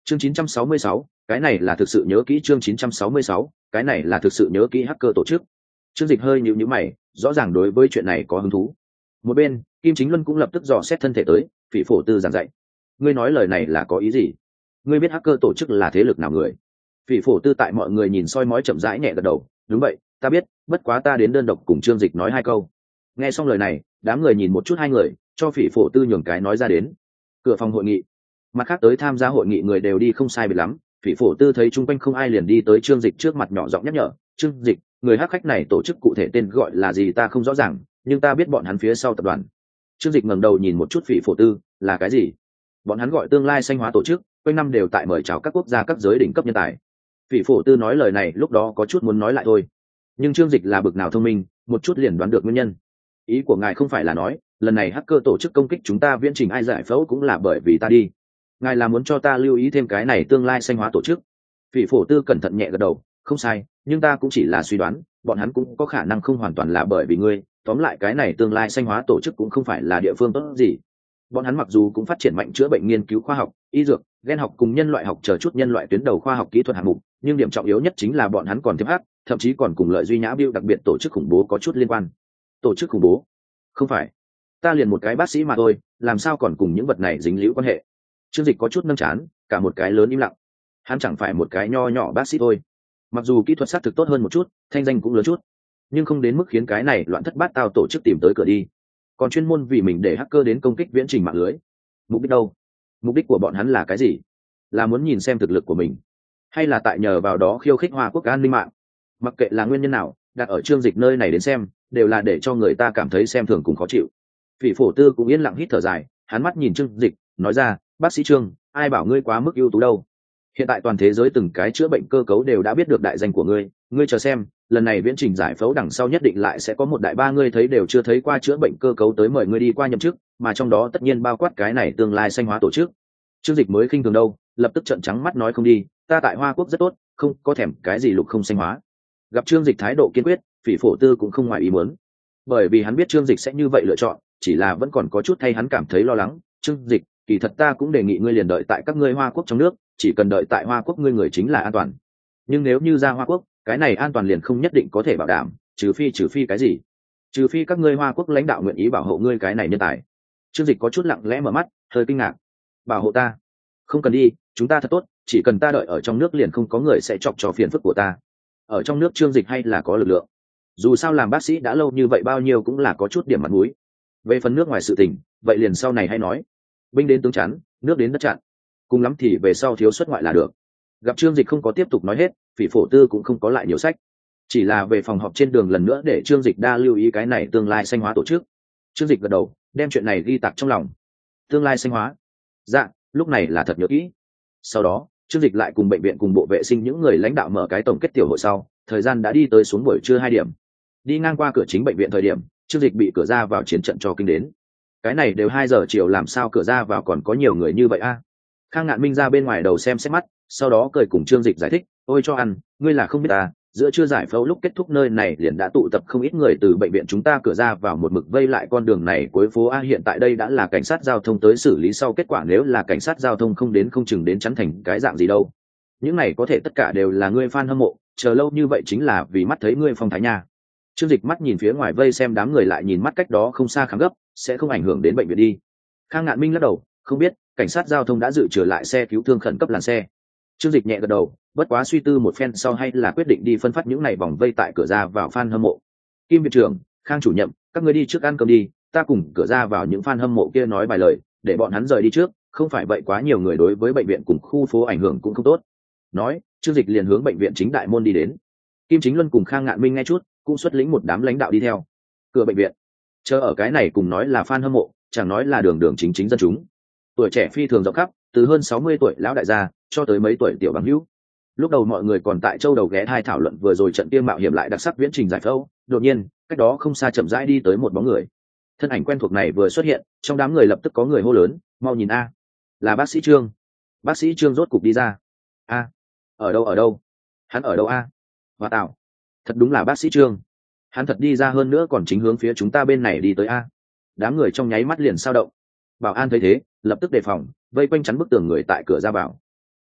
Chương 966, cái này là thực sự nhớ kỹ. Chương 966, cái này là thực sự nhớ kỹ hacker tổ chức. Trương Dịch hơi nhíu mày, rõ ràng đối với chuyện này có hứng thú. Một bên, Kim Chính Luân cũng lập tức dò xét thân thể tới, Phỉ Phổ Tư giảng dạy. Ngươi nói lời này là có ý gì? Ngươi biết hacker tổ chức là thế lực nào người? Phỉ Phổ Tư tại mọi người nhìn soi mói chậm rãi nhẹ gật đầu, đúng vậy, ta biết, bất quá ta đến đơn độc cùng Trương Dịch nói hai câu. Nghe xong lời này, đám người nhìn một chút hai người, cho Phỉ Phổ Tư nhường cái nói ra đến. Cửa phòng hội nghị, mặt khác tới tham gia hội nghị người đều đi không sai biệt lắm. Phỉ Phổ Tư thấy chung quanh không ai liền đi tới Trương Dịch trước mặt nhỏ giọng nhắc nhở, Trương Dịch, người hắc khách này tổ chức cụ thể tên gọi là gì ta không rõ ràng, nhưng ta biết bọn hắn phía sau tập đoàn. Trương Dịch ngẩng đầu nhìn một chút Phỉ Phổ Tư, là cái gì? Bọn hắn gọi tương lai xanh hóa tổ chức, quanh năm đều tại mời chào các quốc gia các giới đỉnh cấp nhân tài. Phỉ Phổ Tư nói lời này lúc đó có chút muốn nói lại thôi, nhưng Trương Dịch là bực nào thông minh, một chút liền đoán được nguyên nhân. Ý của ngài không phải là nói lần này hacker tổ chức công kích chúng ta viễn trình ai giải phẫu cũng là bởi vì ta đi? Ngài là muốn cho ta lưu ý thêm cái này tương lai xanh hóa tổ chức? Phỉ Phổ Tư cẩn thận nhẹ gật đầu, không sai, nhưng ta cũng chỉ là suy đoán, bọn hắn cũng có khả năng không hoàn toàn là bởi vì ngươi. Tóm lại cái này tương lai xanh hóa tổ chức cũng không phải là địa phương tốt gì. Bọn hắn mặc dù cũng phát triển mạnh chữa bệnh nghiên cứu khoa học, y dược, gen học cùng nhân loại học chờ chút nhân loại tuyến đầu khoa học kỹ thuật hạng mục, nhưng điểm trọng yếu nhất chính là bọn hắn còn thiếp hắc, thậm chí còn cùng Lợi Duy Nhã Bill đặc biệt tổ chức khủng bố có chút liên quan. Tổ chức khủng bố? Không phải, ta liền một cái bác sĩ mà thôi, làm sao còn cùng những vật này dính líu quan hệ? Trương Dịch có chút nâng chán, cả một cái lớn im lặng. Hắn chẳng phải một cái nho nhỏ bác sĩ thôi, mặc dù kỹ thuật xác thực tốt hơn một chút, thanh danh cũng lớn chút, nhưng không đến mức khiến cái này loạn thất bát tao tổ chức tìm tới cửa đi, còn chuyên môn vì mình để hacker đến công kích viễn trình mạng lưới. Mục đích đâu? Mục đích của bọn hắn là cái gì? Là muốn nhìn xem thực lực của mình, hay là tại nhờ vào đó khiêu khích Hoa Quốc an ninh mạng? Mặc kệ là nguyên nhân nào, đặt ở Trương Dịch nơi này đến xem, đều là để cho người ta cảm thấy xem thường cùng khó chịu. Phỉ Phổ Tư cũng yên lặng hít thở dài, hắn mắt nhìn Trương Dịch, nói ra, bác sĩ Trương, ai bảo ngươi quá mức ưu tú đâu? Hiện tại toàn thế giới từng cái chữa bệnh cơ cấu đều đã biết được đại danh của ngươi, ngươi chờ xem, lần này viễn trình giải phẫu đằng sau nhất định lại sẽ có một đại ba ngươi thấy đều chưa thấy qua chữa bệnh cơ cấu tới mời ngươi đi qua nhậm chức, mà trong đó tất nhiên bao quát cái này tương lai xanh hóa tổ chức. Trương Dịch mới khinh thường đâu, lập tức trợn trắng mắt nói không đi, ta tại Hoa Quốc rất tốt, không có thèm cái gì lục không xanh hóa. Gặp Trương Dịch thái độ kiên quyết, Phỉ Phổ Tư cũng không ngoài ý muốn, bởi vì hắn biết Trương Dịch sẽ như vậy lựa chọn, chỉ là vẫn còn có chút thay hắn cảm thấy lo lắng. Trương Dịch, kỳ thật ta cũng đề nghị ngươi liền đợi tại các ngươi Hoa Quốc trong nước, chỉ cần đợi tại Hoa Quốc ngươi người chính là an toàn. Nhưng nếu như ra Hoa Quốc, cái này an toàn liền không nhất định có thể bảo đảm, trừ phi cái gì? Trừ phi các ngươi Hoa Quốc lãnh đạo nguyện ý bảo hộ ngươi cái này nhân tài. Trương Dịch có chút lặng lẽ mở mắt, hơi kinh ngạc. Bảo hộ ta? Không cần đi, chúng ta thật tốt, chỉ cần ta đợi ở trong nước liền không có người sẽ chọc cho phiền phức của ta. Ở trong nước Trương Dịch hay là có lực lượng. Dù sao làm bác sĩ đã lâu như vậy bao nhiêu cũng là có chút điểm mặt mũi. Về phần nước ngoài sự tình, vậy liền sau này hay nói. Binh đến tướng chắn, nước đến đất chặn, cùng lắm thì về sau thiếu xuất ngoại là được. Gặp Trương Dịch không có tiếp tục nói hết, Phỉ Phổ Tư cũng không có lại nhiều sách, chỉ là về phòng họp trên đường lần nữa để Trương Dịch đa lưu ý cái này tương lai xanh hóa tổ chức. Trương Dịch gật đầu, đem chuyện này ghi tạc trong lòng. Tương lai xanh hóa? Dạ, lúc này là thật nhớ kỹ. Sau đó, Trương Dịch lại cùng bệnh viện cùng bộ vệ sinh những người lãnh đạo mở cái tổng kết tiểu hội sau, thời gian đã đi tới xuống buổi trưa 2 điểm. Đi ngang qua cửa chính bệnh viện thời điểm, Trương Dịch bị cửa ra vào chiến trận cho kinh đến. Cái này đều 2 giờ chiều làm sao cửa ra vào còn có nhiều người như vậy a? Khang Ngạn Minh ra bên ngoài đầu xem xét mắt, sau đó cười cùng Trương Dịch giải thích, ôi cho ăn, ngươi là không biết ta, giữa trưa giải phẫu lúc kết thúc nơi này liền đã tụ tập không ít người từ bệnh viện chúng ta cửa ra vào một mực vây lại con đường này cuối phố A. Hiện tại đây đã là cảnh sát giao thông tới xử lý sau, kết quả nếu là cảnh sát giao thông không đến không chừng đến chắn thành cái dạng gì đâu. Những này có thể tất cả đều là ngươi fan hâm mộ, chờ lâu như vậy chính là vì mắt thấy ngươi phong thái nha. Trương Dịch mắt nhìn phía ngoài vây xem đám người lại nhìn mắt cách đó không xa khám gấp, sẽ không ảnh hưởng đến bệnh viện đi. Khang Ngạn Minh lắc đầu, không biết, cảnh sát giao thông đã dự trừ lại xe cứu thương khẩn cấp làn xe. Trương Dịch nhẹ gật đầu, bất quá suy tư một phen sau hay là quyết định đi phân phát những này vòng vây tại cửa ra vào fan hâm mộ. Kim viện trưởng, Khang chủ nhiệm, các người đi trước ăn cơm đi, ta cùng cửa ra vào những fan hâm mộ kia nói vài lời, để bọn hắn rời đi trước, không phải vậy quá nhiều người đối với bệnh viện cùng khu phố ảnh hưởng cũng không tốt. Nói, Trương Dịch liền hướng bệnh viện chính đại môn đi đến. Kim Chính Luân cùng Khang Ngạn Minh nghe chút, cũng xuất lĩnh một đám lãnh đạo đi theo. Cửa bệnh viện, chờ ở cái này cùng nói là fan hâm mộ, chẳng nói là đường đường chính chính dân chúng. Tuổi trẻ phi thường rộng khắp, từ hơn 60 tuổi lão đại gia cho tới mấy tuổi tiểu bằng hữu. Lúc đầu mọi người còn tại châu đầu ghé thai thảo luận vừa rồi trận kia mạo hiểm lại đặc sắc viễn trình giải phẫu, đột nhiên cách đó không xa chậm rãi đi tới một bóng người. Thân ảnh quen thuộc này vừa xuất hiện, trong đám người lập tức có người hô lớn, mau nhìn a, là bác sĩ Trương. Bác sĩ Trương rốt cục đi ra. A, ở đâu, hắn ở đâu a? Hoa tạo, thật đúng là bác sĩ Trương, hắn thật đi ra, hơn nữa còn chính hướng phía chúng ta bên này đi tới a. Đám người trong nháy mắt liền sao động. Bảo an thấy thế lập tức đề phòng, vây quanh chắn bức tường người tại cửa ra vào.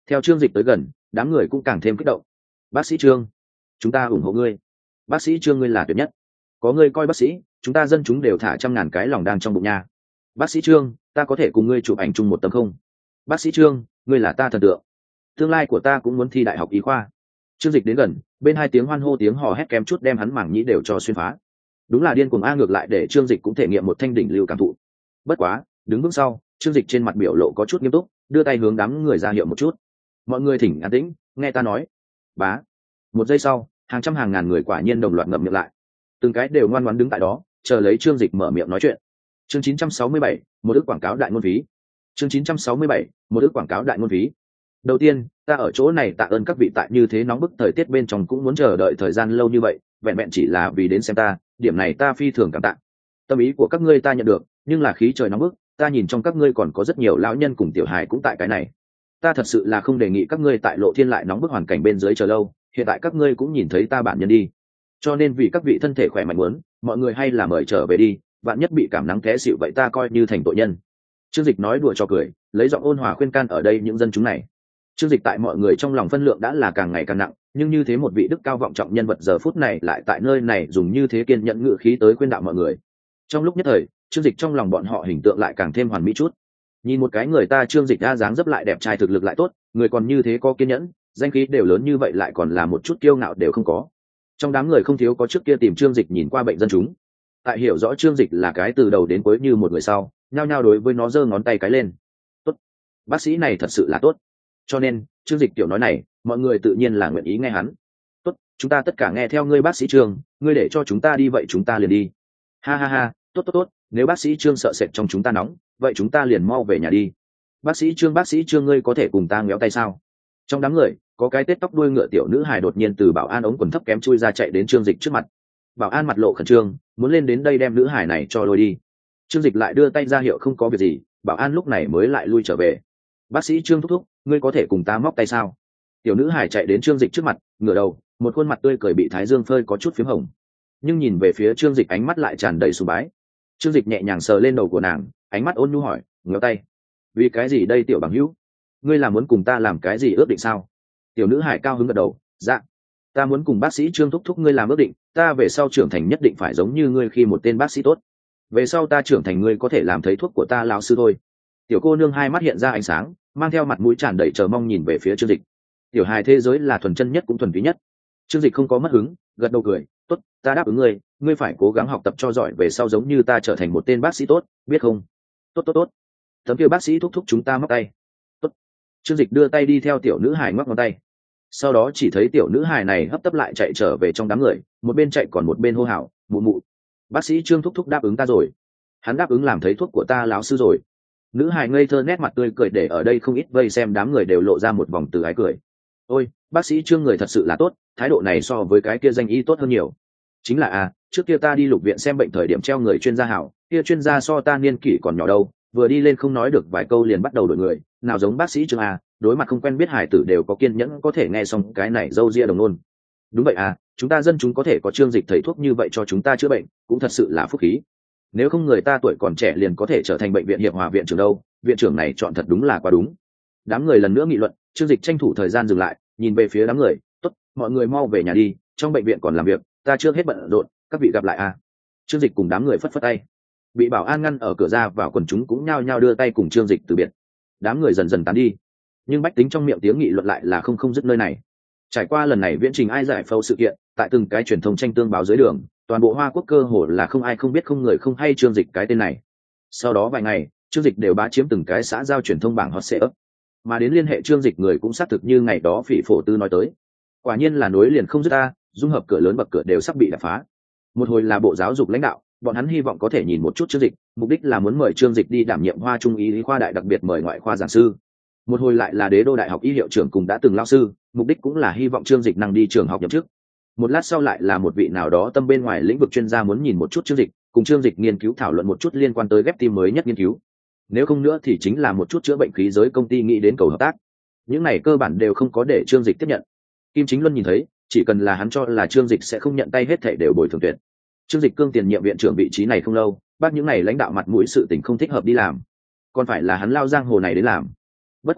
Theo Trương Dịch tới gần, đám người cũng càng thêm kích động. Bác sĩ Trương, chúng ta ủng hộ ngươi. Bác sĩ Trương ngươi là tuyệt nhất, có ngươi coi bác sĩ, chúng ta dân chúng đều thả trăm ngàn cái lòng đang trong bụng nha. Bác sĩ Trương, ta có thể cùng ngươi chụp ảnh chung một tấm không? Bác sĩ Trương, ngươi là ta thần tượng, tương lai của ta cũng muốn thi đại học y khoa. Trương Dịch đến gần, bên hai tiếng hoan hô tiếng hò hét kém chút đem hắn mảng nhĩ đều cho xuyên phá. Đúng là điên cuồng a, ngược lại để Trương Dịch cũng thể nghiệm một thanh đỉnh lưu cảm thụ. Bất quá, đứng vững sau, Trương Dịch trên mặt biểu lộ có chút nghiêm túc, đưa tay hướng đám người ra hiệu một chút. Mọi người thỉnh an tĩnh, nghe ta nói. Bá. Một giây sau, hàng trăm hàng ngàn người quả nhiên đồng loạt ngậm miệng lại, từng cái đều ngoan ngoãn đứng tại đó, chờ lấy Trương Dịch mở miệng nói chuyện. Chương 967, một ước quảng cáo đại ngôn phí. Chương 967, một ước quảng cáo đại ngôn phí. Đầu tiên, ta ở chỗ này tạ ơn các vị tại như thế nóng bức thời tiết bên trong cũng muốn chờ đợi thời gian lâu như vậy, vẹn vẹn chỉ là vì đến xem ta, điểm này ta phi thường cảm tạ. Tâm ý của các ngươi ta nhận được, nhưng là khí trời nóng bức, ta nhìn trong các ngươi còn có rất nhiều lão nhân cùng tiểu hài cũng tại cái này. Ta thật sự là không đề nghị các ngươi tại Lộ Thiên lại nóng bức hoàn cảnh bên dưới chờ lâu, hiện tại các ngươi cũng nhìn thấy ta bản nhân đi. Cho nên vì các vị thân thể khỏe mạnh muốn, mọi người hay là mời trở về đi, vạn nhất bị cảm nắng té xỉu vậy ta coi như thành tội nhân. Trương Dịch nói đùa cho cười, lấy giọng ôn hòa khuyên can ở đây những dân chúng này. Trương Dịch tại mọi người trong lòng phân lượng đã là càng ngày càng nặng, nhưng như thế một vị đức cao vọng trọng nhân vật giờ phút này lại tại nơi này dùng như thế kiên nhẫn ngự khí tới khuyên đạo mọi người. Trong lúc nhất thời, Trương Dịch trong lòng bọn họ hình tượng lại càng thêm hoàn mỹ chút. Nhìn một cái người ta Trương Dịch đa dáng dấp lại đẹp trai, thực lực lại tốt, người còn như thế có kiên nhẫn, danh khí đều lớn như vậy lại còn là một chút kiêu ngạo đều không có. Trong đám người không thiếu có trước kia tìm Trương Dịch nhìn qua bệnh dân chúng, tại hiểu rõ Trương Dịch là cái từ đầu đến cuối như một người sau, nhao nhao đối với nó giơ ngón tay cái lên. Tốt, bác sĩ này thật sự là tốt. Cho nên Trương Dịch kiểu nói này, mọi người tự nhiên là nguyện ý nghe hắn. Tốt, chúng ta tất cả nghe theo ngươi bác sĩ Trương, ngươi để cho chúng ta đi vậy chúng ta liền đi. Ha ha ha, tốt tốt tốt, nếu bác sĩ Trương sợ sệt trong chúng ta nóng, vậy chúng ta liền mau về nhà đi. Bác sĩ Trương ngươi có thể cùng ta ngéo tay sao? Trong đám người, có cái tết tóc đuôi ngựa tiểu nữ hài đột nhiên từ bảo an ống quần thấp kém chui ra chạy đến Trương Dịch trước mặt. Bảo an mặt lộ khẩn trương, muốn lên đến đây đem nữ hài này cho lôi đi. Trương Dịch lại đưa tay ra hiệu không có việc gì, bảo an lúc này mới lại lui trở về. Bác sĩ Trương thúc thúc, ngươi có thể cùng ta móc tay sao? Tiểu nữ hài chạy đến Trương Dịch trước mặt, ngửa đầu, một khuôn mặt tươi cười bị thái dương phơi có chút phím hồng, nhưng nhìn về phía Trương Dịch ánh mắt lại tràn đầy sùng bái. Trương Dịch nhẹ nhàng sờ lên đầu của nàng, ánh mắt ôn nhu hỏi, ngéo tay vì cái gì đây tiểu bằng hữu? Ngươi là muốn cùng ta làm cái gì ước định sao? Tiểu nữ hải cao hứng gật đầu, dạ, ta muốn cùng bác sĩ Trương thúc thúc ngươi làm ước định, ta về sau trưởng thành nhất định phải giống như ngươi khi một tên bác sĩ tốt. Về sau ta trưởng thành ngươi có thể làm thầy thuốc của ta lão sư thôi. Tiểu cô nương hai mắt hiện ra ánh sáng, mang theo mặt mũi tràn đầy chờ mong nhìn về phía Trương Dịch. Tiểu hài thế giới là thuần chân nhất cũng thuần túy nhất. Trương Dịch không có mất hứng, gật đầu cười, tốt, ta đáp ứng ngươi, ngươi phải cố gắng học tập cho giỏi về sau giống như ta trở thành một tên bác sĩ tốt, biết không? Tốt tốt tốt. Tấm kia bác sĩ thúc thúc chúng ta móc tay. Tốt. Trương Dịch đưa tay đi theo tiểu nữ hài ngoắc ngón tay. Sau đó chỉ thấy tiểu nữ hài này hấp tấp lại chạy trở về trong đám người, một bên chạy còn một bên hô hào, mụ mụ, bác sĩ Trương thúc thúc đáp ứng ta rồi, hắn đáp ứng làm thầy thuốc của ta lão sư rồi. Nữ hài ngây thơ nét mặt tươi cười để ở đây không ít vây xem đám người đều lộ ra một vòng từ ái cười. Ôi, bác sĩ Trương người thật sự là tốt, thái độ này so với cái kia danh y tốt hơn nhiều. Chính là trước kia ta đi lục viện xem bệnh thời điểm treo người chuyên gia hảo, kia chuyên gia so ta niên kỷ còn nhỏ đâu, vừa đi lên không nói được vài câu liền bắt đầu đổi người, nào giống bác sĩ Trương đối mặt không quen biết hải tử đều có kiên nhẫn có thể nghe xong cái này dâu ria đồng nôn. Đúng vậy chúng ta dân chúng có thể có Trương Dịch thầy thuốc như vậy cho chúng ta chữa bệnh, cũng thật sự là phúc khí. Nếu không người ta tuổi còn trẻ liền có thể trở thành bệnh viện hiệp hòa viện trưởng đâu, viện trưởng này chọn thật đúng là quá đúng. Đám người lần nữa nghị luận, Trương Dịch tranh thủ thời gian dừng lại, nhìn về phía đám người, tốt, mọi người mau về nhà đi, trong bệnh viện còn làm việc, ta chưa hết bận rộn, các vị gặp lại Trương Dịch cùng đám người phất phất tay. Bị bảo an ngăn ở cửa ra vào quần chúng cũng nhao nhao đưa tay cùng Trương Dịch từ biệt. Đám người dần dần tán đi, nhưng bách tính trong miệng tiếng nghị luận lại là không dứt nơi này. Trải qua lần này viễn trình ai giải phẫu sự kiện, tại từng cái truyền thông tranh tương báo dưới đường, toàn bộ Hoa Quốc cơ hồ là không ai không biết không người không hay Trương Dịch cái tên này. Sau đó vài ngày, Trương Dịch đều bá chiếm từng cái xã giao truyền thông bảng hot search, mà đến liên hệ Trương Dịch người cũng xác thực như ngày đó Phỉ Phổ Tư nói tới. Quả nhiên là nối liền không dứt dung hợp cửa lớn bậc cửa đều sắp bị đập phá. Một hồi là bộ giáo dục lãnh đạo, bọn hắn hy vọng có thể nhìn một chút Trương Dịch, mục đích là muốn mời Trương Dịch đi đảm nhiệm Hoa Trung y khoa đại, đặc biệt mời ngoại khoa giảng sư. Một hồi lại là Đế Đô đại học y hiệu trưởng cùng đã từng lao sư, mục đích cũng là hy vọng Trương Dịch năng đi trường học nhậm chức. Một lát sau lại là một vị nào đó tâm bên ngoài lĩnh vực chuyên gia muốn nhìn một chút Trương Dịch, cùng Trương Dịch nghiên cứu thảo luận một chút liên quan tới ghép tim mới nhất nghiên cứu. Nếu không nữa thì chính là một chút chữa bệnh khí giới công ty nghĩ đến cầu hợp tác. Những này cơ bản đều không có để Trương Dịch tiếp nhận. Kim Chính Luân nhìn thấy, chỉ cần là hắn cho là Trương Dịch sẽ không nhận tay hết thảy đều bồi thường tuyệt. Trương Dịch cương tiền nhiệm viện trưởng vị trí này không lâu, bác những này lãnh đạo mặt mũi sự tình không thích hợp đi làm, còn phải là hắn lao giang hồ này đến làm. Bất quá,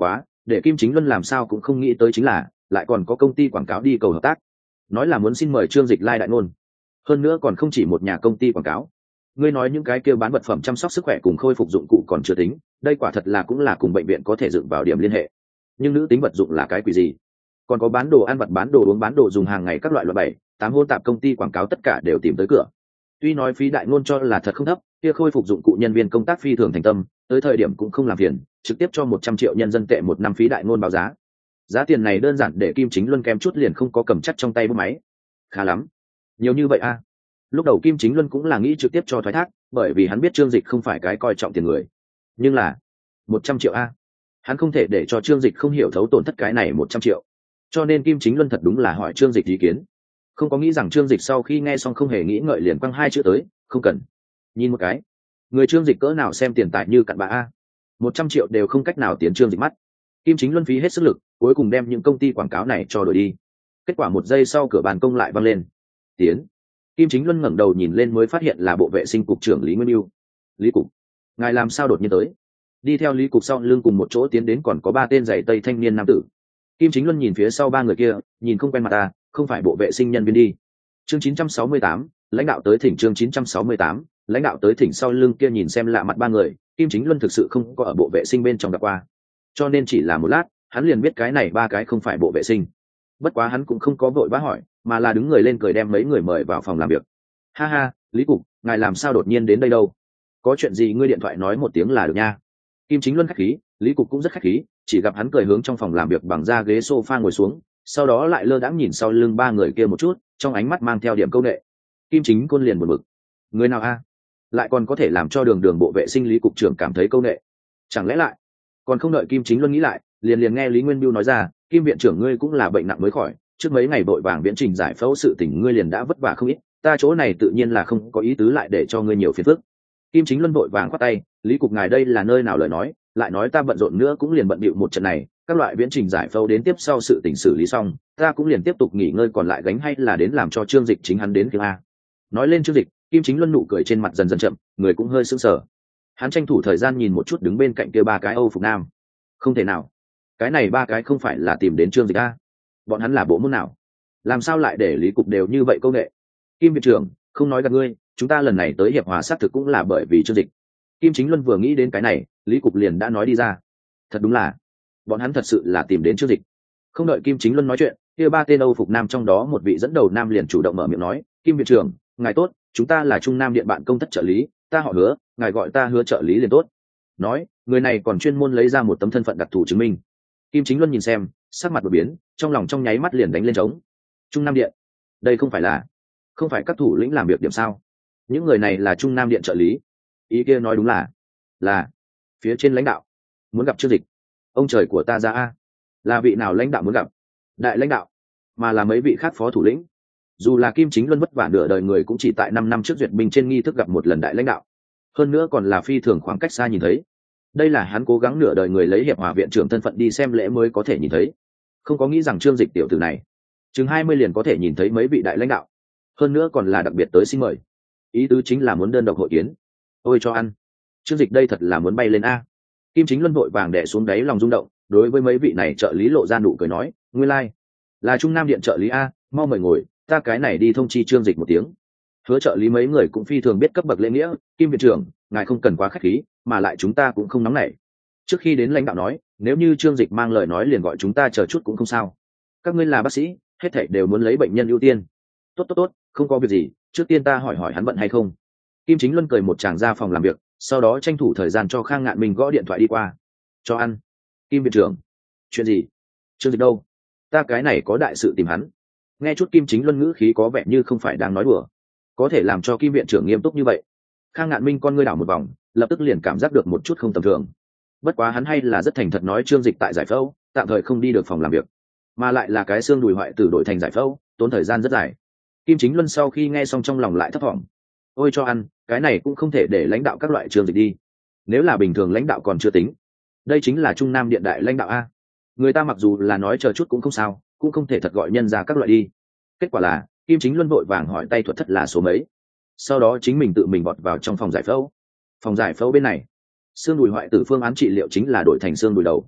để Kim Chính Luân làm sao cũng không nghĩ tới chính là lại còn có công ty quảng cáo đi cầu hợp tác, nói là muốn xin mời Trương Dịch lai đại ngôn. Hơn nữa còn không chỉ một nhà công ty quảng cáo. Ngươi nói những cái kêu bán vật phẩm chăm sóc sức khỏe cùng khôi phục dụng cụ còn chưa tính, đây quả thật là cũng là cùng bệnh viện có thể dựng vào điểm liên hệ. Nhưng nữ tính vật dụng là cái quỷ gì? Còn có bán đồ ăn vặt, bán đồ uống, bán đồ dùng hàng ngày các loại loại 7, 8 hôn tạp công ty quảng cáo tất cả đều tìm tới cửa. Tuy nói phí đại ngôn cho là thật không thấp, kia khôi phục dụng cụ nhân viên công tác phi thường thành tâm, tới thời điểm cũng không làm phiền, trực tiếp cho 100 triệu nhân dân tệ một năm phí đại ngôn báo giá. Giá tiền này đơn giản để Kim Chính Luân kém chút liền không có cầm chắc trong tay bút máy. Khá lắm, nhiều như vậy a. Lúc đầu Kim Chính Luân cũng là nghĩ trực tiếp cho thoái thác, bởi vì hắn biết Trương Dịch không phải cái coi trọng tiền người. Nhưng là 100 triệu a, hắn không thể để cho Trương Dịch không hiểu thấu tổn thất cái này 100 triệu. Cho nên Kim Chính Luân thật đúng là hỏi Trương Dịch ý kiến. Không có nghĩ rằng Trương Dịch sau khi nghe xong không hề nghĩ ngợi liền quăng 2 chữ tới, không cần. Nhìn một cái, người Trương Dịch cỡ nào xem tiền tài như cặn bã a. 100 triệu đều không cách nào tiến Trương Dịch mắt. Kim Chính Luân phí hết sức lực, cuối cùng đem những công ty quảng cáo này cho đổi đi. Kết quả 1 giây sau cửa ban công lại văng lên. Tiến. Kim Chính Luân ngẩng đầu nhìn lên mới phát hiện là bộ vệ sinh cục trưởng Lý Nguyên Bưu. Lý cục, ngài làm sao đột nhiên tới? Đi theo Lý cục sau lưng cùng một chỗ tiến đến còn có 3 tên giày tây thanh niên nam tử. Kim Chính Luân nhìn phía sau 3 người kia, nhìn không quen mặt ta, không phải bộ vệ sinh nhân viên đi. Chương 968, lãnh đạo tới thỉnh. Chương 968, lãnh đạo tới thỉnh. Sau lưng kia nhìn xem lạ mặt 3 người, Kim Chính Luân thực sự không có ở bộ vệ sinh bên trong gặp qua, cho nên chỉ là một lát, hắn liền biết cái này 3 cái không phải bộ vệ sinh. Bất quá hắn cũng không có vội vã hỏi, mà là đứng người lên cười đem mấy người mời vào phòng làm việc. Ha ha, Lý cục, ngài làm sao đột nhiên đến đây đâu? Có chuyện gì ngươi điện thoại nói một tiếng là được nha. Kim Chính Luân khách khí, Lý cục cũng rất khách khí, chỉ gặp hắn cười hướng trong phòng làm việc bằng da ghế sofa ngồi xuống, sau đó lại lơ đãng nhìn sau lưng 3 người kia một chút, trong ánh mắt mang theo điểm câu nệ. Kim Chính Quân liền buồn bực, người nào a, lại còn có thể làm cho đường bộ vệ sinh Lý cục trưởng cảm thấy câu nệ? Chẳng lẽ lại? Còn không đợi Kim Chính Luân nghĩ lại, liền nghe Lý Nguyên Bưu nói ra, Kim viện trưởng ngươi cũng là bệnh nặng mới khỏi, trước mấy ngày vội vàng viễn trình giải phẫu sự tình ngươi liền đã vất vả không ít, ta chỗ này tự nhiên là không có ý tứ lại để cho ngươi nhiều phiền phức. Kim Chính Luân vội vàng khoát tay, Lý cục ngài đây là nơi nào lời nói, lại nói ta bận rộn nữa cũng liền bận bịu một trận này, các loại viễn trình giải phẫu đến tiếp sau sự tình xử lý xong, ta cũng liền tiếp tục nghỉ ngơi còn lại gánh hay là đến làm cho Trương Dịch chính hắn đến kia a. Nói lên Trương Dịch, Kim Chính Luân nụ cười trên mặt dần dần chậm, người cũng hơi sững sờ. Hắn tranh thủ thời gian nhìn một chút đứng bên cạnh kia 3 cái Âu phục nam. Không thể nào, cái này 3 cái không phải là tìm đến Trương Dịch a? Bọn hắn là bộ môn nào? Làm sao lại để Lý cục đều như vậy công nghệ? Kim viện trưởng, không nói gặp ngươi, chúng ta lần này tới hiệp hòa xác thực cũng là bởi vì Trương Dịch. Kim Chính Luân vừa nghĩ đến cái này, Lý cục liền đã nói đi ra. Thật đúng là, bọn hắn thật sự là tìm đến Trương Dịch. Không đợi Kim Chính Luân nói chuyện, kia 3 tên Âu phục nam trong đó một vị dẫn đầu nam liền chủ động mở miệng nói, Kim viện trưởng, ngài tốt, chúng ta là Trung Nam Điện bạn công thất trợ lý, ta họ Hứa, ngài gọi ta Hứa trợ lý liền tốt. Nói, người này còn chuyên môn lấy ra một tấm thân phận đặc thù chứng minh. Kim Chính Luân nhìn xem, sắc mặt đột biến, trong lòng trong nháy mắt liền đánh lên trống. Trung Nam Điện, đây không phải các thủ lĩnh làm việc điểm sao? Những người này là Trung Nam Điện trợ lý. Ý kia nói đúng là phía trên lãnh đạo muốn gặp Trương Dịch. Ông trời của ta ra a, là vị nào lãnh đạo muốn gặp? Đại lãnh đạo, mà là mấy vị khác phó thủ lĩnh. Dù là Kim Chính Luân vất vả nửa đời người cũng chỉ tại 5 năm trước duyệt binh trên nghi thức gặp một lần đại lãnh đạo, hơn nữa còn là phi thường khoảng cách xa nhìn thấy. Đây là hắn cố gắng nửa đời người lấy hiệp hòa viện trưởng thân phận đi xem lễ mới có thể nhìn thấy. Không có nghĩ rằng Trương Dịch tiểu tử này chừng 20 liền có thể nhìn thấy mấy vị đại lãnh đạo, hơn nữa còn là đặc biệt tới xin mời. Ý tứ chính là muốn đơn độc hội kiến. Ôi cho ăn, Trương Dịch đây thật là muốn bay lên a. Kim Chính Luân vội vàng đè xuống đáy lòng rung động, đối với mấy vị này trợ lý lộ ra nụ cười nói, nguyên lai là Trung Nam Điện trợ lý a, mau mời ngồi, ta cái này đi thông chi Trương Dịch một tiếng. Hứa trợ lý mấy người cũng phi thường biết cấp bậc lễ nghĩa, Kim viện trưởng, ngài không cần quá khách khí, mà lại chúng ta cũng không nóng nảy. Trước khi đến lãnh đạo nói, nếu như Trương Dịch mang lời nói liền gọi chúng ta chờ chút cũng không sao. Các ngươi là bác sĩ, hết thảy đều muốn lấy bệnh nhân ưu tiên. Tốt, không có việc gì, trước tiên ta hỏi hắn bận hay không. Kim Chính Luân cười một tràng ra phòng làm việc, sau đó tranh thủ thời gian cho Khang Ngạn Minh gõ điện thoại đi qua. Cho ăn. Kim viện trưởng, chuyện gì? Trương Dịch đâu? Ta cái này có đại sự tìm hắn. Nghe chút Kim Chính Luân ngữ khí có vẻ như không phải đang nói đùa, có thể làm cho Kim viện trưởng nghiêm túc như vậy. Khang Ngạn Minh con ngươi đảo một vòng, lập tức liền cảm giác được một chút không tầm thường. Bất quá hắn hay là rất thành thật nói Trương Dịch tại giải phẫu, tạm thời không đi được phòng làm việc, mà lại là cái xương đùi hoại tử đổi thành giải phẫu, tốn thời gian rất dài. Kim Chính Luân sau khi nghe xong trong lòng lại thấp thỏm. Ôi cho ăn, cái này cũng không thể để lãnh đạo các loại Trương Dịch đi. Nếu là bình thường lãnh đạo còn chưa tính, đây chính là Trung Nam Điện đại lãnh đạo a. Người ta mặc dù là nói chờ chút cũng không sao, cũng không thể thật gọi nhân ra các loại đi. Kết quả là Kim Chính Luân vội vàng hỏi tay thuật thất là số mấy, sau đó chính mình tự mình bọt vào trong phòng giải phẫu. Phòng giải phẫu bên này, xương đùi hoại tử phương án trị liệu chính là đổi thành xương đùi đầu.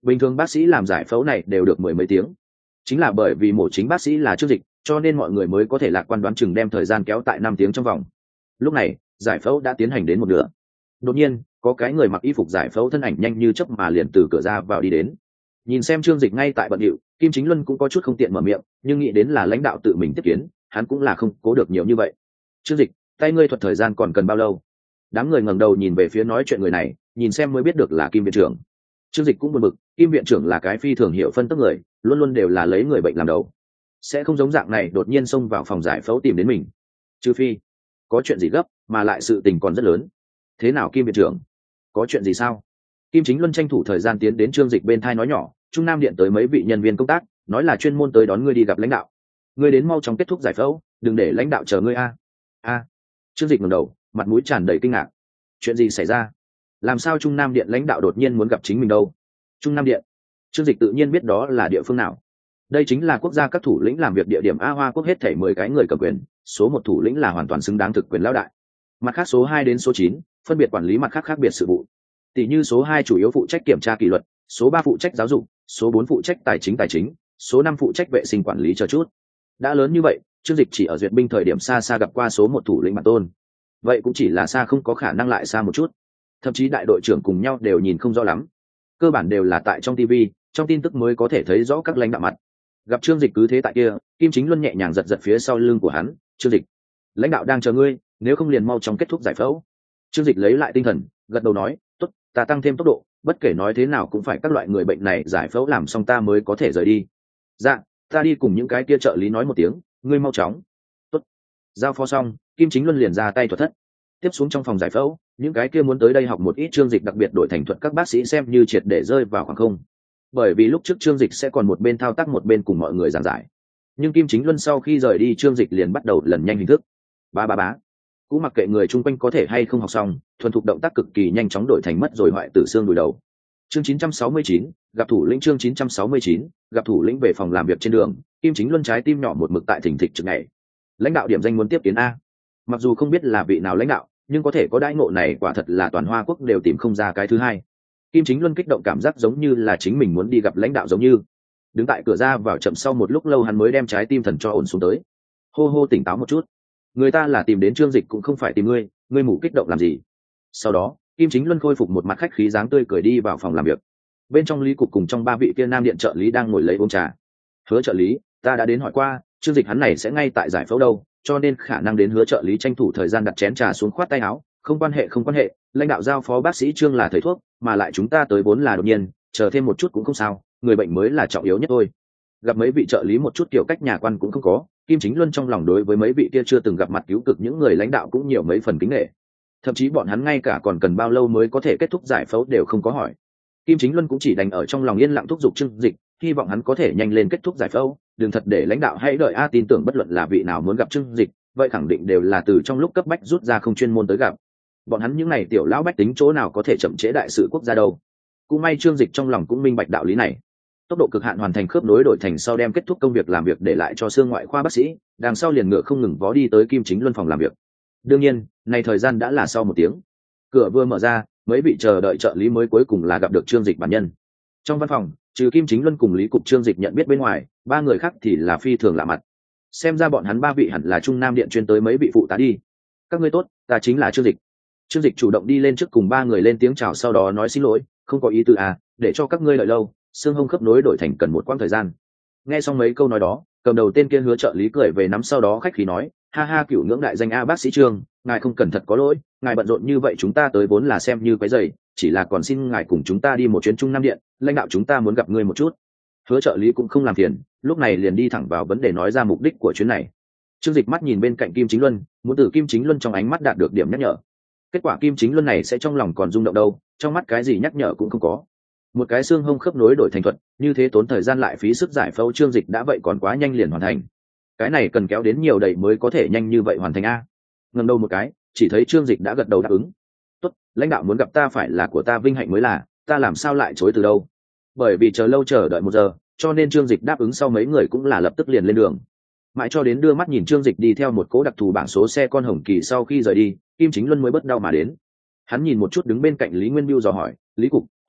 bình thường bác sĩ làm giải phẫu này đều được mười mấy tiếng, chính là bởi vì mổ chính bác sĩ là Trương Dịch, cho nên mọi người mới có thể lạc quan đoán chừng đem thời gian kéo tại 5 tiếng trong vòng. Lúc này giải phẫu đã tiến hành đến một nửa, đột nhiên có cái người mặc y phục giải phẫu thân ảnh nhanh như chớp mà liền từ cửa ra vào đi đến. Nhìn xem Trương Dịch ngay tại bận rộn, Kim Chính Luân cũng có chút không tiện mở miệng, nhưng nghĩ đến là lãnh đạo tự mình tiếp kiến, hắn cũng là không cố được nhiều như vậy. Trương Dịch, tay ngươi thuật thời gian còn cần bao lâu? Đám người ngẩng đầu nhìn về phía nói chuyện người này, nhìn xem mới biết được là Kim viện trưởng. Trương Dịch cũng buồn bực, Kim viện trưởng là cái phi thường hiểu phân tức người, luôn luôn đều là lấy người bệnh làm đầu, sẽ không giống dạng này đột nhiên xông vào phòng giải phẫu tìm đến mình, trừ phi có chuyện gì gấp, mà lại sự tình còn rất lớn. Thế nào Kim viện trưởng, có chuyện gì sao? Kim Chính Luân tranh thủ thời gian tiến đến Trương Dịch bên thai nói nhỏ, Trung Nam Điện tới mấy vị nhân viên công tác, nói là chuyên môn tới đón ngươi đi gặp lãnh đạo, ngươi đến mau chóng kết thúc giải phẫu, đừng để lãnh đạo chờ ngươi a. Trương Dịch ngẩng đầu, mặt mũi tràn đầy kinh ngạc. Chuyện gì xảy ra? Làm sao Trung Nam Điện lãnh đạo đột nhiên muốn gặp chính mình đâu? Trung Nam Điện? Trương Dịch tự nhiên biết đó là địa phương nào. Đây chính là quốc gia các thủ lĩnh làm việc địa điểm. A Hoa quốc hết thảy 10 cái người cầm quyền, số 1 thủ lĩnh là hoàn toàn xứng đáng thực quyền lão đại. Mặt khác số 2 đến số 9 phân biệt quản lý mặt khác khác biệt sự vụ. Tỷ như số 2 chủ yếu phụ trách kiểm tra kỷ luật, số 3 phụ trách giáo dục, số 4 phụ trách tài chính, số 5 phụ trách vệ sinh quản lý chờ chút. Đã lớn như vậy, Trương Dịch chỉ ở duyệt binh thời điểm xa xa gặp qua số 1 thủ lĩnh bản tôn. Vậy cũng chỉ là xa không có khả năng lại xa một chút. Thậm chí đại đội trưởng cùng nhau đều nhìn không rõ lắm. Cơ bản đều là tại trong TV, trong tin tức mới có thể thấy rõ các lãnh đạo mặt. Gặp Trương Dịch cứ thế tại kia, Kim Chính Luân nhẹ nhàng giật giật phía sau lưng của hắn, "Trương Dịch, lãnh đạo đang chờ ngươi, nếu không liền mau chóng kết thúc giải phẫu." Trương Dịch lấy lại tinh thần, gật đầu nói, "Tốt, ta tăng thêm tốc độ, bất kể nói thế nào cũng phải các loại người bệnh này giải phẫu làm xong ta mới có thể rời đi." "Dạ, ta đi cùng những cái kia trợ lý nói một tiếng, ngươi mau chóng." "Tốt." Giao phó xong, Kim Chính Luân liền ra tay thuật thất. Tiếp xuống trong phòng giải phẫu, những cái kia muốn tới đây học một ít Trương Dịch đặc biệt đổi thành thuật các bác sĩ xem như triệt để rơi vào khoảng không. Bởi vì lúc trước Trương Dịch sẽ còn một bên thao tác một bên cùng mọi người giảng giải, nhưng Kim Chính Luân sau khi rời đi, Trương Dịch liền bắt đầu lần nhanh hình thức. Bá. Cũng mặc kệ người chung quanh có thể hay không học xong, thuần thục động tác cực kỳ nhanh chóng đổi thành mất rồi hoại tử xương đùi đầu. Chương 969, gặp thủ lĩnh. Chương 969, gặp thủ lĩnh. Về phòng làm việc trên đường, Kim Chính Luân trái tim nhỏ một mực tại thình thịch trực này. Lãnh đạo điểm danh muốn tiếp kiến a. Mặc dù không biết là vị nào lãnh đạo, nhưng có thể có đãi ngộ này quả thật là toàn Hoa quốc đều tìm không ra cái thứ hai. Kim Chính Luân kích động cảm giác giống như là chính mình muốn đi gặp lãnh đạo giống như. Đứng tại cửa ra vào chậm sau một lúc lâu hắn mới đem trái tim thần cho ổn xuống tới. Hô tỉnh táo một chút. Người ta là tìm đến Trương Dịch cũng không phải tìm ngươi mù kích động làm gì? Sau đó, Kim Chính Luân khôi phục một mặt khách khí dáng tươi cười đi vào phòng làm việc. Bên trong Lý Cục cùng trong 3 vị kia Nam Điện trợ lý đang ngồi lấy uống trà. Hứa trợ lý, ta đã đến hỏi qua, Trương Dịch hắn này sẽ ngay tại giải phẫu đâu, cho nên khả năng đến Hứa trợ lý tranh thủ thời gian đặt chén trà xuống khoát tay áo. Không quan hệ, lãnh đạo giao phó bác sĩ Trương là thầy thuốc, mà lại chúng ta tới vốn là đột nhiên, chờ thêm một chút cũng không sao, người bệnh mới là trọng yếu nhất thôi. Gặp mấy vị trợ lý một chút kiểu cách nhà quan cũng không có, Kim Chính Luân trong lòng đối với mấy vị kia chưa từng gặp mặt cứu cực những người lãnh đạo cũng nhiều mấy phần kính nể. Thậm chí bọn hắn ngay cả còn cần bao lâu mới có thể kết thúc giải phẫu đều không có hỏi. Kim Chính Luân cũng chỉ đành ở trong lòng yên lặng thúc giục Trương Dịch, hy vọng hắn có thể nhanh lên kết thúc giải phẫu, đừng thật để lãnh đạo hãy đợi tin tưởng bất luận là vị nào muốn gặp Trương Dịch, vậy khẳng định đều là từ trong lúc cấp bách rút ra không chuyên môn tới gặp. Bọn hắn những này tiểu lão bách tính chỗ nào có thể chậm trễ đại sự quốc gia đâu. Cũng may Trương Dịch trong lòng cũng minh bạch đạo lý này. Tốc độ cực hạn hoàn thành khớp nối đổi thành sau đem kết thúc công việc làm việc để lại cho xương ngoại khoa bác sĩ, đằng sau liền ngựa không ngừng vó đi tới Kim Chính Luân phòng làm việc. Đương nhiên, này thời gian đã là sau 1 tiếng. Cửa vừa mở ra, mấy vị chờ đợi trợ lý mới cuối cùng là gặp được Trương Dịch bản nhân. Trong văn phòng, trừ Kim Chính Luân cùng Lý Cục Trương Dịch nhận biết bên ngoài, 3 người khác thì là phi thường lạ mặt. Xem ra bọn hắn 3 vị hẳn là Trung Nam Điện chuyên tới mấy vị phụ tá đi. Các ngươi tốt, ta chính là Trương Dịch. Trương Dịch chủ động đi lên trước cùng 3 người lên tiếng chào, sau đó nói xin lỗi, không có ý tư để cho các ngươi đợi lâu, xương hông khớp nối đổi thành cần một quãng thời gian. Nghe xong mấy câu nói đó, cầm đầu tên kia Hứa trợ lý cười về nắm sau đó khách khí nói, ha cửu ngưỡng đại danh bác sĩ Trương, ngài không cần thật có lỗi, ngài bận rộn như vậy chúng ta tới vốn là xem như quấy rầy, chỉ là còn xin ngài cùng chúng ta đi một chuyến Trung Nam Điện, lãnh đạo chúng ta muốn gặp ngươi một chút. Hứa trợ lý cũng không làm phiền, lúc này liền đi thẳng vào vấn đề nói ra mục đích của chuyến này. Trương Dịch mắt nhìn bên cạnh Kim Chính Luân, muốn từ Kim Chính Luân trong ánh mắt đạt được điểm nhắc nhở. Kết quả Kim Chính Luân này sẽ trong lòng còn rung động đâu, trong mắt cái gì nhắc nhở cũng không có. Một cái xương hông khớp nối đổi thành thuật, như thế tốn thời gian lại phí sức giải phẫu, Trương Dịch đã vậy còn quá nhanh liền hoàn thành. Cái này cần kéo đến nhiều đầy mới có thể nhanh như vậy hoàn thành a. Ngẩng đầu một cái, chỉ thấy Trương Dịch đã gật đầu đáp ứng. Tốt, lãnh đạo muốn gặp ta phải là của ta vinh hạnh mới là, ta làm sao lại chối từ đâu. Bởi vì chờ đợi 1 giờ, cho nên Trương Dịch đáp ứng sau mấy người cũng là lập tức liền lên đường. Mãi cho đến đưa mắt nhìn Trương Dịch đi theo một cỗ đặc thù bảng số xe con hồng kỳ sau khi rời đi, Kim Chính Luân mới bớt đau mà đến. Hắn nhìn một chút đứng bên cạnh Lý Nguyên Biêu dò hỏi, Lý Cục,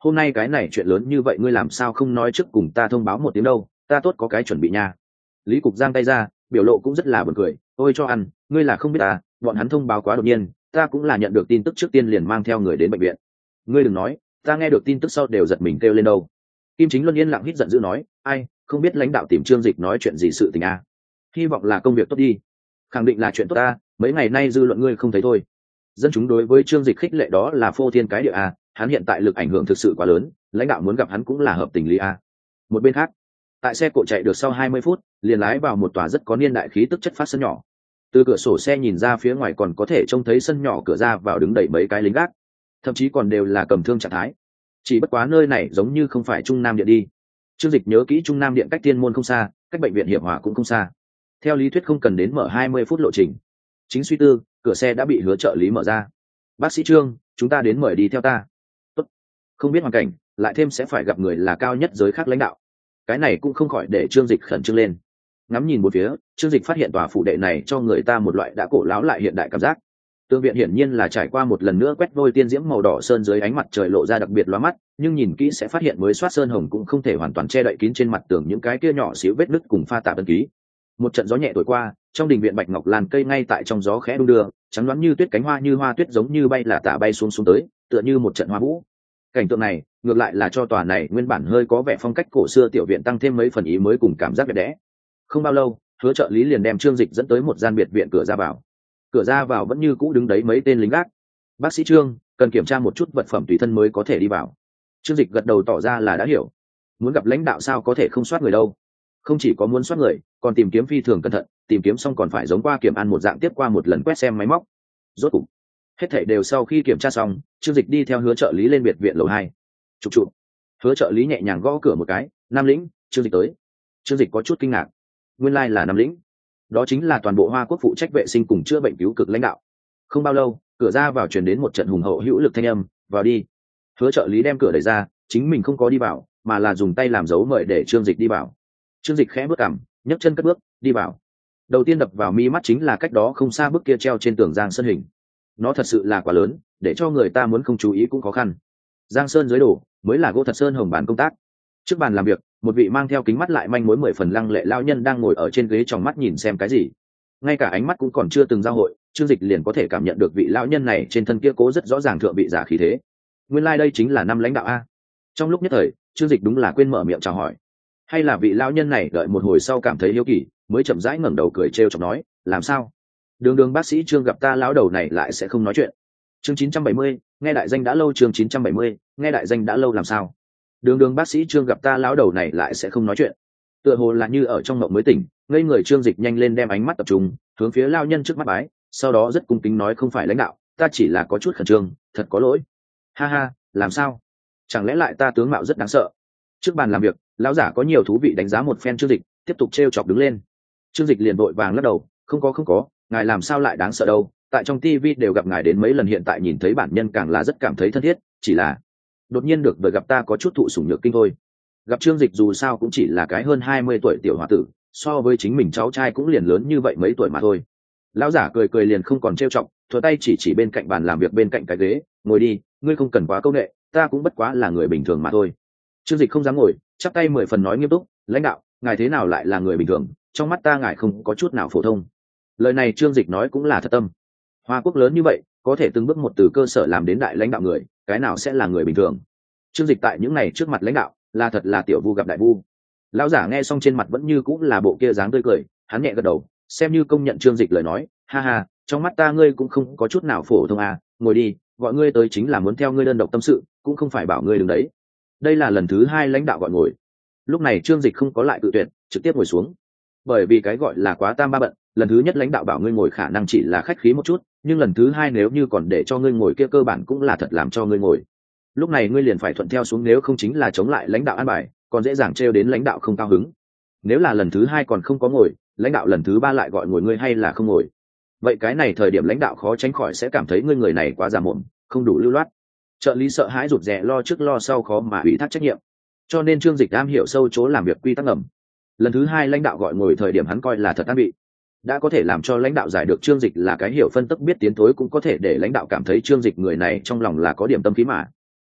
hôm nay cái này chuyện lớn như vậy ngươi làm sao không nói trước cùng ta thông báo một tiếng đâu, ta tốt có cái chuẩn bị nha. Lý Cục giang tay ra, biểu lộ cũng rất là buồn cười, ôi cho ăn, ngươi là không biết à, bọn hắn thông báo quá đột nhiên, ta cũng là nhận được tin tức trước tiên liền mang theo người đến bệnh viện. Ngươi đừng nói, ta nghe được tin tức sau đều giật mình kêu lên đâu. Kim Chính Luân yên lặng hít giận dữ nói, ai, không biết lãnh đạo tìm Trương Dịch nói chuyện gì sự tình à? Hy vọng là công việc tốt đi. Khẳng định là chuyện tốt ta, mấy ngày nay dư luận ngươi không thấy thôi. Dân chúng đối với Trương Dịch khích lệ đó là phô thiên cái địa à, hắn hiện tại lực ảnh hưởng thực sự quá lớn, lãnh đạo muốn gặp hắn cũng là hợp tình lý à. Một bên khác, tại xe cộ chạy được sau 20 phút, liền lái vào một tòa rất có niên đại khí tức chất phát sân nhỏ. Từ cửa sổ xe nhìn ra phía ngoài còn có thể trông thấy sân nhỏ cửa ra vào đứng đầy mấy cái lính gác, thậm chí còn đều là cầm thương trạng thái. Chỉ bất quá nơi này giống như không phải Trung Nam Điện đi. Trương Dịch nhớ kỹ Trung Nam Điện cách Thiên Môn không xa, cách bệnh viện Hiệp Hòa cũng không xa. Theo lý thuyết không cần đến mở 20 phút lộ trình. Chính suy tư, cửa xe đã bị Hứa trợ lý mở ra. Bác sĩ Trương, chúng ta đến mời đi theo ta. Tốt. Không biết hoàn cảnh, lại thêm sẽ phải gặp người là cao nhất giới khác lãnh đạo. Cái này cũng không khỏi để Trương Dịch khẩn trương lên. Ngắm nhìn một phía, Trương Dịch phát hiện tòa phủ đệ này cho người ta một loại đã cổ láo lại hiện đại cảm giác. Tường viện hiển nhiên là trải qua một lần nữa quét vôi tiên diễm màu đỏ sơn dưới ánh mặt trời lộ ra đặc biệt lóa mắt, nhưng nhìn kỹ sẽ phát hiện mới soát sơn hồng cũng không thể hoàn toàn che đậy kín trên mặt tường những cái kia nhỏ xíu vết nứt cùng pha tạp ấn ký. Một trận gió nhẹ thổi qua, trong đình viện bạch ngọc lan cây ngay tại trong gió khẽ đung đưa, trắng loáng như tuyết, cánh hoa như hoa tuyết giống như bay là tả bay xuống xuống tới, tựa như một trận hoa vũ. Cảnh tượng này, ngược lại là cho tòa này nguyên bản hơi có vẻ phong cách cổ xưa tiểu viện tăng thêm mấy phần ý mới cùng cảm giác đẹp đẽ. Không bao lâu, Hứa trợ lý liền đem Trương Dịch dẫn tới một gian biệt viện cửa ra vào. Cửa ra vào vẫn như cũ đứng đấy mấy tên lính gác. Bác sĩ Trương, cần kiểm tra một chút vật phẩm tùy thân mới có thể đi vào. Trương Dịch gật đầu tỏ ra là đã hiểu. Muốn gặp lãnh đạo sao có thể không soát người đâu. Không chỉ có muốn soát người, còn tìm kiếm phi thường cẩn thận, tìm kiếm xong còn phải giống qua kiểm ăn một dạng tiếp qua một lần quét xem máy móc. Rốt cục, hết thảy đều sau khi kiểm tra xong, Trương Dịch đi theo Hứa trợ lý lên biệt viện lầu 2. Chụp chụp. Hứa trợ lý nhẹ nhàng gõ cửa một cái, Nam lĩnh, Trương Dịch tới. Trương Dịch có chút kinh ngạc. Nguyên lai là Nam lĩnh. Đó chính là toàn bộ Hoa Quốc phụ trách vệ sinh cùng chữa bệnh cứu cực lãnh đạo. Không bao lâu, cửa ra vào truyền đến một trận hùng hậu hữu lực thanh âm, vào đi. Hứa trợ lý đem cửa đẩy ra, chính mình không có đi vào, mà là dùng tay làm dấu mời để Trương Dịch đi vào. Trương Dịch khẽ bước cằm, nhấc chân cất bước, đi vào. Đầu tiên đập vào mi mắt chính là cách đó không xa bức kia treo trên tường Giang Sơn hình. Nó thật sự là quá lớn, để cho người ta muốn không chú ý cũng khó khăn. Giang Sơn dưới đổ, mới là gỗ thật sơn hồng bàn công tác. Trước bàn làm việc, một vị mang theo kính mắt lại manh mối 10 phần lăng lệ lão nhân đang ngồi ở trên ghế tròng mắt nhìn xem cái gì. Ngay cả ánh mắt cũng còn chưa từng giao hội, Trương Dịch liền có thể cảm nhận được vị lão nhân này trên thân kia cố rất rõ ràng thượng vị giả khí thế. Nguyên lai đây chính là năm lãnh đạo a. Trong lúc nhất thời, Trương Dịch đúng là quên mở miệng chào hỏi. Hay là vị lão nhân này đợi một hồi sau cảm thấy hiếu kỳ, mới chậm rãi ngẩng đầu cười trêu chọc nói, làm sao? Đường bác sĩ Trương gặp ta lão đầu này lại sẽ không nói chuyện. Chương 970, nghe đại danh đã lâu. Chương 970, nghe đại danh đã lâu làm sao? Đường bác sĩ Trương gặp ta lão đầu này lại sẽ không nói chuyện. Tựa hồ là như ở trong mộng mới tỉnh, ngây người Trương Dịch nhanh lên đem ánh mắt tập trung hướng phía lão nhân trước mắt bái, sau đó rất cung kính nói, không phải lãnh đạo, ta chỉ là có chút khẩn trương, thật có lỗi. Ha ha, làm sao? Chẳng lẽ lại ta tướng mạo rất đáng sợ? Trước bàn làm việc, lão giả có nhiều thú vị đánh giá một phen Trương Dịch, tiếp tục trêu chọc đứng lên. Trương Dịch liền vội vàng lắc đầu, không có, ngài làm sao lại đáng sợ đâu, tại trong TV đều gặp ngài đến mấy lần, hiện tại nhìn thấy bản nhân càng là rất cảm thấy thân thiết, chỉ là đột nhiên được vừa gặp ta có chút thụ sủng nhược kinh thôi. Gặp Trương Dịch dù sao cũng chỉ là cái hơn 20 tuổi tiểu hòa tử, so với chính mình cháu trai cũng liền lớn như vậy mấy tuổi mà thôi. Lão giả cười liền không còn trêu chọc, thuở tay chỉ bên cạnh bàn làm việc bên cạnh cái ghế, ngồi đi, ngươi không cần quá câu nệ, ta cũng bất quá là người bình thường mà thôi. Trương Dịch không dám ngồi, chắp tay 10 phần nói nghiêm túc, lãnh đạo, ngài thế nào lại là người bình thường, trong mắt ta ngài không có chút nào phổ thông. Lời này Trương Dịch nói cũng là thật tâm. Hoa Quốc lớn như vậy, có thể từng bước một từ cơ sở làm đến đại lãnh đạo người, cái nào sẽ là người bình thường? Trương Dịch tại những này trước mặt lãnh đạo, là thật là tiểu vu gặp đại vu. Lão giả nghe xong trên mặt vẫn như cũng là bộ kia dáng tươi cười, hắn nhẹ gật đầu, xem như công nhận Trương Dịch lời nói, ha ha, trong mắt ta ngươi cũng không có chút nào phổ thông à, ngồi đi, gọi ngươi tới chính là muốn theo ngươi đơn độc tâm sự, cũng không phải bảo ngươi đứng đấy. Đây là lần thứ 2 lãnh đạo gọi ngồi. Lúc này Trương Dịch không có lại cự tuyệt, trực tiếp ngồi xuống. Bởi vì cái gọi là quá tam ba bận, lần thứ nhất lãnh đạo bảo ngươi ngồi khả năng chỉ là khách khí một chút, nhưng lần thứ 2 nếu như còn để cho ngươi ngồi kia cơ bản cũng là thật làm cho ngươi ngồi. Lúc này ngươi liền phải thuận theo xuống, nếu không chính là chống lại lãnh đạo an bài, còn dễ dàng trêu đến lãnh đạo không cao hứng. Nếu là lần thứ 2 còn không có ngồi, lãnh đạo lần thứ 3 lại gọi ngồi ngươi hay là không ngồi. Vậy cái này thời điểm lãnh đạo khó tránh khỏi sẽ cảm thấy ngươi người này quá già mồm, không đủ lưu loát. Trợ lý sợ hãi rụt rè, lo trước lo sau khó mà ủy thác trách nhiệm. Cho nên Trương Dịch am hiểu sâu chỗ làm việc quy tắc ngầm. Lần thứ 2 lãnh đạo gọi ngồi thời điểm hắn coi là thật an bị. Đã có thể làm cho lãnh đạo giải được Trương Dịch là cái hiểu phân tức biết tiến thối, cũng có thể để lãnh đạo cảm thấy Trương Dịch người này trong lòng là có điểm tâm khí mà.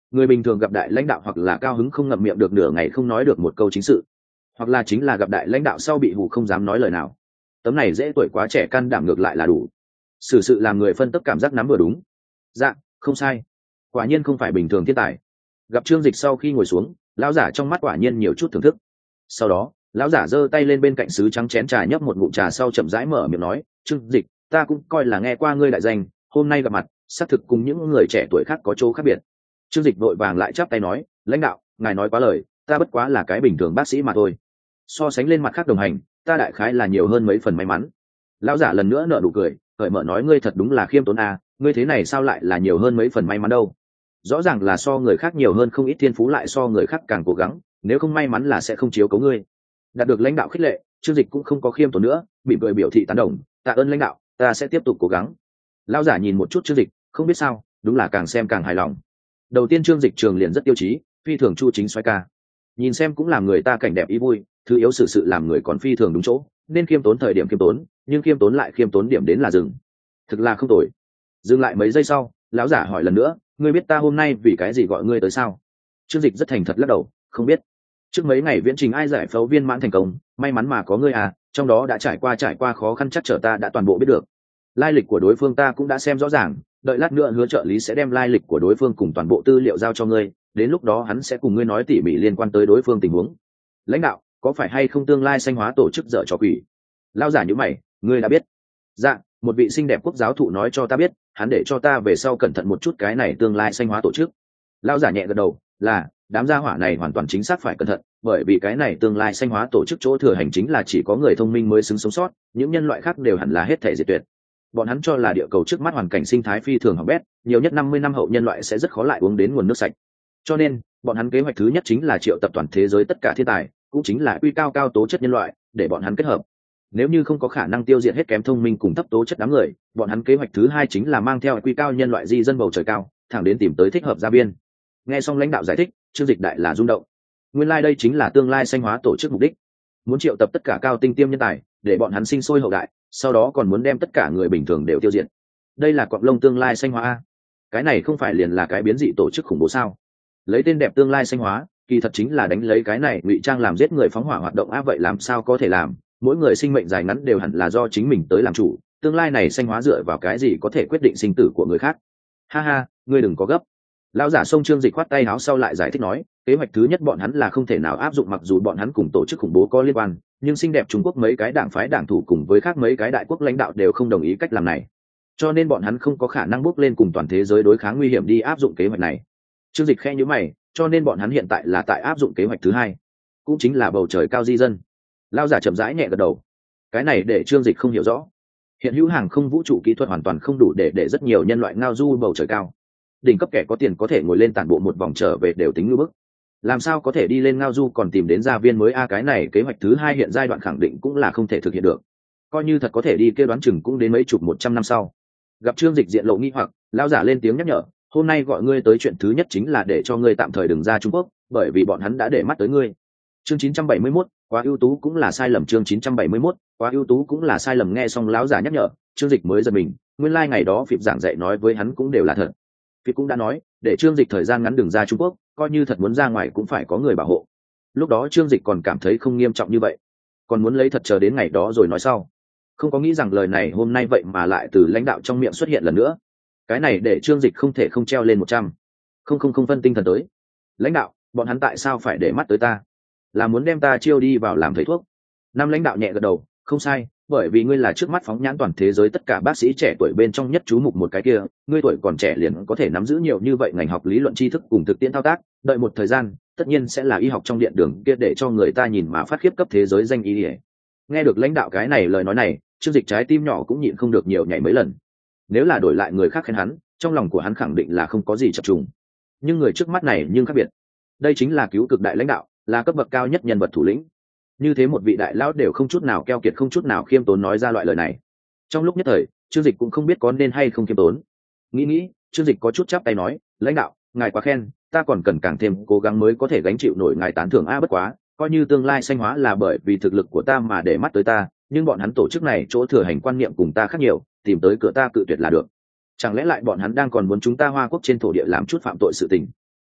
Người bình thường gặp đại lãnh đạo hoặc là cao hứng không ngậm miệng được nửa ngày không nói được một câu chính sự, hoặc là chính là gặp đại lãnh đạo sau bị hù không dám nói lời nào. Tấm này dễ tuổi quá trẻ can đảm ngược lại là đủ. Xử sự làm người phân tích cảm giác nắm vừa đúng. Dạ, không sai. Quả nhiên không phải bình thường thiên tài. Gặp Trương Dịch sau khi ngồi xuống, lão giả trong mắt quả nhiên nhiều chút thưởng thức. Sau đó, lão giả giơ tay lên bên cạnh sứ trắng chén trà nhấp một ngụm trà sau chậm rãi mở miệng nói, "Trương Dịch, ta cũng coi là nghe qua ngươi đại danh, hôm nay gặp mặt, xác thực cùng những người trẻ tuổi khác có chỗ khác biệt." Trương Dịch vội vàng lại chắp tay nói, "Lãnh đạo, ngài nói quá lời, ta bất quá là cái bình thường bác sĩ mà thôi. So sánh lên mặt khác đồng hành, ta đại khái là nhiều hơn mấy phần may mắn." Lão giả lần nữa nở nụ cười, cởi mở nói, "Ngươi thật đúng là khiêm tốn à, ngươi thế này sao lại là nhiều hơn mấy phần may mắn đâu? Rõ ràng là so người khác nhiều hơn không ít thiên phú, lại so người khác càng cố gắng, nếu không may mắn là sẽ không chiếu cố ngươi." Đạt được lãnh đạo khích lệ, Trương Dịch cũng không có khiêm tốn nữa, bị cười biểu thị tán đồng, "Tạ ơn lãnh đạo, ta sẽ tiếp tục cố gắng." Lão giả nhìn một chút Trương Dịch, không biết sao, đúng là càng xem càng hài lòng. Đầu tiên Trương Dịch trường liền rất tiêu chí, phi thường chu chính xoay ca, nhìn xem cũng làm người ta cảnh đẹp ý vui, thứ yếu sự làm người còn phi thường đúng chỗ, nên khiêm tốn thời điểm khiêm tốn, nhưng khiêm tốn lại khiêm tốn điểm đến là dừng. Thực là không tồi. Dừng lại mấy giây sau, lão giả hỏi lần nữa, "Ngươi biết ta hôm nay vì cái gì gọi ngươi tới sao?" Trương Dịch rất thành thật lắc đầu, "Không biết. Trước mấy ngày viễn trình ai giải phẫu viên mãn thành công, may mắn mà có ngươi à, trong đó đã trải qua khó khăn chắc trở ta đã toàn bộ biết được. Lai lịch của đối phương ta cũng đã xem rõ ràng, đợi lát nữa hứa trợ lý sẽ đem lai lịch của đối phương cùng toàn bộ tư liệu giao cho ngươi, đến lúc đó hắn sẽ cùng ngươi nói tỉ mỉ liên quan tới đối phương tình huống." "Lãnh đạo, có phải hay không tương lai Xanh Hóa tổ chức dở trò quỷ?" Lão giả nhíu mày, "Ngươi đã biết?" "Dạ, một vị xinh đẹp quốc giáo thụ nói cho ta biết, hắn để cho ta về sau cẩn thận một chút cái này tương lai Xanh Hóa tổ chức." Lão giả nhẹ gật đầu, "Là, đám gia hỏa này hoàn toàn chính xác phải cẩn thận, bởi vì cái này tương lai Xanh Hóa tổ chức chỗ thừa hành chính là chỉ có người thông minh mới xứng sống sót, những nhân loại khác đều hẳn là hết thể diệt tuyệt. Bọn hắn cho là địa cầu trước mắt hoàn cảnh sinh thái phi thường hỏng bét, nhiều nhất 50 năm hậu nhân loại sẽ rất khó lại uống đến nguồn nước sạch. Cho nên, bọn hắn kế hoạch thứ nhất chính là triệu tập toàn thế giới tất cả thiên tài, cũng chính là uy cao cao tố chất nhân loại, để bọn hắn kết hợp. Nếu như không có khả năng tiêu diệt hết kém thông minh cùng thấp tố chất đám người, bọn hắn kế hoạch thứ hai chính là mang theo quy cao nhân loại di dân bầu trời cao, thẳng đến tìm tới thích hợp gia viên." Nghe xong lãnh đạo giải thích, Trương Dịch đại là rung động. Nguyên lai đây chính là tương lai Xanh Hóa tổ chức mục đích, muốn triệu tập tất cả cao tinh tiêm nhân tài, để bọn hắn sinh sôi hậu đại, sau đó còn muốn đem tất cả người bình thường đều tiêu diệt. Đây là cọp lông tương lai Xanh Hóa a. Cái này không phải liền là cái biến dị tổ chức khủng bố sao? Lấy tên đẹp tương lai Xanh Hóa, kỳ thật chính là đánh lấy cái này ngụy trang làm giết người phóng hỏa hoạt động a, vậy làm sao có thể làm? Mỗi người sinh mệnh dài ngắn đều hẳn là do chính mình tới làm chủ, tương lai này Xanh Hóa dựa vào cái gì có thể quyết định sinh tử của người khác? Ha ha, ngươi đừng có gấp. Lão giả xông Trương Dịch khoát tay áo sau lại giải thích nói, kế hoạch thứ nhất bọn hắn là không thể nào áp dụng, mặc dù bọn hắn cùng tổ chức khủng bố có liên quan, nhưng xinh đẹp Trung Quốc mấy cái đảng phái đảng thủ cùng với khác mấy cái đại quốc lãnh đạo đều không đồng ý cách làm này, cho nên bọn hắn không có khả năng bước lên cùng toàn thế giới đối kháng nguy hiểm đi áp dụng kế hoạch này. Trương Dịch khẽ nhíu mày, cho nên bọn hắn hiện tại là tại áp dụng kế hoạch thứ hai, cũng chính là bầu trời cao di dân. Lão giả chậm rãi nhẹ gật đầu. Cái này để Trương Dịch không hiểu rõ. Hiện hữu hàng không vũ trụ kỹ thuật hoàn toàn không đủ để rất nhiều nhân loại ngao du bầu trời cao. Đỉnh cấp kẻ có tiền có thể ngồi lên tản bộ một vòng trở về đều tính ngưỡng bức, làm sao có thể đi lên ngao du còn tìm đến gia viên mới a? Cái này kế hoạch thứ hai hiện giai đoạn khẳng định cũng là không thể thực hiện được, coi như thật có thể đi kêu đoán chừng cũng đến mấy chục 100 năm sau. Gặp Trương Dịch diện lộ nghi hoặc, lão giả lên tiếng nhắc nhở, "Hôm nay gọi ngươi tới chuyện thứ nhất chính là để cho ngươi tạm thời đừng ra Trung Quốc, bởi vì bọn hắn đã để mắt tới ngươi." Chương 971, quá ưu tú cũng là sai lầm. Chương 971, quá ưu tú cũng là sai lầm. Nghe xong lão giả nhắc nhở, Trương Dịch mới giật mình, nguyên lai ngày đó Phịp giảng dạy nói với hắn cũng đều là thật. Phịp cũng đã nói, để Trương Dịch thời gian ngắn đừng ra Trung Quốc, coi như thật muốn ra ngoài cũng phải có người bảo hộ. Lúc đó Trương Dịch còn cảm thấy không nghiêm trọng như vậy, còn muốn lấy thật chờ đến ngày đó rồi nói sau. Không có nghĩ rằng lời này hôm nay vậy mà lại từ lãnh đạo trong miệng xuất hiện lần nữa. Cái này để Trương Dịch không thể không treo lên 100. Không phân tinh thần tới. "Lãnh đạo, bọn hắn tại sao phải để mắt tới ta? Là muốn đem ta chiêu đi vào làm thầy thuốc?" Nam lãnh đạo nhẹ gật đầu, "Không sai, bởi vì ngươi là trước mắt phóng nhãn toàn thế giới tất cả bác sĩ trẻ tuổi bên trong nhất chú mục một cái kia, ngươi tuổi còn trẻ liền có thể nắm giữ nhiều như vậy ngành học lý luận tri thức cùng thực tiễn thao tác, đợi một thời gian, tất nhiên sẽ là y học trong điện đường kia để cho người ta nhìn mà phát khiếp cấp thế giới danh y." Nghe được lãnh đạo cái này lời nói này, Trương Dịch trái tim nhỏ cũng nhịn không được nhiều nhảy mấy lần. Nếu là đổi lại người khác khen hắn, trong lòng của hắn khẳng định là không có gì chập trùng, nhưng người trước mắt này nhưng khác biệt. Đây chính là cứu cực đại lãnh đạo, là cấp bậc cao nhất nhân vật thủ lĩnh. Như thế một vị đại lão đều không chút nào keo kiệt, không chút nào khiêm tốn nói ra loại lời này. Trong lúc nhất thời, Trương Dịch cũng không biết có nên hay không khiêm tốn. Nghĩ, Trương Dịch có chút chắp tay nói, "Lãnh đạo, ngài quá khen, ta còn cần càng thêm cố gắng mới có thể gánh chịu nổi ngài tán thưởng a. Bất quá, coi như tương lai Xanh Hóa là bởi vì thực lực của ta mà để mắt tới ta, nhưng bọn hắn tổ chức này chỗ thừa hành quan niệm cùng ta khác nhiều, tìm tới cửa ta cự tuyệt là được. Chẳng lẽ lại bọn hắn đang còn muốn chúng ta Hoa Quốc trên thổ địa làm chút phạm tội sự tình?"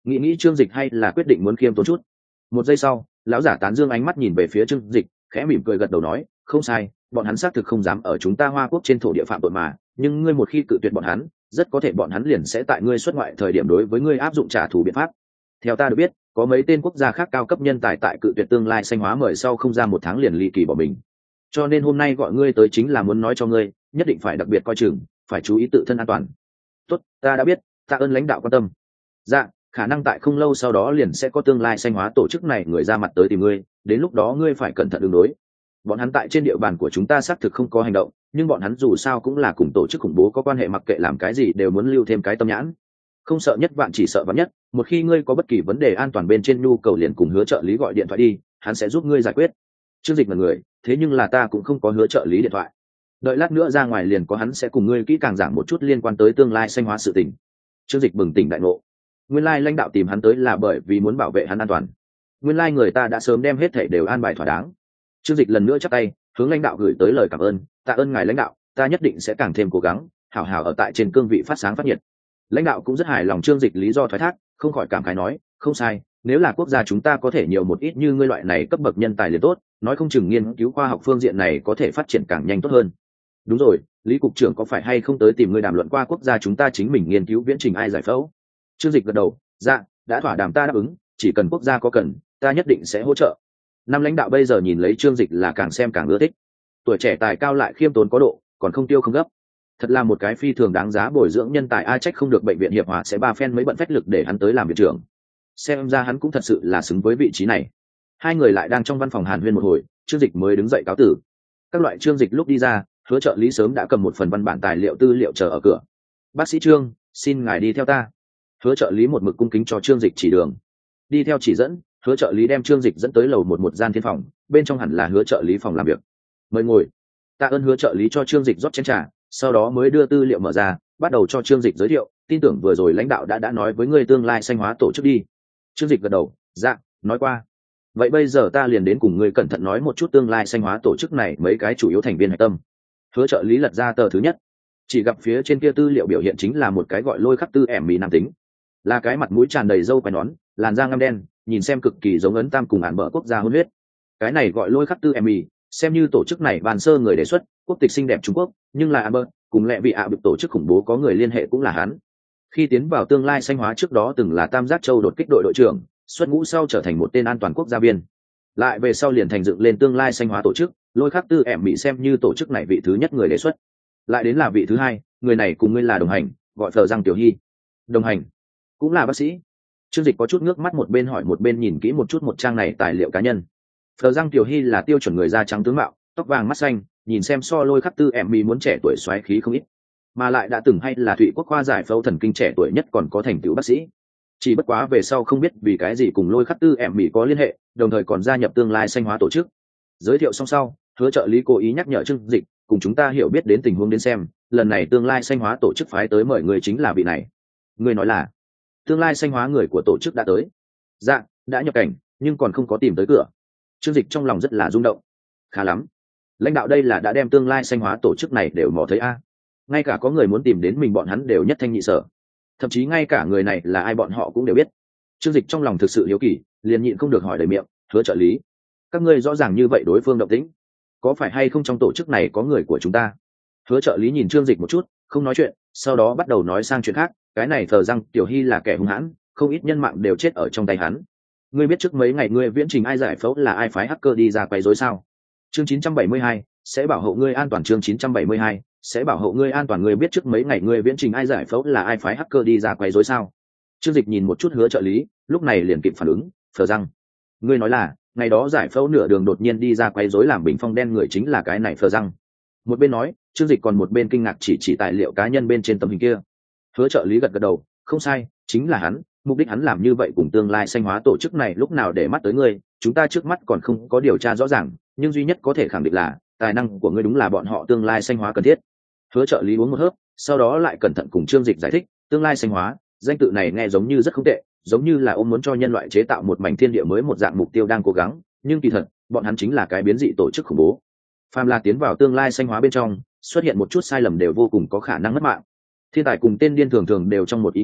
Nghĩ Trương Dịch hay là quyết định muốn khiêm tốn chút. Một giây sau, lão giả tán dương ánh mắt nhìn về phía Trương Dịch, khẽ mỉm cười gật đầu nói, không sai, bọn hắn xác thực không dám ở chúng ta Hoa Quốc trên thổ địa phạm tội mà, nhưng ngươi một khi cự tuyệt bọn hắn, rất có thể bọn hắn liền sẽ tại ngươi xuất ngoại thời điểm đối với ngươi áp dụng trả thù biện pháp. Theo ta được biết, có mấy tên quốc gia khác cao cấp nhân tài tại cự tuyệt tương lai xanh hóa mời sau không ra một tháng liền ly kỳ bỏ mình. Cho nên hôm nay gọi ngươi tới chính là muốn nói cho ngươi, nhất định phải đặc biệt coi chừng, phải chú ý tự thân an toàn. Tốt, ta đã biết, tạ ơn lãnh đạo quan tâm. Dạ, khả năng tại không lâu sau đó liền sẽ có tương lai xanh hóa tổ chức này người ra mặt tới tìm ngươi, đến lúc đó ngươi phải cẩn thận ứng đối. Bọn hắn tại trên địa bàn của chúng ta xác thực không có hành động, nhưng bọn hắn dù sao cũng là cùng tổ chức khủng bố có quan hệ, mặc kệ làm cái gì đều muốn lưu thêm cái tâm nhãn. Không sợ nhất vạn chỉ sợ vạn nhất, một khi ngươi có bất kỳ vấn đề an toàn bên trên nhu cầu liền cùng Hứa trợ lý gọi điện thoại đi, hắn sẽ giúp ngươi giải quyết. Trương Dịch là người, thế nhưng là ta cũng không có Hứa trợ lý điện thoại. Đợi lát nữa ra ngoài liền có hắn sẽ cùng ngươi kỹ càng giảng một chút liên quan tới tương lai xanh hóa sự tình. Trương Dịch bừng tỉnh đại ngộ. Nguyên lai lãnh đạo tìm hắn tới là bởi vì muốn bảo vệ hắn an toàn. Nguyên lai người ta đã sớm đem hết thảy đều an bài thỏa đáng. Trương Dịch lần nữa chắp tay, hướng lãnh đạo gửi tới lời cảm ơn, tạ ơn ngài lãnh đạo, ta nhất định sẽ càng thêm cố gắng, hảo hảo ở tại trên cương vị phát sáng phát nhiệt. Lãnh đạo cũng rất hài lòng Trương Dịch lý do thoái thác, không khỏi cảm khái nói, không sai, nếu là quốc gia chúng ta có thể nhiều một ít như ngươi loại này cấp bậc nhân tài liền tốt, nói không chừng nghiên cứu khoa học phương diện này có thể phát triển càng nhanh tốt hơn. Đúng rồi, Lý cục trưởng có phải hay không tới tìm ngươi đàm luận qua quốc gia chúng ta chính mình nghiên cứu viễn trình ai giải phẫu? Trương Dịch gật đầu, dạ, đã thỏa đàm, ta đáp ứng, chỉ cần quốc gia có cần, ta nhất định sẽ hỗ trợ. Năm lãnh đạo bây giờ nhìn lấy Trương Dịch là càng xem càng ưa thích. Tuổi trẻ tài cao lại khiêm tốn có độ, còn không tiêu không gấp. Thật là một cái phi thường đáng giá bồi dưỡng nhân tài, ai trách không được bệnh viện hiệp hòa sẽ ba phen mấy bận phách lực để hắn tới làm viện trưởng. Xem ra hắn cũng thật sự là xứng với vị trí này. Hai người lại đang trong văn phòng hàn huyên một hồi, Trương Dịch mới đứng dậy cáo tử. Các loại Trương Dịch lúc đi ra, Hứa trợ lý sớm đã cầm một phần văn bản tài liệu tư liệu chờ ở cửa. Bác sĩ Trương, xin ngài đi theo ta. Hứa trợ lý một mực cung kính cho Trương Dịch chỉ đường. Đi theo chỉ dẫn, Hứa trợ lý đem Trương Dịch dẫn tới lầu một gian thiên phòng, bên trong hẳn là Hứa trợ lý phòng làm việc. Mời ngồi. Tạ ơn Hứa trợ lý cho Trương Dịch rót chén trà, sau đó mới đưa tư liệu mở ra, bắt đầu cho Trương Dịch giới thiệu, tin tưởng vừa rồi lãnh đạo đã nói với ngươi tương lai xanh hóa tổ chức đi. Trương Dịch gật đầu, dạ, nói qua. Vậy bây giờ ta liền đến cùng ngươi cẩn thận nói một chút tương lai xanh hóa tổ chức này mấy cái chủ yếu thành viên hạch tâm. Hứa trợ lý lật ra tờ thứ nhất, chỉ gặp phía trên kia tư liệu biểu hiện chính là một cái gọi Lôi Khắc Tư ẻm mì nam tính, là cái mặt mũi tràn đầy râu quai nón, làn da ngăm đen, nhìn xem cực kỳ giống ấn tam cùng ản bợ quốc gia hôn huyết. Cái này gọi Lôi Khắc Tư ẻm mì, xem như tổ chức này bàn sơ người đề xuất, quốc tịch xinh đẹp Trung Quốc, nhưng là ản bợ cùng lẹ vị ạ bị tổ chức khủng bố có người liên hệ cũng là hắn. Khi tiến vào tương lai xanh hóa trước đó từng là Tam Giác Châu đột kích đội đội trưởng, xuất ngũ sau trở thành một tên an toàn quốc gia viên, lại về sau liền thành dựng lên tương lai xanh hóa tổ chức. Lôi Khắc Tư ẻm bị xem như tổ chức này vị thứ nhất người đề xuất, lại đến là vị thứ hai, người này cùng ngươi là đồng hành, gọi Phờ Giang Tiểu Hy. Đồng hành cũng là bác sĩ. Trương Dịch có chút ngước mắt, một bên hỏi một bên nhìn kỹ một chút một trang này tài liệu cá nhân. Phờ Giang Tiểu Hy là tiêu chuẩn người da trắng tướng mạo, tóc vàng mắt xanh, nhìn xem so Lôi Khắc Tư ẻm bị muốn trẻ tuổi xoáy khí không ít, mà lại đã từng hay là Thụy Quốc khoa giải phẫu thần kinh trẻ tuổi nhất còn có thành tựu bác sĩ. Chỉ bất quá về sau không biết vì cái gì cùng Lôi Khắc Tư ẻm bị có liên hệ, đồng thời còn gia nhập tương lai xanh hóa tổ chức. Giới thiệu xong sau, Hứa trợ lý cố ý nhắc nhở Trương Dịch, cùng chúng ta hiểu biết đến tình huống đến xem, lần này tương lai xanh hóa tổ chức phái tới mời người chính là vị này. Người nói là tương lai xanh hóa người của tổ chức đã tới? Dạ, đã nhập cảnh, nhưng còn không có tìm tới cửa. Trương Dịch trong lòng rất là rung động. Khá lắm, lãnh đạo đây là đã đem tương lai xanh hóa tổ chức này đều mò thấy a. Ngay cả có người muốn tìm đến mình bọn hắn đều nhất thanh nhị sở, thậm chí ngay cả người này là ai bọn họ cũng đều biết. Trương Dịch trong lòng thực sự hiếu kỳ, liền nhịn không được hỏi đầy miệng, Hứa trợ lý, các ngươi rõ ràng như vậy đối phương động tĩnh, có phải hay không trong tổ chức này có người của chúng ta? Hứa trợ lý nhìn Trương Dịch một chút, không nói chuyện, sau đó bắt đầu nói sang chuyện khác. Cái này Phờ Giang Tiểu Hy là kẻ hung hãn, không ít nhân mạng đều chết ở trong tay hắn. Ngươi biết trước mấy ngày ngươi viễn trình ai giải phẫu là ai phái hacker đi ra quấy rối sao? Chương 972, sẽ bảo hộ ngươi an toàn. Chương 972, sẽ bảo hộ ngươi an toàn. Ngươi biết trước mấy ngày ngươi viễn trình ai giải phẫu là ai phái hacker đi ra quấy rối sao? Trương Dịch nhìn một chút Hứa trợ lý, lúc này liền kịp phản ứng, Phờ Giang, ngươi nói là ngày đó giải phẫu nửa đường đột nhiên đi ra quấy rối làm bình phong đen người chính là cái này Phờ Giang? Một bên nói, Trương Dịch còn một bên kinh ngạc chỉ tài liệu cá nhân bên trên tấm hình kia. Hứa trợ lý gật gật đầu, không sai, chính là hắn. Mục đích hắn làm như vậy cùng tương lai xanh hóa tổ chức này lúc nào để mắt tới ngươi, chúng ta trước mắt còn không có điều tra rõ ràng, nhưng duy nhất có thể khẳng định là tài năng của ngươi đúng là bọn họ tương lai xanh hóa cần thiết. Hứa trợ lý uống một hớp, sau đó lại cẩn thận cùng Trương Dịch giải thích, tương lai xanh hóa, danh tự này nghe giống như rất không tệ, giống như là ông muốn cho nhân loại chế tạo một mảnh thiên địa mới, một dạng mục tiêu đang cố gắng, nhưng kỳ thật, bọn hắn chính là cái biến dị tổ chức khủng bố. Phàm là tiến vào tương lai xanh hóa bên trong, xuất hiện một chút sai lầm đều vô cùng có khả năng mất mạng. Thiên tài cùng tên điên thường thường đều trong một ý nghĩ,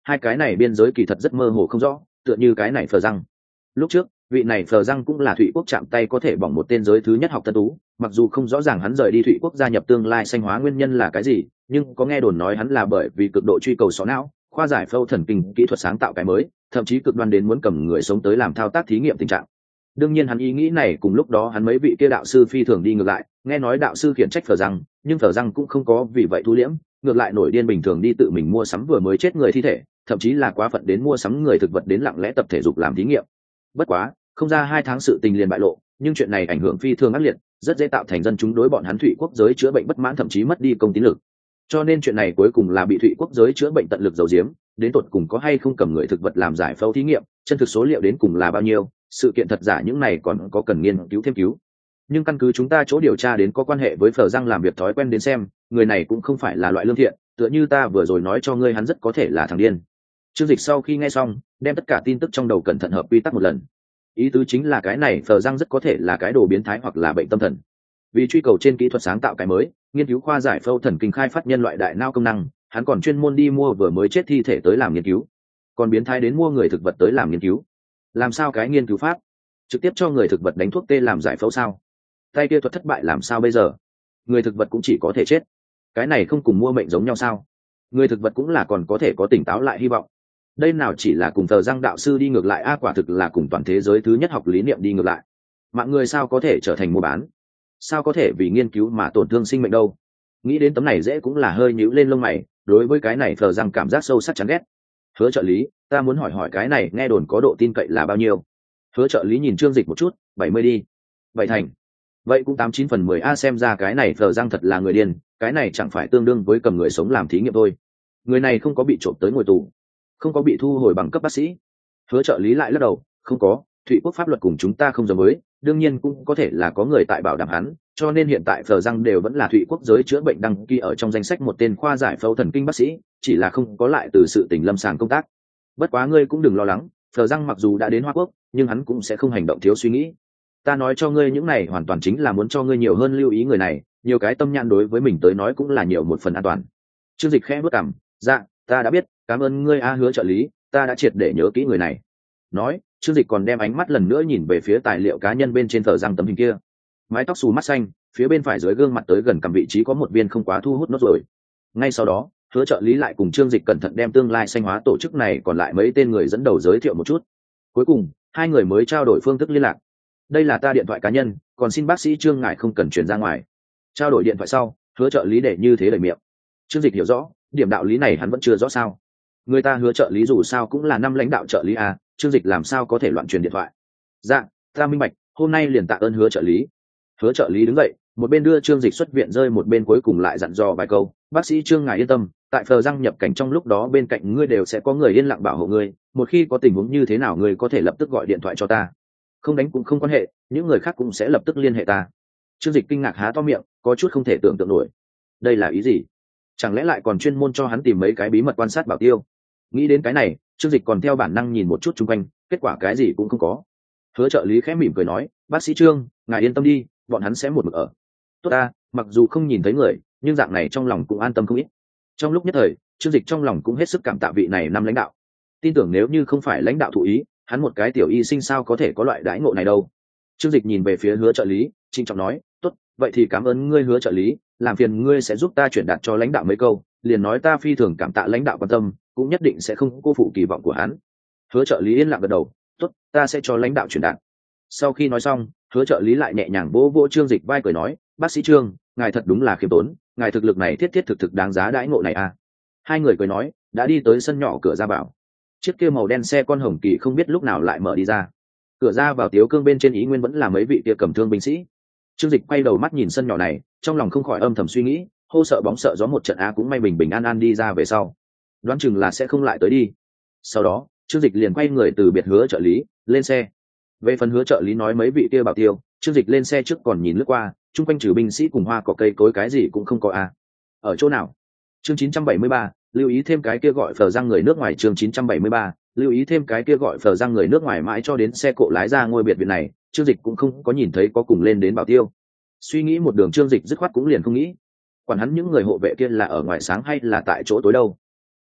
hai cái này biên giới kỳ thật rất mơ hồ không rõ, tựa như cái này Phờ Răng. Lúc trước vị này Phờ Răng cũng là Thụy Quốc chạm tay có thể bỏng một tên giới thứ nhất học tân tú, mặc dù không rõ ràng hắn rời đi Thụy Quốc gia nhập tương lai xanh hóa nguyên nhân là cái gì, nhưng có nghe đồn nói hắn là bởi vì cực độ truy cầu sọ não, khoa giải phẫu thần kinh kỹ thuật sáng tạo cái mới, thậm chí cực đoan đến muốn cầm người sống tới làm thao tác thí nghiệm tình trạng. Đương nhiên hắn ý nghĩ này cùng lúc đó hắn mấy vị kia đạo sư phi thường đi ngược lại, nghe nói đạo sư khiển trách Phờ Răng, nhưng Phờ Răng cũng không có vì vậy thu liễm, ngược lại nổi điên bình thường đi tự mình mua sắm vừa mới chết người thi thể, thậm chí là quá phận đến mua sắm người thực vật đến lặng lẽ tập thể dục làm thí nghiệm. Bất quá không ra 2 tháng sự tình liền bại lộ, nhưng chuyện này ảnh hưởng phi thường ác liệt, rất dễ tạo thành dân chúng đối bọn hắn Thụy Quốc giới chữa bệnh bất mãn, thậm chí mất đi công tín lực. Cho nên chuyện này cuối cùng là bị Thụy Quốc giới chữa bệnh tận lực giấu giếm, đến tột cùng có hay không cầm người thực vật làm giải phẫu thí nghiệm, chân thực số liệu đến cùng là bao nhiêu, sự kiện thật giả những này còn có cần nghiên cứu thêm cứu. Nhưng căn cứ chúng ta chỗ điều tra đến có quan hệ với Phờ Răng làm việc thói quen đến xem, người này cũng không phải là loại lương thiện, tựa như ta vừa rồi nói cho ngươi hắn rất có thể là thằng điên. Trương Dịch sau khi nghe xong, đem tất cả tin tức trong đầu cẩn thận hợp quy tắc một lần. Ý tứ chính là cái này Phờ Răng rất có thể là cái đồ biến thái hoặc là bệnh tâm thần. Vì truy cầu trên kỹ thuật sáng tạo cái mới, nghiên cứu khoa giải phẫu thần kinh khai phát nhân loại đại não công năng, hắn còn chuyên môn đi mua vừa mới chết thi thể tới làm nghiên cứu. Còn biến thái đến mua người thực vật tới làm nghiên cứu. Làm sao cái nghiên cứu pháp? Trực tiếp cho người thực vật đánh thuốc tê làm giải phẫu sao? Tay kia thuật thất bại làm sao bây giờ? Người thực vật cũng chỉ có thể chết. Cái này không cùng mua mệnh giống nhau sao? Người thực vật cũng là còn có thể có tỉnh táo lại hy vọng. Đây nào chỉ là cùng Phờ Răng đạo sư đi ngược lại, quả thực là cùng toàn thế giới thứ nhất học lý niệm đi ngược lại. Mạng người sao có thể trở thành mua bán? Sao có thể vì nghiên cứu mà tổn thương sinh mệnh đâu? Nghĩ đến tấm này dễ cũng là hơi nhíu lên lông mày, đối với cái này Phờ Răng cảm giác sâu sắc chán ghét. Hứa trợ lý, ta muốn hỏi cái này nghe đồn có độ tin cậy là bao nhiêu? Hứa trợ lý nhìn Trương Dịch một chút, 70 đi. Vậy thành. Vậy cũng 89/10 a, xem ra cái này Phờ Răng thật là người điên, cái này chẳng phải tương đương với cầm người sống làm thí nghiệm thôi. Người này không có bị trộm tới ngồi tù, không có bị thu hồi bằng cấp bác sĩ. Hứa trợ lý lại lắc đầu, không có, Thụy Quốc pháp luật cùng chúng ta không giống với, đương nhiên cũng có thể là có người tại bảo đảm hắn, cho nên hiện tại Phờ Răng đều vẫn là Thụy Quốc giới chữa bệnh đăng ký ở trong danh sách một tên khoa giải phẫu thần kinh bác sĩ, chỉ là không có lại từ sự tình lâm sàng công tác. Bất quá ngươi cũng đừng lo lắng, Phờ Răng mặc dù đã đến Hoa Quốc, nhưng hắn cũng sẽ không hành động thiếu suy nghĩ. Ta nói cho ngươi những này hoàn toàn chính là muốn cho ngươi nhiều hơn lưu ý người này, nhiều cái tâm nhãn đối với mình tới nói cũng là nhiều một phần an toàn. Trương Dịch khẽ bước cằm, dạ, ta đã biết, cảm ơn ngươi Hứa trợ lý, ta đã triệt để nhớ kỹ người này. Nói, Trương Dịch còn đem ánh mắt lần nữa nhìn về phía tài liệu cá nhân bên trên Phờ Răng tấm hình kia. Mái tóc xù mắt xanh, phía bên phải dưới gương mặt tới gần cằm vị trí có một viên không quá thu hút nốt rồi. Ngay sau đó, Hứa trợ lý lại cùng Trương Dịch cẩn thận đem tương lai xanh hóa tổ chức này còn lại mấy tên người dẫn đầu giới thiệu một chút. Cuối cùng, hai người mới trao đổi phương thức liên lạc. Đây là ta điện thoại cá nhân, còn xin bác sĩ Trương ngài không cần truyền ra ngoài. Trao đổi điện thoại sau, Hứa trợ lý để như thế lời miệng. Trương Dịch hiểu rõ, điểm đạo lý này hắn vẫn chưa rõ sao. Người ta Hứa trợ lý dù sao cũng là năm lãnh đạo trợ lý à, Trương Dịch làm sao có thể loạn truyền điện thoại. Dạ, ta minh bạch, hôm nay liền tạ ơn Hứa trợ lý. Hứa trợ lý đứng dậy, một bên đưa Trương Dịch xuất viện rơi, một bên cuối cùng lại dặn dò vài câu, bác sĩ Trương ngài yên tâm, tại Phờ Răng nhập cảnh trong lúc đó bên cạnh ngươi đều sẽ có người yên lặng bảo hộ ngươi, một khi có tình huống như thế nào ngươi có thể lập tức gọi điện thoại cho ta. Không đánh cũng không quan hệ, những người khác cũng sẽ lập tức liên hệ ta. Trương Dịch kinh ngạc há to miệng, có chút không thể tưởng tượng nổi. Đây là ý gì? Chẳng lẽ lại còn chuyên môn cho hắn tìm mấy cái bí mật quan sát bảo tiêu? Nghĩ đến cái này, Trương Dịch còn theo bản năng nhìn một chút chung quanh, kết quả cái gì cũng không có. Hứa trợ lý khẽ mỉm cười nói, bác sĩ Trương, ngài yên tâm đi, bọn hắn sẽ một mực ở. Tốt ta, mặc dù không nhìn thấy người, nhưng dạng này trong lòng cũng an tâm không ít. Trong lúc nhất thời, Trương Dịch trong lòng cũng hết sức cảm tạ vị này năm lãnh đạo. Tin tưởng nếu như không phải lãnh đạo thụ ý, hắn một cái tiểu y sinh sao có thể có loại đãi ngộ này đâu. Trương Dịch nhìn về phía Hứa trợ lý, trịnh trọng nói, tốt, vậy thì cảm ơn ngươi Hứa trợ lý, làm phiền ngươi sẽ giúp ta chuyển đạt cho lãnh đạo mấy câu, liền nói ta phi thường cảm tạ lãnh đạo quan tâm, cũng nhất định sẽ không cô phụ kỳ vọng của hắn. Hứa trợ lý yên lặng gật đầu, tốt, ta sẽ cho lãnh đạo chuyển đạt. Sau khi nói xong, Hứa trợ lý lại nhẹ nhàng vỗ vỗ Trương Dịch vai cười nói, bác sĩ Trương, ngài thật đúng là khiêm tốn, ngài thực lực này thiết thực đáng giá đãi ngộ này à. Hai người cười nói, đã đi tới sân nhỏ cửa ra vào. Chiếc kia màu đen xe con hồng kỳ không biết lúc nào lại mở đi ra. Cửa ra vào Tiếu Cương bên trên ý nguyên vẫn là mấy vị kia cầm thương binh sĩ. Trương Dịch quay đầu mắt nhìn sân nhỏ này, trong lòng không khỏi âm thầm suy nghĩ, hô sợ bóng sợ gió một trận cũng may bình bình an an đi ra về sau, đoán chừng là sẽ không lại tới đi. Sau đó Trương Dịch liền quay người từ biệt Hứa trợ lý lên xe. Về phần Hứa trợ lý nói mấy vị kia bảo tiêu, Trương Dịch lên xe trước còn nhìn lướt qua, chung quanh trừ binh sĩ cùng hoa cỏ cây cối cái gì cũng không có à. Ở chỗ nào? Chương 973, lưu ý thêm cái kia gọi Phờ Răng người nước ngoài. Chương 973, lưu ý thêm cái kia gọi Phờ Răng người nước ngoài. Mãi cho đến xe cộ lái ra ngôi biệt viện này, Trương Dịch cũng không có nhìn thấy có cùng lên đến bảo tiêu. Suy nghĩ một đường, Trương Dịch dứt khoát cũng liền không nghĩ, quản hắn những người hộ vệ kia là ở ngoài sáng hay là tại chỗ tối đâu.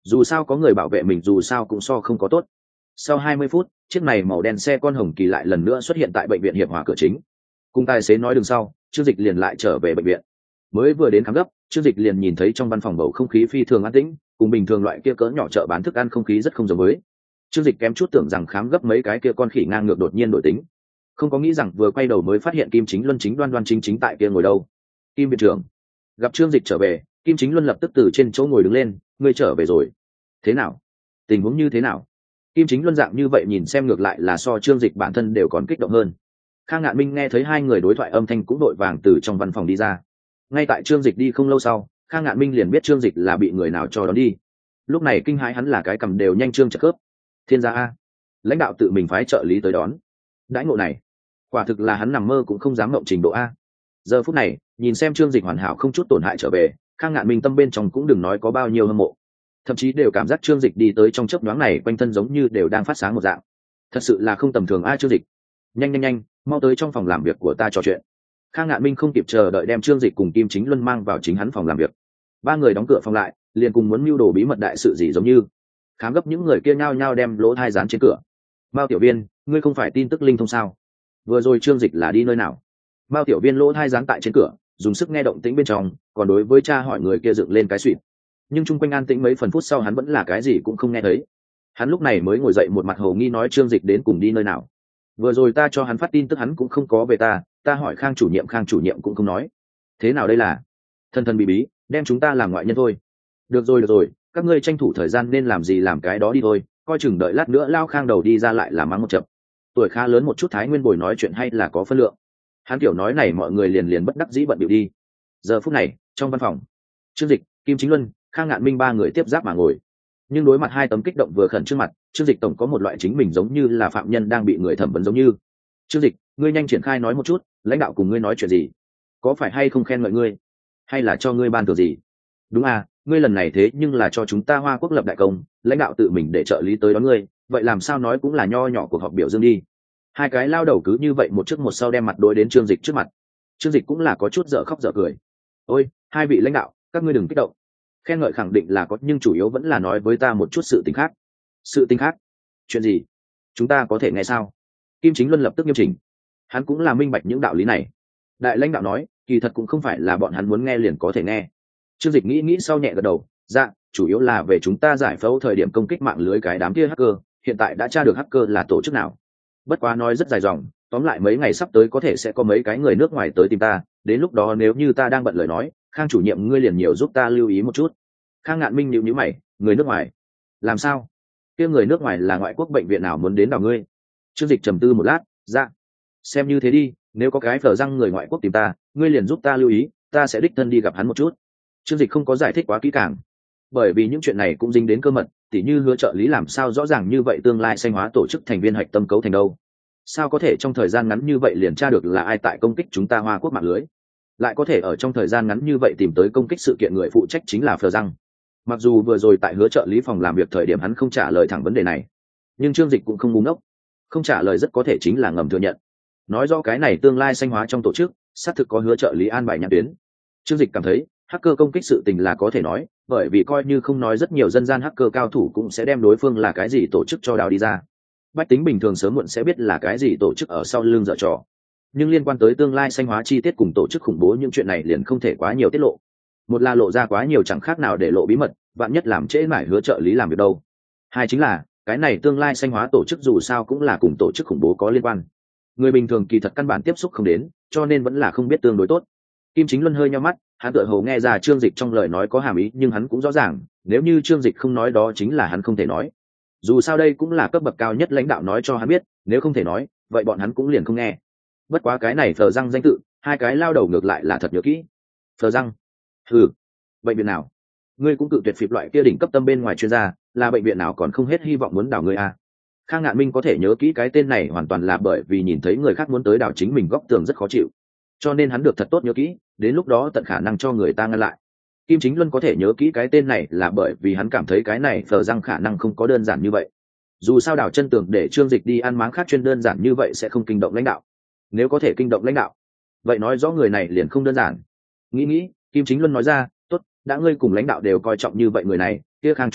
dù sao có người bảo vệ mình dù sao cũng so không có tốt. Sau 20 phút, chiếc này màu đen xe con hồng kỳ lại lần nữa xuất hiện tại bệnh viện Hiệp Hòa cửa chính. Cùng tài xế nói đường sau, Trương Dịch liền lại trở về bệnh viện. Mới vừa đến khám gấp, Trương Dịch liền nhìn thấy trong văn phòng bầu không khí phi thường an tĩnh, cùng bình thường loại kia cỡ nhỏ chợ bán thức ăn không khí rất không giống với. Trương Dịch kém chút tưởng rằng khám gấp mấy cái kia con khỉ ngang ngược đột nhiên đổi tính, không có nghĩ rằng vừa quay đầu mới phát hiện Kim Chính Luân chính đoan đoan chính chính tại kia ngồi đâu. Kim viện trưởng gặp Trương Dịch trở về, Kim Chính Luân lập tức từ trên chỗ ngồi đứng lên. Ngươi trở về rồi? Thế nào? Tình huống như thế nào? Kim Chính Luân dạng như vậy nhìn xem ngược lại là so Trương Dịch bản thân đều còn kích động hơn. Khang Ngạn Minh nghe thấy hai người đối thoại âm thanh cũng đội vàng từ trong văn phòng đi ra. Ngay tại Trương Dịch đi không lâu sau, Khang Ngạn Minh liền biết Trương Dịch là bị người nào cho đón đi. Lúc này kinh hãi hắn là cái cầm đều nhanh trương trợ cướp. Thiên gia a, lãnh đạo tự mình phái trợ lý tới đón. Đãi ngộ này, quả thực là hắn nằm mơ cũng không dám mộng trình độ a. Giờ phút này, nhìn xem Trương Dịch hoàn hảo không chút tổn hại trở về, Khang Ngạn Minh tâm bên trong cũng đừng nói có bao nhiêu hâm mộ, thậm chí đều cảm giác Trương Dịch đi tới trong chớp nhoáng này quanh thân giống như đều đang phát sáng một dạng. Thật sự là không tầm thường a. Trương Dịch, nhanh mau tới trong phòng làm việc của ta trò chuyện. Khang Ngạn Minh không kịp chờ đợi đem Trương Dịch cùng Kim Chính Luân mang vào chính hắn phòng làm việc. Ba người đóng cửa phòng lại, liền cùng muốn mưu đồ bí mật đại sự gì giống như. Khám gấp những người kia nhao nhao đem lỗ thai dán trên cửa. Mao tiểu viên, ngươi không phải tin tức linh thông sao? Vừa rồi Trương Dịch là đi nơi nào? Mao tiểu viên lỗ thai dán tại trên cửa, dùng sức nghe động tĩnh bên trong, còn đối với cha hỏi người kia dựng lên cái suýt. Nhưng chung quanh an tĩnh mấy phần phút sau hắn vẫn là cái gì cũng không nghe thấy. Hắn lúc này mới ngồi dậy một mặt hồ nghi nói Trương Dịch đến cùng đi nơi nào. Vừa rồi ta cho hắn phát tin tức hắn cũng không có về ta hỏi Khang chủ nhiệm cũng không nói. Thế nào đây là thần bí bí đem chúng ta làm ngoại nhân thôi. Được rồi, các ngươi tranh thủ thời gian nên làm gì làm cái đó đi thôi, coi chừng đợi lát nữa Lao Khang đầu đi ra lại làm mắng một chập. Tuổi khá lớn một chút Thái Nguyên Bồi nói chuyện hay là có phân lượng. Hắn kiểu nói này mọi người liền bất đắc dĩ bận bịu đi. Giờ phút này trong văn phòng, Trương Dịch, Kim Chính Luân, Khang Ngạn Minh ba người tiếp giáp mà ngồi. Nhưng đối mặt hai tấm kích động vừa khẩn trước mặt, Trương Dịch tổng có một loại chính mình giống như là phạm nhân đang bị người thẩm vấn giống như. Trương Dịch, ngươi nhanh triển khai nói một chút, lãnh đạo cùng ngươi nói chuyện gì? Có phải hay không khen ngợi ngươi, hay là cho ngươi ban thưởng gì? Đúng à, ngươi lần này thế nhưng là cho chúng ta Hoa Quốc lập đại công, lãnh đạo tự mình để trợ lý tới đón ngươi, vậy làm sao nói cũng là nho nhỏ cuộc họp biểu dương đi. Hai cái lao đầu cứ như vậy một trước một sau đem mặt đối đến Trương Dịch trước mặt. Trương Dịch cũng là có chút dở khóc dở cười. Ôi, hai vị lãnh đạo, các ngươi đừng kích động. Khen ngợi khẳng định là có, nhưng chủ yếu vẫn là nói với ta một chút sự tình khác. Sự tình khác? Chuyện gì? Chúng ta có thể nghe sao? Kim Chính Luân lập tức nghiêm chỉnh. Hắn cũng là minh bạch những đạo lý này. Đại lãnh đạo nói, kỳ thật cũng không phải là bọn hắn muốn nghe liền có thể nghe. Trương Dịch nghĩ sau nhẹ gật đầu, dạ, chủ yếu là về chúng ta giải phẫu thời điểm công kích mạng lưới cái đám kia hacker, hiện tại đã tra được hacker là tổ chức nào. Bất quá nói rất dài dòng, tóm lại mấy ngày sắp tới có thể sẽ có mấy cái người nước ngoài tới tìm ta, đến lúc đó nếu như ta đang bận lời nói, Khang chủ nhiệm ngươi liền nhiều giúp ta lưu ý một chút. Khang Ngạn Minh nhíu mày, người nước ngoài? Làm sao? Kia người nước ngoài là ngoại quốc bệnh viện nào muốn đến đào ngươi? Trương Dịch trầm tư một lát, dạ, xem như thế đi, nếu có cái phở răng người ngoại quốc tìm ta, ngươi liền giúp ta lưu ý, ta sẽ đích thân đi gặp hắn một chút. Trương Dịch không có giải thích quá kỹ càng, bởi vì những chuyện này cũng dính đến cơ mật, tỉ như hứa trợ lý làm sao rõ ràng như vậy tương lai Xanh Hóa tổ chức thành viên hạch tâm cấu thành đâu? Sao có thể trong thời gian ngắn như vậy liền tra được là ai tại công kích chúng ta Hoa Quốc mạng lưới? Lại có thể ở trong thời gian ngắn như vậy tìm tới công kích sự kiện người phụ trách chính là Phờ Răng. Mặc dù vừa rồi tại hứa trợ lý phòng làm việc thời điểm hắn không trả lời thẳng vấn đề này, nhưng Trương Dịch cũng không ngu ngốc, không trả lời rất có thể chính là ngầm thừa nhận. Nói rõ cái này tương lai Xanh Hóa trong tổ chức xác thực có hứa trợ lý an bài nhãn tuyến. Trương Dịch cảm thấy hacker công kích sự tình là có thể nói, bởi vì coi như không nói rất nhiều dân gian hacker cao thủ cũng sẽ đem đối phương là cái gì tổ chức cho đào đi ra. Bách tính bình thường sớm muộn sẽ biết là cái gì tổ chức ở sau lưng dở trò. Nhưng liên quan tới tương lai Xanh Hóa chi tiết cùng tổ chức khủng bố những chuyện này liền không thể quá nhiều tiết lộ. Một là lộ ra quá nhiều chẳng khác nào để lộ bí mật, vạn nhất làm trễ mãi hứa trợ lý làm việc đâu. Hai chính là cái này tương lai Xanh Hóa tổ chức dù sao cũng là cùng tổ chức khủng bố có liên quan. Người bình thường kỳ thật căn bản tiếp xúc không đến, cho nên vẫn là không biết tương đối tốt. Kim Chính Luân hơi nhíu mắt, hắn tựa hồ nghe ra Trương Dịch trong lời nói có hàm ý, nhưng hắn cũng rõ ràng, nếu như Trương Dịch không nói đó chính là hắn không thể nói. Dù sao đây cũng là cấp bậc cao nhất lãnh đạo nói cho hắn biết, nếu không thể nói, vậy bọn hắn cũng liền không nghe. Bất quá cái này Phờ Răng danh tự, hai cái lao đầu ngược lại là thật nhớ kỹ. Phờ Răng? Ừ. Bệnh viện nào? Ngươi cũng cự tuyệt phịp loại kia đỉnh cấp tâm bên ngoài chuyên gia, là bệnh viện nào còn không hết hy vọng muốn đào ngươi à? Khang Ngạn Minh có thể nhớ kỹ cái tên này hoàn toàn là bởi vì nhìn thấy người khác muốn tới đào chính mình góc tường rất khó chịu, cho nên hắn được thật tốt nhớ kỹ, đến lúc đó tận khả năng cho người ta ngăn lại. Kim Chính Luân có thể nhớ kỹ cái tên này là bởi vì hắn cảm thấy cái này Phờ Răng khả năng không có đơn giản như vậy. Dù sao đào chân tường để Trương Dịch đi ăn máng khác chuyên đơn giản như vậy sẽ không kinh động lãnh đạo. Nếu có thể kinh động lãnh đạo, vậy nói rõ người này liền không đơn giản. Nghĩ, Kim Chính Luân nói ra, tốt, đã ngươi cùng lãnh đạo đều coi trọng như vậy người này, kia Khang chủ nhiệm,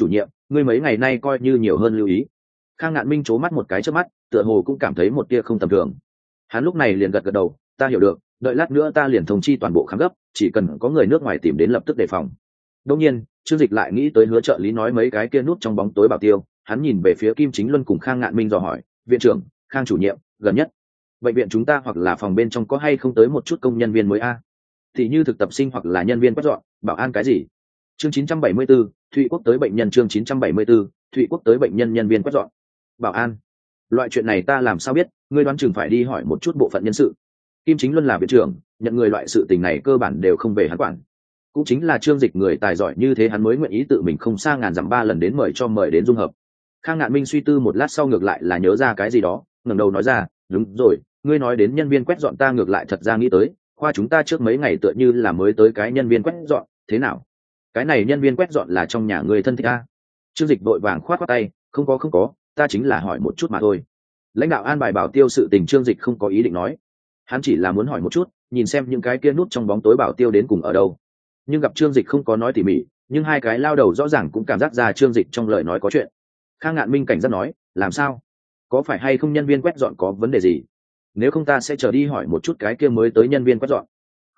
ngươi mấy ngày nay coi như nhiều hơn lưu ý. Khang Ngạn Minh trố mắt một cái trước mắt, tựa hồ cũng cảm thấy một tia không tầm thường. Hắn lúc này liền gật gật đầu, ta hiểu được, đợi lát nữa ta liền thông chi toàn bộ khám gấp, chỉ cần có người nước ngoài tìm đến lập tức đề phòng. Đương nhiên, Trương Dịch lại nghĩ tới Hứa trợ lý nói mấy cái kia nút trong bóng tối bảo tiêu, hắn nhìn về phía Kim Chính Luân cùng Khang Ngạn Minh dò hỏi, viện trưởng, Khang chủ nhiệm, gần nhất bệnh viện chúng ta hoặc là phòng bên trong có hay không tới một chút công nhân viên mới a? Thì như thực tập sinh hoặc là nhân viên quét dọn, bảo an cái gì? Chương 974, Thụy Quốc tới bệnh nhân. Chương 974, Thụy Quốc tới bệnh nhân nhân viên quét dọn. Bảo an. Loại chuyện này ta làm sao biết, ngươi đoán chừng phải đi hỏi một chút bộ phận nhân sự. Kim Chính Luân là viện trưởng, nhận người loại sự tình này cơ bản đều không về hắn quản. Cũng chính là Trương Dịch người tài giỏi như thế hắn mới nguyện ý tự mình không xa ngàn dặm 3 lần đến mời đến dung hợp. Khang Ngạn Minh suy tư một lát sau ngược lại là nhớ ra cái gì đó, ngẩng đầu nói ra, đúng rồi, ngươi nói đến nhân viên quét dọn ta ngược lại thật ra nghĩ tới, khoa chúng ta trước mấy ngày tựa như là mới tới cái nhân viên quét dọn, thế nào? Cái này nhân viên quét dọn là trong nhà người thân thích a? Trương Dịch vội vàng khoát khoát tay, không có, ta chính là hỏi một chút mà thôi. Lãnh đạo an bài bảo tiêu sự tình Trương Dịch không có ý định nói, hắn chỉ là muốn hỏi một chút, nhìn xem những cái kia nút trong bóng tối bảo tiêu đến cùng ở đâu. Nhưng gặp Trương Dịch không có nói tỉ mỉ, nhưng hai cái lao đầu rõ ràng cũng cảm giác ra Trương Dịch trong lời nói có chuyện. Khang Ngạn Minh cảnh giác nói, làm sao? Có phải hay không nhân viên quét dọn có vấn đề gì? Nếu không ta sẽ chờ đi hỏi một chút cái kia mới tới nhân viên quét dọn.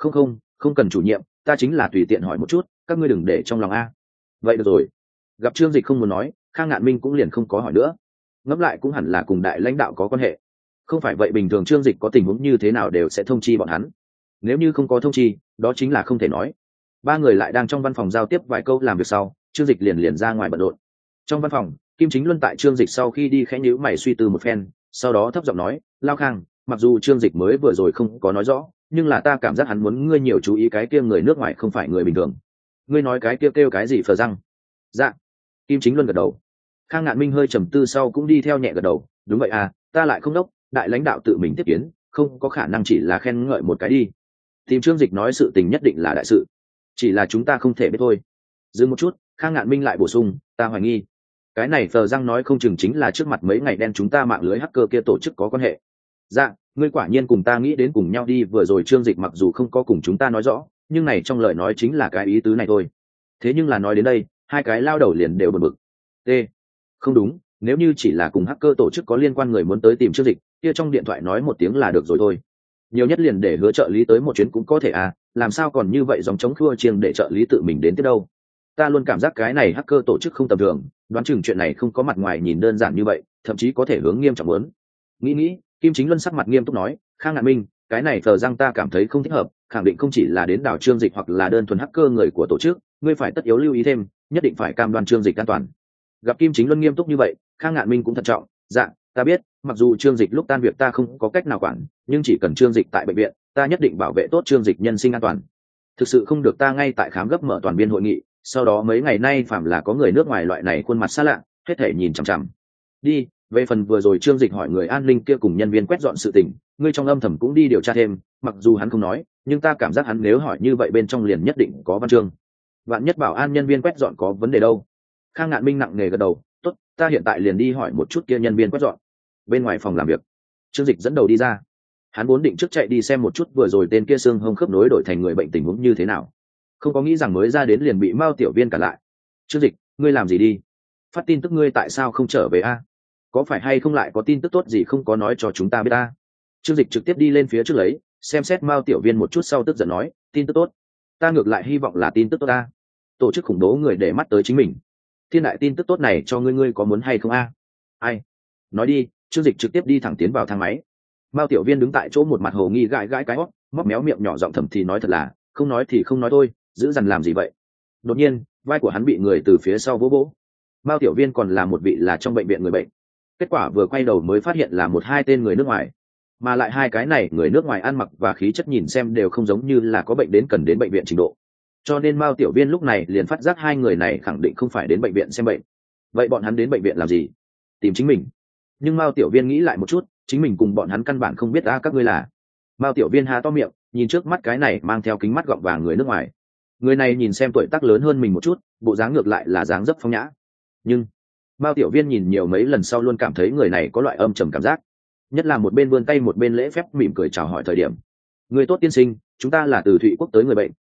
Không cần chủ nhiệm, ta chính là tùy tiện hỏi một chút, các ngươi đừng để trong lòng a. Vậy được rồi. Gặp Trương Dịch không muốn nói, Khang Ngạn Minh cũng liền không có hỏi nữa. Ngẫm lại cũng hẳn là cùng đại lãnh đạo có quan hệ. Không phải vậy bình thường Trương Dịch có tình huống như thế nào đều sẽ thông chi bọn hắn. Nếu như không có thông chi, đó chính là không thể nói. Ba người lại đang trong văn phòng giao tiếp vài câu làm việc sau, Trương Dịch liền ra ngoài bận rộn. Trong văn phòng, Kim Chính Luân tại Trương Dịch sau khi đi khẽ nhíu mày suy tư một phen, sau đó thấp giọng nói, Lao Khang, mặc dù Trương Dịch mới vừa rồi không có nói rõ, nhưng là ta cảm giác hắn muốn ngươi nhiều chú ý cái kia người nước ngoài không phải người bình thường. Ngươi nói cái kia kêu cái gì phờ răng? Dạ. Kim Chính Luân gật đầu. Khang Ngạn Minh hơi trầm tư sau cũng đi theo nhẹ gật đầu, đúng vậy à, ta lại không đốc, đại lãnh đạo tự mình tiếp kiến, không có khả năng chỉ là khen ngợi một cái đi. Tìm Trương Dịch nói sự tình nhất định là đại sự, chỉ là chúng ta không thể biết thôi. Dừng một chút, Khang Ngạn Minh lại bổ sung, ta hoài nghi cái này phờ răng nói không chừng chính là trước mặt mấy ngày đen chúng ta mạng lưới hacker kia tổ chức có quan hệ. Dạ, ngươi quả nhiên cùng ta nghĩ đến cùng nhau đi. Vừa rồi Trương Dịch mặc dù không có cùng chúng ta nói rõ, nhưng này trong lời nói chính là cái ý tứ này thôi. Thế nhưng là nói đến đây, hai cái lao đầu liền đều bật bực. T. Không đúng, nếu như chỉ là cùng hacker tổ chức có liên quan người muốn tới tìm Trương Dịch, kia trong điện thoại nói một tiếng là được rồi thôi. Nhiều nhất liền để Hứa trợ lý tới một chuyến cũng có thể à, làm sao còn như vậy dòng chống khua chiêng để trợ lý tự mình đến tiếp đâu. Ta luôn cảm giác cái này hacker tổ chức không tầm thường, đoán chừng chuyện này không có mặt ngoài nhìn đơn giản như vậy, thậm chí có thể hướng nghiêm trọng muốn. Nghĩ, Kim Chính Luân sắc mặt nghiêm túc nói, Khang Ngạn Minh, cái này phờ răng ta cảm thấy không thích hợp, khẳng định không chỉ là đến đảo Trương Dịch hoặc là đơn thuần hacker người của tổ chức, ngươi phải tất yếu lưu ý thêm, nhất định phải cam đoan Trương Dịch an toàn. Gặp Kim Chính Luân nghiêm túc như vậy, Khang Ngạn Minh cũng thận trọng, dạ, ta biết, mặc dù Trương Dịch lúc tan việc ta không có cách nào quản, nhưng chỉ cần Trương Dịch tại bệnh viện, ta nhất định bảo vệ tốt Trương Dịch nhân sinh an toàn. Thực sự không được ta ngay tại khám gấp mở toàn biên hội nghị, sau đó mấy ngày nay phạm là có người nước ngoài loại này khuôn mặt xa lạ, hết thể nhìn chằm chằm. Đi, về phần vừa rồi Trương Dịch hỏi người an ninh kia cùng nhân viên quét dọn sự tình, ngươi trong âm thầm cũng đi điều tra thêm, mặc dù hắn không nói, nhưng ta cảm giác hắn nếu hỏi như vậy bên trong liền nhất định có văn chương. Vạn nhất bảo an nhân viên quét dọn có vấn đề đâu. Khang Ngạn Minh nặng nề gật đầu, tốt, ta hiện tại liền đi hỏi một chút kia nhân viên quét dọn. Bên ngoài phòng làm việc, Trương Dịch dẫn đầu đi ra. Hắn vốn định trước chạy đi xem một chút vừa rồi tên kia xương hông khớp nối đổi thành người bệnh tình huống như thế nào, không có nghĩ rằng mới ra đến liền bị Mao tiểu viên cản lại. Trương Dịch, ngươi làm gì đi? Phát tin tức ngươi tại sao không trở về a? Có phải hay không lại có tin tức tốt gì không có nói cho chúng ta biết a? Trương Dịch trực tiếp đi lên phía trước lấy, xem xét Mao tiểu viên một chút sau tức giận nói, tin tức tốt? Ta ngược lại hy vọng là tin tức tốt a. Tổ chức khủng bố người để mắt tới chính mình. Thiên đại tin tức tốt này cho ngươi có muốn hay không a? Ai? Nói đi. Trương Dịch trực tiếp đi thẳng tiến vào thang máy. Mao tiểu viên đứng tại chỗ một mặt hồ nghi gãi cái hót, móc méo miệng nhỏ giọng thầm thì nói thật là, không nói thì không nói thôi, giữ dằn làm gì vậy. Đột nhiên vai của hắn bị người từ phía sau vỗ vỗ. Mao tiểu viên còn là một vị là trong bệnh viện người bệnh. Kết quả vừa quay đầu mới phát hiện là một hai tên người nước ngoài, mà lại hai cái này người nước ngoài ăn mặc và khí chất nhìn xem đều không giống như là có bệnh đến cần đến bệnh viện trình độ, cho nên Mao tiểu viên lúc này liền phát giác hai người này khẳng định không phải đến bệnh viện xem bệnh. Vậy bọn hắn đến bệnh viện làm gì? Tìm chính mình. Nhưng Mao tiểu viên nghĩ lại một chút, chính mình cùng bọn hắn căn bản không biết các ngươi là. Mao tiểu viên há to miệng, nhìn trước mắt cái này mang theo kính mắt gọng vàng người nước ngoài. Người này nhìn xem tuổi tác lớn hơn mình một chút, bộ dáng ngược lại là dáng dấp phong nhã. Nhưng Mao tiểu viên nhìn nhiều mấy lần sau luôn cảm thấy người này có loại âm trầm cảm giác. Nhất là một bên vươn tay một bên lễ phép mỉm cười chào hỏi thời điểm. Người tốt tiên sinh, chúng ta là từ Thụy Quốc tới người bệnh,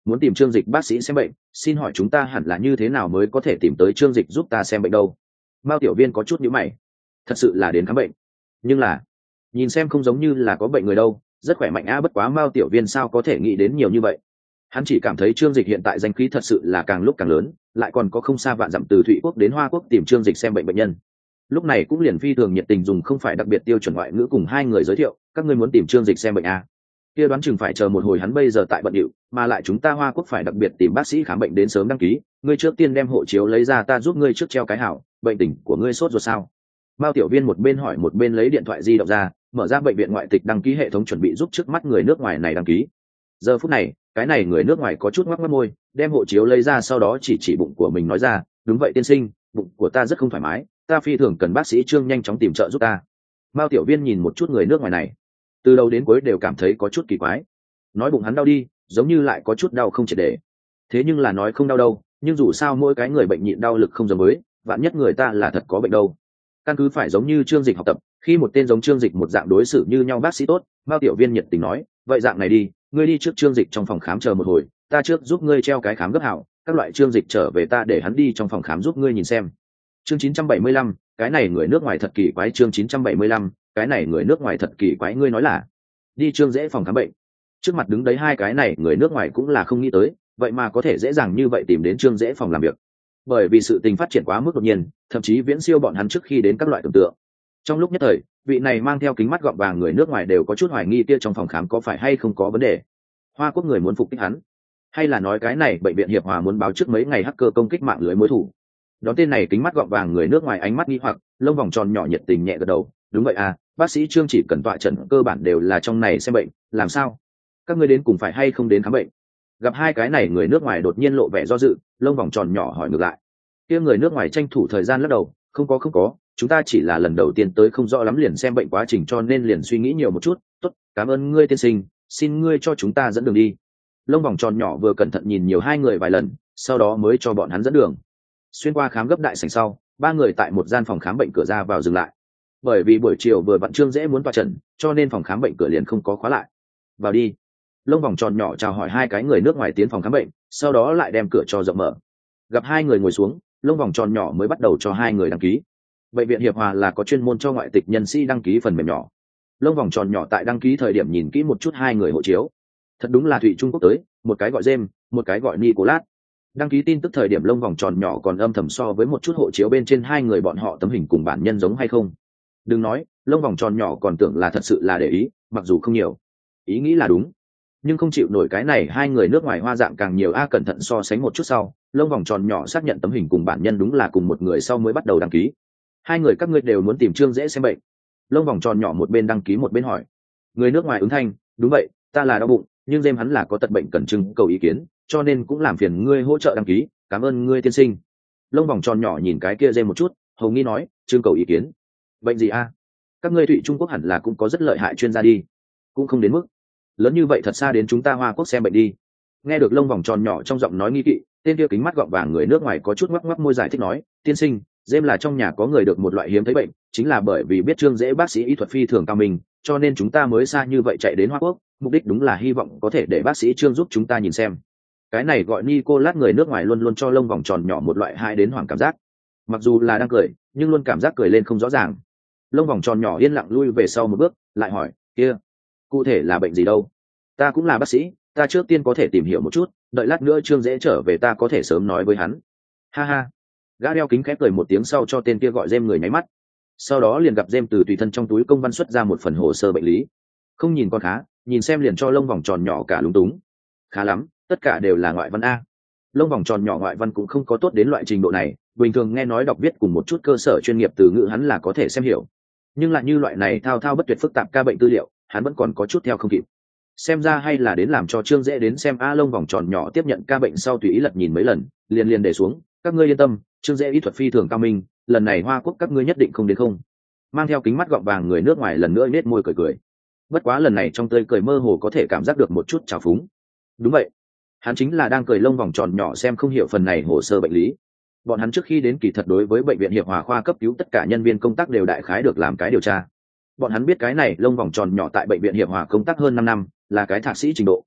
muốn tìm Trương Dịch bác sĩ xem bệnh, xin hỏi chúng ta hẳn là như thế nào mới có thể tìm tới Trương Dịch giúp ta xem bệnh đâu? Mao tiểu viên có chút nhíu mày. Thật sự là đến khám bệnh, nhưng là nhìn xem không giống như là có bệnh người đâu, rất khỏe mạnh a. Bất quá Mao tiểu viên sao có thể nghĩ đến nhiều như vậy? Hắn chỉ cảm thấy Trương Dịch hiện tại danh khí thật sự là càng lúc càng lớn, lại còn có không xa vạn dặm từ Thụy Quốc đến Hoa Quốc tìm Trương Dịch xem bệnh bệnh nhân. Lúc này cũng liền phi thường nhiệt tình dùng không phải đặc biệt tiêu chuẩn ngoại ngữ cùng hai người giới thiệu, các ngươi muốn tìm Trương Dịch xem bệnh a? Kia đoán chừng phải chờ một hồi, hắn bây giờ tại bận điệu, mà lại chúng ta Hoa Quốc phải đặc biệt tìm bác sĩ khám bệnh đến sớm đăng ký, ngươi trước tiên đem hộ chiếu lấy ra, ta giúp ngươi trước treo cái hảo, bệnh tình của ngươi sốt ruột sao? Mao tiểu viên một bên hỏi một bên lấy điện thoại di động ra, mở ra bệnh viện ngoại tịch đăng ký hệ thống chuẩn bị giúp trước mắt người nước ngoài này đăng ký. Giờ phút này, cái này người nước ngoài có chút ngoắc mắt môi, đem hộ chiếu lấy ra, sau đó chỉ bụng của mình nói ra, đúng vậy tiên sinh, bụng của ta rất không thoải mái, ta phi thường cần bác sĩ Trương nhanh chóng tìm trợ giúp ta. Mao tiểu viên nhìn một chút người nước ngoài này, từ đầu đến cuối đều cảm thấy có chút kỳ quái. Nói bụng hắn đau đi, giống như lại có chút đau không triệt để. Thế nhưng là nói không đau đâu, nhưng dù sao mỗi cái người bệnh nhịn đau lực không giống với, vạn nhất người ta là thật có bệnh đâu. Căn cứ phải giống như Trương Dịch học tập, khi một tên giống Trương Dịch một dạng đối xử như nhau bác sĩ tốt. Mao tiểu viên nhiệt tình nói, vậy dạng này đi, ngươi đi trước Trương Dịch trong phòng khám chờ một hồi, ta trước giúp ngươi treo cái khám gấp hảo, các loại Trương Dịch trở về ta để hắn đi trong phòng khám giúp ngươi nhìn xem. Chương 975, cái này người nước ngoài thật kỳ quái. Chương 975, cái này người nước ngoài thật kỳ quái. Ngươi nói là đi Trương Dễ phòng khám bệnh? Trước mặt đứng đấy hai cái này người nước ngoài cũng là không nghĩ tới, vậy mà có thể dễ dàng như vậy tìm đến Trương Dễ phòng làm việc. Bởi vì sự tình phát triển quá mức đột nhiên, thậm chí viễn siêu bọn hắn trước khi đến các loại tưởng tượng. Trong lúc nhất thời, vị này mang theo kính mắt gọng vàng người nước ngoài đều có chút hoài nghi kia trong phòng khám có phải hay không có vấn đề. Hoa Quốc người muốn phục kích hắn, hay là nói cái này bệnh viện Hiệp Hòa muốn báo trước mấy ngày hacker công kích mạng lưới mối thù? Đón tên này kính mắt gọng vàng người nước ngoài ánh mắt nghi hoặc, lông vòng tròn nhỏ nhiệt tình nhẹ gật đầu, đúng vậy à, bác sĩ Trương chỉ cần tọa trận cơ bản đều là trong này xem bệnh, làm sao? Các ngươi đến cùng phải hay không đến khám bệnh? Gặp hai cái này người nước ngoài đột nhiên lộ vẻ do dự, lông vòng tròn nhỏ hỏi ngược lại. Kia người nước ngoài tranh thủ thời gian lắc đầu, không có, chúng ta chỉ là lần đầu tiên tới không rõ lắm liền xem bệnh quá trình cho nên liền suy nghĩ nhiều một chút. Tốt, cảm ơn ngươi tiên sinh, xin ngươi cho chúng ta dẫn đường đi. Lông vòng tròn nhỏ vừa cẩn thận nhìn nhiều hai người vài lần, sau đó mới cho bọn hắn dẫn đường. Xuyên qua khám gấp đại sảnh sau, ba người tại một gian phòng khám bệnh cửa ra vào dừng lại. Bởi vì buổi chiều vừa vặn Trương Dễ muốn tọa trận, cho nên phòng khám bệnh cửa liền không có khóa lại. Vào đi. Lông vòng tròn nhỏ chào hỏi hai cái người nước ngoài tiến phòng khám bệnh, sau đó lại đem cửa cho rộng mở. Gặp hai người ngồi xuống, lông vòng tròn nhỏ mới bắt đầu cho hai người đăng ký. Bệnh viện Hiệp Hòa là có chuyên môn cho ngoại tịch nhân sĩ đăng ký phần mềm nhỏ. Lông vòng tròn nhỏ tại đăng ký thời điểm nhìn kỹ một chút hai người hộ chiếu, thật đúng là Thụy Trung Quốc tới, một cái gọi James, một cái gọi Nicolas. Đăng ký tin tức thời điểm lông vòng tròn nhỏ còn âm thầm so với một chút hộ chiếu bên trên hai người bọn họ tấm hình cùng bản nhân giống hay không. Đừng nói, lông vòng tròn nhỏ còn tưởng là thật sự là để ý, mặc dù không nhiều, ý nghĩ là đúng, nhưng không chịu nổi cái này hai người nước ngoài hoa dạng càng nhiều a. Cẩn thận so sánh một chút sau, lông vòng tròn nhỏ xác nhận tấm hình cùng bản nhân đúng là cùng một người sau mới bắt đầu đăng ký. Hai người các ngươi đều muốn tìm Trương Dễ xem bệnh? Lông vòng tròn nhỏ một bên đăng ký một bên hỏi. Người nước ngoài ứng thanh, đúng vậy, ta là đau bụng, nhưng James hắn là có tật bệnh cần trưng cầu ý kiến, cho nên cũng làm phiền ngươi hỗ trợ đăng ký, cảm ơn ngươi tiên sinh. Lông vòng tròn nhỏ nhìn cái kia James một chút, hầu nghi nói, trưng cầu ý kiến, bệnh gì a? Các ngươi Thụy Trung Quốc hẳn là cũng có rất lợi hại chuyên gia đi. Cũng không đến mức lớn như vậy, thật xa đến chúng ta Hoa Quốc xem bệnh đi. Nghe được lông vòng tròn nhỏ trong giọng nói nghi kỵ, tên kia kính mắt gọng vàng người nước ngoài có chút ngoắc ngoắc môi giải thích nói, tiên sinh, James là trong nhà có người được một loại hiếm thấy bệnh, chính là bởi vì biết Trương Dễ bác sĩ y thuật phi thường cao minh, cho nên chúng ta mới xa như vậy chạy đến Hoa Quốc, mục đích đúng là hy vọng có thể để bác sĩ Trương giúp chúng ta nhìn xem. Cái này gọi Nicolas người nước ngoài luôn luôn cho lông vòng tròn nhỏ một loại hại đến hoảng cảm giác, mặc dù là đang cười nhưng luôn cảm giác cười lên không rõ ràng. Lông vòng tròn nhỏ yên lặng lui về sau một bước, lại hỏi, kia cụ thể là bệnh gì đâu? Ta cũng là bác sĩ, ta trước tiên có thể tìm hiểu một chút, đợi lát nữa Trương Dễ trở về ta có thể sớm nói với hắn. Ha ha. Gã đeo kính khép cười một tiếng sau cho tên kia gọi James người nháy mắt. Sau đó liền gặp James từ tùy thân trong túi công văn xuất ra một phần hồ sơ bệnh lý. Không nhìn con khá, nhìn xem liền cho lông vòng tròn nhỏ cả lúng túng. Khá lắm, tất cả đều là ngoại văn a. Lông vòng tròn nhỏ ngoại văn cũng không có tốt đến loại trình độ này, bình thường nghe nói đọc viết cùng một chút cơ sở chuyên nghiệp từ ngữ hắn là có thể xem hiểu. Nhưng lại như loại này thao thao bất tuyệt phức tạp ca bệnh tư liệu, hắn vẫn còn có chút theo không kịp. Xem ra hay là đến làm cho Trương Dễ đến xem a. Lông vòng tròn nhỏ tiếp nhận ca bệnh sau tùy ý lật nhìn mấy lần, liền để xuống, các ngươi yên tâm, Trương Dễ y thuật phi thường cao minh, lần này Hoa Quốc các ngươi nhất định không đến không. Mang theo kính mắt gọng vàng người nước ngoài lần nữa nết môi cười. Bất quá lần này trong tươi cười mơ hồ có thể cảm giác được một chút trào phúng. Đúng vậy, hắn chính là đang cười. Lông vòng tròn nhỏ xem không hiểu phần này hồ sơ bệnh lý. Bọn hắn trước khi đến kỳ thật đối với bệnh viện Hiệp Hòa khoa cấp cứu tất cả nhân viên công tác đều đại khái được làm cái điều tra. Bọn hắn biết cái này lông vòng tròn nhỏ tại bệnh viện Hiệp Hòa công tác hơn 5 năm, là cái thạc sĩ trình độ.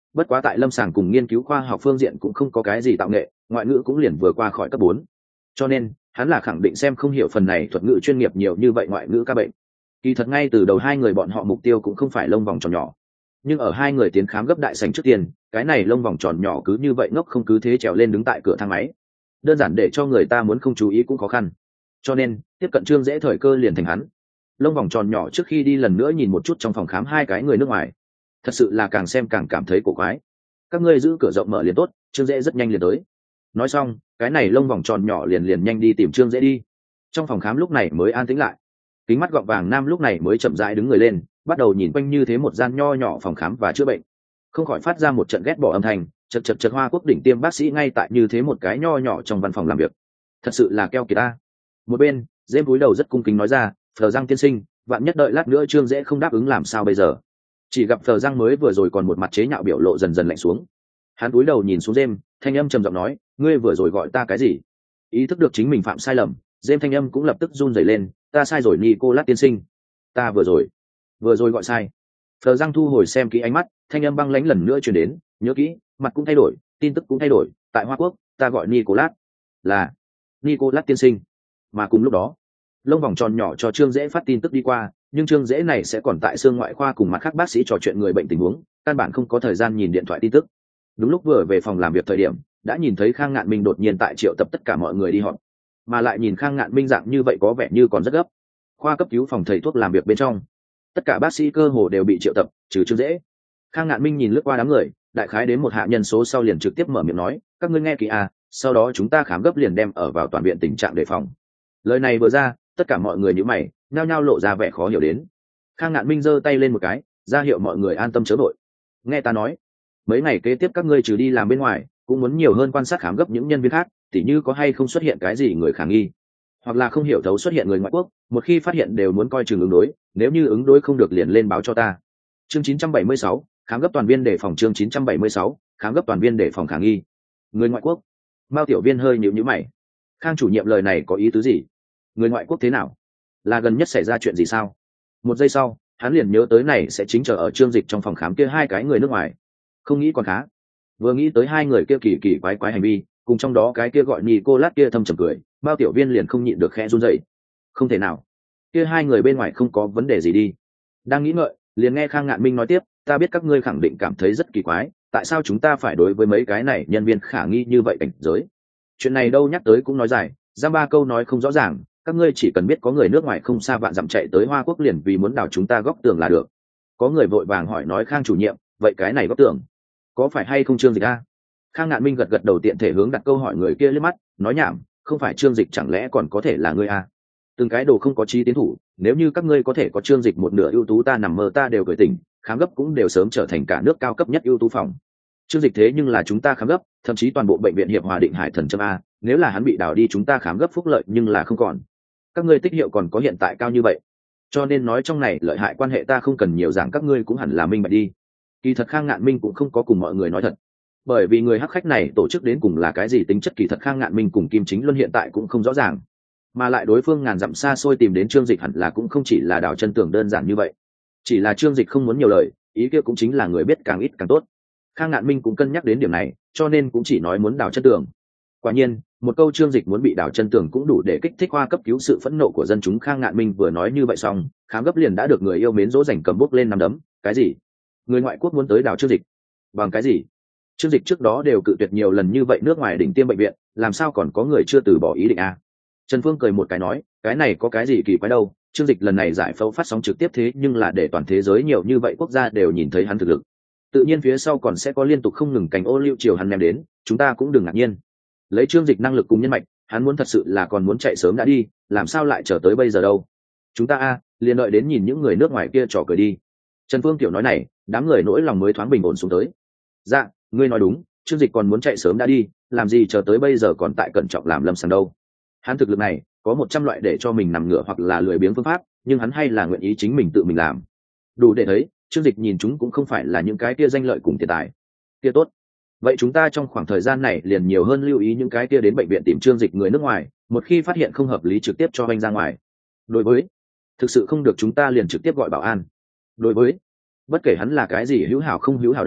bất quá tại lâm sàng cùng nghiên cứu khoa học phương diện cũng không có cái gì tạo nghệ, ngoại ngữ cũng liền vừa qua khỏi cấp 4. Cho nên hắn là khẳng định xem không hiểu phần này thuật ngữ chuyên nghiệp nhiều như vậy ngoại ngữ ca bệnh. Kỳ thật ngay từ đầu hai người bọn họ mục tiêu cũng không phải lông vòng tròn nhỏ, nhưng ở hai người tiến khám gấp đại sảnh trước tiên, cái này lông vòng tròn nhỏ cứ như vậy ngốc không cứ thế trèo lên đứng tại cửa thang máy, đơn giản để cho người ta muốn không chú ý cũng khó khăn. Cho nên tiếp cận Trương Dễ thời cơ liền thành hắn. Lông vòng tròn nhỏ trước khi đi lần nữa nhìn một chút trong phòng khám hai cái người nước ngoài, thật sự là càng xem càng cảm thấy cổ quái. Các ngươi giữ cửa rộng mở liền tốt, Trương Dễ rất nhanh liền tới. Nói xong, cái này lông vòng tròn nhỏ liền nhanh đi tìm Trương Dễ đi. Trong phòng khám lúc này mới an tĩnh lại. Kính mắt gọng vàng nam lúc này mới chậm rãi đứng người lên, bắt đầu nhìn quanh như thế một gian nho nhỏ phòng khám và chữa bệnh, không khỏi phát ra một trận ghét bỏ âm thanh. Chật Hoa Quốc đỉnh tiêm bác sĩ ngay tại như thế một cái nho nhỏ trong văn phòng làm việc, thật sự là keo kiệt ta. Một bên Dêm cúi đầu rất cung kính nói ra, Phờ Răng tiên sinh, vạn nhất đợi lát nữa Trương Dễ không đáp ứng làm sao bây giờ? Chỉ gặp Phờ Răng mới vừa rồi còn một mặt chế nhạo biểu lộ dần dần lạnh xuống. Hắn cúi đầu nhìn xuống Dêm, thanh âm trầm giọng nói, ngươi vừa rồi gọi ta cái gì? Ý thức được chính mình phạm sai lầm, Dêm thanh âm cũng lập tức run rẩy lên, ta sai rồi Nicolas tiên sinh, ta vừa rồi gọi sai. Phờ Răng thu hồi xem kỹ ánh mắt, thanh âm băng lãnh lần nữa truyền đến, nhớ kỹ, mặt cũng thay đổi, tin tức cũng thay đổi, tại Hoa Quốc ta gọi Nicolas là Nicolas tiên sinh. Mà cùng lúc đó, lông vòng tròn nhỏ cho Trương Dễ phát tin tức đi qua, nhưng Trương Dễ này sẽ còn tại xương ngoại khoa cùng mặt khác bác sĩ trò chuyện người bệnh tình huống, căn bản không có thời gian nhìn điện thoại tin tức. Đúng lúc vừa về phòng làm việc thời điểm, đã nhìn thấy Khang Ngạn Minh đột nhiên tại triệu tập tất cả mọi người đi họp, mà lại nhìn Khang Ngạn Minh dạng như vậy có vẻ như còn rất gấp. Khoa cấp cứu phòng thầy thuốc làm việc bên trong, tất cả bác sĩ cơ hồ đều bị triệu tập, trừ Trương Dễ. Khang Ngạn Minh nhìn lướt qua đám người, đại khái đến một hạ nhân số sau liền trực tiếp mở miệng nói, các ngươi nghe kỹ à, sau đó chúng ta khám gấp liền đem ở vào toàn viện tình trạng đề phòng. Lời này vừa ra, tất cả mọi người nhíu mày, nhao nhao lộ ra vẻ khó hiểu đến. Khang Ngạn Minh giơ tay lên một cái, ra hiệu mọi người an tâm chớ vội. Nghe ta nói, mấy ngày kế tiếp các ngươi trừ đi làm bên ngoài, cũng muốn nhiều hơn quan sát khám gấp những nhân viên khác, tỉ như có hay không xuất hiện cái gì người khả nghi, hoặc là không hiểu thấu xuất hiện người ngoại quốc, một khi phát hiện đều muốn coi chừng ứng đối, nếu như ứng đối không được liền lên báo cho ta. Chương 976, khám gấp toàn viên để phòng. Chương 976, khám gấp toàn viên để phòng khả nghi. Người ngoại quốc. Mao tiểu viên hơi nhíu mày. Khang chủ nhiệm lời này có ý tứ gì? Người ngoại quốc thế nào? Là gần nhất xảy ra chuyện gì sao? Một giây sau, hắn liền nhớ tới này sẽ chính chờ ở Trương Dịch trong phòng khám kia hai cái người nước ngoài. Không nghĩ còn khá. Vừa nghĩ tới hai người kia kỳ kỳ quái hành vi, cùng trong đó cái kia gọi Nicolas kia thâm trầm cười, Mao tiểu viên liền không nhịn được khẽ run rẩy. Không thể nào, kia hai người bên ngoài không có vấn đề gì đi. Đang nghĩ ngợi, liền nghe Khang Ngạn Minh nói tiếp, ta biết các ngươi khẳng định cảm thấy rất kỳ quái, tại sao chúng ta phải đối với mấy cái này nhân viên khả nghi như vậy cảnh giới? Chuyện này đâu nhắc tới cũng nói dài, giam ba câu nói không rõ ràng, các ngươi chỉ cần biết có người nước ngoài không xa vạn dặm chạy tới Hoa Quốc liền vì muốn đào chúng ta góc tường là được. Có người vội vàng hỏi nói Khang chủ nhiệm, vậy cái này góc tường có phải hay không Trương Dịch a? Khang Ngạn Minh gật đầu tiện thể hướng đặt câu hỏi người kia liếc mắt, nói nhảm, không phải Trương Dịch chẳng lẽ còn có thể là ngươi a? Từng cái đồ không có chí tiến thủ, nếu như các ngươi có thể có Trương Dịch một nửa ưu tú ta nằm mơ ta đều cười tỉnh, khám gấp cũng đều sớm trở thành cả nước cao cấp nhất ưu tú phòng. Trương Dịch thế nhưng là chúng ta khám gấp, thậm chí toàn bộ bệnh viện Hiệp Hòa Định Hải Thần Châm a, nếu là hắn bị đào đi chúng ta khám gấp phúc lợi nhưng là không còn. Các ngươi tích hiệu còn có hiện tại cao như vậy, cho nên nói trong này lợi hại quan hệ ta không cần nhiều giảng, các ngươi cũng hẳn là minh bạch đi. Kỳ thật Khang Ngạn Minh cũng không có cùng mọi người nói thật, bởi vì người hắc khách này tổ chức đến cùng là cái gì tính chất kỳ thật Khang Ngạn Minh cùng Kim Chính Luân hiện tại cũng không rõ ràng, mà lại đối phương ngàn dặm xa xôi tìm đến Trương Dịch hẳn là cũng không chỉ là đào chân tường đơn giản như vậy, chỉ là Trương Dịch không muốn nhiều lời, ý kia cũng chính là người biết càng ít càng tốt. Khang Ngạn Minh cũng cân nhắc đến điểm này, cho nên cũng chỉ nói muốn đào chân tường. Quả nhiên, một câu Trương Dịch muốn bị đào chân tường cũng đủ để kích thích khoa cấp cứu sự phẫn nộ của dân chúng. Khang Ngạn Minh vừa nói như vậy xong, khám gấp liền đã được người yêu mến dỗ dành cầm bút lên nắm đấm. Cái gì? Người ngoại quốc muốn tới đào Trương Dịch? Bằng cái gì? Trương Dịch trước đó đều cự tuyệt nhiều lần như vậy nước ngoài đỉnh tiêm bệnh viện, làm sao còn có người chưa từ bỏ ý định a? Trần Phương cười một cái nói, cái này có cái gì kỳ quái đâu, Trương Dịch lần này giải phẫu phát sóng trực tiếp thế nhưng là để toàn thế giới nhiều như vậy quốc gia đều nhìn thấy hắn thực lực. Tự nhiên phía sau còn sẽ có liên tục không ngừng cảnh ô liu chiều hắn ném đến, chúng ta cũng đừng ngạc nhiên. Lấy Trương Dịch năng lực cùng nhân mạch, hắn muốn thật sự là còn muốn chạy sớm đã đi, làm sao lại chờ tới bây giờ đâu? Chúng ta liền đợi đến nhìn những người nước ngoài kia trò cười đi. Trần Phương tiểu nói này, đám người nỗi lòng mới thoáng bình ổn xuống tới. Dạ, ngươi nói đúng, Trương Dịch còn muốn chạy sớm đã đi, làm gì chờ tới bây giờ còn tại cẩn trọng làm lâm sàng đâu? Hắn thực lực này, có 100 loại để cho mình nằm ngửa hoặc là lười biếng phương pháp, nhưng hắn hay là nguyện ý chính mình tự mình làm. Đủ để thấy, Trương Dịch nhìn chúng cũng không phải là những cái kia danh lợi cùng tiền tài. Kia tốt. Vậy chúng ta trong khoảng thời gian này liền nhiều hơn lưu ý những cái kia đến bệnh viện tìm Trương Dịch người nước ngoài, một khi phát hiện không hợp lý trực tiếp cho anh ra ngoài. Đối với thực sự không được chúng ta liền trực tiếp gọi bảo an. Đối với bất kể hắn là cái gì hữu hảo không hữu hảo đâu,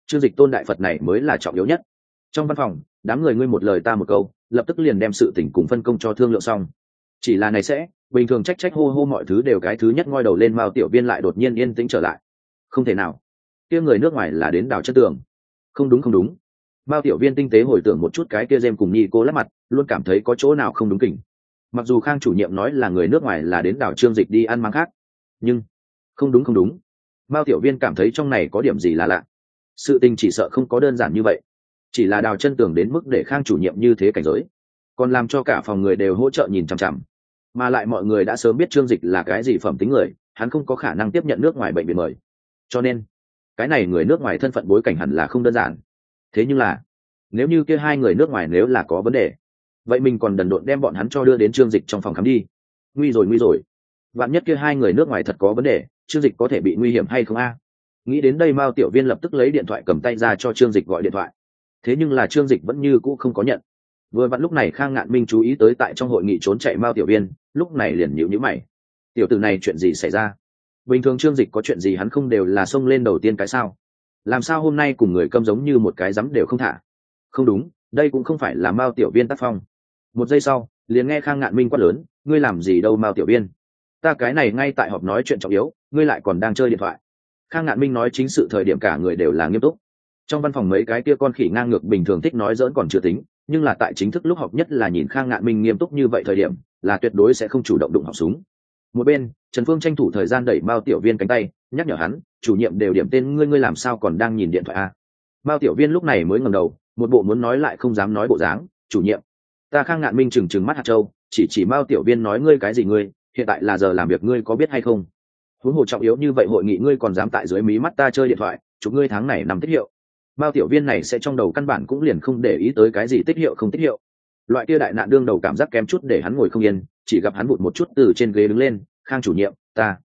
Chương Dịch tôn đại Phật này mới là trọng yếu nhất. Trong văn phòng, đám người ngươi một lời ta một câu, lập tức liền đem sự tình cùng phân công cho thương lượng xong. Chỉ là này sẽ, bình thường trách trách hô hô mọi thứ đều cái thứ nhất ngoi đầu lên, Mao Tiểu Viên lại đột nhiên yên tĩnh trở lại. Không thể nào, kia người nước ngoài là đến đào chân tường. Không đúng không đúng. Mao Tiểu Viên tinh tế hồi tưởng một chút cái kia Gem cùng Nhi cô lắc mặt, luôn cảm thấy có chỗ nào không đúng kỉnh. Mặc dù Khang chủ nhiệm nói là người nước ngoài là đến đảo Trương Dịch đi ăn máng khác, nhưng không đúng không đúng. Mao Tiểu Viên cảm thấy trong này có điểm gì là lạ. Sự tình chỉ sợ không có đơn giản như vậy, chỉ là đào chân tường đến mức để Khang chủ nhiệm như thế cảnh giới, còn làm cho cả phòng người đều hỗ trợ nhìn chằm chằm, mà lại mọi người đã sớm biết Trương Dịch là cái gì phẩm tính người, hắn không có khả năng tiếp nhận nước ngoài bệnh viện mời, cho nên cái này người nước ngoài thân phận bối cảnh hẳn là không đơn giản. Thế nhưng là nếu như kia hai người nước ngoài nếu là có vấn đề, vậy mình còn đần độn đem bọn hắn cho đưa đến Trương Dịch trong phòng khám đi. Nguy rồi, vạn nhất kia hai người nước ngoài thật có vấn đề, Trương Dịch có thể bị nguy hiểm hay không a? Nghĩ đến đây, Mao Tiểu Viên lập tức lấy điện thoại cầm tay ra cho Trương Dịch gọi điện thoại. Thế nhưng là Trương Dịch vẫn như cũ không có nhận. Vừa vặn lúc này Khang Ngạn Minh chú ý tới tại trong hội nghị trốn chạy Mao Tiểu Viên, lúc này liền nhíu mày. Tiểu tử này chuyện gì xảy ra? Bình thường Trương Dịch có chuyện gì hắn không đều là xông lên đầu tiên cái sao? Làm sao hôm nay cùng người câm giống như một cái rắm đều không thả? Không đúng, đây cũng không phải là Mao Tiểu Viên tác phong. Một giây sau, liền nghe Khang Ngạn Minh quát lớn, ngươi làm gì đâu Mao Tiểu Viên? Ta cái này ngay tại họp nói chuyện trọng yếu, ngươi lại còn đang chơi điện thoại. Khang Ngạn Minh nói chính sự thời điểm cả người đều là nghiêm túc. Trong văn phòng mấy cái kia con khỉ ngang ngược bình thường thích nói giỡn còn chưa tính, nhưng là tại chính thức lúc họp, nhất là nhìn Khang Ngạn Minh nghiêm túc như vậy thời điểm, là tuyệt đối sẽ không chủ động đụng họng súng. Một bên, Trần Phương tranh thủ thời gian đẩy Mao Tiểu Viên cánh tay, nhắc nhở hắn, chủ nhiệm đều điểm tên ngươi làm sao còn đang nhìn điện thoại à? Mao Tiểu Viên lúc này mới ngẩng đầu, một bộ muốn nói lại không dám nói bộ dáng, chủ nhiệm. Ta Khang Ngạn Minh trừng mắt hạt châu, chỉ Mao Tiểu Viên nói ngươi cái gì ngươi, hiện tại là giờ làm việc ngươi có biết hay không? Huống hồ trọng yếu như vậy hội nghị ngươi còn dám tại dưới mí mắt ta chơi điện thoại, chụp ngươi tháng này nằm tích hiệu. Mao Tiểu Viên này sẽ trong đầu căn bản cũng liền không để ý tới cái gì tích hiệu không tích hiệu. Loại kia đại nạn đương đầu cảm giác kém chút để hắn ngồi không yên, chỉ gặp hắn vụt một chút từ trên ghế đứng lên, Khang chủ nhiệm,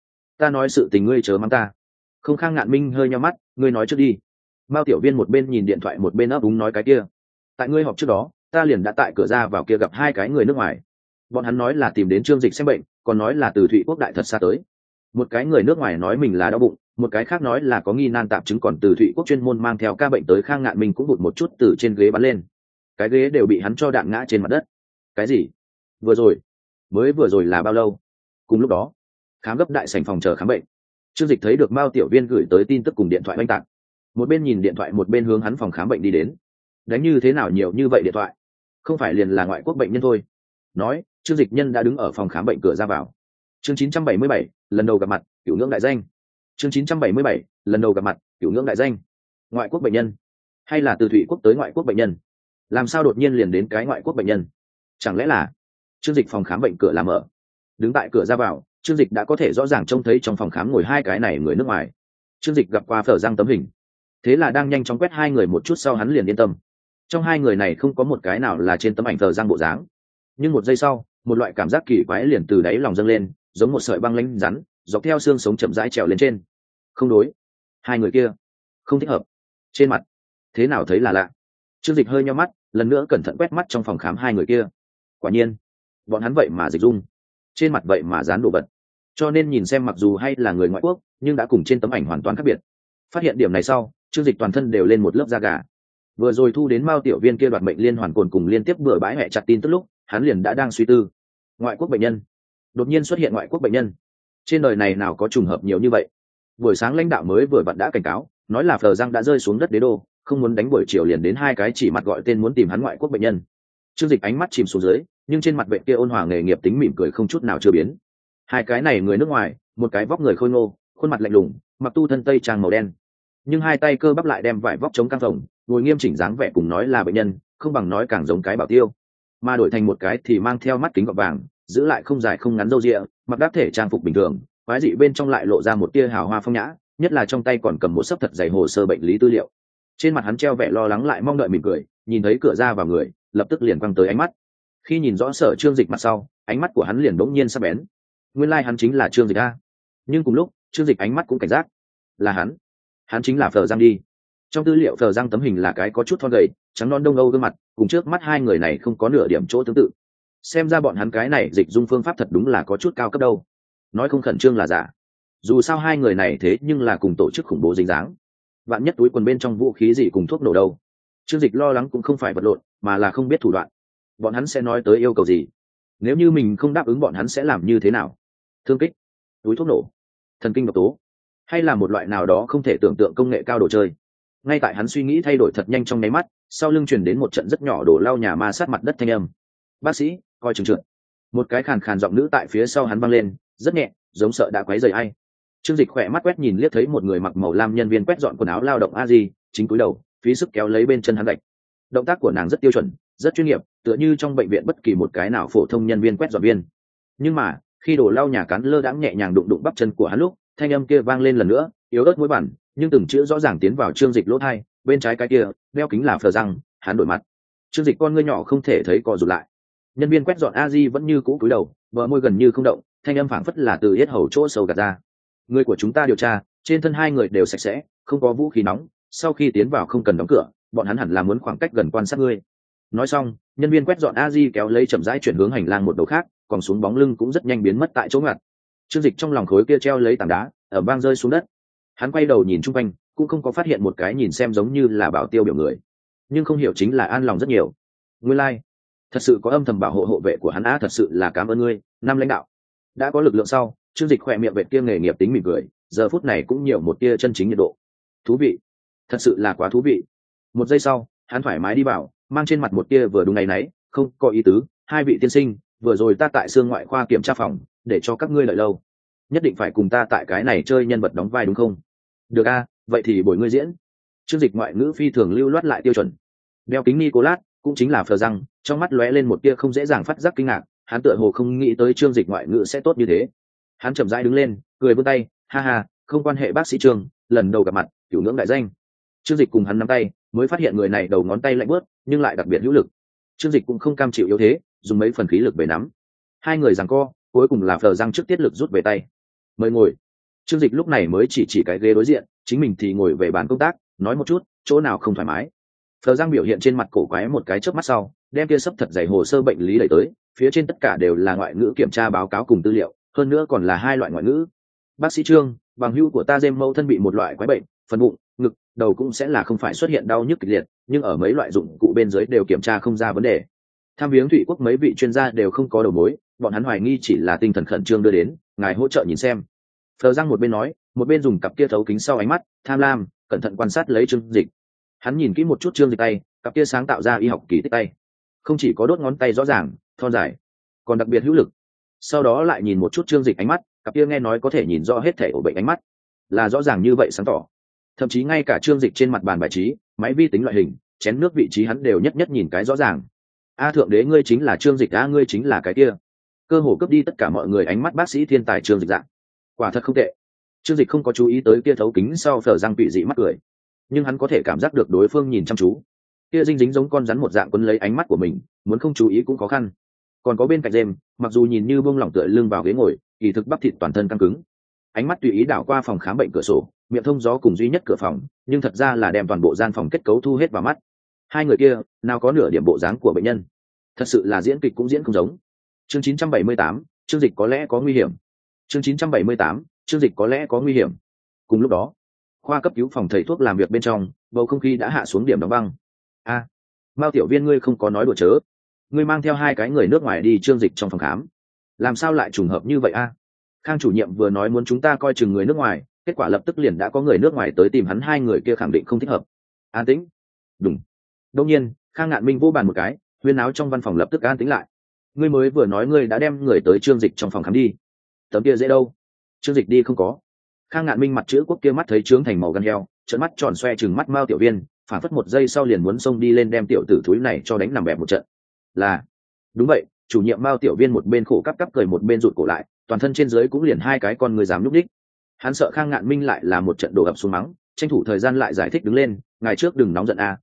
ta nói sự tình ngươi chớ mắng ta. Không. Khang Ngạn Minh hơi nhíu mắt, ngươi nói trước đi. Mao Tiểu Viên một bên nhìn điện thoại một bên ấp úng nói cái kia. Tại ngươi họp trước đó, ta liền đã tại cửa ra vào kia gặp hai cái người nước ngoài. Bọn hắn nói là tìm đến Trương Dịch xem bệnh, còn nói là từ Thụy Quốc đại thật xa tới. Một cái người nước ngoài nói mình là đau bụng, một cái khác nói là có nghi nan tạp chứng, còn từ Thụy Quốc chuyên môn mang theo ca bệnh tới. Khang Ngạn Minh cũng vụt một chút từ trên ghế bắn lên, cái ghế đều bị hắn cho đạn ngã trên mặt đất. Cái gì? Vừa rồi là bao lâu? Cùng lúc đó, khám gấp đại sảnh phòng chờ khám bệnh, Trương Dịch thấy được Mao Tiểu Viên gửi tới tin tức cùng điện thoại oanh tạc, một bên nhìn điện thoại một bên hướng hắn phòng khám bệnh đi đến. Đánh như thế nào nhiều như vậy điện thoại? Không phải liền là ngoại quốc bệnh nhân thôi. Nói, Trương Dịch nhân đã đứng ở phòng khám bệnh cửa ra vào. Chương 977, lần đầu gặp mặt, cửu ngưỡng đại danh. Chương 977, lần đầu gặp mặt, cửu ngưỡng đại danh. Ngoại quốc bệnh nhân, hay là từ Thụy Quốc tới ngoại quốc bệnh nhân? Làm sao đột nhiên liền đến cái ngoại quốc bệnh nhân? Chẳng lẽ là Trương Dịch phòng khám bệnh cửa là mở, đứng tại cửa ra vào, Trương Dịch đã có thể rõ ràng trông thấy trong phòng khám ngồi hai cái này người nước ngoài. Trương Dịch gặp qua Phở Giang tấm hình, thế là đang nhanh chóng quét hai người một chút sau hắn liền yên tâm. Trong hai người này không có một cái nào là trên tấm ảnh Phở Giang bộ dáng. Nhưng một giây sau, một loại cảm giác kỳ quái liền từ đáy lòng dâng lên, giống một sợi băng lãnh rắn dọc theo xương sống chậm rãi trèo lên trên. Không đối, hai người kia không thích hợp. Trên mặt thế nào thấy là lạ. Trương Dịch hơi nhíu mắt, lần nữa cẩn thận quét mắt trong phòng khám hai người kia. Quả nhiên, bọn hắn vậy mà dịch dung, trên mặt vậy mà dán đồ vật, cho nên nhìn xem mặc dù hay là người ngoại quốc, nhưng đã cùng trên tấm ảnh hoàn toàn khác biệt. Phát hiện điểm này sau, Trương Dịch toàn thân đều lên một lớp da gà. Vừa rồi thu đến Mao Tiểu Viên kia đoạt mệnh liên hoàn cồn cùng liên tiếp bừa bãi mẹ chặt tin tức lúc, hắn liền đã đang suy tư, ngoại quốc bệnh nhân, đột nhiên xuất hiện ngoại quốc bệnh nhân, trên đời này nào có trùng hợp nhiều như vậy. Buổi sáng lãnh đạo mới vừa vặn đã cảnh cáo, nói là Phờ Giang đã rơi xuống đất đế đô, không muốn đánh buổi chiều liền đến hai cái chỉ mặt gọi tên muốn tìm hắn ngoại quốc bệnh nhân. Trương Dịch ánh mắt chìm xuống dưới, nhưng trên mặt bệnh kia ôn hòa nghề nghiệp tính mỉm cười không chút nào chưa biến. Hai cái này người nước ngoài, một cái vóc người khôi ngô, khuôn mặt lạnh lùng, mặc tu thân tây trang màu đen, nhưng hai tay cơ bắp lại đem vải vóc chống căng phồng, ngồi nghiêm chỉnh dáng vẻ, cùng nói là bệnh nhân không bằng nói càng giống cái bảo tiêu. Mà đổi thành một cái thì mang theo mắt kính gọt vàng, giữ lại không dài không ngắn râu ria, mặc đáp thể trang phục bình thường, quái dị bên trong lại lộ ra một tia hào hoa phong nhã, nhất là trong tay còn cầm một sấp thật dày hồ sơ bệnh lý tư liệu. Trên mặt hắn treo vẻ lo lắng lại mong đợi mỉm cười, nhìn thấy cửa ra vào người, lập tức liền quăng tới ánh mắt. Khi nhìn rõ Sở Trương Dịch mặt sau, ánh mắt của hắn liền bỗng nhiên sắc bén. Nguyên lai hắn chính là Trương Dịch a. Nhưng cùng lúc, Trương Dịch ánh mắt cũng cảnh giác. Là hắn chính là Phờ Giang đi. Trong tư liệu Phờ Giang tấm hình là cái có chút thon gầy, trắng non đông âu gương mặt, cùng trước mắt hai người này không có nửa điểm chỗ tương tự. Xem ra bọn hắn cái này dịch dung phương pháp thật đúng là có chút cao cấp đâu. Nói không khẩn trương là giả. Dù sao hai người này thế nhưng là cùng tổ chức khủng bố dính dáng. vạn nhất túi quần bên trong vũ khí gì cùng thuốc nổ đâu. Trương Dịch lo lắng cũng không phải vật lộn, mà là không biết thủ đoạn. Bọn hắn sẽ nói tới yêu cầu gì? Nếu như mình không đáp ứng bọn hắn sẽ làm như thế nào? Thương kích, túi thuốc nổ, thần kinh độc tố, hay là một loại nào đó không thể tưởng tượng công nghệ cao đồ chơi? Ngay tại hắn suy nghĩ thay đổi thật nhanh trong nháy mắt, sau lưng truyền đến một trận rất nhỏ đổ lau nhà ma sát mặt đất thanh âm. Bác sĩ, coi chừng trượt. Một cái khàn khàn giọng nữ tại phía sau hắn vang lên, rất nhẹ, giống sợ đã quấy rầy ai. Trương Dịch khỏe mắt quét nhìn liếc thấy một người mặc màu lam nhân viên quét dọn quần áo lao động a di, chính cúi đầu, phí sức kéo lấy bên chân hắn gạch. Động tác của nàng rất tiêu chuẩn, rất chuyên nghiệp, tựa như trong bệnh viện bất kỳ một cái nào phổ thông nhân viên quét dọn viên. Nhưng mà, khi đổ lau nhà cán lơ đãng nhẹ nhàng đụng đụng bắp chân của hắn lúc, thanh âm kia vang lên lần nữa, yếu ớt mũi bản, nhưng từng chữ rõ ràng tiến vào Trương Dịch lỗ tai, bên trái cái kia, đeo kính là phờ răng, hắn đổi mặt. Trương Dịch con ngươi nhỏ không thể thấy co rụt lại. Nhân viên quét dọn a di vẫn như cũ cúi đầu, bờ môi gần như không động, thanh âm phảng phất là từ yết hầu chỗ sâu gạt ra. Người của chúng ta điều tra, trên thân hai người đều sạch sẽ, không có vũ khí nóng, sau khi tiến vào không cần đóng cửa, bọn hắn hẳn là muốn khoảng cách gần quan sát ngươi. Nói xong, nhân viên quét dọn a di kéo lấy chậm rãi chuyển hướng hành lang một đầu khác, còn xuống bóng lưng cũng rất nhanh biến mất tại chỗ ngặt. Trương Dịch trong lòng khối kia treo lấy tảng đá ở bang rơi xuống đất. Hắn quay đầu nhìn chung quanh, cũng không có phát hiện một cái nhìn xem giống như là bảo tiêu biểu người, nhưng không hiểu chính là an lòng rất nhiều. Nguyên lai, thật sự có âm thầm bảo hộ hộ vệ của hắn á, thật sự là cảm ơn ngươi, năm lãnh đạo. Đã có lực lượng sau, Trương Dịch khỏe miệng vệ kia nghề nghiệp tính mỉm cười, giờ phút này cũng nhiều một tia chân chính nhiệt độ. Thú vị, thật sự là quá thú vị. Một giây sau, hắn thoải mái đi vào, mang trên mặt một tia vừa đúng ngày nấy, không có ý tứ, hai vị tiên sinh, vừa rồi ta tại xương ngoại khoa kiểm tra phòng, để cho các ngươi đợi lâu, nhất định phải cùng ta tại cái này chơi nhân vật đóng vai đúng không? Được a, vậy thì bồi ngươi diễn. Trương Dịch ngoại ngữ phi thường lưu loát lại tiêu chuẩn. Đeo kính Nicolas, cũng chính là phờ răng, trong mắt lóe lên một tia không dễ dàng phát giác kinh ngạc, hắn tựa hồ không nghĩ tới Trương Dịch ngoại ngữ sẽ tốt như thế. Hắn chậm rãi đứng lên, cười vươn tay, ha ha, không quan hệ bác sĩ Trương, lần đầu gặp mặt, cửu ngưỡng đại danh. Trương Dịch cùng hắn nắm tay, mới phát hiện người này đầu ngón tay lạnh bớt, nhưng lại đặc biệt hữu lực. Trương Dịch cũng không cam chịu yếu thế, dùng mấy phần khí lực về nắm. Hai người giằng co, cuối cùng là phờ răng trước tiết lực rút về tay. Mời ngồi. Trương Dịch lúc này mới chỉ cái ghế đối diện, chính mình thì ngồi về bàn công tác, nói một chút, chỗ nào không thoải mái. Phờ răng biểu hiện trên mặt cổ quái một cái chớp mắt sau, đem kia sấp thật dày hồ sơ bệnh lý đẩy tới, phía trên tất cả đều là ngoại ngữ kiểm tra báo cáo cùng tư liệu, hơn nữa còn là hai loại ngoại ngữ. Bác sĩ Trương, bằng hữu của ta Gem mẫu thân bị một loại quái bệnh, phần bụng, ngực, đầu cũng sẽ là không phải xuất hiện đau nhức kịch liệt, nhưng ở mấy loại dụng cụ bên dưới đều kiểm tra không ra vấn đề. Tham viếng Thụy Quốc mấy vị chuyên gia đều không có đầu mối, bọn hắn hoài nghi chỉ là tinh thần khẩn trương đưa đến, ngài hỗ trợ nhìn xem. Phờ răng một bên nói, một bên dùng cặp kia thấu kính sau ánh mắt tham lam cẩn thận quan sát lấy Trương Dịch. Hắn nhìn kỹ một chút Trương Dịch tay, cặp kia sáng tạo ra y học kỳ tích tay, không chỉ có đốt ngón tay rõ ràng thon dài, còn đặc biệt hữu lực. Sau đó lại nhìn một chút Trương Dịch ánh mắt, cặp kia nghe nói có thể nhìn rõ hết thể ổ bệnh ánh mắt, là rõ ràng như vậy sáng tỏ. Thậm chí ngay cả Trương Dịch trên mặt bàn bài trí, máy vi tính loại hình, chén nước vị trí hắn đều nhất nhất nhìn cái rõ ràng. A thượng đế, ngươi chính là Trương Dịch, a ngươi chính là cái kia. Cơ hồ cướp đi tất cả mọi người ánh mắt bác sĩ thiên tài Trương Dịch dạng. Quả thật không tệ. Trương Dịch không có chú ý tới kia thấu kính sau phở răng tụy dị mắt cười, nhưng hắn có thể cảm giác được đối phương nhìn chăm chú. Kia dinh dính giống con rắn một dạng quấn lấy ánh mắt của mình, muốn không chú ý cũng khó khăn. Còn có bên cạnh Gem, mặc dù nhìn như buông lỏng tựa lưng vào ghế ngồi, kỳ thực bắp thịt toàn thân căng cứng. Ánh mắt tùy ý đảo qua phòng khám bệnh cửa sổ, miệng thông gió cùng duy nhất cửa phòng, nhưng thật ra là đem toàn bộ gian phòng kết cấu thu hết vào mắt. Hai người kia, nào có nửa điểm bộ dáng của bệnh nhân. Thật sự là diễn kịch cũng diễn không giống. Chương 978, Trương Dịch có lẽ có nguy hiểm. Chương 978, Trương Dịch có lẽ có nguy hiểm. Cùng lúc đó, khoa cấp cứu phòng thầy thuốc làm việc bên trong, bầu không khí đã hạ xuống điểm đóng băng. A, Mao tiểu viên, ngươi không có nói đùa chớ? Ngươi mang theo hai cái người nước ngoài đi Trương Dịch trong phòng khám, làm sao lại trùng hợp như vậy a? Khang chủ nhiệm vừa nói muốn chúng ta coi chừng người nước ngoài, kết quả lập tức liền đã có người nước ngoài tới tìm hắn, hai người kia khẳng định không thích hợp. An tĩnh. Đúng. Đương nhiên, Khang Ngạn Minh vô bàn một cái, huyên áo trong văn phòng lập tức an tĩnh lại. Ngươi mới vừa nói ngươi đã đem người tới Trương Dịch trong phòng khám đi, tấm kia dễ đâu? Trương Dịch đi không có. Khang Ngạn Minh mặt chữ quốc kia mắt thấy trướng thành màu gan heo, trợn mắt tròn xoe chừng mắt Mao tiểu viên, phản phất một giây sau liền muốn xông đi lên đem tiểu tử thúi này cho đánh nằm bẹp một trận. Là, đúng vậy. Chủ nhiệm Mao tiểu viên một bên khổ cắp cắp cười một bên rụt cổ lại, toàn thân trên dưới cũng liền hai cái con người dám lúc đích. Hắn sợ Khang Ngạn Minh lại là một trận đổ ập xuống mắng, tranh thủ thời gian lại giải thích đứng lên, ngài trước đừng nóng giận a,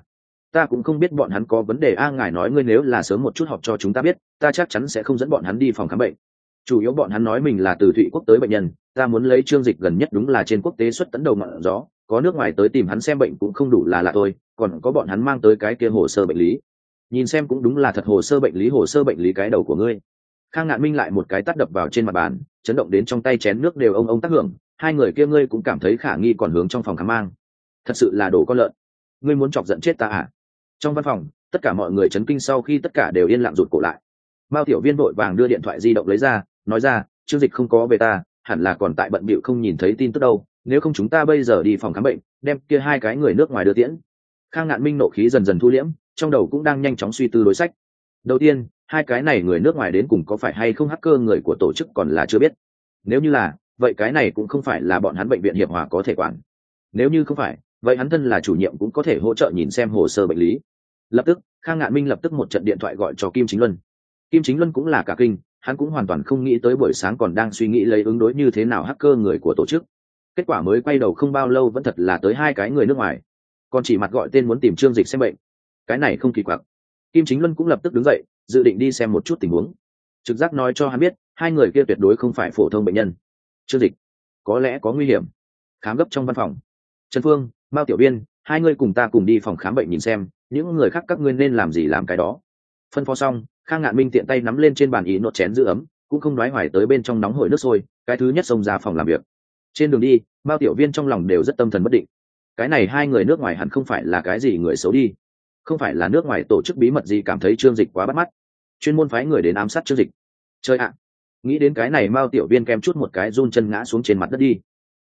ta cũng không biết bọn hắn có vấn đề a, ngài nói ngươi nếu là sớm một chút học cho chúng ta biết, ta chắc chắn sẽ không dẫn bọn hắn đi phòng khám bệnh. Chủ yếu bọn hắn nói mình là từ Thụy Quốc tới bệnh nhân, ta muốn lấy Trương Dịch gần nhất đúng là trên quốc tế xuất tấn đầu ngọn gió, có nước ngoài tới tìm hắn xem bệnh cũng không đủ là lạ thôi, còn có bọn hắn mang tới cái kia hồ sơ bệnh lý, nhìn xem cũng đúng là thật hồ sơ bệnh lý cái đầu của ngươi. Khang Ngạn Minh lại một cái tát đập vào trên mặt bàn, chấn động đến trong tay chén nước đều ông tác hưởng, hai người kia ngươi cũng cảm thấy khả nghi còn hướng trong phòng khám mang. thật sự là đồ con lợn, ngươi muốn chọc giận chết ta à? Trong văn phòng tất cả mọi người chấn kinh, sau khi tất cả đều yên lặng rụt cổ lại. Mao tiểu viên vội vàng đưa điện thoại di động lấy ra, nói ra, Trương Dịch không có về ta, hẳn là còn tại bận bịu không nhìn thấy tin tức đâu, nếu không chúng ta bây giờ đi phòng khám bệnh, đem kia hai cái người nước ngoài đưa tiễn. Khang Ngạn Minh nộ khí dần dần thu liễm, trong đầu cũng đang nhanh chóng suy tư đối sách. Đầu tiên, hai cái này người nước ngoài đến cùng có phải hay không hacker người của tổ chức còn là chưa biết. Nếu như là, vậy cái này cũng không phải là bọn hắn bệnh viện hiệp hòa có thể quản. Nếu như không phải, vậy hắn thân là chủ nhiệm cũng có thể hỗ trợ nhìn xem hồ sơ bệnh lý. Lập tức, Khang Ngạn Minh lập tức một trận điện thoại gọi cho Kim Chính Luân. Kim Chính Luân cũng là cả kinh, hắn cũng hoàn toàn không nghĩ tới buổi sáng còn đang suy nghĩ lấy ứng đối như thế nào hacker người của tổ chức. Kết quả mới quay đầu không bao lâu vẫn thật là tới hai cái người nước ngoài, còn chỉ mặt gọi tên muốn tìm Trương Dịch xem bệnh. Cái này không kỳ quặc. Kim Chính Luân cũng lập tức đứng dậy, dự định đi xem một chút tình huống. Trực giác nói cho hắn biết, hai người kia tuyệt đối không phải phổ thông bệnh nhân. Trương Dịch, có lẽ có nguy hiểm. Khám gấp trong văn phòng. Trần Phương, Mao tiểu viên, hai người cùng ta cùng đi phòng khám bệnh nhìn xem, những người khác các ngươi nên làm gì làm cái đó. Phân phó xong, Khang Ngạn Minh tiện tay nắm lên trên bàn ý nốt chén giữ ấm, cũng không đoái hoài tới bên trong nóng hổi nước sôi, cái thứ nhất xông ra phòng làm việc. Trên đường đi, Mao tiểu viên trong lòng đều rất tâm thần bất định. Cái này hai người nước ngoài hẳn không phải là cái gì người xấu đi, không phải là nước ngoài tổ chức bí mật gì cảm thấy Trương Dịch quá bắt mắt, chuyên môn phái người đến ám sát Trương Dịch. Chơi ạ! Nghĩ đến cái này, Mao tiểu viên kem chút một cái run chân ngã xuống trên mặt đất đi.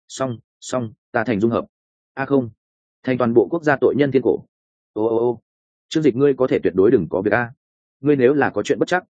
Xong, ta thành dung hợp. A không, thành toàn bộ quốc gia tội nhân thiên cổ. Ô, Trương Dịch ngươi có thể tuyệt đối đừng có việc a. Ngươi nếu là có chuyện bất chắc,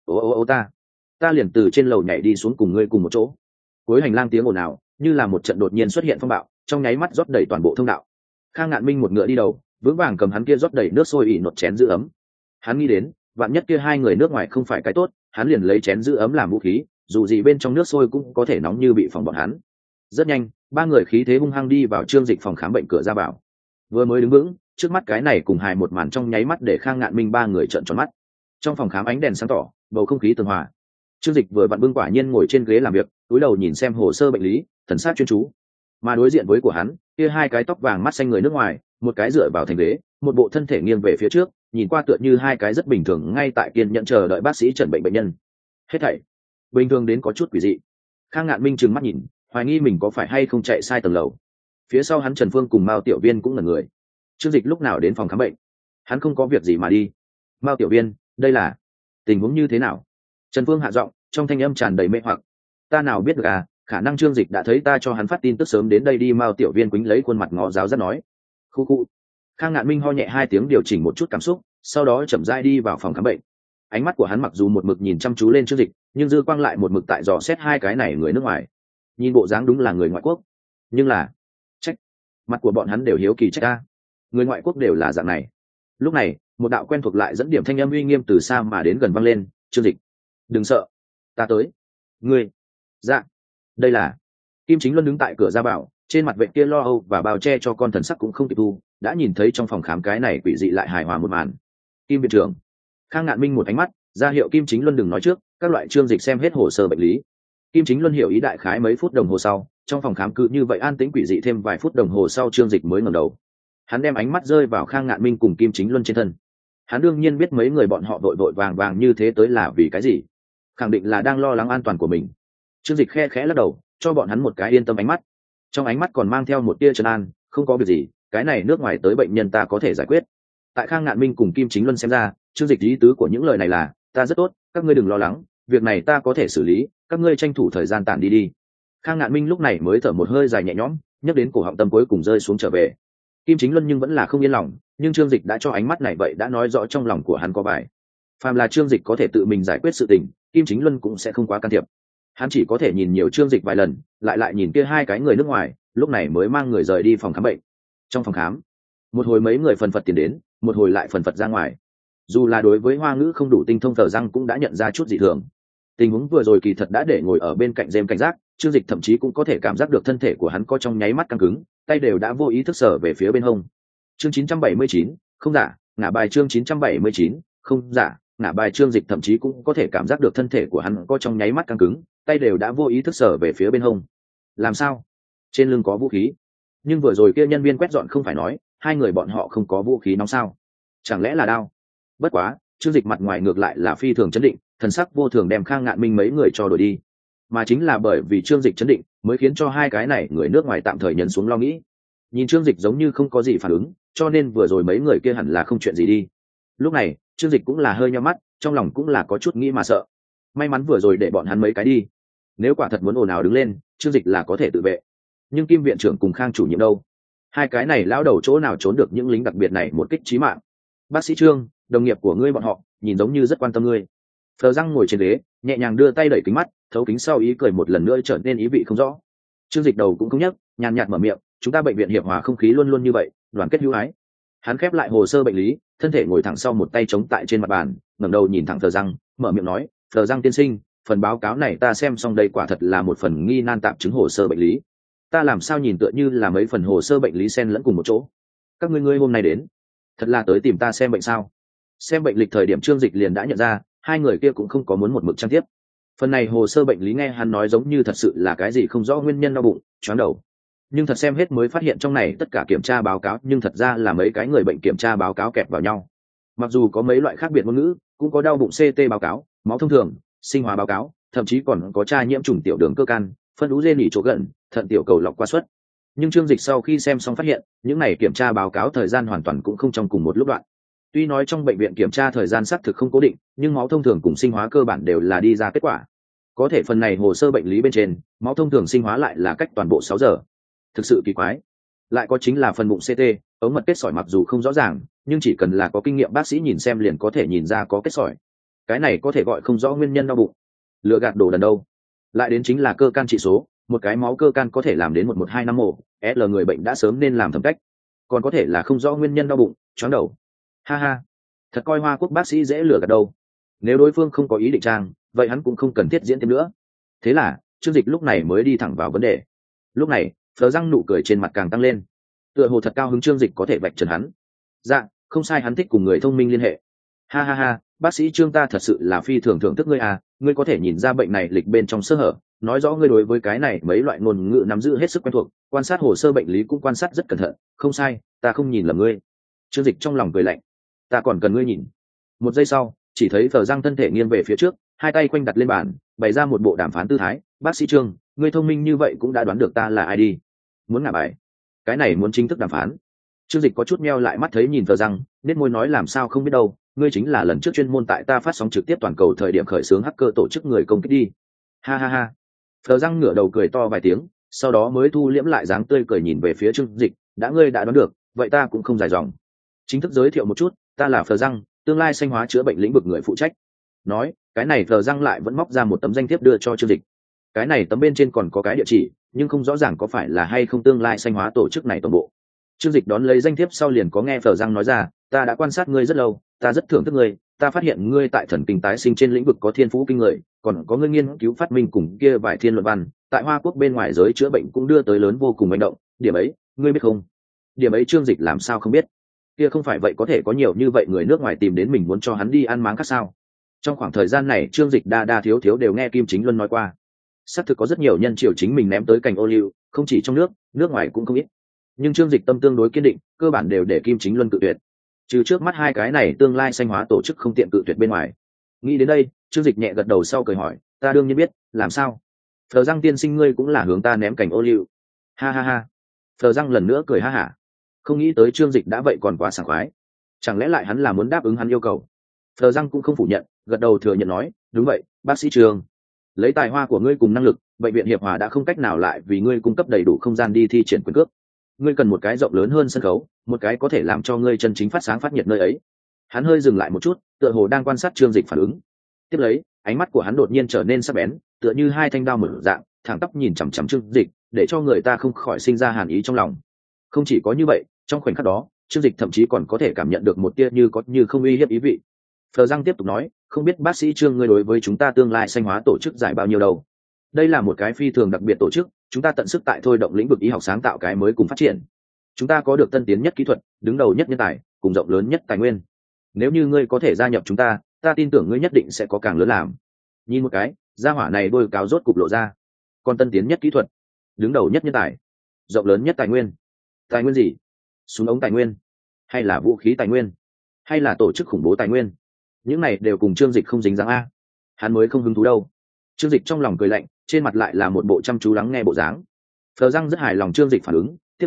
ta liền từ trên lầu nhảy đi xuống cùng ngươi cùng một chỗ. Cuối hành lang tiếng ồn ào như là một trận đột nhiên xuất hiện phong bạo, trong nháy mắt rót đầy toàn bộ thông đạo. Khang Ngạn Minh một ngựa đi đầu, vững vàng cầm hắn kia rót đầy nước sôi ỉ nột chén giữ ấm. Hắn nghĩ đến, vạn nhất kia hai người nước ngoài không phải cái tốt, hắn liền lấy chén giữ ấm làm vũ khí, dù gì bên trong nước sôi cũng có thể nóng như bị phòng bọn hắn. Rất nhanh, ba người khí thế hung hăng đi vào Trương Dịch phòng khám bệnh cửa ra vào. Vừa mới đứng vững, trước mắt cái này cùng hài một màn trong nháy mắt để Khang Ngạn Minh ba người trợn tròn mắt. Trong phòng khám ánh đèn sáng tỏ, bầu không khí tường hòa. Trương Dịch vừa vặn bưng quả nhiên ngồi trên ghế làm việc, cúi đầu nhìn xem hồ sơ bệnh lý, thần sắc chuyên chú. Mà đối diện với của hắn, kia hai cái tóc vàng mắt xanh người nước ngoài, một cái dựa vào thành ghế, một bộ thân thể nghiêng về phía trước, nhìn qua tựa như hai cái rất bình thường ngay tại kiên nhẫn chờ đợi bác sĩ chẩn bệnh bệnh nhân. Hết thảy bình thường đến có chút quỷ dị. Khang Ngạn Minh trừng mắt nhìn, hoài nghi mình có phải hay không chạy sai tầng lầu. Phía sau hắn Trần Phương cùng Mao tiểu viên cũng là người. Trương Dịch lúc nào đến phòng khám bệnh? Hắn không có việc gì mà đi. Mao tiểu viên, đây là tình huống như thế nào? Trần Phương hạ giọng, trong thanh âm tràn đầy mê hoặc. Ta nào biết được à, khả năng Trương Dịch đã thấy ta cho hắn phát tin tức sớm đến đây đi. Mao tiểu viên quýnh lấy khuôn mặt ngó giáo rất nói. Khu. Khang Ngạn Minh ho nhẹ hai tiếng điều chỉnh một chút cảm xúc, sau đó chậm rãi đi vào phòng khám bệnh. Ánh mắt của hắn mặc dù một mực nhìn chăm chú lên Trương Dịch, nhưng dư quang lại một mực tại dò xét hai cái này người nước ngoài. Nhìn bộ dáng đúng là người ngoại quốc, nhưng là trách, mặt của bọn hắn đều hiếu kỳ trách ta. Người ngoại quốc đều là dạng này. Lúc này, một đạo quen thuộc lại dẫn điểm thanh âm uy nghiêm từ xa mà đến gần vang lên. Trương Dịch, đừng sợ, ta tới. Ngươi, dạ, đây là Kim Chính Luân đứng tại cửa ra vào, trên mặt vệ kia lo âu và bao che cho con thần sắc cũng không kịp thu, đã nhìn thấy trong phòng khám cái này quỷ dị lại hài hòa một màn. Kim viện trưởng. Khang Ngạn Minh một ánh mắt ra hiệu Kim Chính Luân đừng nói trước, các loại Trương Dịch xem hết hồ sơ bệnh lý. Kim Chính Luân hiểu ý, đại khái mấy phút đồng hồ sau, trong phòng khám cứ như vậy an tĩnh quỷ dị, thêm vài phút đồng hồ sau Trương Dịch mới ngẩng đầu. Hắn đem ánh mắt rơi vào Khang Ngạn Minh cùng Kim Chính Luân trên thân. Hắn đương nhiên biết mấy người bọn họ vội vội vàng vàng như thế tới là vì cái gì, khẳng định là đang lo lắng an toàn của mình. Trương Dịch khe khẽ lắc đầu, cho bọn hắn một cái yên tâm ánh mắt. Trong ánh mắt còn mang theo một tia trấn an, không có việc gì, cái này nước ngoài tới bệnh nhân ta có thể giải quyết. Tại Khang Ngạn Minh cùng Kim Chính Luân xem ra, Trương Dịch ý tứ của những lời này là, ta rất tốt, các ngươi đừng lo lắng, việc này ta có thể xử lý, các ngươi tranh thủ thời gian tản đi đi. Khang Ngạn Minh lúc này mới thở một hơi dài nhẹ nhõm, nhấc đến cổ họng tâm cuối cùng rơi xuống trở về. Kim Chính Luân nhưng vẫn là không yên lòng, nhưng Trương Dịch đã cho ánh mắt này vậy đã nói rõ trong lòng của hắn có bài. Phàm là Trương Dịch có thể tự mình giải quyết sự tình, Kim Chính Luân cũng sẽ không quá can thiệp. Hắn chỉ có thể nhìn nhiều Trương Dịch vài lần, lại nhìn kia hai cái người nước ngoài, lúc này mới mang người rời đi phòng khám bệnh. Trong phòng khám, một hồi mấy người phần phật tiến đến, một hồi lại phần phật ra ngoài. Dù là đối với Hoa Ngữ không đủ tinh thông, Tờ Răng cũng đã nhận ra chút dị thường. Tình huống vừa rồi kỳ thật đã để ngồi ở bên cạnh rèm cảnh giác, Trương Dịch thậm chí cũng có thể cảm giác được thân thể của hắn có trong nháy mắt căng cứng, tay đều đã vô ý thức sờ về phía bên hông. Chương 979, không giả, ngả bài. Chương 979, không giả, ngả bài. Trương Dịch thậm chí cũng có thể cảm giác được thân thể của hắn có trong nháy mắt căng cứng, tay đều đã vô ý thức sờ về phía bên hông. Làm sao? Trên lưng có vũ khí? Nhưng vừa rồi kia nhân viên quét dọn không phải nói hai người bọn họ không có vũ khí nóng sao? Chẳng lẽ là đao? Bất quá, Trương Dịch mặt ngoài ngược lại là phi thường chấn định, thần sắc vô thường đem Khang Ngạn Minh mấy người cho đuổi đi. Mà chính là bởi vì Trương Dịch chấn định, mới khiến cho hai cái này người nước ngoài tạm thời nhận xuống lo nghĩ. Nhìn Trương Dịch giống như không có gì phản ứng, cho nên vừa rồi mấy người kia hẳn là không chuyện gì đi. Lúc này Trương Dịch cũng là hơi nhắm mắt, trong lòng cũng là có chút nghĩ mà sợ. May mắn vừa rồi để bọn hắn mấy cái đi, nếu quả thật muốn ồn ào đứng lên, Trương Dịch là có thể tự vệ. Nhưng Kim viện trưởng cùng Khang chủ nhiệm đâu? Hai cái này lão đầu chỗ nào trốn được những lính đặc biệt này một kích chí mạng? Bác sĩ Trương, đồng nghiệp của ngươi bọn họ nhìn giống như rất quan tâm ngươi. Phờ răng ngồi trên ghế, nhẹ nhàng đưa tay đẩy kính mắt, thấu kính sau ý cười một lần nữa trở nên ý vị không rõ. Trương Dịch đầu cũng không nhấc, nhàn nhạt mở miệng, chúng ta bệnh viện hiệp hòa không khí luôn luôn như vậy, đoàn kết hữu ái. Hắn khép lại hồ sơ bệnh lý, thân thể ngồi thẳng sau, một tay chống tại trên mặt bàn, ngẩng đầu nhìn thẳng Phờ răng, mở miệng nói, Phờ răng tiên sinh, phần báo cáo này ta xem xong đây quả thật là một phần nghi nan tạm chứng hồ sơ bệnh lý. Ta làm sao nhìn tựa như là mấy phần hồ sơ bệnh lý xen lẫn cùng một chỗ. Các ngươi hôm nay đến, thật là tới tìm ta xem bệnh sao? Xem bệnh lịch thời điểm Trương Dịch liền đã nhận ra, hai người kia cũng không có muốn một mực trang tiếp. Phần này hồ sơ bệnh lý nghe hắn nói giống như thật sự là cái gì không rõ nguyên nhân đau bụng, choáng đầu. Nhưng thật xem hết mới phát hiện trong này tất cả kiểm tra báo cáo nhưng thật ra là mấy cái người bệnh kiểm tra báo cáo kẹp vào nhau. Mặc dù có mấy loại khác biệt ngôn ngữ, cũng có đau bụng CT báo cáo, máu thông thường, sinh hóa báo cáo, thậm chí còn có tra nhiễm trùng tiểu đường cơ can, phân ú dê nỉ chỗ gần, thận tiểu cầu lọc qua suất. Nhưng Trương Dịch sau khi xem xong phát hiện, những này kiểm tra báo cáo thời gian hoàn toàn cũng không trong cùng một lúc đoạn. Tuy nói trong bệnh viện kiểm tra thời gian xác thực không cố định, nhưng máu thông thường cùng sinh hóa cơ bản đều là đi ra kết quả. Có thể phần này hồ sơ bệnh lý bên trên, máu thông thường sinh hóa lại là cách toàn bộ 6 giờ. Thực sự kỳ quái. Lại có chính là phần bụng CT, ống mật kết sỏi mặc dù không rõ ràng, nhưng chỉ cần là có kinh nghiệm bác sĩ nhìn xem liền có thể nhìn ra có kết sỏi. Cái này có thể gọi không rõ nguyên nhân đau bụng. Lựa gạt đồ đần đâu. Lại đến chính là cơ can trị số, một cái máu cơ can có thể làm đến 1125 mổ, L người bệnh đã sớm nên làm thẩm cách. Còn có thể là không rõ nguyên nhân đau bụng, choáng đầu. Ha ha, thật coi Hoa Quốc bác sĩ dễ lừa gạt đâu. Nếu đối phương không có ý định trang, vậy hắn cũng không cần thiết diễn thêm nữa. Thế là Trương Dịch lúc này mới đi thẳng vào vấn đề. Lúc này Phờ răng nụ cười trên mặt càng tăng lên, tựa hồ thật cao hứng Trương Dịch có thể vạch trần hắn. Dạ, không sai, hắn thích cùng người thông minh liên hệ. Ha ha ha, bác sĩ Trương ta thật sự là phi thường thưởng thức ngươi à, ngươi có thể nhìn ra bệnh này lịch bên trong sơ hở, nói rõ ngươi đối với cái này mấy loại ngôn ngữ nắm giữ hết sức quen thuộc, quan sát hồ sơ bệnh lý cũng quan sát rất cẩn thận. Không sai, ta không nhìn lầm ngươi. Trương Dịch trong lòng cười lạnh, ta còn cần ngươi nhìn. Một giây sau, chỉ thấy Phờ răng thân thể nghiêng về phía trước, hai tay quanh đặt lên bàn, bày ra một bộ đàm phán tư thái. Bác sĩ Trương, ngươi thông minh như vậy cũng đã đoán được ta là ai đi. Muốn ngả bài? Cái này muốn chính thức đàm phán? Trương Dịch có chút meo lại mắt thấy nhìn Phờ răng, nét môi nói làm sao không biết đâu, ngươi chính là lần trước chuyên môn tại ta phát sóng trực tiếp toàn cầu thời điểm khởi xướng hacker tổ chức người công kích đi. Ha ha ha. Phờ răng ngửa đầu cười to vài tiếng, sau đó mới thu liễm lại dáng tươi cười nhìn về phía Trương Dịch, đã ngươi đã đoán được, vậy ta cũng không dài dòng. Chính thức giới thiệu một chút, ta là Phờ răng, tương lai xanh hóa chữa bệnh lĩnh vực người phụ trách. Nói, cái này Phờ răng lại vẫn móc ra một tấm danh thiếp đưa cho Trương Dịch. Cái này tấm bên trên còn có cái địa chỉ, nhưng không rõ ràng có phải là hay không tương lai xanh hóa tổ chức này toàn bộ. Trương Dịch đón lấy danh thiếp sau liền có nghe Phờ răng nói ra, ta đã quan sát ngươi rất lâu, ta rất thưởng thức ngươi, ta phát hiện ngươi tại thần kinh tái sinh trên lĩnh vực có thiên phú kinh người, còn có ngươi nghiên cứu phát minh cùng kia vài thiên luận văn, tại Hoa Quốc bên ngoài giới chữa bệnh cũng đưa tới lớn vô cùng manh động, điểm ấy, ngươi biết không? Điểm ấy Trương Dịch làm sao không biết? Kia không phải vậy có thể có nhiều như vậy người nước ngoài tìm đến mình muốn cho hắn đi ăn máng khác sao? Trong khoảng thời gian này Trương Dịch đa thiếu thiếu đều nghe Kim Chính Luân nói qua. Xác thực có rất nhiều nhân triều chính mình ném tới cành ô liu, không chỉ trong nước ngoài cũng không ít. Nhưng Trương Dịch tâm tương đối kiên định, cơ bản đều để Kim Chính Luân cự tuyệt. Trừ trước mắt hai cái này tương lai xanh hóa tổ chức không tiện cự tuyệt bên ngoài. Nghĩ đến đây, Trương Dịch nhẹ gật đầu sau cười hỏi, ta đương nhiên biết, làm sao? Phờ răng tiên sinh ngươi cũng là hướng ta ném cành ô liu. Ha ha ha. Phờ răng lần nữa cười ha hả. Không nghĩ tới Trương Dịch đã vậy còn quá sảng khoái. Chẳng lẽ lại hắn là muốn đáp ứng hắn yêu cầu? Phờ răng cũng không phủ nhận, gật đầu thừa nhận nói, đúng vậy, bác sĩ Trương. Lấy tài hoa của ngươi cùng năng lực, bệnh viện hiệp hòa đã không cách nào lại vì ngươi cung cấp đầy đủ không gian đi thi triển quyền cước. Ngươi cần một cái rộng lớn hơn sân khấu, một cái có thể làm cho ngươi chân chính phát sáng phát nhiệt nơi ấy. Hắn hơi dừng lại một chút, tựa hồ đang quan sát Trương Dịch phản ứng. Tiếp lấy, ánh mắt của hắn đột nhiên trở nên sắc bén, tựa như hai thanh đao mở dạng, thẳng tắp nhìn chằm chằm Trương Dịch, để cho người ta không khỏi sinh ra hàn ý trong lòng. Không chỉ có như vậy, trong khoảnh khắc đó, Trương Dịch thậm chí còn có thể cảm nhận được một tia như có như không uy hiếp ý vị. Phờ răng tiếp tục nói, không biết bác sĩ Trương ngươi đối với chúng ta tương lai xanh hóa tổ chức giải bao nhiêu đâu? Đây là một cái phi thường đặc biệt tổ chức, chúng ta tận sức tại thôi động lĩnh vực y học sáng tạo cái mới cùng phát triển. Chúng ta có được tân tiến nhất kỹ thuật, đứng đầu nhất nhân tài, cùng rộng lớn nhất tài nguyên. Nếu như ngươi có thể gia nhập chúng ta, ta tin tưởng ngươi nhất định sẽ có càng lớn làm. Nhìn một cái, gia hỏa này đôi cáo rốt cục lộ ra. Còn tân tiến nhất kỹ thuật, đứng đầu nhất nhân tài, rộng lớn nhất tài nguyên. Tài nguyên gì? Súng ống tài nguyên, hay là vũ khí tài nguyên, hay là tổ chức khủng bố tài nguyên? Những này đều cùng Trương Dịch không dính dáng a. Hắn mới không hứng thú đâu. Trương Dịch trong lòng cười lạnh, trên mặt lại là một bộ chăm chú lắng nghe bộ dáng. Phờ răng rất hài lòng Trương Dịch phản ứng, tiếp lấy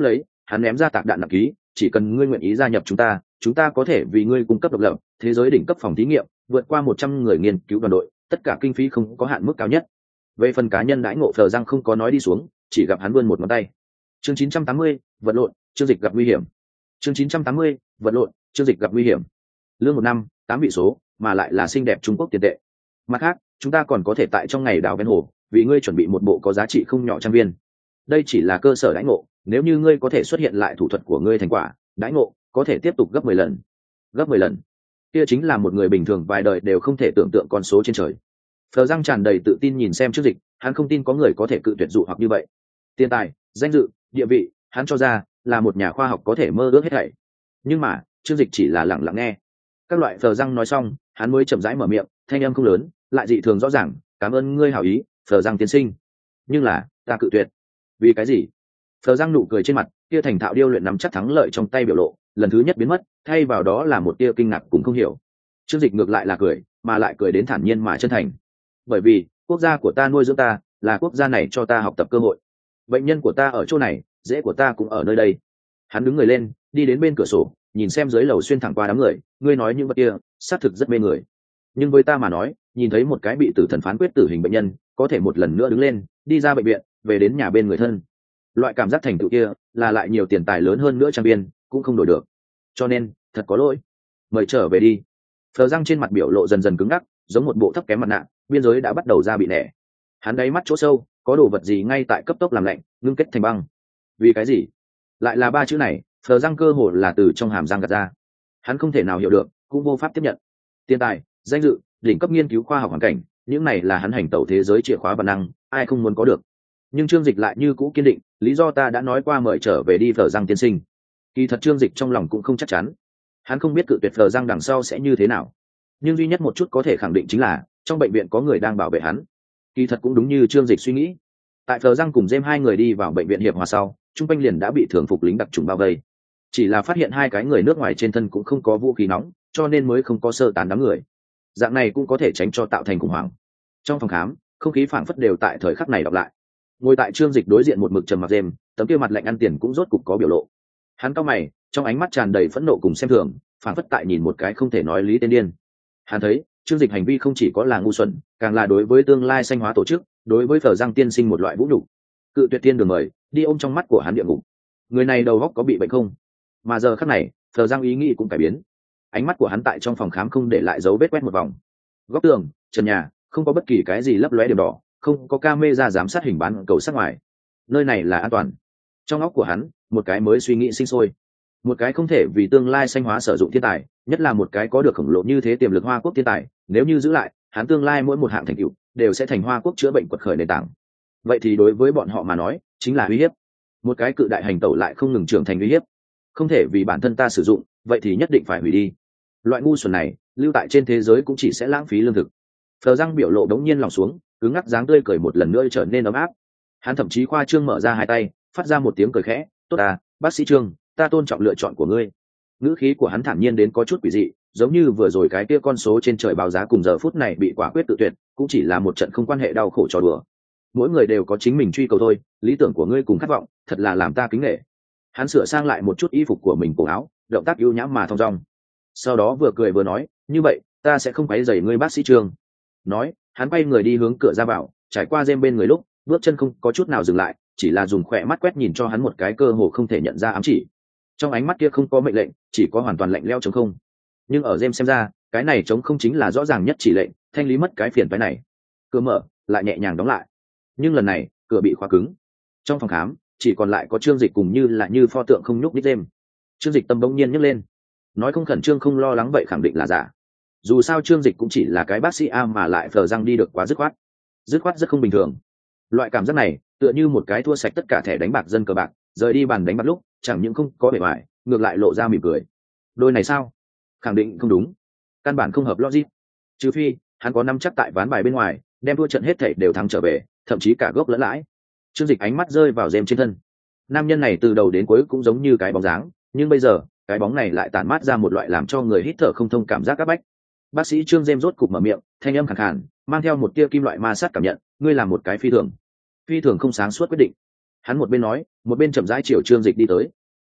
hắn ném ra tạc đạn nặng ký, chỉ cần ngươi nguyện ý gia nhập chúng ta có thể vì ngươi cung cấp độc lập thế giới đỉnh cấp phòng thí nghiệm, vượt qua 100 người nghiên cứu đoàn đội, tất cả kinh phí không có hạn mức cao nhất. Về phần cá nhân đãi ngộ, Phờ Răng không có nói đi xuống, chỉ gặp hắn vươn một ngón tay. Chương 980, vật lộn, Trương Dịch gặp nguy hiểm. Chương 980, vật lộn, Trương Dịch gặp nguy hiểm. Lương 1 năm, 8 vị số, mà lại là xinh đẹp Trung Quốc tiền tệ. Mặt khác, chúng ta còn có thể tại trong ngày đào ven hồ, vì ngươi chuẩn bị một bộ có giá trị không nhỏ trang viên. Đây chỉ là cơ sở đãi ngộ, nếu như ngươi có thể xuất hiện lại thủ thuật của ngươi thành quả, đãi ngộ có thể tiếp tục gấp 10 lần. Gấp 10 lần. Kia chính là một người bình thường vài đời đều không thể tưởng tượng con số trên trời. Phờ Răng tràn đầy tự tin nhìn xem Trương Dịch, hắn không tin có người có thể cự tuyệt dụ hoặc như vậy. Tiền tài, danh dự, địa vị, hắn cho ra là một nhà khoa học có thể mơ ước hết thảy. Nhưng mà Trương Dịch chỉ là lặng lặng nghe. Các loại Phờ Răng nói xong, hắn mới chậm rãi mở miệng, thanh âm không lớn, lại dị thường rõ ràng, cảm ơn ngươi hảo ý, Phờ Răng tiên sinh. Nhưng là ta cự tuyệt. Vì cái gì? Phờ Răng nụ cười trên mặt, kia thành thạo điêu luyện nắm chắc thắng lợi trong tay biểu lộ lần thứ nhất biến mất, thay vào đó là một tia kinh ngạc cũng không hiểu. Trương Dịch ngược lại là cười, mà lại cười đến thản nhiên mà chân thành. Bởi vì quốc gia của ta nuôi dưỡng ta, là quốc gia này cho ta học tập cơ hội. Bệnh nhân của ta ở chỗ này, rễ của ta cũng ở nơi đây. Hắn đứng người lên, đi đến bên cửa sổ, nhìn xem dưới lầu xuyên thẳng qua đám người. Ngươi nói những vật kia xác thực rất mê người, nhưng với ta mà nói, nhìn thấy một cái bị tử thần phán quyết tử hình bệnh nhân có thể một lần nữa đứng lên, đi ra bệnh viện, về đến nhà bên người thân, loại cảm giác thành tựu kia là lại nhiều tiền tài lớn hơn nữa trang viên cũng không đổi được. Cho nên thật có lỗi, mời trở về đi. Phờ Răng trên mặt biểu lộ dần dần cứng ngắc, giống một bộ thấp kém mặt nạ, biên giới đã bắt đầu ra bị nẻ. Hắn đáy mắt chỗ sâu có đồ vật gì ngay tại cấp tốc làm lạnh, ngưng kết thành băng. Vì cái gì? Lại là 3 chữ này, Phờ Răng cơ hồ là từ trong hàm răng gạt ra. Hắn không thể nào hiểu được, cũng vô pháp tiếp nhận. Tiền tài, danh dự, đỉnh cấp nghiên cứu khoa học hoàn cảnh, những này là hắn hành tẩu thế giới chìa khóa bản năng, ai không muốn có được. Nhưng Trương Dịch lại như cũ kiên định, lý do ta đã nói qua, mời trở về đi Phờ Răng tiên sinh. Kỳ thật Trương Dịch trong lòng cũng không chắc chắn, hắn không biết cự tuyệt Phờ Răng đằng sau sẽ như thế nào, nhưng duy nhất một chút có thể khẳng định chính là trong bệnh viện có người đang bảo vệ hắn. Kỳ thật cũng đúng như Trương Dịch suy nghĩ, tại Phờ Răng cùng James 2 người đi vào bệnh viện hiệp hòa sau, trung quanh liền đã bị thường phục lính đặc trùng bao vây, chỉ là phát hiện 2 cái người nước ngoài trên thân cũng không có vũ khí nóng, cho nên mới không có sơ tán đám người. Dạng này cũng có thể tránh cho tạo thành khủng hoảng. Trong phòng khám, không khí phảng phất đều tại thời khắc này đọc lại. Ngồi tại Trương Dịch đối diện một mực trầm mặc James, tấm kia mặt lạnh ăn tiền cũng rốt cục có biểu lộ. Hắn cau mày, trong ánh mắt tràn đầy phẫn nộ cùng xem thường, phảng phất tại nhìn một cái không thể nói lý tên điên. Hắn thấy Trương Dịch hành vi không chỉ có là ngu xuẩn, càng là đối với tương lai xanh hóa tổ chức, đối với Phờ Răng tiên sinh một loại vũ nhục. Cự tuyệt tiên đường mời, đi ôm trong mắt của hắn địa ngục. Người này đầu óc có bị bệnh không? Mà giờ khắc này, Phờ Răng ý nghĩ cũng cải biến. Ánh mắt của hắn tại trong phòng khám không để lại dấu vết quét một vòng. Góc tường, trần nhà, không có bất kỳ cái gì lấp lóe điểm đỏ, không có camera giám sát hình bán cầu sát ngoài. Nơi này là an toàn. Trong óc của hắn, một cái mới suy nghĩ sinh sôi. Một cái không thể vì tương lai xanh hóa sử dụng thiên tài, nhất là một cái có được khổng lồ như thế tiềm lực Hoa Quốc thiên tài, nếu như giữ lại, hắn tương lai mỗi một hạng thành tựu đều sẽ thành Hoa Quốc chữa bệnh quật khởi nền tảng. Vậy thì đối với bọn họ mà nói, chính là uy hiếp. Một cái cự đại hành tẩu lại không ngừng trưởng thành uy hiếp. Không thể vì bản thân ta sử dụng, vậy thì nhất định phải hủy đi. Loại ngu xuẩn này, lưu tại trên thế giới cũng chỉ sẽ lãng phí lương thực. Phờ Răng biểu lộ đống nhiên lòng xuống, cứng ngắc dáng tươi cười một lần nữa trở nên ấm áp. Hắn thậm chí khoa trương mở ra 2 tay, phát ra một tiếng cười khẽ, "Tốt à, bác sĩ Trương, ta tôn trọng lựa chọn của ngươi." Ngữ khí của hắn thản nhiên đến có chút quỷ dị, giống như vừa rồi cái kia con số trên trời báo giá cùng giờ phút này bị quả quyết tự tuyệt, cũng chỉ là một trận không quan hệ đau khổ trò đùa. Mỗi người đều có chính mình truy cầu thôi, lý tưởng của ngươi cùng khát vọng, thật là làm ta kính nể. Hắn sửa sang lại một chút y phục của mình cổ áo, động tác ưu nhã mà thong dong. Sau đó vừa cười vừa nói, "Như vậy, ta sẽ không quấy rầy ngươi bác sĩ Trương." Nói, hắn quay người đi hướng cửa ra vào, trải qua James bên người lúc, bước chân không có chút nào dừng lại, chỉ là dùng khỏe mắt quét nhìn cho hắn một cái cơ hồ không thể nhận ra ám chỉ. Trong ánh mắt kia không có mệnh lệnh, chỉ có hoàn toàn lạnh lẽo trống không. Nhưng ở James xem ra, cái này trống không chính là rõ ràng nhất chỉ lệnh, thanh lý mất cái phiền phức này. Cửa mở, lại nhẹ nhàng đóng lại. Nhưng lần này, cửa bị khóa cứng. Trong phòng khám, chỉ còn lại có Trương Dịch cùng như pho tượng không nhúc nhích James. Trương Dịch tâm bỗng nhiên nhấc lên. Nói không khẩn trương không lo lắng vậy khẳng định là giả. Dù sao Trương Dịch cũng chỉ là cái bác sĩ A mà lại Phờ Răng đi được quá dứt khoát. Dứt khoát rất không bình thường. Loại cảm giác này, tựa như một cái thua sạch tất cả thẻ đánh bạc dân cờ bạc, rời đi bàn đánh bạc lúc, chẳng những không có bề ngoài, ngược lại lộ ra mỉm cười. Đôi này sao? Khẳng định không đúng. Căn bản không hợp logic. Trừ phi, hắn có nắm chắc tại ván bài bên ngoài, đem thua trận hết thảy đều thắng trở về, thậm chí cả gốc lẫn lãi. Trương Dịch ánh mắt rơi vào James trên thân. Nam nhân này từ đầu đến cuối cũng giống như cái bóng dáng, nhưng bây giờ, cái bóng này lại tản mát ra một loại làm cho người hít thở không thông cảm giác áp bách. Bác sĩ Trương James rốt cục mở miệng, thanh âm khàn khàn, mang theo một tia kim loại ma sát cảm nhận, "Ngươi làm một cái phi thường không sáng suốt quyết định." Hắn một bên nói, một bên chậm rãi chiều Trương Dịch đi tới.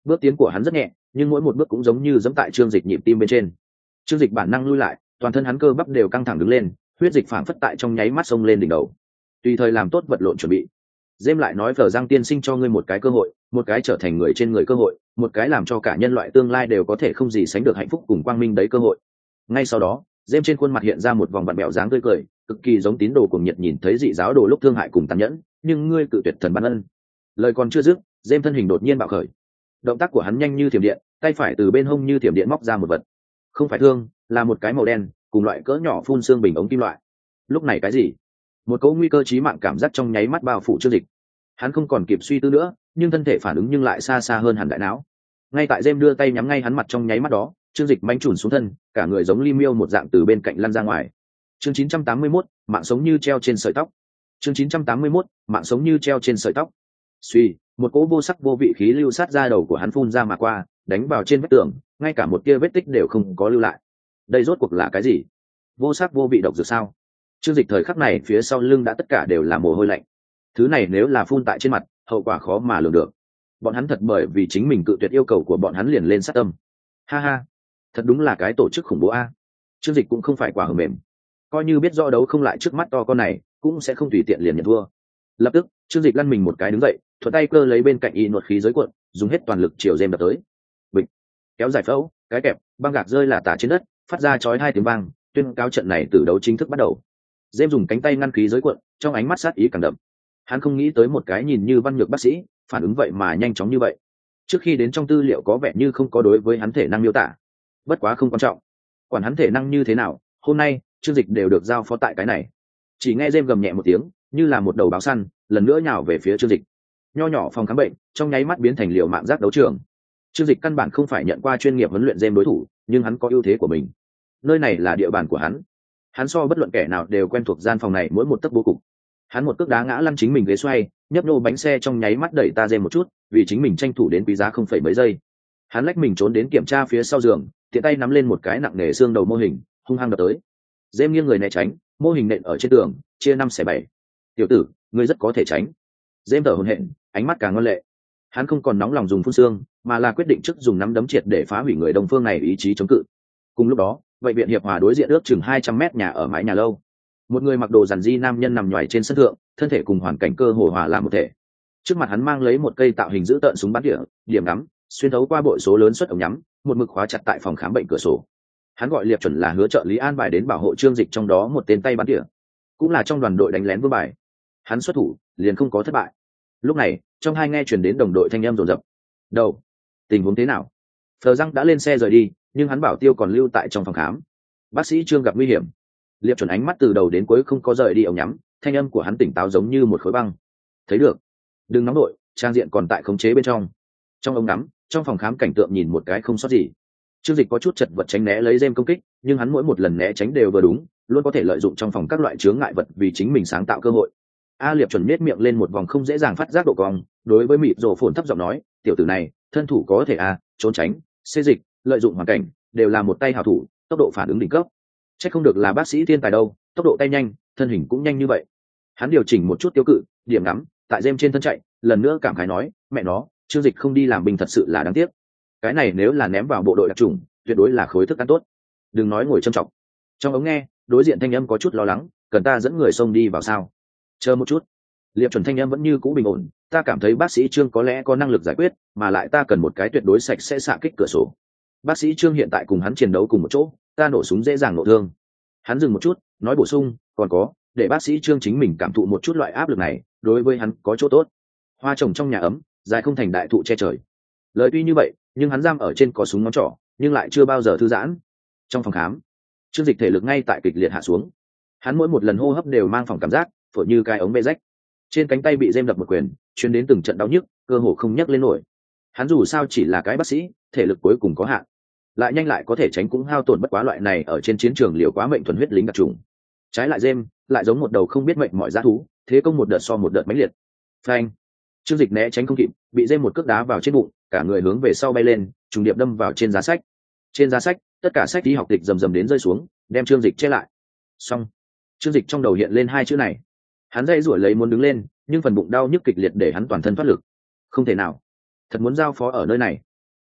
Bước tiến của hắn rất nhẹ, nhưng mỗi một bước cũng giống như giẫm tại trương dịch nhịp tim bên trên. Trương dịch bản năng lui lại, toàn thân hắn cơ bắp đều căng thẳng đứng lên, huyết dịch phảng phất tại trong nháy mắt xông lên đỉnh đầu. Tùy thời làm tốt vật lộn chuẩn bị. Dêm lại nói Phở Giang tiên sinh cho ngươi một cái cơ hội, một cái trở thành người trên người cơ hội, một cái làm cho cả nhân loại tương lai đều có thể không gì sánh được hạnh phúc cùng quang minh đấy cơ hội. Ngay sau đó, Dêm trên khuôn mặt hiện ra một vòng vặn bẹo dáng tươi cười, cực kỳ giống tín đồ cuồng nhiệt nhìn thấy dị giáo đồ lúc thương hại cùng tàn nhẫn, nhưng ngươi cự tuyệt thần ban ân. Lời còn chưa dứt, Dêm thân hình đột nhiên bạo khởi. Động tác của hắn nhanh như thiểm điện, tay phải từ bên hông như thiểm điện móc ra một vật. Không phải thương, là một cái màu đen, cùng loại cỡ nhỏ phun xương bình ống kim loại. Lúc này cái gì? Một cỗ nguy cơ chí mạng cảm giác trong nháy mắt bao phủ Trương Dịch. Hắn không còn kịp suy tư nữa, nhưng thân thể phản ứng nhưng lại xa xa hơn hẳn đại não. Ngay tại Dêm đưa tay nhắm ngay hắn mặt trong nháy mắt đó, Trương Dịch manh chùn xuống thân, cả người giống li miêu một dạng từ bên cạnh lăn ra ngoài. Chương 981, mạng sống như treo trên sợi tóc. Chương 981, mạng sống như treo trên sợi tóc. Suy, một cỗ vô sắc vô vị khí lưu sát ra đầu của hắn phun ra mà qua, đánh vào trên vách tường, ngay cả một tia vết tích đều không có lưu lại. Đây rốt cuộc là cái gì? Vô sắc vô vị độc dược sao? Trương Dịch thời khắc này phía sau lưng đã tất cả đều là mồ hôi lạnh. Thứ này nếu là phun tại trên mặt, hậu quả khó mà lường được. Bọn hắn thật bởi vì chính mình cự tuyệt yêu cầu của bọn hắn liền lên sát tâm. Ha ha, thật đúng là cái tổ chức khủng bố a. Trương Dịch cũng không phải quả hờm mềm, coi như biết rõ đấu không lại trước mắt to con này, cũng sẽ không tùy tiện liền nhận thua. Lập tức, Trương Dịch lăn mình một cái đứng dậy, thuận tay cơ lấy bên cạnh y nuột khí giới cuộn, dùng hết toàn lực chiều Dêm đập tới. Bịch, kéo giải phẫu, cái kẹp, băng gạc rơi là tả trên đất, phát ra chói hai tiếng vang, tuyên cáo trận này từ đấu chính thức bắt đầu. Dêm dùng cánh tay ngăn khí giới cuộn, trong ánh mắt sát ý càng đậm. Hắn không nghĩ tới một cái nhìn như văn nhược bác sĩ, phản ứng vậy mà nhanh chóng như vậy. Trước khi đến trong tư liệu có vẻ như không có đối với hắn thể năng miêu tả. Bất quá không quan trọng, quản hắn thể năng như thế nào, hôm nay Trương Dịch đều được giao phó tại cái này. Chỉ nghe Dêm gầm nhẹ một tiếng, như là một đầu báo săn, lần nữa nhào về phía Trương Dịch. Nho nhỏ phòng khám bệnh, trong nháy mắt biến thành liều mạng giác đấu trường. Trương Dịch căn bản không phải nhận qua chuyên nghiệp huấn luyện Dêm đối thủ, nhưng hắn có ưu thế của mình. Nơi này là địa bàn của hắn. Hắn so bất luận kẻ nào đều quen thuộc gian phòng này mỗi một tấc bố cục. Hắn một cước đá ngã lăn chính mình ghế xoay, nhấp nô bánh xe trong nháy mắt đẩy ta Dêm một chút, vì chính mình tranh thủ đến quý giá không phẩy mấy giây. Hắn lách mình trốn đến kiểm tra phía sau giường, tiện tay nắm lên một cái nặng nề xương đầu mô hình, hung hăng đập tới. Dêm nghiêng người né tránh, mô hình nện ở trên tường, chia 5/7. Tiểu tử, ngươi rất có thể tránh. Dêm thở hổn hển, ánh mắt càng ngoan lệ. Hắn không còn nóng lòng dùng phun xương, mà là quyết định trước dùng nắm đấm triệt để phá hủy người đồng phương này ý chí chống cự. Cùng lúc đó, bệnh viện hiệp hòa đối diện ước chừng 200 mét nhà ở mái nhà lâu. Một người mặc đồ giản di nam nhân nằm nhoài trên sân thượng, thân thể cùng hoàn cảnh cơ hồ hòa làm một thể. Trước mặt hắn mang lấy một cây tạo hình giữ tợn súng bắn tỉa, điểm ngắm xuyên thấu qua bội số lớn suất ống nhắm, một mực khóa chặt tại phòng khám bệnh cửa sổ. Hắn gọi Liệp Chuẩn là hứa trợ lý an bài đến bảo hộ Trương Dịch, trong đó một tên tay bắn tỉa, cũng là trong đoàn đội đánh lén vương bài. Hắn xuất thủ liền không có thất bại. Lúc này, trong hai nghe truyền đến đồng đội thanh âm rồn rập. Đầu, tình huống thế nào? Phờ Răng đã lên xe rời đi, nhưng hắn bảo tiêu còn lưu tại trong phòng khám. Bác sĩ Trương gặp nguy hiểm. Liệp Chuẩn ánh mắt từ đầu đến cuối không có rời đi ống nhắm, thanh âm của hắn tỉnh táo giống như một khối băng. Thấy được, đừng nóng đội, trang diện còn tại khống chế bên trong. Trong ống ngắm, trong phòng khám cảnh tượng nhìn một cái không sót gì. Trương Dịch có chút chật vật tránh né lấy Dêm công kích, nhưng hắn mỗi một lần né tránh đều vừa đúng, luôn có thể lợi dụng trong phòng các loại chướng ngại vật vì chính mình sáng tạo cơ hội. Liệp Chuẩn nhếch miệng lên một vòng không dễ dàng phát giác độ cong, đối với mịt rồ phồn thấp giọng nói, tiểu tử này thân thủ có thể trốn tránh, xê dịch, lợi dụng hoàn cảnh, đều là một tay hảo thủ, tốc độ phản ứng đỉnh cấp. Chắc không được là bác sĩ thiên tài đâu, tốc độ tay nhanh, thân hình cũng nhanh như vậy. Hắn điều chỉnh một chút tiêu cự, điểm ngắm tại Dêm trên thân chạy, lần nữa cảm khái nói, mẹ nó, Trương Dịch không đi làm binh thật sự là đáng tiếc. Cái này nếu là ném vào bộ đội đặc chủng, tuyệt đối là khối thức ăn tốt. Đừng nói ngồi châm trọng. Trong ống nghe, đối diện thanh âm có chút lo lắng, cần ta dẫn người xông đi vào sao? Chờ một chút. Liệp Chuẩn thanh âm vẫn như cũ bình ổn, ta cảm thấy bác sĩ Trương có lẽ có năng lực giải quyết, mà lại ta cần một cái tuyệt đối sạch sẽ xạ kích cửa sổ. Bác sĩ Trương hiện tại cùng hắn chiến đấu cùng một chỗ, ta nổ súng dễ dàng nổ thương. Hắn dừng một chút, nói bổ sung, còn có, để bác sĩ Trương chính mình cảm thụ một chút loại áp lực này, đối với hắn có chỗ tốt. Hoa trồng trong nhà ấm, dài không thành đại thụ che trời. Lời tuy như vậy, nhưng hắn giam ở trên có súng ngón trỏ, nhưng lại chưa bao giờ thư giãn. Trong phòng khám, Trương Dịch thể lực ngay tại kịch liệt hạ xuống. Hắn mỗi một lần hô hấp đều mang phòng cảm giác phổi như cái ống bê rách. Trên cánh tay bị Dêm đập một quyền, truyền đến từng trận đau nhức, cơ hồ không nhấc lên nổi. Hắn dù sao chỉ là cái bác sĩ, thể lực cuối cùng có hạn, lại nhanh lại có thể tránh cũng hao tổn bất quá, loại này ở trên chiến trường liều quá mệnh thuần huyết lính đặc trùng. Trái lại Dêm lại giống một đầu không biết mệnh mọi dã thú, thế công một đợt so một đợt mãnh liệt. Phanh! Trương Dịch né tránh không kịp, bị Dêm một cước đá vào trên bụng, cả người hướng về sau bay lên, trùng điệp đâm vào trên giá sách. Trên giá sách, tất cả sách đi học tịch rầm rầm đến rơi xuống, đem Trương Dịch che lại. Xong. Trương Dịch trong đầu hiện lên hai chữ này. Hắn dãy rủa lấy muốn đứng lên, nhưng phần bụng đau nhức kịch liệt để hắn toàn thân thoát lực. Không thể nào, thật muốn giao phó ở nơi này.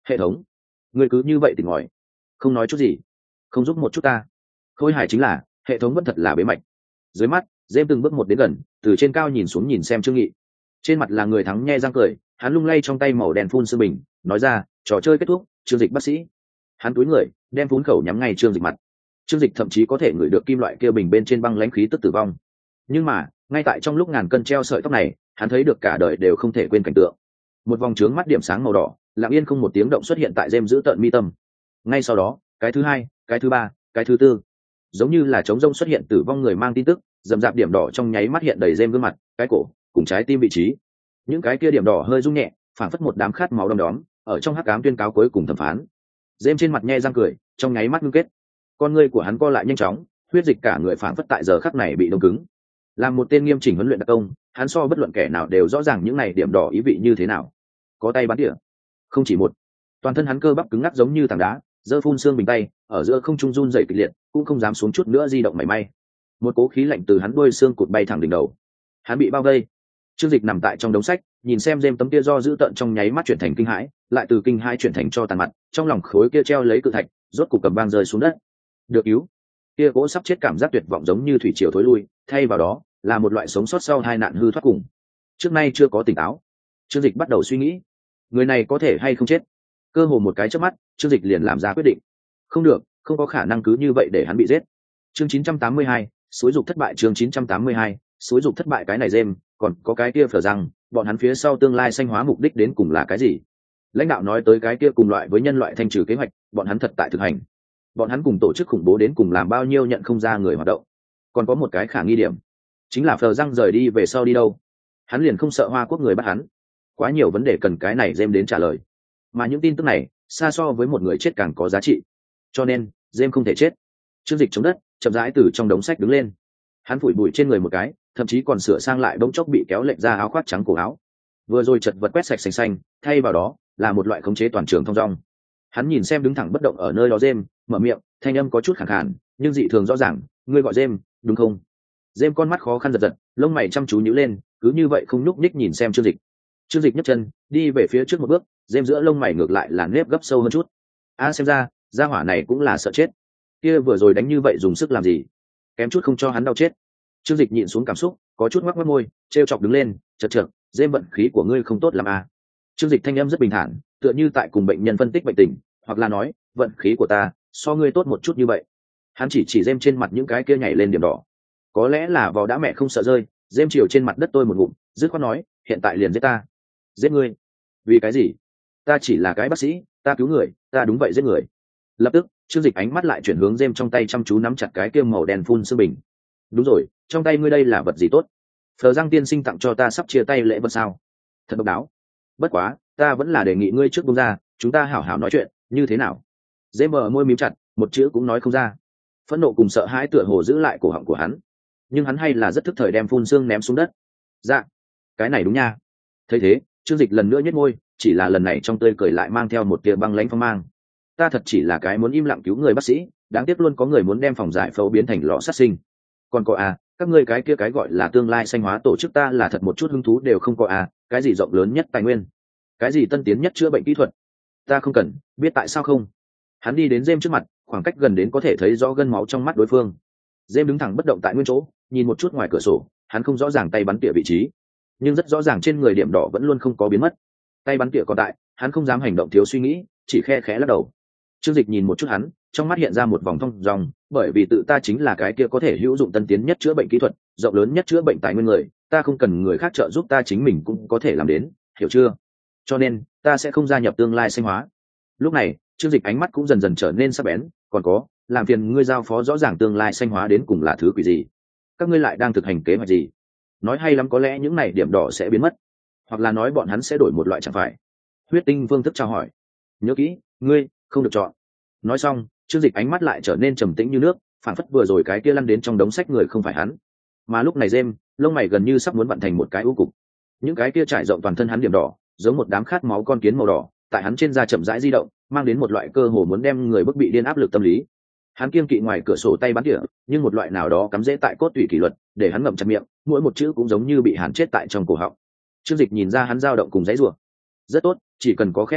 hệ thống, ngươi cứ như vậy tỉnh ngòi, không nói chút gì, không giúp một chút ta. Khôi hài chính là hệ thống vẫn thật là bế mạch. Dưới mắt Dêm từng bước một đến gần, từ trên cao nhìn xuống nhìn xem Trương Nghị. Trên mặt là người thắng nhe răng cười, hắn lung lay trong tay màu đen phun sương bình, nói ra, trò chơi kết thúc, Trương Dịch bác sĩ. Hắn cúi người, đem phun khẩu nhắm ngay Trương Dịch mặt. Trương Dịch thậm chí có thể ngửi được kim loại kia bình bên trên băng lãnh khí tức tử vong. Nhưng mà ngay tại trong lúc ngàn cân treo sợi tóc này, hắn thấy được cả đời đều không thể quên cảnh tượng. Một vòng trướng mắt điểm sáng màu đỏ lặng yên không một tiếng động xuất hiện tại Dêm giữ tợn mi tâm. Ngay sau đó cái thứ hai, cái thứ ba, cái thứ tư, giống như là trống rông xuất hiện tử vong người mang tin tức, dầm dạp điểm đỏ trong nháy mắt hiện đầy Dêm gương mặt, cái cổ cùng trái tim vị trí. Những cái kia điểm đỏ hơi rung nhẹ, phảng phất một đám khát máu đom đóm ở trong hắc ám tuyên cáo cuối cùng thẩm phán. Dêm trên mặt nhe răng cười, trong nháy mắt ngưng kết, con ngươi của hắn co lại nhanh chóng, huyết dịch cả người phảng phất tại giờ khắc này bị đông cứng. Làm một tên nghiêm chỉnh huấn luyện đặc công, hắn so bất luận kẻ nào đều rõ ràng những này điểm đỏ ý vị như thế nào. Có tay bắn tỉa, không chỉ một, toàn thân hắn cơ bắp cứng ngắc giống như tảng đá, giơ phun xương bình tay ở giữa không trung run dậy kịch liệt, cũng không dám xuống chút nữa di động mảy may. Một cố khí lạnh từ hắn đuôi xương cụt bay thẳng đỉnh đầu. Hắn bị bao vây. Trương Dịch nằm tại trong đống sách, nhìn xem Dêm tấm kia do giữ tợn trong nháy mắt chuyển thành kinh hãi, lại từ kinh hãi chuyển thành cho tàn mặt, trong lòng khối kia treo lấy cự thạch rốt cục cầm vang rơi xuống đất. Được cứu. Kia cố sắp chết cảm giác tuyệt vọng giống như thủy triều thối lui, thay vào đó là một loại sống sót sau hai nạn hư thoát cùng. Trước nay chưa có tỉnh táo, Trương Dịch bắt đầu suy nghĩ, người này có thể hay không chết. Cơ hồ một cái chớp mắt, Trương Dịch liền làm ra quyết định. Không được, không có khả năng cứ như vậy để hắn bị giết. Chương 982, xúi dục thất bại. Chương 982, xúi dục thất bại. Cái này Dêm, còn có cái kia phở rằng, bọn hắn phía sau tương lai xanh hóa mục đích đến cùng là cái gì? Lãnh đạo nói tới cái kia cùng loại với nhân loại thanh trừ kế hoạch, bọn hắn thật tại thực hành. Bọn hắn cùng tổ chức khủng bố đến cùng làm bao nhiêu nhận không ra người hoạt động. Còn có một cái khả nghi điểm, chính là phờ răng rời đi về sau đi đâu. Hắn liền không sợ Hoa Quốc người bắt hắn. Quá nhiều vấn đề cần cái này Dêm đến trả lời, mà những tin tức này xa so với một người chết càng có giá trị. Cho nên Dêm không thể chết. Trương Dịch chống đất chậm rãi từ trong đống sách đứng lên, hắn phủi bụi trên người một cái, thậm chí còn sửa sang lại bỗng chốc bị kéo lệch ra áo khoác trắng cổ áo, vừa rồi chật vật quét sạch xanh xanh, thay vào đó là một loại khống chế toàn trường thong dong. Hắn nhìn xem đứng thẳng bất động ở nơi đó Dêm, mở miệng, thanh âm có chút khàn khàn nhưng dị thường rõ ràng, ngươi gọi Dêm đúng không? Dêm con mắt khó khăn giật giật, lông mày chăm chú nhíu lên, cứ như vậy không nhúc nhích nhìn xem Trương Dịch. Trương Dịch nhấc chân đi về phía trước một bước, Dêm giữa lông mày ngược lại là nếp gấp sâu hơn chút. Xem ra gia hỏa này cũng là sợ chết. Kia vừa rồi đánh như vậy dùng sức làm gì, kém chút không cho hắn đau chết. Trương Dịch nhịn xuống cảm xúc, có chút ngoắc ngoắc môi, trêu chọc đứng lên, chật chật, Dêm vận khí của ngươi không tốt lắm à. Trương Dịch thanh âm rất bình thản, tựa như tại cùng bệnh nhân phân tích bệnh tình, hoặc là nói vận khí của ta so ngươi tốt một chút như vậy. Hắn chỉ Dêm trên mặt những cái kia nhảy lên điểm đỏ. Có lẽ là vò đã mẹ không sợ rơi, Dêm chiều trên mặt đất tôi một ngụm, dứt khoát nói, hiện tại liền giết ta. Giết ngươi? Vì cái gì? Ta chỉ là cái bác sĩ, ta cứu người, ta đúng vậy giết người. Lập tức Trương Dịch ánh mắt lại chuyển hướng Dêm trong tay chăm chú nắm chặt cái kia màu đen phun sương bình. Đúng rồi, trong tay ngươi đây là vật gì tốt? Phờ Giang tiên sinh tặng cho ta sắp chia tay lễ vật sao? Thật độc đáo. Bất quá ta vẫn là đề nghị ngươi trước buông ra, chúng ta hảo hảo nói chuyện, như thế nào? Dêm mở môi mím chặt, một chữ cũng nói không ra. Phẫn nộ cùng sợ hãi tựa hồ giữ lại cổ họng của hắn, nhưng hắn hay là rất thức thời đem phun sương ném xuống đất. Dạ, cái này đúng nha. Thấy thế Trương Dịch lần nữa nhếch môi, chỉ là lần này trong tươi cười lại mang theo một tia băng lãnh phong mang. Ta thật chỉ là cái muốn im lặng cứu người bác sĩ, đáng tiếc luôn có người muốn đem phòng giải phẫu biến thành lò sát sinh. Còn có các ngươi cái kia cái gọi là tương lai xanh hóa tổ chức ta là thật một chút hứng thú đều không có cái gì rộng lớn nhất tài nguyên, cái gì tân tiến nhất chữa bệnh kỹ thuật, ta không cần, biết tại sao không? Hắn đi đến Dêm trước mặt, khoảng cách gần đến có thể thấy rõ gân máu trong mắt đối phương. Dêm đứng thẳng bất động tại nguyên chỗ, nhìn một chút ngoài cửa sổ, hắn không rõ ràng tay bắn tỉa vị trí, nhưng rất rõ ràng trên người điểm đỏ vẫn luôn không có biến mất. Tay bắn tỉa còn tại, hắn không dám hành động thiếu suy nghĩ, chỉ khe khẽ lắc đầu. Trương Dịch nhìn một chút hắn, trong mắt hiện ra một vòng thông dòng, bởi vì tự ta chính là cái kia có thể hữu dụng tân tiến nhất chữa bệnh kỹ thuật, rộng lớn nhất chữa bệnh tài nguyên người, ta không cần người khác trợ giúp, ta chính mình cũng có thể làm đến, hiểu chưa? Cho nên ta sẽ không gia nhập tương lai xanh hóa. Lúc này Trương Dịch ánh mắt cũng dần dần trở nên sắc bén, còn có, làm phiền ngươi giao phó rõ ràng tương lai xanh hóa đến cùng là thứ quỷ gì? Các ngươi lại đang thực hành kế hoạch gì? Nói hay lắm có lẽ những này điểm đỏ sẽ biến mất, hoặc là nói bọn hắn sẽ đổi một loại chẳng phải. Huyết tinh phương thức trao hỏi. Nhớ kỹ, ngươi không được chọn. Nói xong Trương Dịch ánh mắt lại trở nên trầm tĩnh như nước, phản phất vừa rồi cái kia lăn đến trong đống sách người không phải hắn. Mà lúc này Dêm, lông mày gần như sắp muốn vặn thành một cái u cục. Những cái kia trải rộng toàn thân hắn điểm đỏ, giống một đám khát máu con kiến màu đỏ, tại hắn trên da chậm rãi di động, mang đến một loại cơ hồ muốn đem người bức bị điên áp lực tâm lý. Hắn kiêng kỵ ngoài cửa sổ tay bắn tỉa, nhưng một loại nào đó cắm rễ tại cốt tủy kỷ luật, để hắn ngậm chặt miệng, mỗi một chữ cũng giống như bị hàn chết tại trong cổ họng. Trương Dịch nhìn ra hắn dao động cùng giãy giụa. Rất tốt, chỉ cần có khe hở,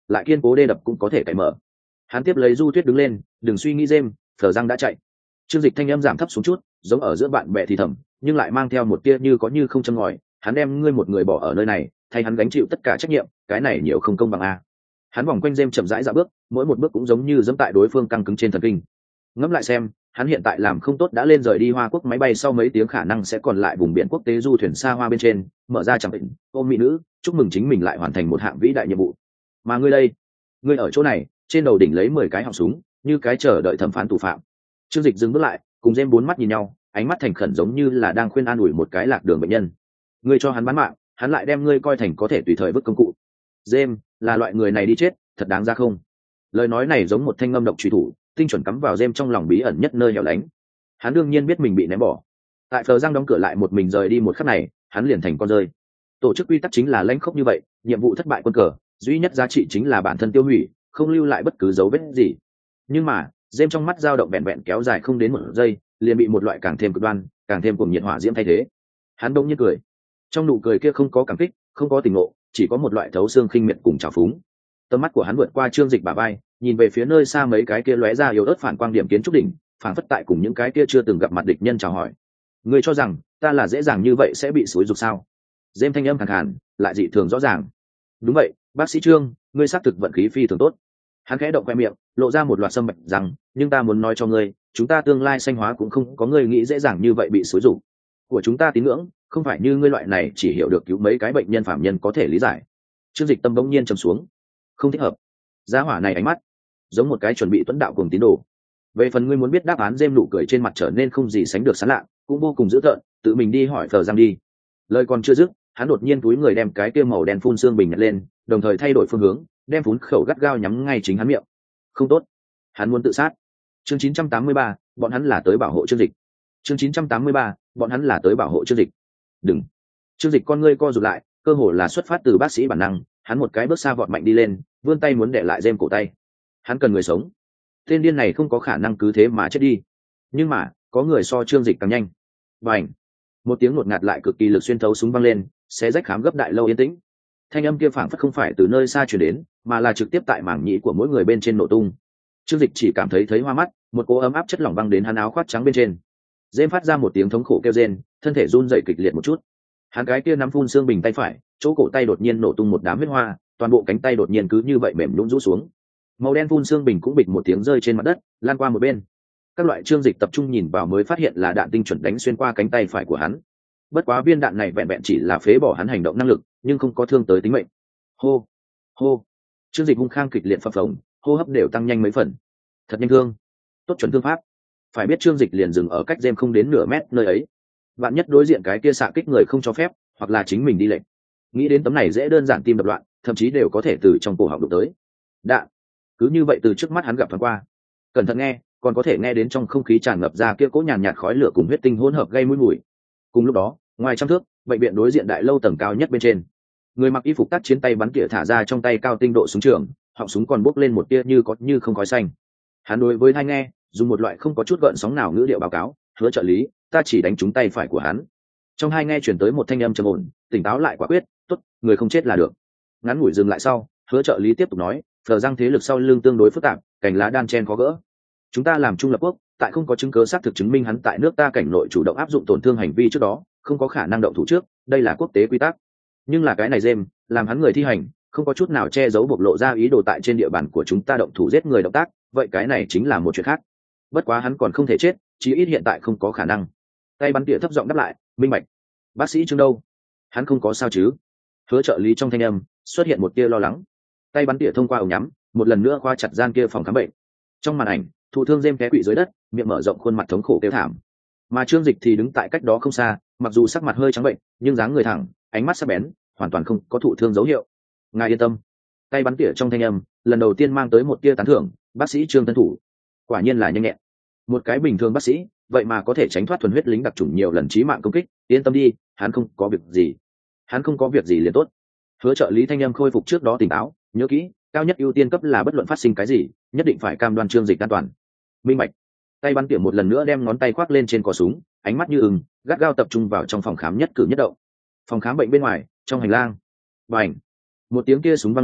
lại kiên cố đê đập cũng có thể cậy mở. Hắn tiếp lấy Du Tuyết đứng lên, đừng suy nghĩ dêm, Phờ Răng đã chạy. Trương Dịch thanh âm giảm thấp xuống chút, giống ở giữa bạn bè thì thầm, nhưng lại mang theo một tia như có như không châm ngòi. Hắn đem ngươi một người bỏ ở nơi này, thay hắn gánh chịu tất cả trách nhiệm, cái này nhiều không công bằng a. Hắn vòng quanh dêm chậm rãi dạo bước, mỗi một bước cũng giống như giẫm tại đối phương căng cứng trên thần kinh. Ngẫm lại xem, hắn hiện tại làm không tốt đã lên rời đi Hoa Quốc máy bay sau mấy tiếng khả năng sẽ còn lại vùng biển quốc tế du thuyền xa hoa bên trên, mở ra chẳng định, ôm mỹ nữ, chúc mừng chính mình lại hoàn thành một hạng vĩ đại nhiệm vụ. Mà ngươi đây, ngươi ở chỗ này, trên đầu đỉnh lấy 10 cái họng súng, như cái chờ đợi thẩm phán thủ phạm. Trương Dịch dừng bước lại, cùng dêm bốn mắt nhìn nhau, ánh mắt thành khẩn giống như là đang khuyên an ủi một cái lạc đường bệnh nhân. Ngươi cho hắn bán mạng, hắn lại đem ngươi coi thành có thể tùy thời vứt công cụ. Dêm, là loại người này đi chết, thật đáng ra không? Lời nói này giống một thanh ngâm độc truy thủ, tinh chuẩn cắm vào dêm trong lòng bí ẩn nhất nơi hẻo lánh. Hắn đương nhiên biết mình bị ném bỏ. Tại Phờ Giang đóng cửa lại một mình rời đi một khắc này, hắn liền thành con rơi. Tổ chức quy tắc chính là lãnh khốc như vậy, nhiệm vụ thất bại quân cờ, duy nhất giá trị chính là bản thân tiêu hủy, không lưu lại bất cứ dấu vết gì. Nhưng mà, dêm trong mắt dao động vẹn vẹn kéo dài không đến một giây, liền bị một loại càng thêm cực đoan, càng thêm cuồng nhiệt hỏa diễm thay thế. Hắn đông như cười. Trong nụ cười kia không có cảm kích, không có tình ngộ, chỉ có một loại thấu xương khinh miệt cùng trào phúng. Tầm mắt của hắn vượt qua Trương Dịch bả vai, nhìn về phía nơi xa mấy cái kia lóe ra yếu ớt phản quang điểm kiến trúc đỉnh, phản phất tại cùng những cái kia chưa từng gặp mặt địch nhân chào hỏi. Ngươi cho rằng ta là dễ dàng như vậy sẽ bị xúi dục sao? Dêm thanh âm khàn khàn, lại dị thường rõ ràng. Đúng vậy, bác sĩ Trương, ngươi xác thực vận khí phi thường tốt. Hắn khẽ động khoe miệng, lộ ra một loạt sâm bạch rằng, nhưng ta muốn nói cho ngươi, chúng ta tương lai xanh hóa cũng không có ngươi nghĩ dễ dàng như vậy bị xúi dục. Của chúng ta tín ngưỡng, không phải như ngươi loại này chỉ hiểu được cứu mấy cái bệnh nhân phạm nhân có thể lý giải. Trương Dịch tâm bỗng nhiên trầm xuống, không thích hợp. Giá hỏa này ánh mắt, giống một cái chuẩn bị tuấn đạo cùng tín đồ. Về phần ngươi muốn biết đáp án, dêm nụ cười trên mặt trở nên không gì sánh được sán lạ, cũng vô cùng dữ tợn, tự mình đi hỏi Phờ Giang đi. Lời còn chưa dứt, hắn đột nhiên túi người đem cái kia màu đen phun xương bình nhặt lên, đồng thời thay đổi phương hướng, đem phun khẩu gắt gao nhắm ngay chính hắn miệng. Không tốt, hắn muốn tự sát. Chương 983, bọn hắn là tới bảo hộ Trương Dịch. Chương 983, bọn hắn là tới bảo hộ Trương Dịch. Đừng. Trương Dịch con ngươi co rụt lại, cơ hồ là xuất phát từ bác sĩ bản năng, hắn một cái bước xa vọt mạnh đi lên, vươn tay muốn đè lại dêm cổ tay. Hắn cần người sống. Tên điên này không có khả năng cứ thế mà chết đi. Nhưng mà, có người so Trương Dịch càng nhanh. Bành. Một tiếng ngột ngạt lại cực kỳ lực xuyên thấu súng vang lên, xé rách khám gấp đại lâu yên tĩnh. Thanh âm kia phảng phất không phải từ nơi xa truyền đến, mà là trực tiếp tại mảng nhĩ của mỗi người bên trên nổ tung. Trương Dịch chỉ cảm thấy hoa mắt, một cỗ ấm áp chất lỏng băng đến hắn áo khoác trắng bên trên. Dêm phát ra một tiếng thống khổ kêu rên, thân thể run rẩy kịch liệt một chút. Hắn cái kia nắm phun xương bình tay phải, chỗ cổ tay đột nhiên nổ tung một đám huyết hoa, toàn bộ cánh tay đột nhiên cứ như vậy mềm nhũn rũ xuống. Màu đen phun xương bình cũng bịch một tiếng rơi trên mặt đất, lan qua một bên. Các loại Trương Dịch tập trung nhìn vào mới phát hiện là đạn tinh chuẩn đánh xuyên qua cánh tay phải của hắn. Bất quá viên đạn này vẹn vẹn chỉ là phế bỏ hắn hành động năng lực, nhưng không có thương tới tính mệnh. Hô, hô. Trương Dịch hung khang kịch liệt phập phồng, hô hấp đều tăng nhanh mấy phần. Thật nhanh thương, tốt chuẩn thương pháp. Phải biết Trương Dịch liền dừng ở cách dêm không đến nửa mét nơi ấy. Vạn nhất đối diện cái kia xạ kích người không cho phép, hoặc là chính mình đi lệnh. Nghĩ đến tấm này dễ đơn giản tim đập loạn, thậm chí đều có thể từ trong cổ họng đụng tới. Đạn, cứ như vậy từ trước mắt hắn gặp thoáng qua. Cẩn thận nghe, còn có thể nghe đến trong không khí tràn ngập ra kia cỗ nhàn nhạt khói lửa cùng huyết tinh hỗn hợp gây mũi mùi. Cùng lúc đó, ngoài trăm thước, bệnh viện đối diện đại lâu tầng cao nhất bên trên, người mặc y phục tác chiến tay bắn tỉa thả ra trong tay cao tinh độ súng trường, họng súng còn bốc lên một tia như có như không khói xanh. Hắn đối với tai nghe, dùng một loại không có chút gợn sóng nào ngữ điệu báo cáo, hứa trợ lý, ta chỉ đánh trúng tay phải của hắn. Trong hai nghe chuyển tới một thanh âm trầm ổn, tỉnh táo lại quả quyết, tốt, người không chết là được. Ngắn ngủi dừng lại sau, hứa trợ lý tiếp tục nói, Phờ Giang thế lực sau lưng tương đối phức tạp, cành lá đan chen khó gỡ. Chúng ta làm trung lập quốc, tại không có chứng cứ xác thực chứng minh hắn tại nước ta cảnh nội chủ động áp dụng tổn thương hành vi trước đó, không có khả năng động thủ trước, đây là quốc tế quy tắc. Nhưng là cái này dêm, làm hắn người thi hành, không có chút nào che giấu bộc lộ ra ý đồ tại trên địa bàn của chúng ta động thủ giết người động tác, vậy cái này chính là một chuyện khác. Bất quá hắn còn không thể chết, chí ít hiện tại không có khả năng. Tay bắn tỉa thấp giọng đáp lại, minh bạch. Bác sĩ Trương đâu? Hắn không có sao chứ? Hứa trợ lý trong thanh âm xuất hiện một tia lo lắng. Tay bắn tỉa thông qua ống nhắm, một lần nữa khoa chặt gian kia phòng khám bệnh. Trong màn ảnh, thụ thương dêm té quỵ dưới đất, miệng mở rộng, khuôn mặt thống khổ kêu thảm. Mà Trương Dịch thì đứng tại cách đó không xa, mặc dù sắc mặt hơi trắng bệnh, nhưng dáng người thẳng, ánh mắt sắc bén, hoàn toàn không có thụ thương dấu hiệu. Ngài yên tâm. Tay bắn tỉa trong thanh âm lần đầu tiên mang tới một tia tán thưởng, bác sĩ Trương tân thủ, quả nhiên là nhanh nhẹn. Một cái bình thường bác sĩ, vậy mà có thể tránh thoát thuần huyết lính đặc chủng nhiều lần chí mạng công kích, yên tâm đi, hắn không có việc gì. Hắn không có việc gì liền tốt. Hứa trợ lý thanh âm khôi phục trước đó tỉnh táo, nhớ kỹ, cao nhất ưu tiên cấp là bất luận phát sinh cái gì, nhất định phải cam đoan Trương Dịch an toàn. Minh bạch. Tay bắn tỉa một lần nữa đem ngón tay khoác lên trên cò súng, ánh mắt như ưng, gắt gao tập trung vào trong phòng khám nhất cử nhất động. Phòng khám bệnh bên ngoài, trong hành lang. Bành. Một tiếng kia súng vang lên,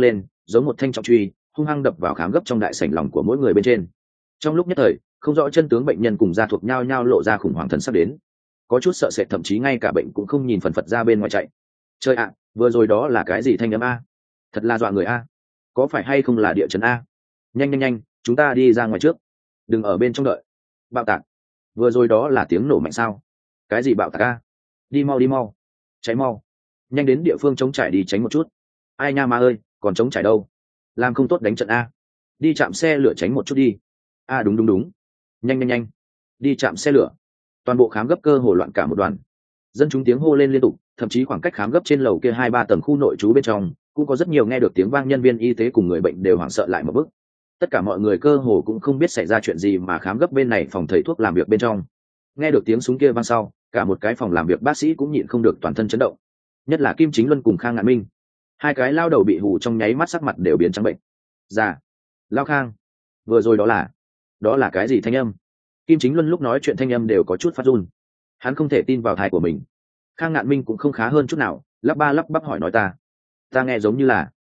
giống một thanh trọng truy hung hăng đập vào khám gấp trong đại sảnh lòng của mỗi người bên trên. Trong lúc nhất thời không rõ chân tướng bệnh nhân cùng gia thuộc nhau nhau lộ ra khủng hoảng thần sắp đến, có chút sợ sệt, thậm chí ngay cả bệnh cũng không nhìn phần phật ra bên ngoài chạy. Trời ạ, vừa rồi đó là cái gì thanh âm a? Thật là dọa người a. Có phải hay không là địa chấn a? Nhanh nhanh nhanh, chúng ta đi ra ngoài trước, đừng ở bên trong đợi. Bạo tạc. Vừa rồi đó là tiếng nổ mạnh sao? Cái gì bạo tạc a? Đi mau đi mau, cháy mau, nhanh đến địa phương chống trải đi tránh một chút. Ai nha ma ơi, còn chống trải đâu? Làm không tốt đánh trận a. Đi chạm xe lửa tránh một chút đi. A đúng đúng đúng, nhanh nhanh nhanh, đi chạm xe lửa. Toàn bộ khám gấp cơ hồ loạn cả một đoàn, dân chúng tiếng hô lên liên tục, thậm chí khoảng cách khám gấp trên lầu kia 2-3 tầng khu nội trú bên trong cũng có rất nhiều nghe được tiếng vang, nhân viên y tế cùng người bệnh đều hoảng sợ lại một bước. Tất cả mọi người cơ hồ cũng không biết xảy ra chuyện gì, mà khám gấp bên này phòng thầy thuốc làm việc bên trong nghe được tiếng súng kia vang sau, cả một cái phòng làm việc bác sĩ cũng nhịn không được toàn thân chấn động, nhất là Kim Chính Luân cùng Khang Ngạn Minh, hai cái lao đầu bị hù trong nháy mắt sắc mặt đều biến trắng bệnh. Dạ, Lao Khang, vừa rồi đó là cái gì thanh âm? Kim Chính Luân lúc nói chuyện thanh âm đều có chút phát run, hắn không thể tin vào tai của mình. Khang Ngạn Minh cũng không khá hơn chút nào, lắp ba lắp bắp hỏi nói ta nghe giống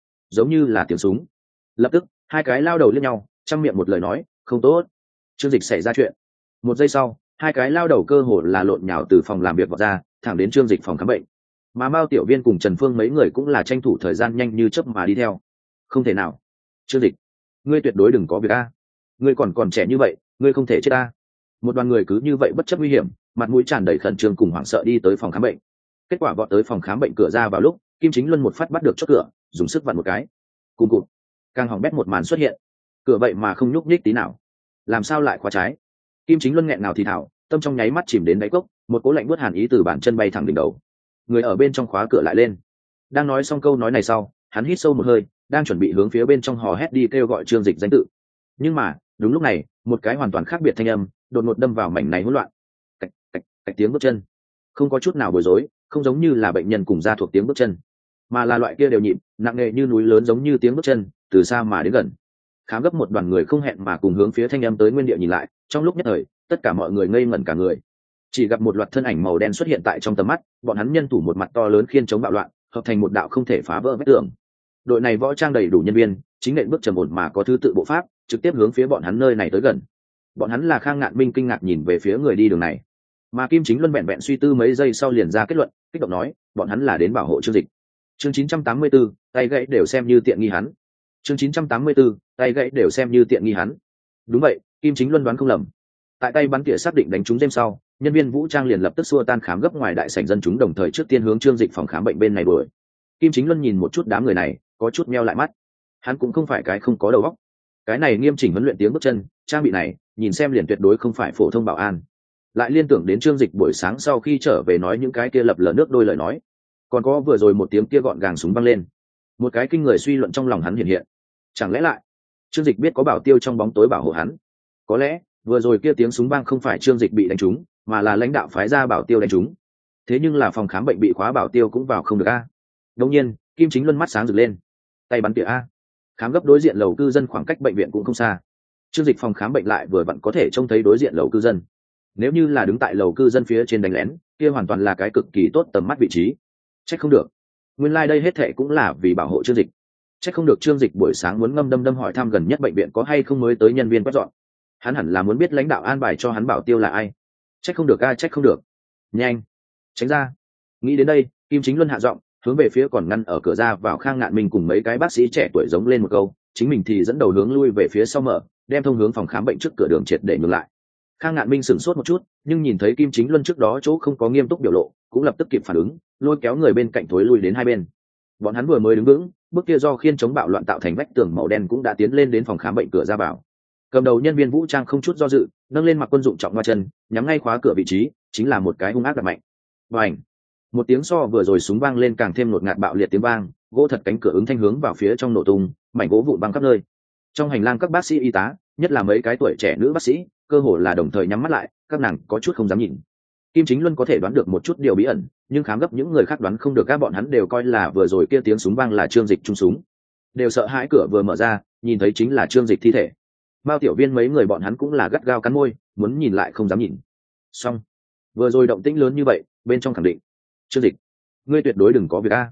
như là tiếng súng. Lập tức hai cái lao đầu liếc nhau, chăm miệng một lời nói không tốt, Trương Dịch xảy ra chuyện. Một giây sau, hai cái lao đầu cơ hồ là lộn nhào từ phòng làm việc vọt ra, thẳng đến Trương Dịch phòng khám bệnh. Mà Mao Tiểu Viên cùng Trần Phương mấy người cũng là tranh thủ thời gian nhanh như chớp mà đi theo. Không thể nào, Trương Dịch, ngươi tuyệt đối đừng có việc a, ngươi còn trẻ như vậy, ngươi không thể chết a. Một đoàn người cứ như vậy bất chấp nguy hiểm, mặt mũi tràn đầy khẩn trương cùng hoảng sợ đi tới phòng khám bệnh. Kết quả vọt tới phòng khám bệnh cửa ra vào lúc, Kim Chính Luân một phát bắt được chốt cửa, dùng sức vặn một cái, cùng cụt, càng hỏng bét một màn xuất hiện. Cửa vậy mà không nhúc nhích tí nào, làm sao lại khóa trái? Kim Chính Luân nghẹn ngào thì thào, tâm trong nháy mắt chìm đến đáy cốc, một cỗ lạnh buốt hàn ý từ bàn chân bay thẳng đỉnh đầu. Người ở bên trong khóa cửa lại lên. Đang nói xong câu nói này sau, hắn hít sâu một hơi, đang chuẩn bị hướng phía bên trong hò hét đi kêu gọi Trương Dịch danh tự. Nhưng mà đúng lúc này, một cái hoàn toàn khác biệt thanh âm đột ngột đâm vào mảnh này hỗn loạn. Cạch cạch cạch tiếng bước chân, không có chút nào bối rối, không giống như là bệnh nhân cùng gia thuộc tiếng bước chân, mà là loại kia đều nhịp nặng nề như núi lớn, giống như tiếng bước chân từ xa mà đến gần. Khám gấp một đoàn người không hẹn mà cùng hướng phía thanh âm tới nguyên địa nhìn lại, trong lúc nhất thời tất cả mọi người ngây ngẩn cả người, chỉ gặp một loạt thân ảnh màu đen xuất hiện tại trong tầm mắt. Bọn hắn nhân thủ một mặt to lớn khiên chống bạo loạn, hợp thành một đạo không thể phá vỡ vách tường. Đội này võ trang đầy đủ nhân viên, chính nện bước trầm ổn mà có thứ tự bộ pháp, trực tiếp hướng phía bọn hắn nơi này tới gần. Bọn hắn là Khang Ngạn Minh kinh ngạc nhìn về phía người đi đường này, mà Kim Chính Luân vẹn vẹn suy tư mấy giây sau liền ra kết luận, kích động nói bọn hắn là đến bảo hộ Trương Dịch. Chương 984, tay gãy đều xem như tiện nghi hắn. Chương 984, tay gãy đều xem như tiện nghi hắn. Đúng vậy, Kim Chính Luân đoán không lầm. Tại tay bắn tỉa xác định đánh trúng đêm sau, nhân viên vũ trang liền lập tức xua tan khám gấp ngoài đại sảnh dân chúng, đồng thời trước tiên hướng Trương Dịch phòng khám bệnh bên này đuổi. Kim Chính Luân nhìn một chút đám người này, có chút meo lại mắt. Hắn cũng không phải cái không có đầu óc. Cái này nghiêm chỉnh huấn luyện tiếng bước chân, trang bị này, nhìn xem liền tuyệt đối không phải phổ thông bảo an. Lại liên tưởng đến Trương Dịch buổi sáng sau khi trở về nói những cái kia lập lờ nước đôi lời nói, còn có vừa rồi một tiếng kia gọn gàng súng văng lên, một cái kinh người suy luận trong lòng hắn hiện hiện. Chẳng lẽ lại Trương Dịch biết có bảo tiêu trong bóng tối bảo hộ hắn? Có lẽ vừa rồi kia tiếng súng vang không phải Trương Dịch bị đánh trúng, mà là lãnh đạo phái ra bảo tiêu đánh trúng. Thế nhưng là phòng khám bệnh bị khóa, bảo tiêu cũng vào không được a. Đương nhiên, Kim Chính Luân mắt sáng rực lên, tay bắn tỉa a. Khám gấp đối diện lầu cư dân, khoảng cách bệnh viện cũng không xa. Trương Dịch phòng khám bệnh lại vừa vặn có thể trông thấy đối diện lầu cư dân. Nếu như là đứng tại lầu cư dân phía trên đánh lén, kia hoàn toàn là cái cực kỳ tốt tầm mắt vị trí. Trách không được, nguyên lai đây hết thệ cũng là vì bảo hộ Trương Dịch. Trách không được Trương Dịch buổi sáng muốn ngâm đâm hỏi thăm gần nhất bệnh viện có hay không mới tới nhân viên quét dọn. Hắn hẳn là muốn biết lãnh đạo an bài cho hắn bảo tiêu là ai. Trách không được a, trách không được. Nhanh, tránh ra. Nghĩ đến đây, Kim Chính Luân hạ giọng, hướng về phía còn ngăn ở cửa ra vào Khang Ngạn Minh cùng mấy cái bác sĩ trẻ tuổi giống lên một câu, chính mình thì dẫn đầu hướng lui về phía sau mở, đem thông hướng phòng khám bệnh trước cửa đường triệt để ngừng lại. Khang Ngạn Minh sửng sốt một chút, nhưng nhìn thấy Kim Chính Luân trước đó chỗ không có nghiêm túc biểu lộ, cũng lập tức kịp phản ứng, lôi kéo người bên cạnh thối lui đến hai bên. Bọn hắn vừa mới đứng vững, bước kia do khiên chống bạo loạn tạo thành vách tường màu đen cũng đã tiến lên đến phòng khám bệnh cửa ra vào. Cầm đầu nhân viên vũ trang không chút do dự, nâng lên mặc quân dụng trọng qua chân, nhắm ngay khóa cửa vị trí, chính là một cái hung ác đập mạnh. Bành! Một tiếng so vừa rồi súng vang lên càng thêm ngột ngạt bạo liệt tiếng vang, gỗ thật cánh cửa ứng thanh hướng vào phía trong nổ tung, mảnh gỗ vụn băng khắp nơi. Trong hành lang các bác sĩ y tá, nhất là mấy cái tuổi trẻ nữ bác sĩ, cơ hồ là đồng thời nhắm mắt lại, các nàng có chút không dám nhìn. Kim Chính Luân có thể đoán được một chút điều bí ẩn, nhưng khám gấp những người khác đoán không được, các bọn hắn đều coi là vừa rồi kia tiếng súng vang là Trương Dịch trung súng, đều sợ hãi. Cửa vừa mở ra, nhìn thấy chính là Trương Dịch thi thể. Mao Tiểu Viên mấy người bọn hắn cũng là gắt gao cắn môi, muốn nhìn lại không dám nhìn. Xong, vừa rồi động tĩnh lớn như vậy, bên trong khẳng định Trương Dịch, ngươi tuyệt đối đừng có việc a.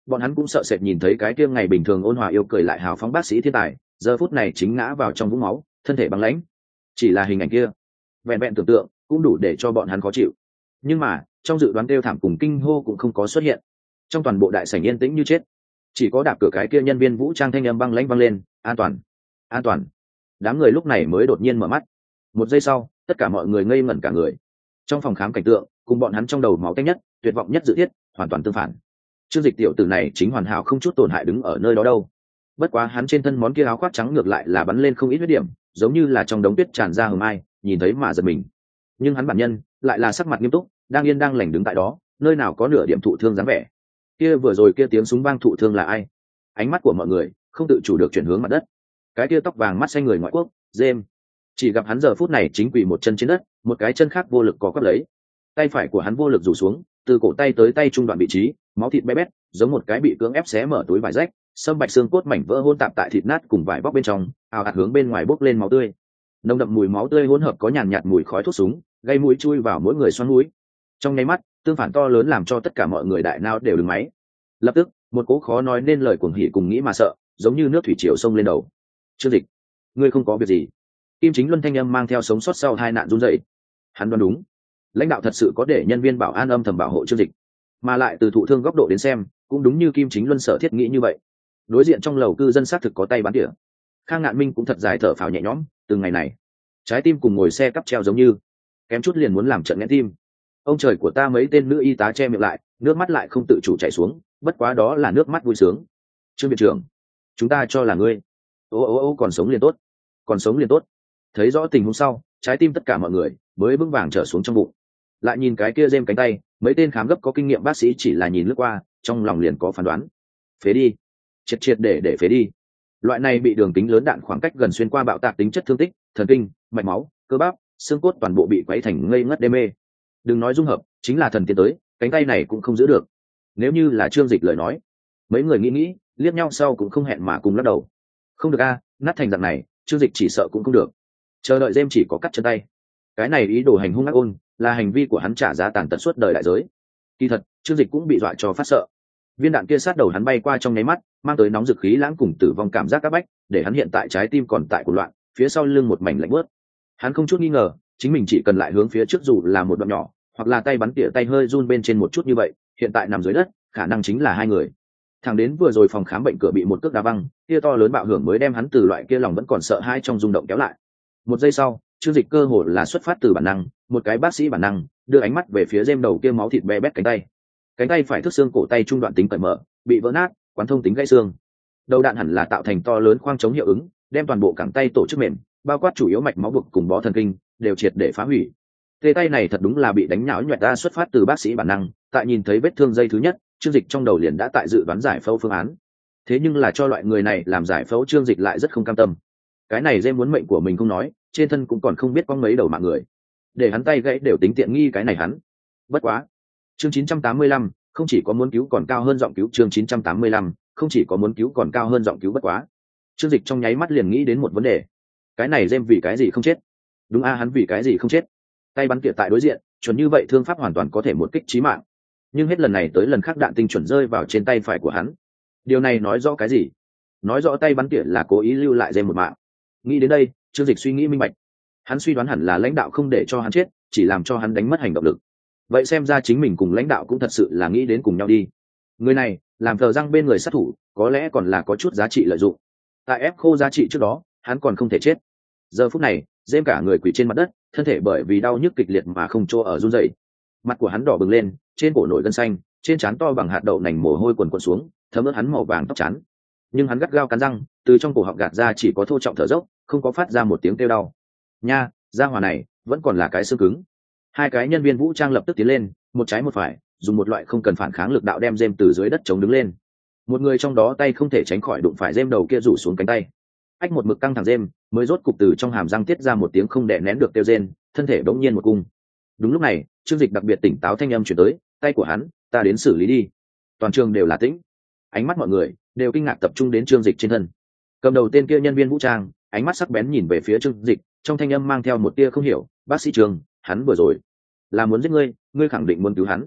bọn hắn cũng sợ sệt nhìn thấy cái kia ngày bình thường ôn hòa yêu cười lại hào phóng bác sĩ thiên tài giờ phút này chính ngã vào trong vũng máu, thân thể băng lãnh. Chỉ là hình ảnh kia, vẹn vẹn tưởng tượng cũng đủ để cho bọn hắn khó chịu. Nhưng mà trong dự đoán kêu thảm cùng kinh hô cũng không có xuất hiện. Trong toàn bộ đại sảnh yên tĩnh như chết, chỉ có đạp cửa cái kia nhân viên vũ trang thanh âm băng lãnh vang lên, an toàn, an toàn. Đám người lúc này mới đột nhiên mở mắt. Một giây sau, tất cả mọi người ngây ngẩn cả người. Trong phòng khám cảnh tượng cùng bọn hắn trong đầu máu tanh nhất, tuyệt vọng nhất dự thiết hoàn toàn tương phản. Trương Dịch tiểu tử này chính hoàn hảo không chút tổn hại đứng ở nơi đó đâu. Bất quá hắn trên thân món kia áo khoác trắng ngược lại là bắn lên không ít huyết điểm, giống như là trong đống tuyết tràn ra hừng ai, nhìn thấy mà giật mình. Nhưng hắn bản nhân lại là sắc mặt nghiêm túc, đang yên đang lành đứng tại đó, nơi nào có nửa điểm thụ thương dáng vẻ. Kia vừa rồi kia tiếng súng vang thụ thương là ai? Ánh mắt của mọi người không tự chủ được chuyển hướng mặt đất. Cái kia tóc vàng mắt xanh người ngoại quốc, James. Chỉ gặp hắn giờ phút này chính quỳ một chân trên đất, một cái chân khác vô lực có quắp lấy. Tay phải của hắn vô lực rủ xuống, từ cổ tay tới tay trung đoạn vị trí, máu thịt bé bét, giống một cái bị cưỡng ép xé mở túi vải rách, sâm bạch xương cốt mảnh vỡ hỗn tạp tại thịt nát cùng vải bóc bên trong, ào ạt hướng bên ngoài bốc lên máu tươi. Nồng đậm mùi máu tươi hỗn hợp có nhàn nhạt mùi khói thuốc súng, gây mũi chui vào mỗi người xoắn mũi. Trong nháy mắt, tương phản to lớn làm cho tất cả mọi người đại nao đều đứng máy. Lập tức, một cỗ khó nói nên lời cuồng hỉ cùng nghĩ mà sợ, giống như nước thủy triều sông lên đầu. Trương Dịch, ngươi không có việc gì? Kim Chính Luân thanh âm mang theo sống sót sau hai nạn run rẩy. Hắn đoán đúng, lãnh đạo thật sự có để nhân viên bảo an âm thầm bảo hộ Trương Dịch, mà lại từ thụ thương góc độ đến xem, cũng đúng như Kim Chính Luân sở thiết nghĩ như vậy. Đối diện trong lầu cư dân xác thực có tay bắn tỉa. Khang Ngạn Minh cũng thật dài thở phào nhẹ nhõm, từng ngày này, trái tim cùng ngồi xe cắp treo giống như, kém chút liền muốn làm trận nghẽn tim. Ông trời của ta, mấy tên nữ y tá che miệng lại, nước mắt lại không tự chủ chảy xuống, bất quá đó là nước mắt vui sướng. Trương viện trưởng, chúng ta cho là ngươi. Ô, còn sống liền tốt, còn sống liền tốt. Thấy rõ tình huống sau, trái tim tất cả mọi người mới vững vàng trở xuống trong bụng. Lại nhìn cái kia giêm cánh tay, mấy tên khám gấp có kinh nghiệm bác sĩ chỉ là nhìn lướt qua, trong lòng liền có phán đoán. Phế đi, triệt để phế đi. Loại này bị đường kính lớn đạn khoảng cách gần xuyên qua bạo tạc tính chất thương tích, thần kinh, mạch máu, cơ bắp, xương cốt toàn bộ bị quấy thành ngây ngất đê mê. Đừng nói dung hợp, chính là thần tiến tới, cánh tay này cũng không giữ được. Nếu như là Trương Dịch lời nói, mấy người nghĩ liếc nhau sau cũng không hẹn mà cùng lắc đầu. Không được a, nát thành dạng này, Trương Dịch chỉ sợ cũng không được. Chờ đợi James chỉ có cắt chân tay. Cái này ý đồ hành hung ác ôn, là hành vi của hắn trả giá tàn tật suốt đời đại giới. Kỳ thật, Trương Dịch cũng bị dọa cho phát sợ. Viên đạn kia sát đầu hắn bay qua trong nháy mắt, mang tới nóng dực khí lãng cùng tử vong cảm giác áp bách, để hắn hiện tại trái tim còn tại cuộc loạn, phía sau lưng một mảnh lạnh bớt. Hắn không chút nghi ngờ, chính mình chỉ cần lại hướng phía trước dù là một đoạn nhỏ, hoặc là tay bắn tỉa tay hơi run bên trên một chút như vậy, hiện tại nằm dưới đất, khả năng chính là hai người. Thẳng đến vừa rồi phòng khám bệnh cửa bị một cước đá văng, kia to lớn bạo hưởng mới đem hắn từ loại kia lòng vẫn còn sợ hãi trong rung động kéo lại. Một giây sau, Trương Dịch cơ hồ là xuất phát từ bản năng, một cái bác sĩ bản năng, đưa ánh mắt về phía James đầu kia máu thịt be bét cánh tay phải thước xương cổ tay trung đoạn tính cởi mở, bị vỡ nát, quán thông tính gãy xương. Đầu đạn hẳn là tạo thành to lớn khoang chống hiệu ứng, đem toàn bộ cẳng tay tổ chức mềm, bao quát chủ yếu mạch máu buộc cùng bó thần kinh, đều triệt để phá hủy. Tê tay này thật đúng là bị đánh nhão nhoẹt ra, xuất phát từ bác sĩ bản năng, tại nhìn thấy vết thương dây thứ nhất, Trương Dịch trong đầu liền đã tại dự đoán giải phẫu phương án. Thế nhưng là cho loại người này làm giải phẫu, Trương Dịch lại rất không cam tâm. Cái này James muốn mệnh của mình không nói, trên thân cũng còn không biết có mấy đầu mạng người. Để hắn tay gãy đều tính tiện nghi cái này hắn. Bất quá. Chương 985, không chỉ có muốn cứu còn cao hơn giọng cứu. Chương 985, không chỉ có muốn cứu còn cao hơn giọng cứu. Bất quá. Trương Dịch trong nháy mắt liền nghĩ đến một vấn đề. Cái này James vì cái gì không chết? Đúng a, hắn vì cái gì không chết? Tay bắn tỉa tại đối diện, chuẩn như vậy thương pháp hoàn toàn có thể một kích chí mạng. Nhưng hết lần này tới lần khác đạn tinh chuẩn rơi vào trên tay phải của hắn. Điều này nói rõ cái gì? Nói rõ tay bắn tỉa là cố ý lưu lại James một mạng. Nghĩ đến đây, Trương Dịch suy nghĩ minh bạch. Hắn suy đoán hẳn là lãnh đạo không để cho hắn chết, chỉ làm cho hắn đánh mất hành động lực. Vậy xem ra chính mình cùng lãnh đạo cũng thật sự là nghĩ đến cùng nhau đi. Người này làm thờ răng bên người sát thủ, có lẽ còn là có chút giá trị lợi dụng. Tại ép khô giá trị trước đó, hắn còn không thể chết. Giờ phút này, James cả người quỳ trên mặt đất, thân thể bởi vì đau nhức kịch liệt mà không chỗ ở run rẩy. Mặt của hắn đỏ bừng lên, trên cổ nổi gân xanh, trên trán to bằng hạt đậu nành mồ hôi quần quần xuống, thấm ướt hắn màu vàng tóc trắng. Nhưng hắn gắt gao cắn răng, từ trong cổ họng gạt ra chỉ có thô trọng thở dốc, không có phát ra một tiếng kêu đau. Nha, gia hỏa này vẫn còn là cái xương cứng. Hai cái nhân viên vũ trang lập tức tiến lên, một trái một phải, dùng một loại không cần phản kháng lực đạo đem James từ dưới đất chống đứng lên. Một người trong đó tay không thể tránh khỏi đụng phải James đầu kia rủ xuống cánh tay. Ách một mực căng thẳng James mới rốt cục từ trong hàm răng tiết ra một tiếng không đè nén được kêu rên, thân thể bỗng nhiên một cung. Đúng lúc này, Trương Dịch đặc biệt tỉnh táo thanh âm chuyển tới, tay của hắn, ta đến xử lý đi. Toàn trường đều là tĩnh, ánh mắt mọi người đều kinh ngạc tập trung đến Trương Dịch trên thân. Cầm đầu tên kia nhân viên vũ trang, ánh mắt sắc bén nhìn về phía Trương Dịch, trong thanh âm mang theo một tia không hiểu, bác sĩ Trương, hắn vừa rồi là muốn giết ngươi, ngươi khẳng định muốn cứu hắn.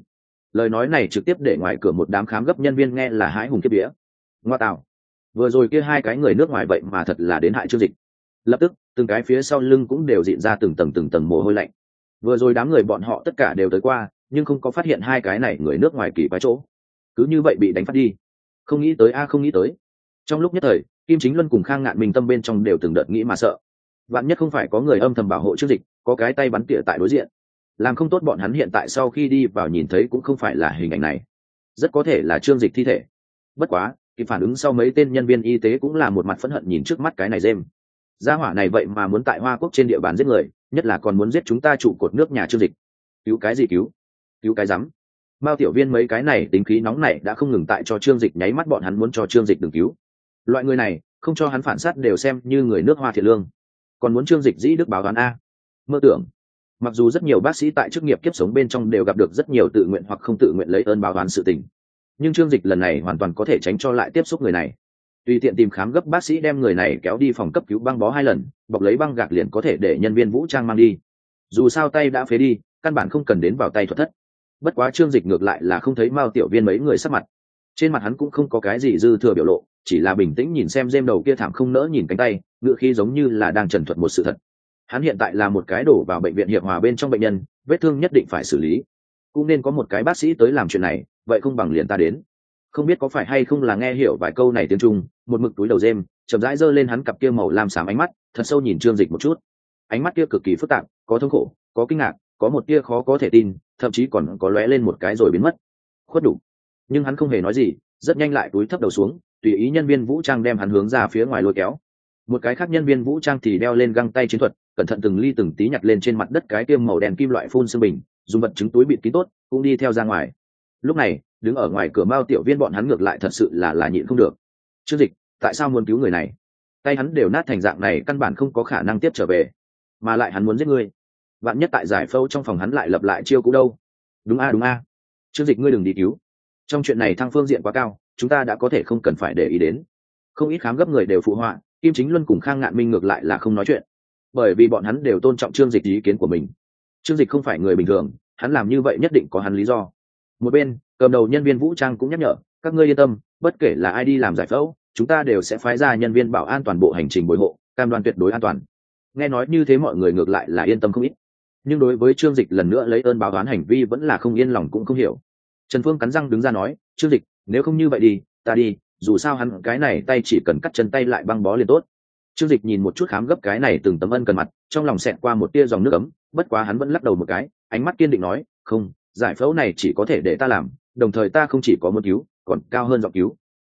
Lời nói này trực tiếp để ngoài cửa một đám khám gấp nhân viên nghe là hãi hùng kiếp vía. Ngoa tạo, vừa rồi kia hai cái người nước ngoài vậy mà thật là đến hại Trương Dịch. Lập tức từng cái phía sau lưng cũng đều dịn ra từng tầng mồ hôi lạnh. Vừa rồi đám người bọn họ tất cả đều tới qua, nhưng không có phát hiện hai cái này người nước ngoài kỳ quái chỗ, cứ như vậy bị đánh phát đi. Không nghĩ tới không nghĩ tới. Trong lúc nhất thời, Kim Chính Luân cùng Khang Ngạn Minh tâm bên trong đều từng đợt nghĩ mà sợ. Vạn nhất không phải có người âm thầm bảo hộ Trương Dịch, có cái tay bắn tỉa tại đối diện, làm không tốt bọn hắn hiện tại sau khi đi vào nhìn thấy cũng không phải là hình ảnh này, rất có thể là Trương Dịch thi thể. Bất quá kịp phản ứng sau mấy tên nhân viên y tế cũng là một mặt phẫn hận nhìn trước mắt cái này dêm gia hỏa này vậy mà muốn tại Hoa Quốc trên địa bàn giết người, nhất là còn muốn giết chúng ta trụ cột nước nhà Trương Dịch. Cứu cái gì cứu? Cứu cái rắm. Mao tiểu viên mấy cái này tính khí nóng này đã không ngừng tại cho Trương Dịch nháy mắt, bọn hắn muốn cho Trương Dịch đừng cứu. Loại người này không cho hắn phản sát đều xem như người nước Hoa thiện lương, còn muốn Trương Dịch dĩ đức báo oán a. Mơ tưởng. Mặc dù rất nhiều bác sĩ tại chức nghiệp kiếp sống bên trong đều gặp được rất nhiều tự nguyện hoặc không tự nguyện lấy ơn báo oán sự tình, nhưng Trương Dịch lần này hoàn toàn có thể tránh cho lại tiếp xúc người này. Tùy tiện tìm khám gấp bác sĩ đem người này kéo đi phòng cấp cứu, băng bó 2 lần, bọc lấy băng gạc liền có thể để nhân viên vũ trang mang đi. Dù sao tay đã phế đi, căn bản không cần đến vào tay thuật thất. Bất quá Trương Dịch ngược lại là không thấy Mao tiểu viên mấy người sắc mặt, trên mặt hắn cũng không có cái gì dư thừa biểu lộ, chỉ là bình tĩnh nhìn xem dêm đầu kia thảm không nỡ nhìn cánh tay, ngựa khí giống như là đang trần thuật một sự thật. Hắn hiện tại là một cái đổ vào bệnh viện hiệp hòa bên trong bệnh nhân, vết thương nhất định phải xử lý, cũng nên có một cái bác sĩ tới làm chuyện này, vậy không bằng liền ta đến. Không biết có phải hay không là nghe hiểu vài câu này tiếng Trung, một mực túi đầu dêm chậm rãi giơ lên hắn cặp kia màu lam xám ánh mắt thật sâu nhìn Trương Dịch một chút. Ánh mắt kia cực kỳ phức tạp, có thống khổ, có kinh ngạc, có một tia khó có thể tin, thậm chí còn có lóe lên một cái rồi biến mất. Khuất đủ. Nhưng hắn không hề nói gì, rất nhanh lại túi thấp đầu xuống, tùy ý nhân viên vũ trang đem hắn hướng ra phía ngoài lôi kéo. Một cái khác nhân viên vũ trang thì đeo lên găng tay chiến thuật, cẩn thận từng ly từng tí nhặt lên trên mặt đất cái tiêm màu đen kim loại phun xương bình, dùng vật chứng túi bịt kín tốt, cũng đi theo ra ngoài. Lúc này đứng ở ngoài cửa Mao tiểu viên bọn hắn ngược lại thật sự là nhịn không được. Trương Dịch, tại sao muốn cứu người này? Tay hắn đều nát thành dạng này, căn bản không có khả năng tiếp trở về, mà lại hắn muốn giết ngươi. Vạn nhất tại giải phẫu trong phòng hắn lại lập lại chiêu cũ đâu? Đúng a. Trương Dịch, ngươi đừng đi cứu. Trong chuyện này thăng phương diện quá cao, chúng ta đã có thể không cần phải để ý đến. Không ít khám gấp người đều phụ họa, Kim Chính Luân cùng Khang Ngạn Minh ngược lại là không nói chuyện, bởi vì bọn hắn đều tôn trọng Trương Dịch ý kiến của mình. Trương Dịch không phải người bình thường, hắn làm như vậy nhất định có hắn lý do. Một bên cầm đầu nhân viên vũ trang cũng nhắc nhở, các ngươi yên tâm, bất kể là ai đi làm giải phẫu, chúng ta đều sẽ phái ra nhân viên bảo an toàn bộ hành trình bồi hộ, cam đoan tuyệt đối an toàn. Nghe nói như thế mọi người ngược lại là yên tâm không ít, nhưng đối với Trương Dịch lần nữa lấy ơn báo oán hành vi vẫn là không yên lòng cũng không hiểu. Trần Phương cắn răng đứng ra nói, Trương Dịch, nếu không như vậy đi, ta đi, dù sao hắn cái này tay chỉ cần cắt chân tay lại băng bó liền tốt. Trương Dịch nhìn một chút khám gấp cái này từng tấm ân cần mặt, trong lòng xẹt qua một tia dòng nước ấm, bất quá hắn vẫn lắc đầu một cái, ánh mắt kiên định nói, không, giải phẫu này chỉ có thể để ta làm, đồng thời ta không chỉ có muốn cứu, còn cao hơn giọng cứu.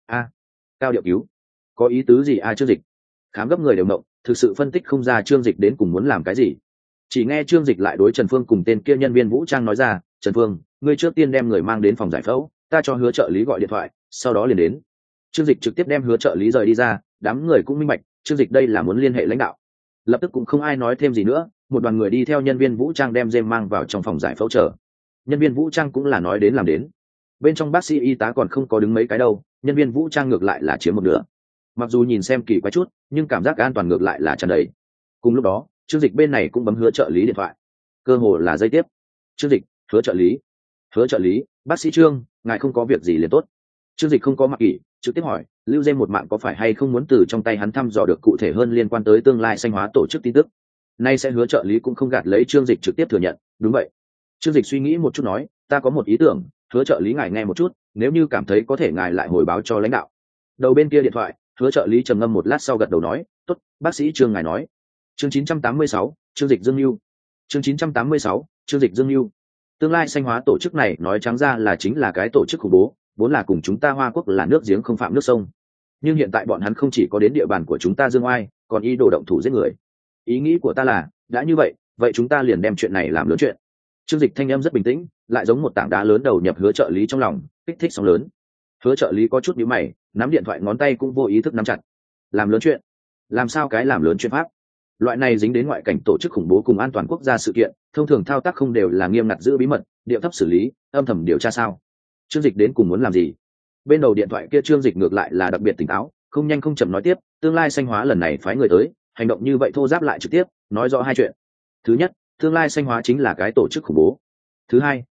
Cao điệu cứu, có ý tứ gì Trương Dịch? Khám gấp người đều động, thực sự phân tích không ra Trương Dịch đến cùng muốn làm cái gì. Chỉ nghe Trương Dịch lại đối Trần Phương cùng tên kia nhân viên vũ trang nói ra, Trần Phương, ngươi trước tiên đem người mang đến phòng giải phẫu, ta cho Hứa trợ lý gọi điện thoại, sau đó liền đến. Trương Dịch trực tiếp đem Hứa trợ lý rời đi ra, đám người cũng minh bạch, Trương Dịch đây là muốn liên hệ lãnh đạo. Lập tức cũng không ai nói thêm gì nữa, một đoàn người đi theo nhân viên vũ trang đem dêm mang vào trong phòng giải phẫu chờ. Nhân viên vũ trang cũng là nói đến làm đến, bên trong bác sĩ y tá còn không có đứng mấy cái đâu, nhân viên vũ trang ngược lại là chiếm một nửa. Mặc dù nhìn xem kỳ quái chút, nhưng cảm giác an toàn ngược lại là tràn đầy. Cùng lúc đó Trương Dịch bên này cũng bấm Hứa trợ lý điện thoại, cơ hồ là giây tiếp. Trương Dịch, Hứa trợ lý, bác sĩ Trương, ngài không có việc gì liền tốt. Trương Dịch không có mặc kỹ, trực tiếp hỏi, lưu dêm một mạng có phải hay không muốn từ trong tay hắn thăm dò được cụ thể hơn liên quan tới tương lai Xanh Hóa tổ chức tin tức. Nay sẽ Hứa trợ lý cũng không gạt lấy Trương Dịch trực tiếp thừa nhận, đúng vậy. Trương Dịch suy nghĩ một chút nói, ta có một ý tưởng, Hứa trợ lý ngài nghe một chút, nếu như cảm thấy có thể ngài lại hồi báo cho lãnh đạo. Đầu bên kia điện thoại, Hứa trợ lý trầm ngâm một lát sau gật đầu nói, tốt, bác sĩ Trương ngài nói. Chương 986, Trương Dịch dương lưu. Chương 986, Trương Dịch dương lưu. Tương lai Xanh Hóa tổ chức này nói trắng ra là chính là cái tổ chức khủng bố, vốn là cùng chúng ta Hoa Quốc là nước giếng không phạm nước sông. Nhưng hiện tại bọn hắn không chỉ có đến địa bàn của chúng ta dương oai, còn ý đồ động thủ giết người. Ý nghĩ của ta là, đã như vậy chúng ta liền đem chuyện này làm lớn chuyện. Trương Dịch thanh em rất bình tĩnh, lại giống một tảng đá lớn đầu nhập Hứa trợ lý trong lòng, kích thích sóng lớn. Hứa trợ lý có chút nhíu mày, nắm điện thoại ngón tay cũng vô ý thức nắm chặt. Làm lớn chuyện? Làm sao cái làm lớn chuyện pháp? Loại này dính đến ngoại cảnh tổ chức khủng bố cùng an toàn quốc gia sự kiện, thông thường thao tác không đều là nghiêm ngặt giữ bí mật, điệu thấp xử lý, âm thầm điều tra sao? Trương Dịch đến cùng muốn làm gì? Bên đầu điện thoại kia Trương Dịch ngược lại là đặc biệt tỉnh táo, không nhanh không chậm nói tiếp, tương lai Xanh Hóa lần này phái người tới, hành động như vậy thô giáp lại trực tiếp, nói rõ hai chuyện. Thứ nhất, tương lai Xanh Hóa chính là cái tổ chức khủng bố. Thứ hai,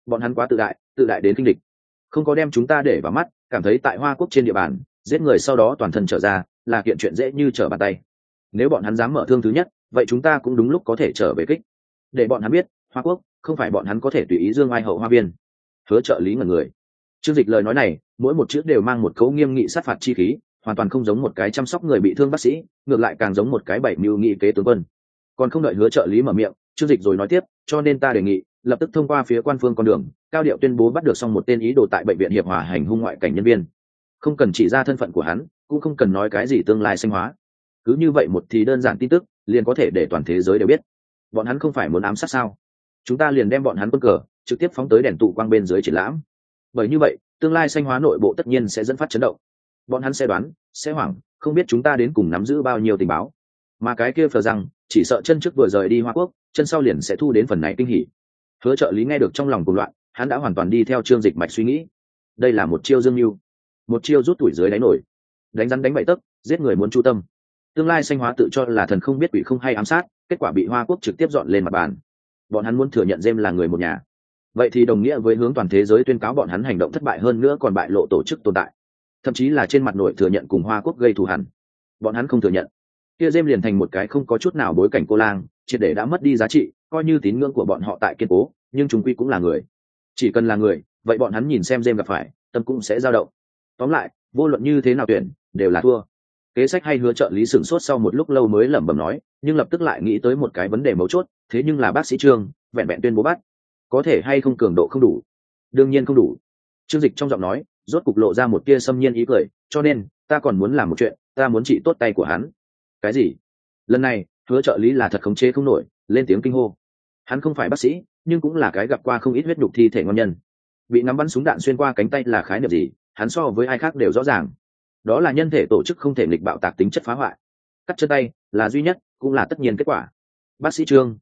bọn hắn quá tự đại đến kinh địch, không có đem chúng ta để vào mắt, cảm thấy tại Hoa Quốc trên địa bàn giết người sau đó toàn thân trở ra là kiện chuyện dễ như trở bàn tay. Nếu bọn hắn dám mở thương thứ nhất, vậy chúng ta cũng đúng lúc có thể trở về kích, để bọn hắn biết Hoa Quốc không phải bọn hắn có thể tùy ý dương ai hậu hoa viên. Hứa trợ lý ngẩn người. Trương Dịch lời nói này mỗi một chữ đều mang một cấu nghiêm nghị sát phạt chi khí, hoàn toàn không giống một cái chăm sóc người bị thương bác sĩ, ngược lại càng giống một cái bảy mưu nghị kế tướng quân. Còn không đợi Hứa trợ lý mở miệng, Trương Dịch rồi nói tiếp, cho nên ta đề nghị lập tức thông qua phía quan phương con đường cao điệu tuyên bố bắt được xong một tên ý đồ tại bệnh viện hiệp hòa hành hung ngoại cảnh nhân viên, không cần chỉ ra thân phận của hắn, cũng không cần nói cái gì tương lai sinh hóa, cứ như vậy một thì đơn giản tin tức liền có thể để toàn thế giới đều biết. Bọn hắn không phải muốn ám sát sao? Chúng ta liền đem bọn hắn quân cờ trực tiếp phóng tới đèn tụ quang bên dưới triển lãm, bởi như vậy tương lai sinh hóa nội bộ tất nhiên sẽ dẫn phát chấn động, bọn hắn sẽ đoán, sẽ hoảng, không biết chúng ta đến cùng nắm giữ bao nhiêu tình báo, mà cái kia phờ rằng chỉ sợ chân trước vừa rời đi Hoa Quốc, chân sau liền sẽ thu đến phần này kinh hỉ. Hứa trợ lý nghe được trong lòng cuồng loạn, hắn đã hoàn toàn đi theo Trương Dịch mạch suy nghĩ. Đây là một chiêu dương mưu, một chiêu rút tuổi dưới đáy nổi, đánh rắn đánh bậy tấc, giết người muốn chu tâm. Tương lai sinh hóa tự cho là thần không biết quỷ không hay ám sát, kết quả bị Hoa Quốc trực tiếp dọn lên mặt bàn. Bọn hắn muốn thừa nhận James là người một nhà, vậy thì đồng nghĩa với hướng toàn thế giới tuyên cáo bọn hắn hành động thất bại, hơn nữa còn bại lộ tổ chức tồn tại, thậm chí là trên mặt nội thừa nhận cùng Hoa Quốc gây thù hằn. Bọn hắn không thừa nhận, kia James liền thành một cái không có chút nào bối cảnh cô lang, triệt để đã mất đi giá trị, coi như tín ngưỡng của bọn họ tại kiên cố, nhưng chúng quy cũng là người. Chỉ cần là người, vậy bọn hắn nhìn xem James gặp phải, tâm cũng sẽ dao động. Tóm lại, vô luận như thế nào tuyển, đều là thua. Kế sách hay Hứa trợ lý sửng sốt sau một lúc lâu mới lẩm bẩm nói, nhưng lập tức lại nghĩ tới một cái vấn đề mấu chốt, thế nhưng là bác sĩ Trương, vẹn vẹn tuyên bố bắt, có thể hay không cường độ không đủ? Đương nhiên không đủ. Trương Dịch trong giọng nói, rốt cục lộ ra một tia xâm nhiên ý cười, cho nên, ta còn muốn làm một chuyện, ta muốn trị tốt tay của hắn. Cái gì? Lần này, Hứa trợ lý là thật khống chế không nổi, lên tiếng kinh hô. Hắn không phải bác sĩ, nhưng cũng là cái gặp qua không ít huyết nhục thi thể ngon nhân. Bị ngắm bắn súng đạn xuyên qua cánh tay là khái niệm gì, hắn so với ai khác đều rõ ràng. Đó là nhân thể tổ chức không thể nghịch bạo tạc tính chất phá hoại. Cắt chân tay là duy nhất, cũng là tất nhiên kết quả. Bác sĩ Trương,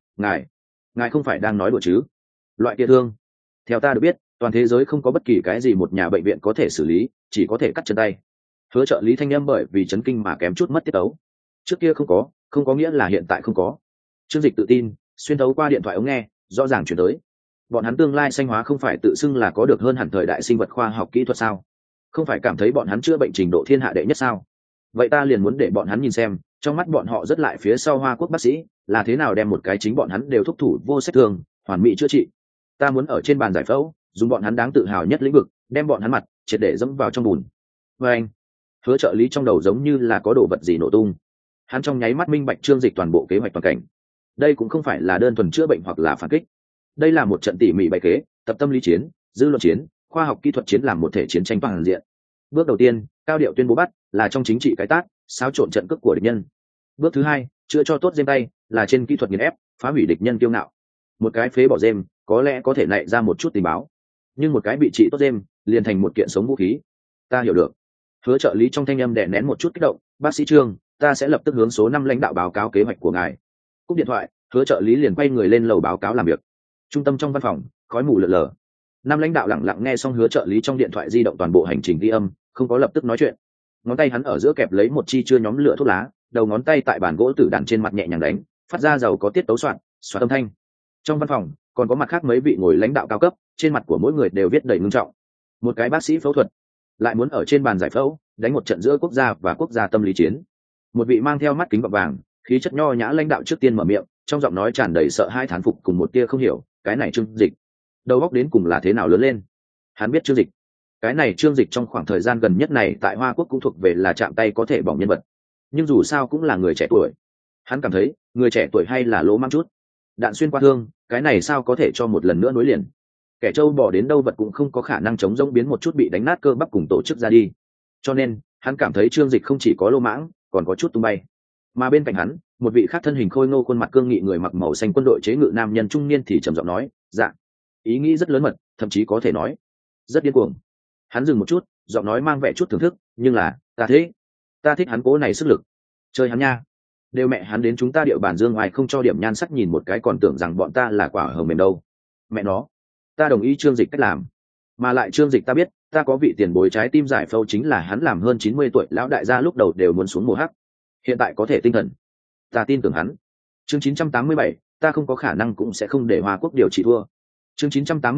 ngài không phải đang nói đùa chứ? Loại kia thương, theo ta được biết, toàn thế giới không có bất kỳ cái gì một nhà bệnh viện có thể xử lý, chỉ có thể cắt chân tay. Hứa trợ lý thanh âm bởi vì chấn kinh mà kém chút mất tiết tấu. Trước kia không có nghĩa là hiện tại không có. Trương Dịch tự tin xuyên thấu qua điện thoại ống nghe rõ ràng chuyển tới, bọn hắn tương lai sinh hóa không phải tự xưng là có được hơn hẳn thời đại sinh vật khoa học kỹ thuật sao? Không phải cảm thấy bọn hắn chữa bệnh trình độ thiên hạ đệ nhất sao? Vậy ta liền muốn để bọn hắn nhìn xem, trong mắt bọn họ rất lại phía sau Hoa Quốc bác sĩ là thế nào đem một cái chính bọn hắn đều thúc thủ vô sách thương hoàn mỹ chữa trị. Ta muốn ở trên bàn giải phẫu dùng bọn hắn đáng tự hào nhất lĩnh vực, đem bọn hắn mặt triệt để dẫm vào trong bùn. Và anh, Hứa trợ lý trong đầu giống như là có đồ vật gì nổ tung. Hắn trong nháy mắt minh bạch Trương Dịch toàn bộ kế hoạch toàn cảnh. Đây cũng không phải là đơn thuần chữa bệnh hoặc là phản kích, đây là một trận tỉ mỉ bày kế, tập tâm lý chiến, dư luận chiến, khoa học kỹ thuật chiến, làm một thể chiến tranh toàn diện. Bước đầu tiên, cao điệu tuyên bố bắt, là trong chính trị cái tác, xáo trộn trận cước của địch nhân. Bước thứ hai, chữa cho tốt James tay, là trên kỹ thuật nghiền ép, phá hủy địch nhân kiêu ngạo. Một cái phế bỏ James có lẽ có thể nảy ra một chút tình báo, nhưng một cái bị trị tốt James liền thành một kiện sống vũ khí. Ta hiểu được. Hứa trợ lý trong thanh âm đè nén một chút kích động, bác sĩ Trương, ta sẽ lập tức hướng số 5 lãnh đạo báo cáo kế hoạch của ngài. Cúp điện thoại, Hứa trợ lý liền quay người lên lầu báo cáo làm việc. Trung tâm trong văn phòng, khói mù lờ lờ. Năm lãnh đạo lặng lặng nghe xong Hứa trợ lý trong điện thoại di động toàn bộ hành trình ghi âm, không có lập tức nói chuyện. Ngón tay hắn ở giữa kẹp lấy một chi chưa nhóm lửa thuốc lá, đầu ngón tay tại bàn gỗ tử đàn trên mặt nhẹ nhàng đánh, phát ra giàu có tiết tấu soạn âm thanh. Trong văn phòng còn có mặt khác mấy vị ngồi lãnh đạo cao cấp, trên mặt của mỗi người đều viết đầy ngưng trọng. Một cái bác sĩ phẫu thuật lại muốn ở trên bàn giải phẫu đánh một trận giữa quốc gia và quốc gia tâm lý chiến. Một vị mang theo mắt kính gọng vàng, khí chất nho nhã lãnh đạo trước tiên mở miệng, trong giọng nói tràn đầy sợ hãi thán phục cùng một tia không hiểu, cái này Trương Dịch đầu óc đến cùng là thế nào lớn lên. Hắn biết Trương Dịch, cái này Trương Dịch trong khoảng thời gian gần nhất này tại Hoa Quốc cũng thuộc về là chạm tay có thể bỏng nhân vật, nhưng dù sao cũng là người trẻ tuổi. Hắn cảm thấy người trẻ tuổi hay là lỗ mãng chút, đạn xuyên qua thương, cái này sao có thể cho một lần nữa nối liền. Kẻ trâu bỏ đến đâu vật cũng không có khả năng chống rỗng biến một chút bị đánh nát cơ bắp cùng tổ chức ra đi, cho nên hắn cảm thấy Trương Dịch không chỉ có lỗ mãng, còn có chút tung bay. Mà bên cạnh hắn, một vị khác thân hình khôi ngô, khuôn mặt cương nghị, người mặc màu xanh quân đội chế ngự nam nhân trung niên thì trầm giọng nói, dạ, ý nghĩ rất lớn mật, thậm chí có thể nói rất điên cuồng. Hắn dừng một chút, giọng nói mang vẻ chút thưởng thức, nhưng là ta thích hắn cố này sức lực, chơi hắn nha, đều mẹ hắn đến chúng ta địa bàn dương ngoài không cho điểm nhan sắc nhìn một cái còn tưởng rằng bọn ta là quả hờ mềm đâu. Mẹ nó, ta đồng ý Trương Dịch cách làm, mà lại Trương Dịch ta biết, ta có vị tiền bối trái tim giải phẫu chính là hắn, làm hơn 90 tuổi lão đại gia lúc đầu đều muốn xuống mùa hắc, hiện tại có thể tinh thần, ta tin tưởng hắn. Chương 987, ta không có khả năng cũng sẽ không để Hoa Quốc điều trị thua. Chương 987,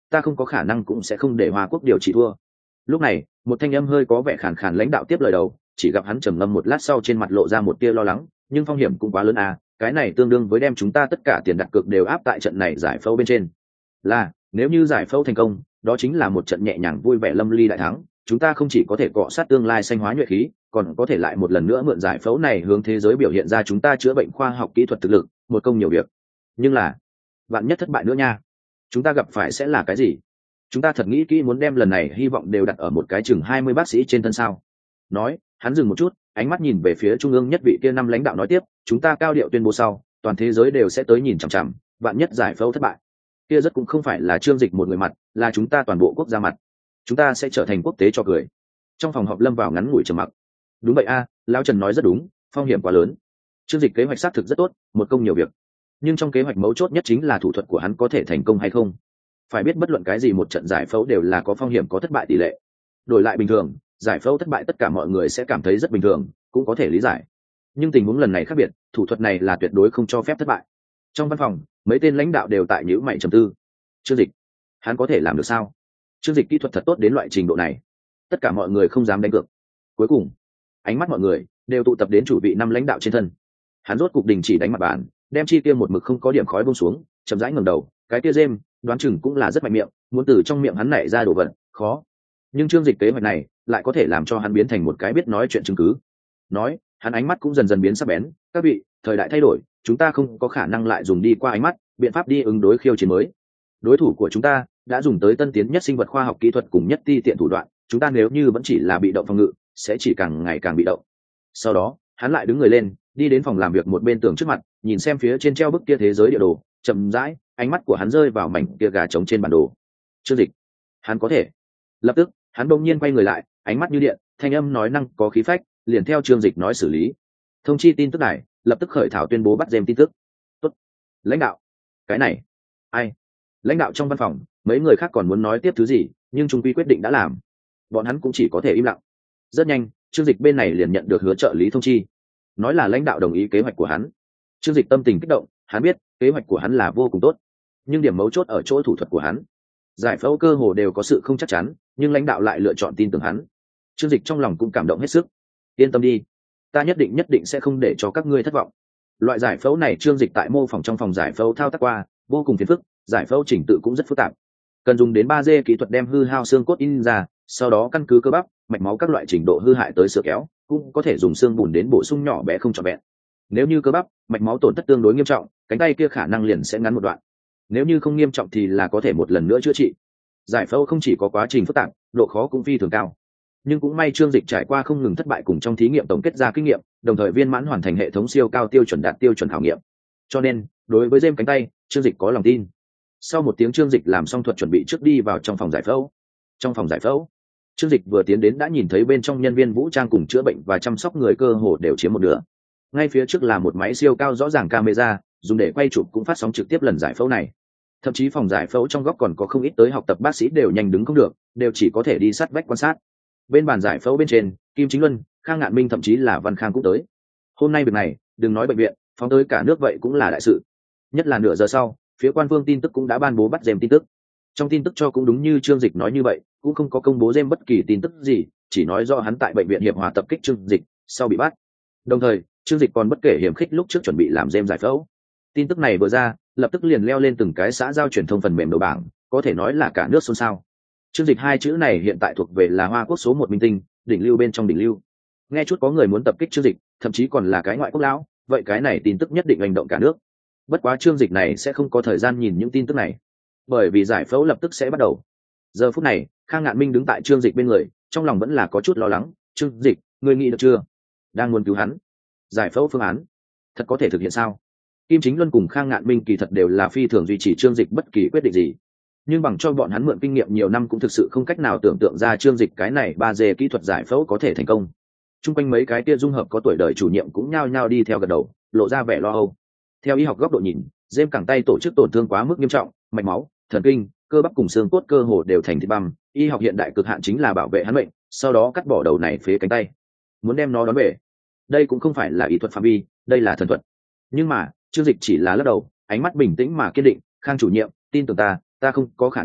ta không có khả năng cũng sẽ không để Hoa Quốc điều trị thua. Lúc này một thanh âm hơi có vẻ khàn khàn lãnh đạo tiếp lời đầu, chỉ gặp hắn trầm ngâm một lát sau trên mặt lộ ra một tia lo lắng, nhưng phong hiểm cũng quá lớn à, cái này tương đương với đem chúng ta tất cả tiền đặt cược đều áp tại trận này giải phẫu bên trên. Là nếu như giải phẫu thành công, đó chính là một trận nhẹ nhàng vui vẻ lâm ly đại thắng, chúng ta không chỉ có thể cọ sát tương lai xanh hóa nhuệ khí, còn có thể lại một lần nữa mượn giải phẫu này hướng thế giới biểu hiện ra chúng ta chữa bệnh khoa học kỹ thuật thực lực, một công nhiều việc. Nhưng là vạn nhất thất bại nữa nha, chúng ta gặp phải sẽ là cái gì? Chúng ta thật nghĩ kỹ muốn đem lần này hy vọng đều đặt ở một cái chừng 20 bác sĩ trên thân sao? Nói, hắn dừng một chút, ánh mắt nhìn về phía trung ương nhất vị kia năm lãnh đạo nói tiếp, chúng ta cao điệu tuyên bố sau, toàn thế giới đều sẽ tới nhìn chằm chằm, vạn nhất giải phẫu thất bại, kia rất cũng không phải là Trương Dịch một người mặt, là chúng ta toàn bộ quốc gia mặt, chúng ta sẽ trở thành quốc tế cho cười. Trong phòng họp lâm vào ngắn ngủi trầm mặc. Đúng vậy a, lão Trần nói rất đúng, phong hiểm quá lớn. Trương Dịch kế hoạch xác thực rất tốt, một công nhiều việc, nhưng trong kế hoạch mấu chốt nhất chính là thủ thuật của hắn có thể thành công hay không. Phải biết bất luận cái gì một trận giải phẫu đều là có phong hiểm có thất bại tỷ lệ. Đổi lại bình thường, giải phẫu thất bại tất cả mọi người sẽ cảm thấy rất bình thường, cũng có thể lý giải. Nhưng tình huống lần này khác biệt, thủ thuật này là tuyệt đối không cho phép thất bại. Trong văn phòng, mấy tên lãnh đạo đều tại nhíu mày trầm tư. Trương Dịch, hắn có thể làm được sao? Trương Dịch kỹ thuật thật tốt đến loại trình độ này, tất cả mọi người không dám đánh cược. Cuối cùng, ánh mắt mọi người đều tụ tập đến chủ vị năm lãnh đạo trên thân. Hắn rốt cục đình chỉ đánh mặt bàn, đem chi tiêu một mực không có điểm khói buông xuống, chậm rãi ngẩng đầu, cái kia dêm, đoán chừng cũng là rất mạnh miệng, muốn từ trong miệng hắn nảy ra đồ vật, khó. Nhưng Trương Dịch kế hoạch này lại có thể làm cho hắn biến thành một cái biết nói chuyện chứng cứ. Nói, hắn ánh mắt cũng dần dần biến sắc bén, các vị, thời đại thay đổi, chúng ta không có khả năng lại dùng đi qua ánh mắt, biện pháp đi ứng đối khiêu chiến mới. Đối thủ của chúng ta đã dùng tới tân tiến nhất sinh vật khoa học kỹ thuật cùng nhất ti tiện thủ đoạn, chúng ta nếu như vẫn chỉ là bị động phòng ngự, sẽ chỉ càng ngày càng bị động. Sau đó, hắn lại đứng người lên, đi đến phòng làm việc một bên tường trước mặt, nhìn xem phía trên treo bức kia thế giới địa đồ, chậm rãi, ánh mắt của hắn rơi vào mảnh kia gà trống trên bản đồ. Trương Dịch, hắn có thể. Lập tức, hắn bỗng nhiên quay người lại, ánh mắt như điện, thanh âm nói năng có khí phách, liền theo Trương Dịch nói xử lý. Thông chi tin tức này, lập tức khởi thảo tuyên bố bắt dêm tin tức. Tốt. Lãnh đạo, cái này, ai? Lãnh đạo trong văn phòng, mấy người khác còn muốn nói tiếp thứ gì, nhưng trung quy quyết định đã làm, bọn hắn cũng chỉ có thể im lặng. Rất nhanh, Trương Dịch bên này liền nhận được hứa trợ lý thông chi, nói là lãnh đạo đồng ý kế hoạch của hắn. Trương Dịch tâm tình kích động, hắn biết kế hoạch của hắn là vô cùng tốt, nhưng điểm mấu chốt ở chỗ thủ thuật của hắn. Giải phẫu cơ hồ đều có sự không chắc chắn, nhưng lãnh đạo lại lựa chọn tin tưởng hắn. Trương Dịch trong lòng cũng cảm động hết sức. Yên tâm đi, ta nhất định sẽ không để cho các ngươi thất vọng. Loại giải phẫu này Trương Dịch tại mô phỏng trong phòng giải phẫu thao tác qua, vô cùng phiền phức, giải phẫu chỉnh tự cũng rất phức tạp, cần dùng đến 3D kỹ thuật đem hư hao xương cốt in ra, sau đó căn cứ cơ bắp, mạch máu các loại trình độ hư hại tới sửa kéo, cũng có thể dùng xương bùn đến bổ sung nhỏ bé không trọn vẹn. Nếu như cơ bắp, mạch máu tổn thất tương đối nghiêm trọng, cánh tay kia khả năng liền sẽ ngắn một đoạn. Nếu như không nghiêm trọng thì là có thể một lần nữa chữa trị. Giải phẫu không chỉ có quá trình phức tạp, độ khó cũng phi thường cao. Nhưng cũng may Trương Dịch trải qua không ngừng thất bại cùng trong thí nghiệm tổng kết ra kinh nghiệm, đồng thời viên mãn hoàn thành hệ thống siêu cao tiêu chuẩn đạt tiêu chuẩn khảo nghiệm. Cho nên, đối với dêm cánh tay, Trương Dịch có lòng tin. Sau một tiếng Trương Dịch làm xong thuật chuẩn bị trước đi vào trong phòng giải phẫu. Trong phòng giải phẫu, Trương Dịch vừa tiến đến đã nhìn thấy bên trong nhân viên vũ trang cùng chữa bệnh và chăm sóc người cơ hồ đều chiếm một nửa. Ngay phía trước là một máy siêu cao rõ ràng camera, dùng để quay chụp cũng phát sóng trực tiếp lần giải phẫu này. Thậm chí phòng giải phẫu trong góc còn có không ít tới học tập bác sĩ đều nhanh đứng không được, đều chỉ có thể đi sát vách quan sát. Bên bàn giải phẫu bên trên, Kim Chính Luân, Khang Ngạn Minh thậm chí là Văn Khang cũng tới. Hôm nay việc này, đừng nói bệnh viện, phóng tới cả nước vậy cũng là đại sự. Nhất là nửa giờ sau, phía quan phương tin tức cũng đã ban bố bắt dêm tin tức. Trong tin tức cho cũng đúng như Trương Dịch nói như vậy, cũng không có công bố dêm bất kỳ tin tức gì, chỉ nói do hắn tại bệnh viện hiệp hòa tập kích Trương Dịch, sau bị bắt. Đồng thời, Trương Dịch còn bất kể hiểm khích lúc trước chuẩn bị làm dêm giải phẫu. Tin tức này vừa ra, lập tức liền leo lên từng cái xã giao truyền thông phần mềm đầu bảng, có thể nói là cả nước xôn xao. Trương Dịch hai chữ này hiện tại thuộc về là Hoa Quốc số 1 minh tinh, đỉnh lưu bên trong đỉnh lưu. Nghe chút có người muốn tập kích Trương Dịch, thậm chí còn là cái ngoại quốc lão, vậy cái này tin tức nhất định hành động cả nước. Bất quá Trương Dịch này sẽ không có thời gian nhìn những tin tức này, bởi vì giải phẫu lập tức sẽ bắt đầu. Giờ phút này, Khang Ngạn Minh đứng tại Trương Dịch bên người, trong lòng vẫn là có chút lo lắng. Trương Dịch, ngươi nghĩ được chưa? Đang muốn cứu hắn. Giải phẫu phương án thật có thể thực hiện sao? Kim Chính Luân cùng Khang Ngạn Minh kỳ thật đều là phi thường duy trì Trương Dịch bất kỳ quyết định gì, nhưng bằng cho bọn hắn mượn kinh nghiệm nhiều năm cũng thực sự không cách nào tưởng tượng ra Trương Dịch cái này 3D kỹ thuật giải phẫu có thể thành công. Trung quanh mấy cái tia dung hợp có tuổi đời chủ nhiệm cũng nhao nhao đi theo gật đầu, lộ ra vẻ lo âu. Theo y học góc độ nhìn, dêm cẳng tay tổ chức tổn thương quá mức nghiêm trọng, mạch máu, thần kinh, cơ bắp cùng xương cốt cơ hồ đều thành thịt băm. Y học hiện đại cực hạn chính là bảo vệ hắn mệnh, sau đó cắt bỏ đầu này phế cánh tay, muốn đem nó đón về. Đây cũng không phải là y thuật phạm vi, đây là thần thuật. Nhưng mà Trương Dịch chỉ là lắc đầu, ánh mắt bình tĩnh mà kiên định. Khang chủ nhiệm, tin tưởng ta không có khả năng,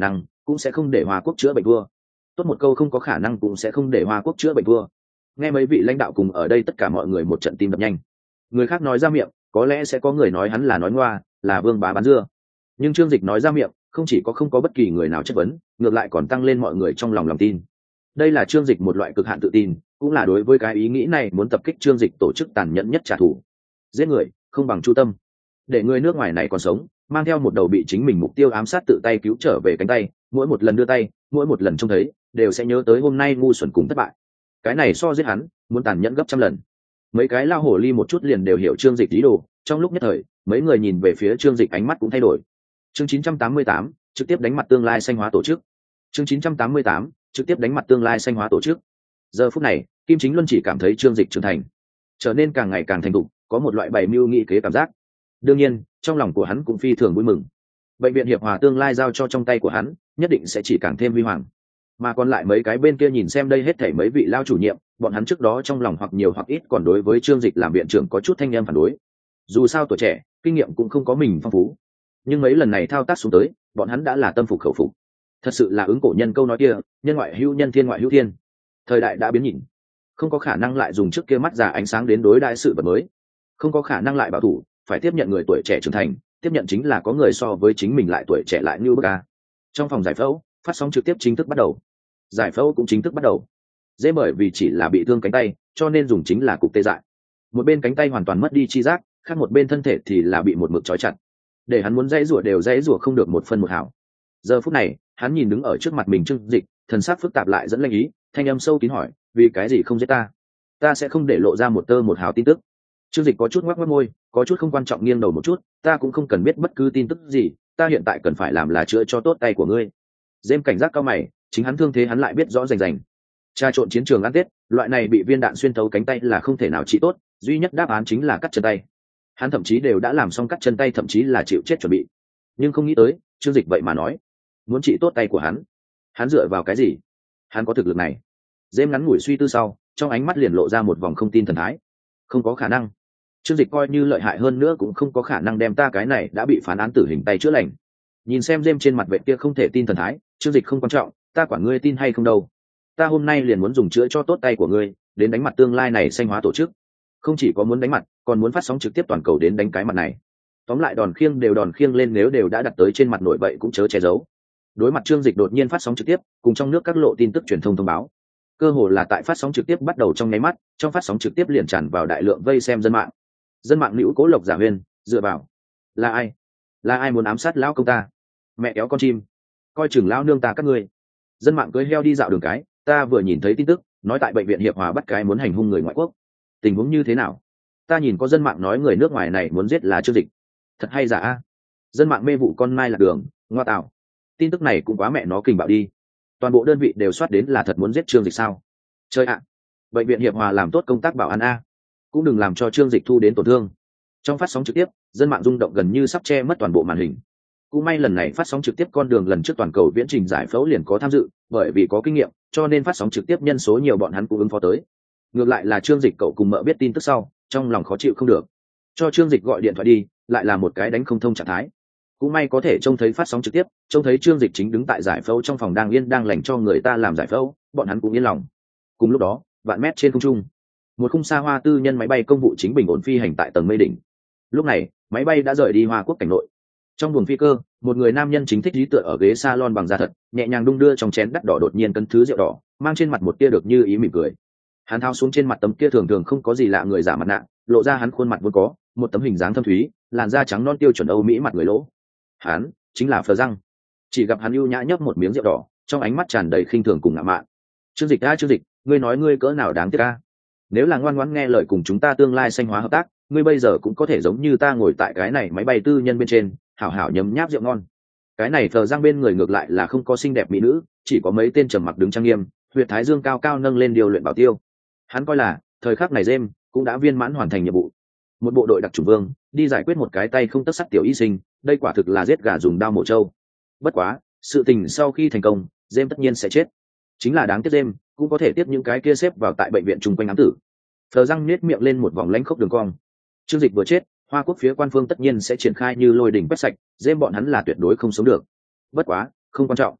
cũng sẽ không để Hoa Quốc chữa bệnh vua. Tốt một câu không có khả năng cũng sẽ không để Hoa Quốc chữa bệnh vua. Nghe mấy vị lãnh đạo cùng ở đây tất cả mọi người một trận tim đập nhanh. Người khác nói ra miệng, có lẽ sẽ có người nói hắn là nói ngoa, là vương bá bán dưa. Nhưng Trương Dịch nói ra miệng, không chỉ có không có bất kỳ người nào chất vấn, ngược lại còn tăng lên mọi người trong lòng tin. Đây là Trương Dịch một loại cực hạn tự tin, cũng là đối với cái ý nghĩ này muốn tập kích Trương Dịch tổ chức tàn nhẫn nhất trả thù. Giết người không bằng chu tâm, để người nước ngoài này còn sống, mang theo một đầu bị chính mình mục tiêu ám sát tự tay cứu trở về cánh tay, mỗi một lần đưa tay, mỗi một lần trông thấy, đều sẽ nhớ tới hôm nay ngu xuẩn cùng thất bại. Cái này so giết hắn muốn tàn nhẫn gấp trăm lần. Mấy cái lao hổ ly một chút liền đều hiểu Trương Dịch ý đồ, trong lúc nhất thời mấy người nhìn về phía Trương Dịch ánh mắt cũng thay đổi. Chương 988, trực tiếp đánh mặt tương lai xanh hóa tổ chức. Chương 988, trực tiếp đánh mặt tương lai xanh hóa tổ chức. Giờ phút này, Kim Chính Luân chỉ cảm thấy Trương Dịch trưởng thành, trở nên càng ngày càng thành thục, có một loại bày mưu nghị kế cảm giác. Đương nhiên, trong lòng của hắn cũng phi thường vui mừng. Bệnh viện Hiệp Hòa tương lai giao cho trong tay của hắn, nhất định sẽ chỉ càng thêm huy hoàng. Mà còn lại mấy cái bên kia nhìn xem đây hết thảy mấy vị lao chủ nhiệm, bọn hắn trước đó trong lòng hoặc nhiều hoặc ít còn đối với Trương Dịch làm viện trưởng có chút thanh em phản đối. Dù sao tuổi trẻ, kinh nghiệm cũng không có mình phong phú. Nhưng mấy lần này thao tác xuống tới, bọn hắn đã là tâm phục khẩu phục. Thật sự là ứng cổ nhân câu nói kia, nhân ngoại hữu nhân, thiên ngoại hữu thiên. Thời đại đã biến nhịn, không có khả năng lại dùng trước kia mắt già ánh sáng đến đối đãi sự vật mới, không có khả năng lại bảo thủ, phải tiếp nhận người tuổi trẻ trưởng thành, tiếp nhận chính là có người so với chính mình lại tuổi trẻ lại như bức a. Trong phòng giải phẫu, phát sóng trực tiếp chính thức bắt đầu. Giải phẫu cũng chính thức bắt đầu. Dễ bởi vì chỉ là bị thương cánh tay, cho nên dùng chính là cục tê dại. Một bên cánh tay hoàn toàn mất đi chi giác, khác một bên thân thể thì là bị một mực trói chặt, để hắn muốn dãy rủa đều dãy rủa không được một phân một hào. Giờ phút này, hắn nhìn đứng ở trước mặt mình Trương Dịch, thần sắc phức tạp lại dẫn lanh ý, thanh âm sâu kín hỏi, vì cái gì không giết ta? Ta sẽ không để lộ ra một tơ một hào tin tức. Trương Dịch có chút ngoắc ngoắc môi, có chút không quan trọng nghiêng đầu một chút, ta cũng không cần biết bất cứ tin tức gì, ta hiện tại cần phải làm là chữa cho tốt tay của ngươi. Dêm cảnh giác cao mày, chính hắn thương thế hắn lại biết rõ rành rành. Tra trộn chiến trường ăn tết, loại này bị viên đạn xuyên thấu cánh tay là không thể nào trị tốt, duy nhất đáp án chính là cắt chân tay. Hắn thậm chí đều đã làm xong cắt chân tay, thậm chí là chịu chết chuẩn bị. Nhưng không nghĩ tới, Trương Dịch vậy mà nói muốn trị tốt tay của hắn dựa vào cái gì? Hắn có thực lực này? Dêm ngắn ngủi suy tư sau, trong ánh mắt liền lộ ra một vòng không tin thần thái. Không có khả năng. Trương Dịch coi như lợi hại hơn nữa cũng không có khả năng đem ta cái này đã bị phán án tử hình tay chữa lành. Nhìn xem Dêm trên mặt vệ kia không thể tin thần thái, Trương Dịch không quan trọng, ta quản ngươi tin hay không đâu. Ta hôm nay liền muốn dùng chữa cho tốt tay của ngươi, đến đánh mặt tương lai này xanh hóa tổ chức. Không chỉ có muốn đánh mặt, còn muốn phát sóng trực tiếp toàn cầu đến đánh cái mặt này. Tóm lại đòn khiêng lên, nếu đều đã đặt tới trên mặt nổi vậy cũng chớ che giấu. Đối mặt Trương Dịch đột nhiên phát sóng trực tiếp, cùng trong nước các lộ tin tức truyền thông thông báo, cơ hồ là tại phát sóng trực tiếp bắt đầu trong nháy mắt, trong phát sóng trực tiếp liền tràn vào đại lượng vây xem dân mạng. Dân mạng nữu Cố Lộc giả Huyên, dựa vào, là ai? Là ai muốn ám sát lão công ta? Mẹ kéo con chim, coi chừng lão nương ta các ngươi. Dân mạng cưới heo đi dạo đường cái, ta vừa nhìn thấy tin tức, nói tại bệnh viện Hiệp Hòa bắt cái muốn hành hung người ngoại quốc. Tình huống như thế nào? Ta nhìn có dân mạng nói người nước ngoài này muốn giết là Trương Dịch. Thật hay giả a? Dân mạng mê vụ con mai lạc đường, ngoa tạo. Tin tức này cũng quá mẹ nó kinh bạo đi. Toàn bộ đơn vị đều soát đến là thật muốn giết Trương Dịch sao? Chơi ạ. Bệnh viện Hiệp Hòa làm tốt công tác bảo an a, cũng đừng làm cho Trương Dịch thu đến tổn thương. Trong phát sóng trực tiếp, dân mạng rung động gần như sắp che mất toàn bộ màn hình. Cũng may lần này phát sóng trực tiếp con đường lần trước toàn cầu viễn trình giải phẫu liền có tham dự, bởi vì có kinh nghiệm, cho nên phát sóng trực tiếp nhân số nhiều bọn hắn cũng ứng phó tới. Ngược lại là Trương Dịch cậu cùng mợ biết tin tức sau, trong lòng khó chịu không được. Cho Trương Dịch gọi điện thoại đi, lại là một cái đánh không thông trạng thái. Cũng may có thể trông thấy phát sóng trực tiếp, trông thấy Trương Dịch chính đứng tại giải phẫu trong phòng đang yên đang lành cho người ta làm giải phẫu, bọn hắn cũng yên lòng. Cùng lúc đó, vạn mét trên không trung, một khung xa hoa tư nhân máy bay công vụ chính bình ổn phi hành tại tầng mây đỉnh. Lúc này, máy bay đã rời đi Hoa Quốc cảnh nội. Trong buồng phi cơ, một người nam nhân chính thích dí tựa ở ghế salon bằng da thật, nhẹ nhàng đung đưa trong chén đắt đỏ đột nhiên cân thứ rượu đỏ, mang trên mặt một tia được như ý mỉm cười. Hắn tháo xuống trên mặt tấm kia thường thường không có gì lạ người giả mặt nạ, lộ ra hắn khuôn mặt vốn có, một tấm hình dáng thâm thúy, làn da trắng non tiêu chuẩn Âu Mỹ mặt người lỗ. Hắn chính là Phờ Răng. Chỉ gặp hắn ưu nhã nhấp một miếng rượu đỏ, trong ánh mắt tràn đầy khinh thường cùng ngạo mạn. Trương Dịch a, Trương Dịch, ngươi nói ngươi cỡ nào đáng tiếc a? Nếu là ngoan ngoãn nghe lời cùng chúng ta tương lai xanh hóa hợp tác, ngươi bây giờ cũng có thể giống như ta ngồi tại cái này máy bay tư nhân bên trên, hảo hảo nhấm nháp rượu ngon. Cái này Phờ Răng bên người ngược lại là không có xinh đẹp mỹ nữ, chỉ có mấy tên trầm mặc đứng trang nghiêm, huyệt thái dương cao cao nâng lên điều luyện bảo tiêu. Hắn coi là thời khắc này James cũng đã viên mãn hoàn thành nhiệm vụ. Một bộ đội đặc chủng vương đi giải quyết một cái tay không tất sắt tiểu y sinh, đây quả thực là giết gà dùng đao mổ trâu. Bất quá, sự tình sau khi thành công, James tất nhiên sẽ chết. Chính là đáng tiếc James cũng có thể tiếp những cái kia xếp vào tại bệnh viện chung quanh ám tử. Phờ Răng nhếch miệng lên một vòng lãnh khốc đường cong. Trương Dịch vừa chết, Hoa Quốc phía quan phương tất nhiên sẽ triển khai như lôi đỉnh quét sạch, James bọn hắn là tuyệt đối không sống được. Bất quá, không quan trọng.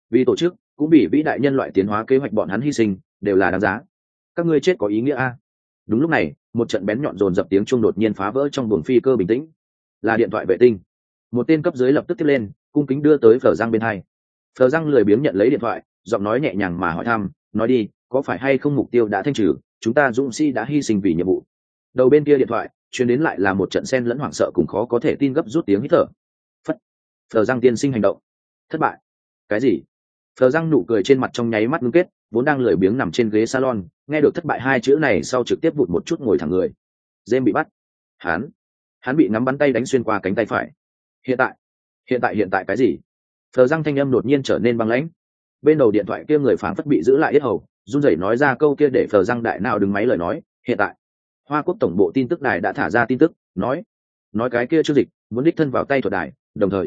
vì tổ chức cũng vì vĩ đại nhân loại tiến hóa kế hoạch bọn hắn hy sinh đều là đáng giá. Các ngươi chết có ý nghĩa a. Đúng lúc này một trận bén nhọn dồn dập tiếng chuông đột nhiên phá vỡ trong buồng phi cơ bình tĩnh. Là điện thoại vệ tinh. Một tên cấp dưới lập tức tiếp lên, cung kính đưa tới Phở Giang bên hai. Phở Giang lười biếng nhận lấy điện thoại, giọng nói nhẹ nhàng mà hỏi thăm, nói đi, có phải hay không mục tiêu đã thanh trừ, chúng ta dũng sĩ đã hy sinh vì nhiệm vụ. Đầu bên kia điện thoại truyền đến lại là một trận xen lẫn hoảng sợ cùng khó có thể tin gấp rút tiếng hít thở. Phất. Phở Giang tiên sinh hành động thất bại. Cái gì? Phở Giang nụ cười trên mặt trong nháy mắt ngưng kết, vốn đang lười biếng nằm trên ghế salon, nghe được thất bại hai chữ này sau trực tiếp vụt một chút ngồi thẳng người. James bị bắt. Hắn bị nắm bắn tay đánh xuyên qua cánh tay phải. Hiện tại cái gì? Phở Giang thanh âm đột nhiên trở nên băng lãnh. Bên đầu điện thoại kia người phảng phất bị giữ lại yết hầu, run rẩy nói ra câu kia để Phở Giang đại nào đứng máy lời nói, hiện tại. Hoa Quốc tổng bộ tin tức đài đã thả ra tin tức, nói cái kia Trương Dịch muốn đích thân vào tay thuật đài,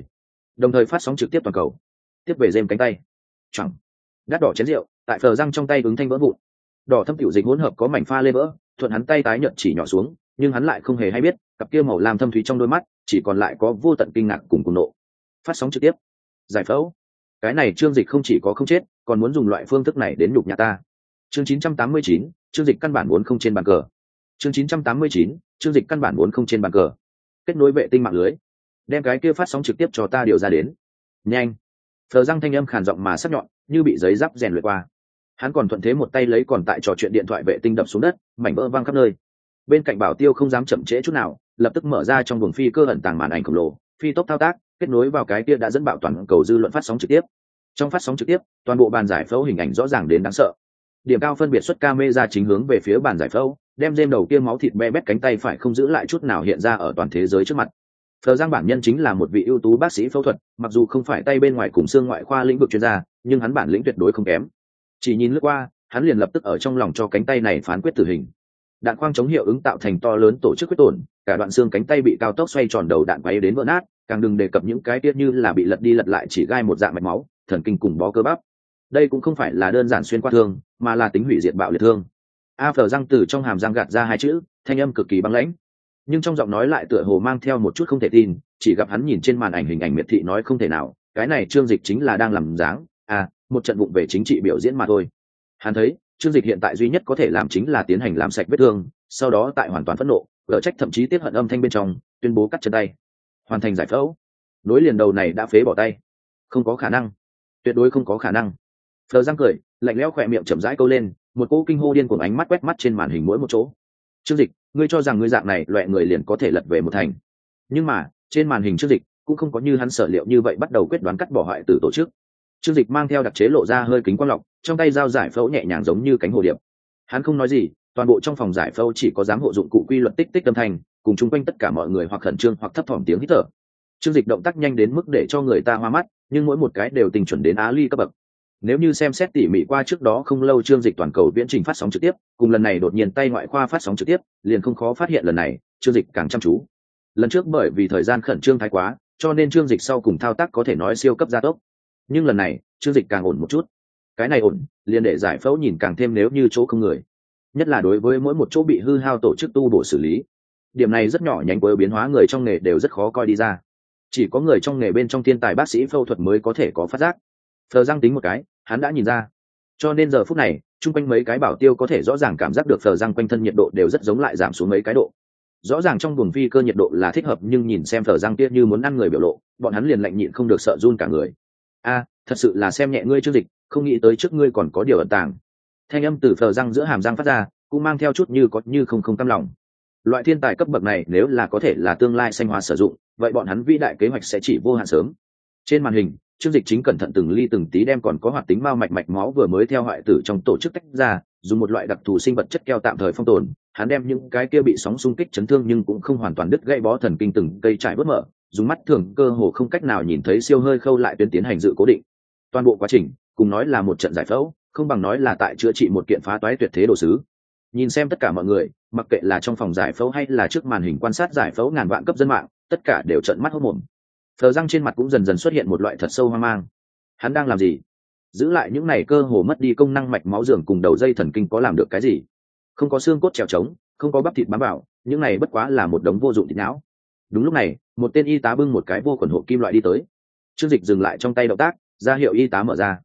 đồng thời phát sóng trực tiếp toàn cầu. Tiếp về James cánh tay. Chẳng. Đắt đỏ chén rượu, tại Phở Giang trong tay ứng thanh vỡ vụn. Đỏ thâm tiểu dịch hỗn hợp có mảnh pha lê vỡ, thuận hắn tay tái nhợt chỉ nhỏ xuống, nhưng hắn lại không hề hay biết, cặp kia màu lam thâm thúy trong đôi mắt, chỉ còn lại có vô tận kinh ngạc cùng cuồng nộ. Phát sóng trực tiếp. Giải phẫu. Cái này Trương Dịch không chỉ có không chết, còn muốn dùng loại phương thức này đến nhục nhã ta. Chương 989, Trương Dịch căn bản muốn không trên bàn cờ. Chương 989, Trương Dịch căn bản muốn không trên bàn cờ. Kết nối vệ tinh mạng lưới. Đem cái kia phát sóng trực tiếp cho ta điều ra đến. Nhanh. Phở Giang thanh âm khàn giọng mà sắc nhọn, như bị giấy giáp rèn luyện qua. Hắn còn thuận thế một tay lấy còn tại trò chuyện điện thoại vệ tinh đập xuống đất, mảnh vỡ văng khắp nơi. Bên cạnh Bảo Tiêu không dám chậm trễ chút nào, lập tức mở ra trong buồng phi cơ ẩn tàng màn ảnh khổng lồ, phi tốc thao tác, kết nối vào cái kia đã dẫn bạo toàn cầu dư luận phát sóng trực tiếp. Trong phát sóng trực tiếp, toàn bộ bàn giải phẫu hình ảnh rõ ràng đến đáng sợ. Điểm cao phân biệt xuất camera chính hướng về phía bàn giải phẫu, đem James đầu kia máu thịt be bét cánh tay phải không giữ lại chút nào hiện ra ở toàn thế giới trước mặt. Phở Giang bản nhân chính là một vị ưu tú bác sĩ phẫu thuật, mặc dù không phải tay bên ngoài cùng xương ngoại khoa lĩnh vực chuyên gia, nhưng hắn bản lĩnh tuyệt đối không kém. Chỉ nhìn lướt qua, hắn liền lập tức ở trong lòng cho cánh tay này phán quyết tử hình. Đạn khoang chống hiệu ứng tạo thành to lớn tổ chức quyết tổn, cả đoạn xương cánh tay bị cao tốc xoay tròn đầu đạn quay đến vỡ nát, càng đừng đề cập những cái tiết như là bị lật đi lật lại chỉ gai một dạng mạch máu, thần kinh cùng bó cơ bắp. Đây cũng không phải là đơn giản xuyên qua thương, mà là tính hủy diệt bạo liệt thương. Phở Giang từ trong hàm răng gạt ra hai chữ, thanh âm cực kỳ băng lãnh, nhưng trong giọng nói lại tựa hồ mang theo một chút không thể tin. Chỉ gặp hắn nhìn trên màn ảnh hình ảnh miệt thị nói không thể nào, cái này Trương Dịch chính là đang làm dáng, một trận vụng về chính trị biểu diễn mà thôi. Hắn thấy Trương Dịch hiện tại duy nhất có thể làm chính là tiến hành làm sạch vết thương, sau đó tại hoàn toàn phẫn nộ, gỡ trách thậm chí tiếp hận âm thanh bên trong, tuyên bố cắt chân tay, hoàn thành giải phẫu. Nối liền đầu này đã phế bỏ tay, không có khả năng, tuyệt đối không có khả năng. Phở Giang cười, lạnh lẽo khỏe miệng chậm rãi câu lên, một cỗ kinh hô điên cuồng ánh mắt quét mắt trên màn hình mỗi một chỗ. Trương Dịch, ngươi cho rằng ngươi dạng này loại người liền có thể lật về một thành? Nhưng mà trên màn hình Trương Dịch cũng không có như hắn sở liệu như vậy bắt đầu quyết đoán cắt bỏ hoại tử tổ chức. Trương Dịch mang theo đặc chế lộ ra hơi kính quang lọc, trong tay dao giải phẫu nhẹ nhàng giống như cánh hồ điệp. Hắn không nói gì, toàn bộ trong phòng giải phẫu chỉ có giám hộ dụng cụ quy luật tích tích âm thanh, cùng chung quanh tất cả mọi người hoặc khẩn trương hoặc thấp thỏm tiếng hít thở. Trương Dịch động tác nhanh đến mức để cho người ta hoa mắt, nhưng mỗi một cái đều tình chuẩn đến Á Ly cấp bậc. Nếu như xem xét tỉ mỉ qua trước đó không lâu Trương Dịch toàn cầu viễn trình phát sóng trực tiếp, cùng lần này đột nhiên tay ngoại khoa phát sóng trực tiếp, liền không khó phát hiện lần này Trương Dịch càng chăm chú. Lần trước bởi vì thời gian khẩn trương thái quá, cho nên Trương Dịch sau cùng thao tác có thể nói siêu cấp gia tốc. Nhưng lần này Trương Dịch càng ổn một chút. Cái này ổn, liền để giải phẫu nhìn càng thêm nếu như chỗ không người. Nhất là đối với mỗi một chỗ bị hư hao tổ chức tu bổ xử lý. Điểm này rất nhỏ nhánh của biến hóa người trong nghề đều rất khó coi đi ra. Chỉ có người trong nghề bên trong thiên tài bác sĩ phẫu thuật mới có thể có phát giác. Phở Giang tính một cái, hắn đã nhìn ra. Cho nên giờ phút này, chung quanh mấy cái bảo tiêu có thể rõ ràng cảm giác được Phở Giang quanh thân nhiệt độ đều rất giống lại giảm xuống mấy cái độ. Rõ ràng trong buồng phi cơ nhiệt độ là thích hợp, nhưng nhìn xem Phở Giang kia như muốn ăn người biểu lộ, bọn hắn liền lạnh nhịn không được sợ run cả người. Thật sự là xem nhẹ ngươi Trương Dịch, không nghĩ tới trước ngươi còn có điều ẩn tàng. Thanh âm từ Phở Giang giữa hàm răng phát ra, cũng mang theo chút như có như không cam lòng. Loại thiên tài cấp bậc này nếu là có thể là tương lai sanh hóa sử dụng, vậy bọn hắn vĩ đại kế hoạch sẽ chỉ vô hạn sớm. Trên màn hình, Trương Dịch chính cẩn thận từng ly từng tí đem còn có hoạt tính mao mạch máu vừa mới theo hoại tử trong tổ chức tách ra, dùng một loại đặc thù sinh vật chất keo tạm thời phong tồn. Hắn đem những cái kia bị sóng xung kích chấn thương nhưng cũng không hoàn toàn đứt gãy bó thần kinh từng cây trải bớt mở, dùng mắt thường cơ hồ không cách nào nhìn thấy siêu hơi khâu lại tuyến tiến hành dự cố định. Toàn bộ quá trình, cùng nói là một trận giải phẫu, không bằng nói là tại chữa trị một kiện phá toái tuyệt thế đồ sứ. Nhìn xem tất cả mọi người, mặc kệ là trong phòng giải phẫu hay là trước màn hình quan sát giải phẫu ngàn vạn cấp dân mạng, tất cả đều trợn mắt hốt mồm. Phở Giang trên mặt cũng dần dần xuất hiện một loại thật sâu hoang mang. Hắn đang làm gì? Giữ lại những này cơ hồ mất đi công năng mạch máu giường cùng đầu dây thần kinh có làm được cái gì? Không có xương cốt trèo trống, không có bắp thịt bám vào, những này bất quá là một đống vô dụng thịt não. Đúng lúc này, một tên y tá bưng một cái vô khuẩn hộ kim loại đi tới. Trương Dịch dừng lại trong tay động tác, ra hiệu y tá mở ra.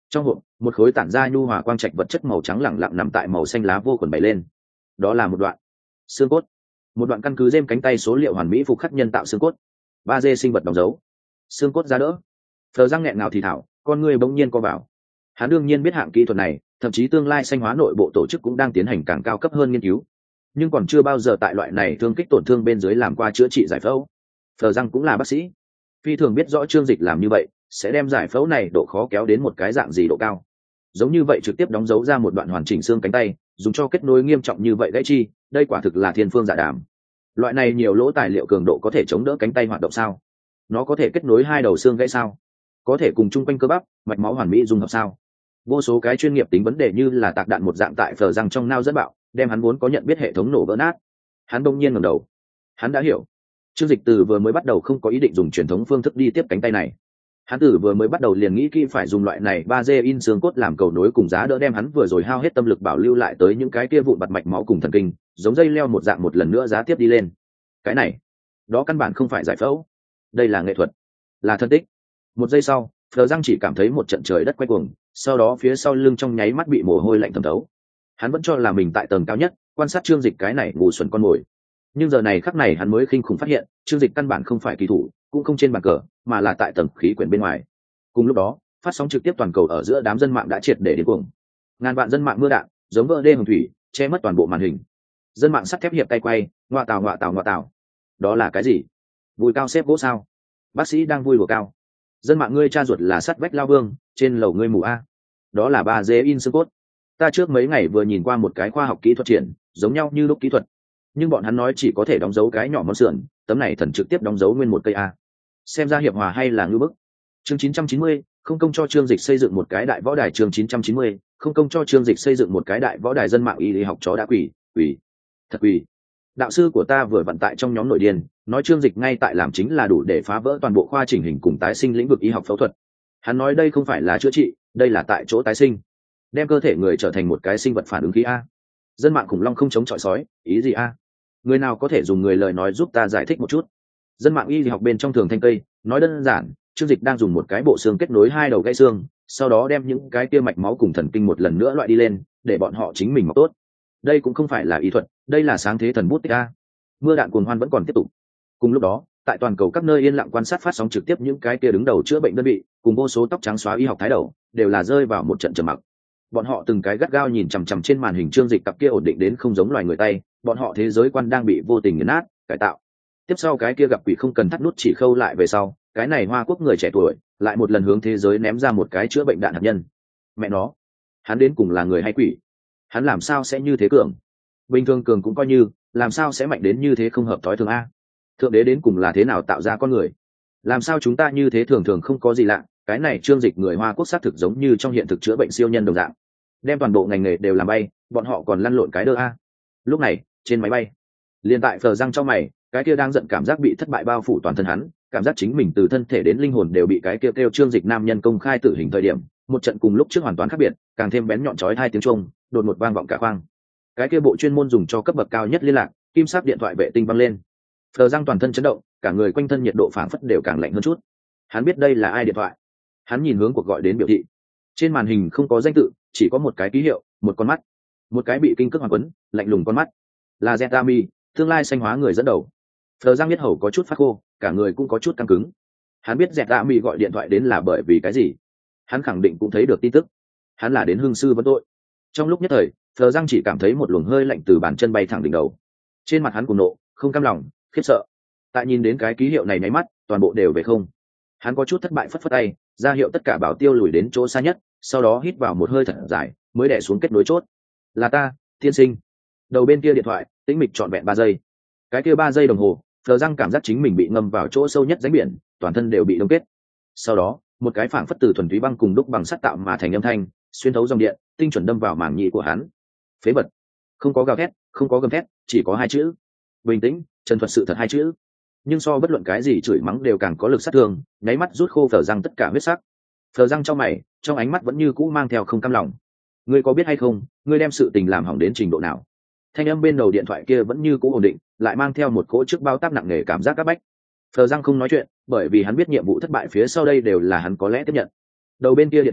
Trong hộp, một khối tản ra nhu hòa quang trạch vật chất màu trắng lẳng lặng nằm tại màu xanh lá vô quần bày lên. Đó là một đoạn xương cốt, một đoạn căn cứ dêm cánh tay số liệu hoàn mỹ phục khắc nhân tạo xương cốt. 3D sinh vật đóng dấu, xương cốt ra đỡ. Phờ răng nghẹn ngào thì thảo, con người bỗng nhiên co vào. Hắn đương nhiên biết hạng kỹ thuật này, thậm chí tương lai xanh hóa nội bộ tổ chức cũng đang tiến hành càng cao cấp hơn nghiên cứu, nhưng còn chưa bao giờ tại loại này thương kích tổn thương bên dưới làm qua chữa trị giải phẫu. Phờ răng cũng là bác sĩ, phi thường biết rõ Trương Dịch làm như vậy sẽ đem giải phẫu này độ khó kéo đến một cái dạng gì độ cao. Giống như vậy trực tiếp đóng dấu ra một đoạn hoàn chỉnh xương cánh tay, dùng cho kết nối nghiêm trọng như vậy gãy chi, đây quả thực là thiên phương dạ đàm. Loại này nhiều lỗ tài liệu cường độ có thể chống đỡ cánh tay hoạt động sao? Nó có thể kết nối hai đầu xương gãy sao? Có thể cùng chung quanh cơ bắp, mạch máu hoàn mỹ dung hợp sao? Vô số cái chuyên nghiệp tính vấn đề như là tạc đạn một dạng tại phờ răng trong nao dẫn bạo, đem hắn vốn có nhận biết hệ thống nổ vỡ nát. Hắn bỗng nhiên ngẩng đầu, hắn đã hiểu. Trương Dịch từ vừa mới bắt đầu không có ý định dùng truyền thống phương thức đi tiếp cánh tay này. Hắn từ vừa mới bắt đầu liền nghĩ kỹ phải dùng loại này 3D in xương cốt làm cầu nối cùng giá đỡ, đem hắn vừa rồi hao hết tâm lực bảo lưu lại tới những cái kia vụn vặt mạch máu cùng thần kinh, giống dây leo một dạng một lần nữa giá tiếp đi lên. Cái này, đó căn bản không phải giải phẫu, đây là nghệ thuật, là thân tích. Một giây sau, Phờ răng chỉ cảm thấy một trận trời đất quay cuồng, sau đó phía sau lưng trong nháy mắt bị mồ hôi lạnh thấm thấu. Hắn vẫn cho là mình tại tầng cao nhất, quan sát Trương Dịch cái này ngu xuẩn con mồi. Nhưng giờ này khắc này hắn mới khinh khủng phát hiện, Trương Dịch căn bản không phải kỳ thủ, cũng không trên bàn cờ, mà là tại tầng khí quyển bên ngoài. Cùng lúc đó, phát sóng trực tiếp toàn cầu ở giữa đám dân mạng đã triệt để điên cuồng. Ngàn vạn dân mạng mưa đạn, giống vỡ đê hồng thủy, che mất toàn bộ màn hình. Dân mạng sắt thép hiệp tay quay, ngoa tào. Đó là cái gì? Vùi cao xếp gỗ sao? Bác sĩ đang vui lùa cao. Dân mạng ngươi cha ruột là sắt vách lao vương, trên lầu ngươi mù a. Đó là 3D in xương cốt. Ta trước mấy ngày vừa nhìn qua một cái khoa học kỹ thuật triển, giống nhau như lúc kỹ thuật, nhưng bọn hắn nói chỉ có thể đóng dấu cái nhỏ món sườn, tấm này thần trực tiếp đóng dấu nguyên một cây a. Xem ra hiệp hòa hay là ngư bức. Chương 990, không công cho Trương Dịch xây dựng một cái đại võ đài. Chương 990, không công cho Trương Dịch xây dựng một cái đại võ đài. Dân mạng y lý học chó đã quỳ, thật quỳ. Đạo sư của ta vừa vận tại trong nhóm nội điên, nói Trương Dịch ngay tại làm chính là đủ để phá vỡ toàn bộ khoa chỉnh hình cùng tái sinh lĩnh vực y học phẫu thuật. Hắn nói đây không phải là chữa trị, đây là tại chỗ tái sinh, đem cơ thể người trở thành một cái sinh vật phản ứng khí a. Dân mạng khủng long không chống chọi sói, ý gì a? Người nào có thể dùng người lời nói giúp ta giải thích một chút? Dân mạng y học bên trong thường thanh cây, nói đơn giản, Trương Dịch đang dùng một cái bộ xương kết nối hai đầu gãy xương, sau đó đem những cái kia mạch máu cùng thần kinh một lần nữa loại đi lên, để bọn họ chính mình mọc tốt. Đây cũng không phải là y thuật, đây là sáng thế thần bút tích a. Mưa đạn cuồng hoan vẫn còn tiếp tục. Cùng lúc đó, tại toàn cầu các nơi yên lặng quan sát phát sóng trực tiếp những cái kia đứng đầu chữa bệnh đơn vị, cùng vô số tóc trắng xóa y học thái đầu, đều là rơi vào một trận trầm mặc. Bọn họ từng cái gắt gao nhìn chằm chằm trên màn hình Trương Dịch cặp kia ổn định đến không giống loài người tay, bọn họ thế giới quan đang bị vô tình nghiền nát, cải tạo. Tiếp sau cái kia gặp quỷ không cần thắt nút chỉ khâu lại về sau, cái này Hoa Quốc người trẻ tuổi lại một lần hướng thế giới ném ra một cái chữa bệnh đạn hạt nhân. Mẹ nó, hắn đến cùng là người hay quỷ? Hắn làm sao sẽ như thế cường? Bình thường cường cũng coi như, làm sao sẽ mạnh đến như thế không hợp thói thường a? Thượng đế đến cùng là thế nào tạo ra con người? Làm sao chúng ta như thế thường thường không có gì lạ? Cái này Trương Dịch người Hoa Quốc xác thực giống như trong hiện thực chữa bệnh siêu nhân đồng dạng, đem toàn bộ ngành nghề đều làm bay, bọn họ còn lăn lộn cái đơ a. Lúc này trên máy bay, liền tại Phờ răng trong mày, cái kia đang giận cảm giác bị thất bại bao phủ toàn thân hắn, cảm giác chính mình từ thân thể đến linh hồn đều bị cái kia kêu Trương Dịch nam nhân công khai tử hình thời điểm, một trận cùng lúc trước hoàn toàn khác biệt, càng thêm bén nhọn chói hai tiếng chuông đột ngột vang vọng cả khoang. Cái kia bộ chuyên môn dùng cho cấp bậc cao nhất liên lạc, kim sắc điện thoại vệ tinh vang lên. Phờ răng toàn thân chấn động, cả người quanh thân nhiệt độ phảng phất đều càng lạnh hơn chút. Hắn biết đây là ai điện thoại. Hắn nhìn hướng cuộc gọi đến biểu thị. Trên màn hình không có danh tự, chỉ có một cái ký hiệu, một con mắt, một cái bị kinh cước hoàn quấn, lạnh lùng con mắt. Là Zetami, tương lai xanh hóa người dẫn đầu. Phờ răng biết hầu có chút phát khô, cả người cũng có chút căng cứng. Hắn biết Zetami gọi điện thoại đến là bởi vì cái gì. Hắn khẳng định cũng thấy được tin tức. Hắn là đến hương sư vấn tội. Trong lúc nhất thời, Phờ răng chỉ cảm thấy một luồng hơi lạnh từ bàn chân bay thẳng đỉnh đầu. Trên mặt hắn cuồng nộ, không cam lòng, khiếp sợ. Tại nhìn đến cái ký hiệu này nháy mắt, toàn bộ đều về không. Hắn có chút thất bại phất phất tay, ra hiệu tất cả bảo tiêu lùi đến chỗ xa nhất, sau đó hít vào một hơi thật dài, mới đè xuống kết nối chốt. Là ta, tiên sinh. Đầu bên kia điện thoại tĩnh mịch trọn vẹn 3 giây. Cái kia 3 giây đồng hồ, Phờ răng cảm giác chính mình bị ngâm vào chỗ sâu nhất rãnh biển, toàn thân đều bị đông kết. Sau đó, một cái phảng phất từ thuần túy băng cùng đúc bằng sắt tạo mà thành âm thanh, xuyên thấu dòng điện, tinh chuẩn đâm vào màng nhĩ của hắn. Phế vật. Không có gào thét, không có gầm thét, chỉ có hai chữ: bình tĩnh. Trần thuật sự thật hai chữ, nhưng so bất luận cái gì chửi mắng đều càng có lực sát thương, nháy mắt rút khô Phờ răng tất cả huyết sắc. Phờ răng trong mày, trong ánh mắt vẫn như cũ mang theo không cam lòng. Ngươi có biết hay không, ngươi đem sự tình làm hỏng đến trình độ nào? Thanh âm bên đầu điện thoại kia vẫn như cũ ổn định, lại mang theo một cỗ trước bao táp nặng nề cảm giác các bách. Phờ răng không nói chuyện, bởi vì hắn biết nhiệm vụ thất bại phía sau đây đều là hắn có lẽ tiếp nhận. Đầu bên kia điện thoại,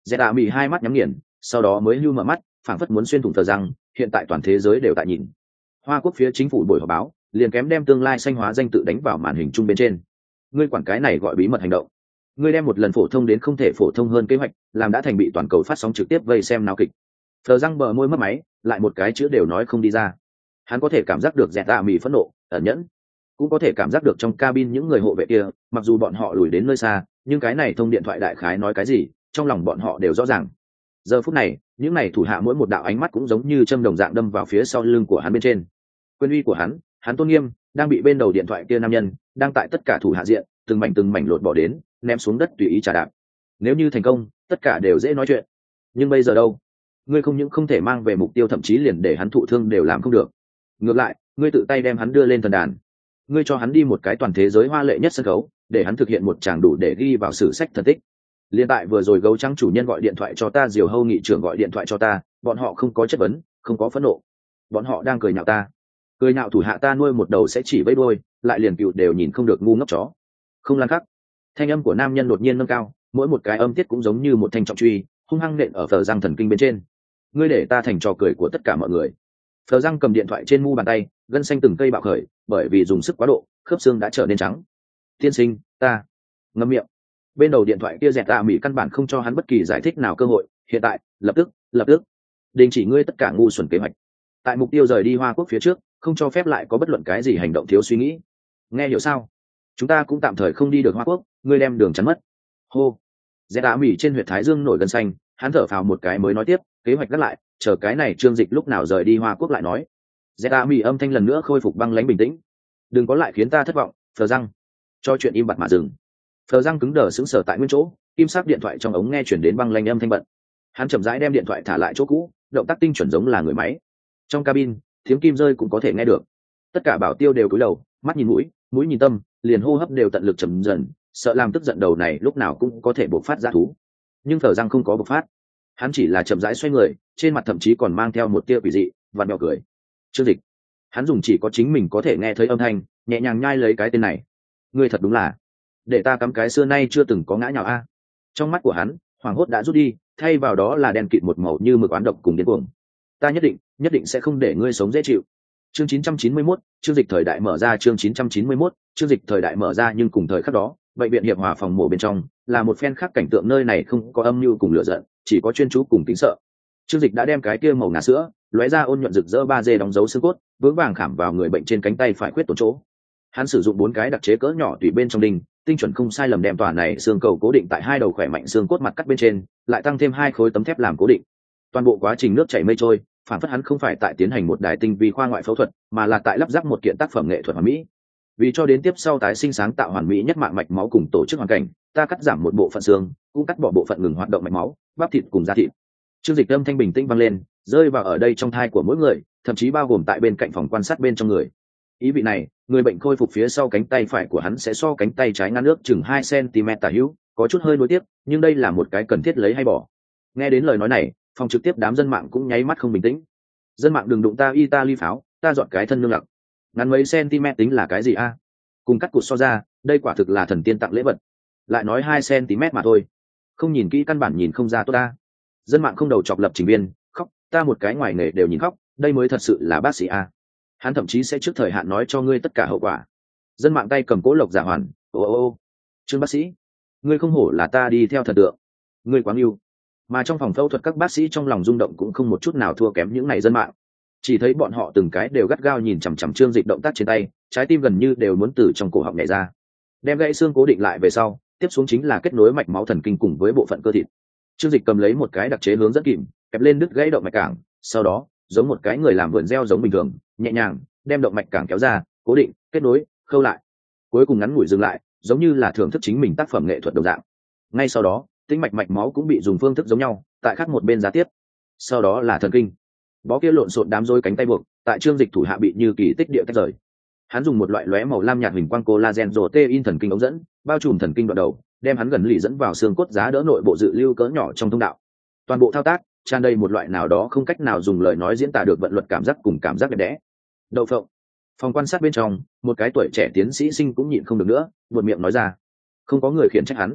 Dẹt ạ mỉ hai mắt nhắm nghiền, sau đó mới hưu mở mắt, phảng phất muốn xuyên thủng thờ rằng hiện tại toàn thế giới đều tại nhìn. Hoa Quốc phía chính phủ buổi họp báo liền kém đem tương lai xanh hóa danh tự đánh vào màn hình chung bên trên. Ngươi quản cái này gọi bí mật hành động. Ngươi đem một lần phổ thông đến không thể phổ thông hơn kế hoạch, làm đã thành bị toàn cầu phát sóng trực tiếp vây xem náo kịch. Thờ răng bờ môi mất máy, lại một cái chữ đều nói không đi ra. Hắn có thể cảm giác được Dẹt ạ mỉ phẫn nộ, ẩn nhẫn, cũng có thể cảm giác được trong cabin những người hộ vệ kia, mặc dù bọn họ lùi đến nơi xa, nhưng cái này thông điện thoại đại khái nói cái gì, trong lòng bọn họ đều rõ ràng. Giờ phút này, những này thủ hạ mỗi một đạo ánh mắt cũng giống như châm đồng dạng đâm vào phía sau lưng của hắn bên trên. Quyền uy của hắn tôn nghiêm, đang bị bên đầu điện thoại kia nam nhân, đang tại tất cả thủ hạ diện, từng mảnh lột bỏ đến, ném xuống đất tùy ý trả đạp. Nếu như thành công, tất cả đều dễ nói chuyện. Nhưng bây giờ đâu? Ngươi không những không thể mang về mục tiêu, thậm chí liền để hắn thụ thương đều làm không được. Ngược lại, ngươi tự tay đem hắn đưa lên thần đàn. Ngươi cho hắn đi một cái toàn thế giới hoa lệ nhất sân khấu, để hắn thực hiện một tràng đủ để ghi vào sử sách thần tích. Liên tại vừa rồi gấu trắng chủ nhân gọi điện thoại cho ta, Diều Hâu nghị trưởng gọi điện thoại cho ta, bọn họ không có chất vấn, không có phẫn nộ, bọn họ đang cười nhạo ta, cười nhạo thủ hạ ta nuôi một đầu sẽ chỉ vẫy đuôi, lại liền cựu đều nhìn không được, ngu ngốc chó. Không lan khắc. Thanh âm của nam nhân đột nhiên nâng cao, mỗi một cái âm tiết cũng giống như một thanh trọng truy, hung hăng nện ở phờ răng thần kinh bên trên. Ngươi để ta thành trò cười của tất cả mọi người. Phờ răng cầm điện thoại trên mu bàn tay, gân xanh từng cây bạo khởi, bởi vì dùng sức quá độ, khớp xương đã trở nên trắng. Tiên sinh, ta ngậm miệng. Bên đầu điện thoại kia Dẹt ạ mỉ căn bản không cho hắn bất kỳ giải thích nào cơ hội, hiện tại, lập tức đình chỉ ngươi tất cả ngu xuẩn kế hoạch. Tại mục tiêu rời đi Hoa Quốc phía trước, không cho phép lại có bất luận cái gì hành động thiếu suy nghĩ. Nghe hiểu sao? Chúng ta cũng tạm thời không đi được Hoa Quốc, ngươi đem đường chắn mất. Hô. Dẹt ạ mỉ trên huyệt thái dương nổi gân xanh, hắn thở phào một cái mới nói tiếp, kế hoạch gác lại, chờ cái này Trương Dịch lúc nào rời đi Hoa Quốc lại nói. Dẹt ạ mỉ âm thanh lần nữa khôi phục băng lãnh bình tĩnh. Đừng có lại khiến ta thất vọng, Phờ răng. Cho chuyện im bặt mà dừng. Phờ răng cứng đờ sững sờ tại nguyên chỗ, kim sắc điện thoại trong ống nghe chuyển đến băng lãnh âm thanh bận. Hắn chậm rãi đem điện thoại thả lại chỗ cũ, động tác tinh chuẩn giống là người máy. Trong cabin, tiếng kim rơi cũng có thể nghe được. Tất cả bảo tiêu đều cúi đầu, mắt nhìn mũi, mũi nhìn tâm, liền hô hấp đều tận lực chậm dần, sợ làm tức giận đầu này lúc nào cũng có thể bộc phát ra thú. Nhưng Phờ răng không có bộc phát, hắn chỉ là chậm rãi xoay người, trên mặt thậm chí còn mang theo một tia quỷ dị, vặn vẹo cười. Trương Dịch. Hắn dùng chỉ có chính mình có thể nghe thấy âm thanh, nhẹ nhàng nhai lấy cái tên này. Ngươi thật đúng là, để ta cắm cái xưa nay chưa từng có ngã nhào a. Trong mắt của hắn, hoàng hốt đã rút đi, thay vào đó là đen kịt một màu như mực oán độc cùng điên cuồng. Ta nhất định sẽ không để ngươi sống dễ chịu. Chương 991, chương dịch thời đại mở ra. Chương 991, chương dịch thời đại mở ra. Nhưng cùng thời khắc đó, bệnh viện Hiệp Hòa phòng mổ bên trong là một phen khác cảnh tượng. Nơi này không có âm mưu cùng lửa giận, chỉ có chuyên chú cùng kính sợ. Chương dịch đã đem cái kia màu ngà sữa lóe ra ôn nhuận rực rỡ 3D đóng dấu xương cốt vững vàng khảm vào người bệnh trên cánh tay phải khuyết tổn chỗ. Hắn sử dụng 4 cái đặc chế cỡ nhỏ tùy bên trong đinh, tinh chuẩn không sai lầm đem tòa này xương cầu cố định tại 2 đầu khỏe mạnh xương cốt mặt cắt bên trên, lại tăng thêm 2 khối tấm thép làm cố định. Toàn bộ quá trình nước chảy mây trôi, phản phất hắn không phải tại tiến hành một đài tinh vi khoa ngoại phẫu thuật, mà là tại lắp ráp một kiện tác phẩm nghệ thuật hoàn mỹ. Vì cho đến tiếp sau tái sinh sáng tạo hoàn mỹ nhất mạng mạch máu cùng tổ chức hoàn cảnh, ta cắt giảm một bộ phận xương, cũng cắt bỏ bộ phận ngừng hoạt động mạch máu, bắp thịt cùng da thịt. Chương dịch âm thanh bình tĩnh vang lên, rơi vào ở đây trong thai của mỗi người, thậm chí bao gồm tại bên cạnh phòng quan sát bên trong người. Ý vị này, người bệnh khôi phục phía sau cánh tay phải của hắn sẽ so cánh tay trái ngăn nước chừng 2 cm tả hữu, có chút hơi nối tiếp, nhưng đây là một cái cần thiết lấy hay bỏ. Nghe đến lời nói này, phòng trực tiếp đám dân mạng cũng nháy mắt không bình tĩnh. Dân mạng đừng đụng ta Italy pháo, ta dọn cái thân nương lặc. Ngắn mấy cm tính là cái gì a? Cùng cắt cụt so ra, đây quả thực là thần tiên tặng lễ vật. Lại nói 2 cm mà thôi. Không nhìn kỹ căn bản nhìn không ra tốt ta. Dân mạng không đầu chọc lập trình viên, khóc, ta một cái ngoài nghề đều nhìn khóc, đây mới thật sự là bác sĩ a. Hắn thậm chí sẽ trước thời hạn nói cho ngươi tất cả hậu quả. Dân mạng tay cầm cố lộc giả hoàn, ô Trương bác sĩ, ngươi không hổ là ta đi theo thần tượng, ngươi quá yêu. Mà trong phòng phẫu thuật các bác sĩ trong lòng rung động cũng không một chút nào thua kém những này dân mạng. Chỉ thấy bọn họ từng cái đều gắt gao nhìn chằm chằm Trương Dịch động tác trên tay, trái tim gần như đều muốn từ trong cổ họng nhảy ra. Đem gãy xương cố định lại về sau, tiếp xuống chính là kết nối mạch máu thần kinh cùng với bộ phận cơ thịt. Trương Dịch cầm lấy một cái đặc chế hướng dẫn kìm, kẹp lên đứt gãy động mạch cảng, sau đó, giống một cái người làm vườn gieo giống bình thường, nhẹ nhàng đem động mạch cảng kéo ra, cố định, kết nối, khâu lại. Cuối cùng ngắn ngủi dừng lại, giống như là thưởng thức chính mình tác phẩm nghệ thuật đồng dạng. Ngay sau đó, tĩnh mạch mạch máu cũng bị dùng phương thức giống nhau, tại khác một bên giá tiếp. Sau đó là thần kinh. Bó kia lộn xộn đám rối cánh tay buộc, tại Trương Dịch thủ hạ bị như kỳ tích địa tách rời. Hắn dùng một loại lóe màu lam nhạt hình quang collagen protein thần kinh ống dẫn, bao trùm thần kinh đoạn đầu, đem hắn gần lì dẫn vào xương cốt giá đỡ nội bộ dự lưu cỡ nhỏ trong thông đạo. Toàn bộ thao tác tràn đầy một loại nào đó không cách nào dùng lời nói diễn tả được vận luật cảm giác cùng cảm giác đẹp đẽ. Đậu phộng. Phòng quan sát bên trong, một cái tuổi trẻ tiến sĩ sinh cũng nhịn không được nữa, buột miệng nói ra. Không có người khiển trách hắn.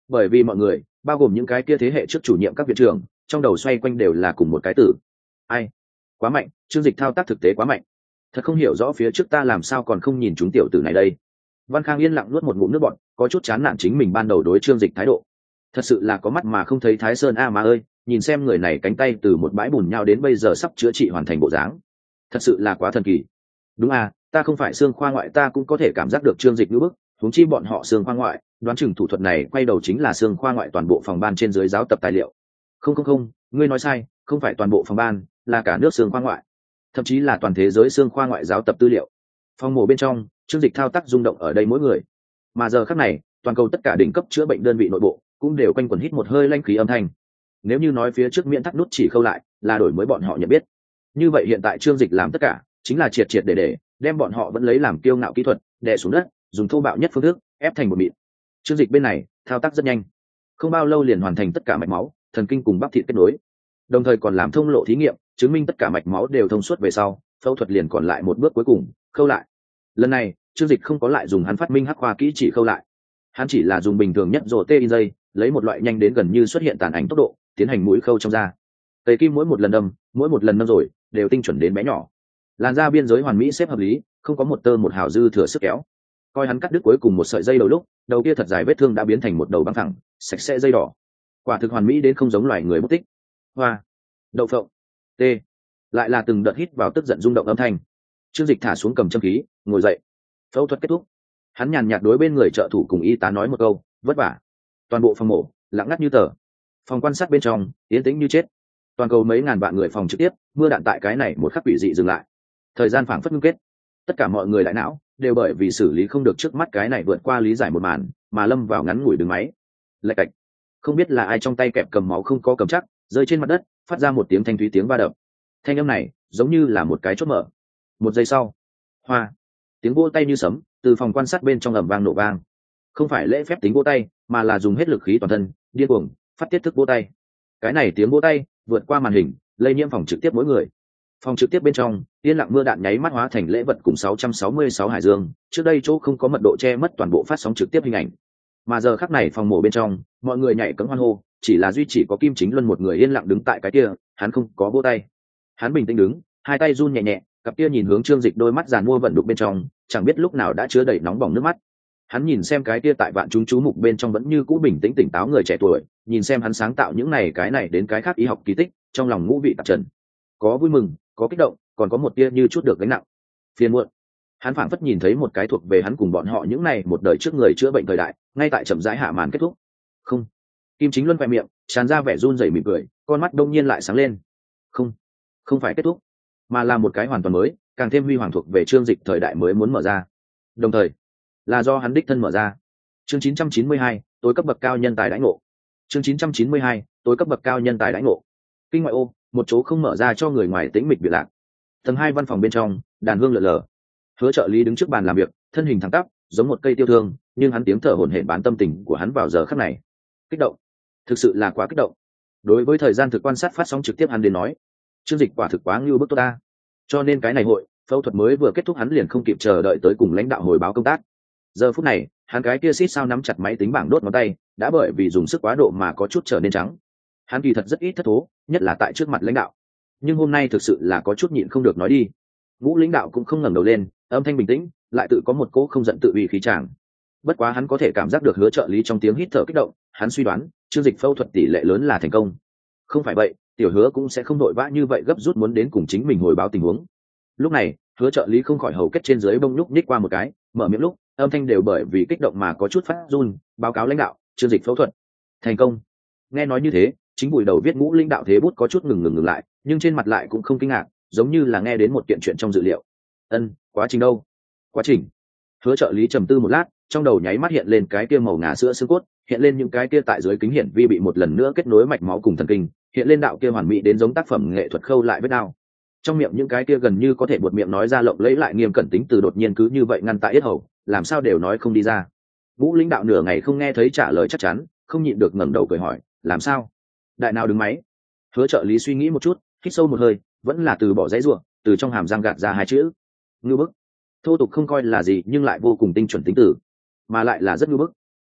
bởi vì mọi người bao gồm những cái kia thế hệ trước chủ nhiệm các viện trưởng trong đầu xoay quanh đều là cùng một cái từ: ai. Quá mạnh, Trương Dịch thao tác thực tế quá mạnh, thật không hiểu rõ phía trước ta làm sao còn không nhìn chúng tiểu tử này đây. Văn Khang yên lặng nuốt một ngụm nước bọt, có chút chán nản chính mình ban đầu đối Trương Dịch thái độ. Thật sự là có mắt mà không thấy Thái Sơn a mà ơi, nhìn xem người này cánh tay từ một bãi bùn nhau đến bây giờ sắp chữa trị hoàn thành bộ dáng, thật sự là quá thần kỳ. Đúng à, ta không phải xương khoa ngoại ta cũng có thể cảm giác được Trương Dịch ngữ bức, huống chi bọn họ xương khoa ngoại, đoán chừng thủ thuật này quay đầu chính là xương khoa ngoại toàn bộ phòng ban trên dưới giáo tập tài liệu. Không, ngươi nói sai, không phải toàn bộ phòng ban, là cả nước xương khoa ngoại, thậm chí là toàn thế giới xương khoa ngoại giáo tập tư liệu. Phòng mổ bên trong, Trương Dịch thao tác rung động ở đây mỗi người, mà giờ khắc này toàn cầu tất cả đỉnh cấp chữa bệnh đơn vị nội bộ cũng đều quanh quẩn hít một hơi lanh khí âm thanh. Nếu như nói phía trước miễn thắt nút chỉ khâu lại là đổi mới bọn họ nhận biết, như vậy hiện tại Trương Dịch làm tất cả chính là triệt để đem bọn họ vẫn lấy làm kiêu ngạo kỹ thuật đè xuống đất, dùng thô bạo nhất phương thức ép thành một mịn. Trương Dịch bên này thao tác rất nhanh, không bao lâu liền hoàn thành tất cả mạch máu, thần kinh cùng bắp thịt kết nối, đồng thời còn làm thông lộ thí nghiệm, chứng minh tất cả mạch máu đều thông suốt về sau, phẫu thuật liền còn lại một bước cuối cùng, khâu lại. Lần này Trương Dịch không có lại dùng hắn phát minh hắc khoa kỹ chỉ khâu lại, hắn chỉ là dùng bình thường nhất rổ tê in dây, lấy một loại nhanh đến gần như xuất hiện tàn ảnh tốc độ tiến hành mũi khâu trong da. Tẩy kim mỗi một lần đâm rồi đều tinh chuẩn đến bé nhỏ, làn da biên giới hoàn mỹ xếp hợp lý, không có một tơ một hào dư thừa sức kéo. Coi hắn cắt đứt cuối cùng một sợi dây đầu lúc, đầu kia thật dài vết thương đã biến thành một đầu băng thẳng sạch sẽ dây đỏ, quả thực hoàn mỹ đến không giống loài người mất tích. Hoa, đậu phộng, t, lại là từng đợt hít vào tức giận rung động âm thanh. Trương Dịch thả xuống cầm châm khí, ngồi dậy. Phẫu thuật kết thúc, hắn nhàn nhạt đối bên người trợ thủ cùng y tá nói một câu: vất vả. Toàn bộ phòng mổ lặng ngắt như tờ, phòng quan sát bên trong yên tĩnh như chết. Toàn cầu mấy ngàn vạn người phòng trực tiếp, mưa đạn tại cái này một khắc quỷ dị dừng lại, thời gian phảng phất ngưng kết. Tất cả mọi người đại não đều bởi vì xử lý không được trước mắt cái này vượt qua lý giải một màn mà lâm vào ngắn ngủi đứng máy. Lạch cạch, không biết là ai trong tay kẹp cầm máu không có cầm chắc, rơi trên mặt đất, phát ra một tiếng thanh thúy tiếng va đập. Thanh âm này giống như là một cái chốt mở. Một giây sau, hoa, tiếng vỗ tay như sấm từ phòng quan sát bên trong ầm vang nổ vang. Không phải lễ phép tính vỗ tay, mà là dùng hết lực khí toàn thân, điên cuồng phát tiết thức vỗ tay. Cái này tiếng vỗ tay vượt qua màn hình, lây nhiễm phòng trực tiếp mỗi người. Phòng trực tiếp bên trong yên lặng, mưa đạn nháy mắt hóa thành lễ vật cùng 666 hải dương, trước đây chỗ không có mật độ che mất toàn bộ phát sóng trực tiếp hình ảnh. Mà giờ khắc này phòng mổ bên trong, mọi người nhảy cẫng hoan hô, chỉ là duy chỉ có Kim Chính Luân một người yên lặng đứng tại cái kia, hắn không có vỗ tay. Hắn bình tĩnh đứng, hai tay run nhẹ nhẹ, cặp kia nhìn hướng Trương Dịch đôi mắt giàn mua vận đục bên trong, chẳng biết lúc nào đã chứa đầy nóng bỏng nước mắt. Hắn nhìn xem cái kia tại vạn chúng chú mục bên trong vẫn như cũ bình tĩnh tỉnh táo người trẻ tuổi, nhìn xem hắn sáng tạo những này cái này đến cái khác y học kỳ tích, trong lòng ngũ vị tạp trần, có vui mừng, có kích động, còn có một tia như chút được gánh nặng, phiền muộn. Hắn phảng phất nhìn thấy một cái thuộc về hắn cùng bọn họ những này một đời trước người chữa bệnh thời đại, ngay tại chậm rãi hạ màn kết thúc. Không. Kim Chính Luân khẽ miệng, tràn ra vẻ run rẩy mỉm cười, con mắt đông nhiên lại sáng lên. Không, không phải kết thúc, mà là một cái hoàn toàn mới, càng thêm huy hoàng thuộc về Trương Dịch thời đại mới muốn mở ra. Đồng thời, là do hắn đích thân mở ra. Chương 992, tối cấp bậc cao nhân tài đãi ngộ. Chương 992, tối cấp bậc cao nhân tài đãi ngộ. Kinh ngoại ô, một chỗ không mở ra cho người ngoài tĩnh mịch biệt lạc. Tầng 2 văn phòng bên trong, đàn hương lượn lờ. Hứa trợ lý đứng trước bàn làm việc, thân hình thẳng tắp, giống một cây tiêu thương, nhưng hắn tiếng thở hổn hển bán tâm tình của hắn vào giờ khắc này. Kích động, thực sự là quá kích động. Đối với thời gian thực quan sát phát sóng trực tiếp hắn đến nói, Trương Dịch quả thực quá ngưu bức tốt ta. Cho nên cái này hội phẫu thuật mới vừa kết thúc hắn liền không kịp chờ đợi tới cùng lãnh đạo hồi báo công tác. Giờ phút này, hắn cái kia xít sao nắm chặt máy tính bảng đốt ngón tay, đã bởi vì dùng sức quá độ mà có chút trở nên trắng. Hắn kỳ thật rất ít thất thố, nhất là tại trước mặt lãnh đạo. Nhưng hôm nay thực sự là có chút nhịn không được nói đi. Ngũ lãnh đạo cũng không ngẩng đầu lên, âm thanh bình tĩnh, lại tự có một cỗ không giận tự uy khí tràng. Bất quá hắn có thể cảm giác được Hứa trợ lý trong tiếng hít thở kích động, hắn suy đoán, Trương Dịch phẫu thuật tỷ lệ lớn là thành công. Không phải vậy, tiểu Hứa cũng sẽ không đội vã như vậy gấp rút muốn đến cùng chính mình hồi báo tình huống. Lúc này, Hứa trợ lý không khỏi hầu kết trên dưới bông nhúc nhích qua một cái, mở miệng lúc, âm thanh đều bởi vì kích động mà có chút phát run, báo cáo lãnh đạo, Trương Dịch phẫu thuật thành công. Nghe nói như thế, chính bùi đầu viết Ngũ lãnh đạo thế bút có chút ngừng lại, nhưng trên mặt lại cũng không kinh ngạc, giống như là nghe đến một kiện chuyện trong dự liệu. Quá trình đâu? Quá trình. Hứa trợ lý trầm tư một lát, trong đầu nháy mắt hiện lên cái kia màu ngà sữa xương cốt, hiện lên những cái kia tại dưới kính hiển vi bị một lần nữa kết nối mạch máu cùng thần kinh, hiện lên đạo kia hoàn mỹ đến giống tác phẩm nghệ thuật khâu lại vết đao. Trong miệng những cái kia gần như có thể buột miệng nói ra lộng lẫy lại nghiêm cẩn tính từ đột nhiên cứ như vậy ngăn tại yết hầu, làm sao đều nói không đi ra. Vũ lãnh đạo nửa ngày không nghe thấy trả lời chắc chắn, không nhịn được ngẩng đầu cười hỏi, làm sao? Đại nào đứng máy? Hứa trợ lý suy nghĩ một chút, hít sâu một hơi, vẫn là từ bỏ giấy rủa, từ trong hàm răng gạt ra hai chữ: ngưu bức. Thô tục không coi là gì nhưng lại vô cùng tinh chuẩn tính từ, mà lại là rất ngưu bức.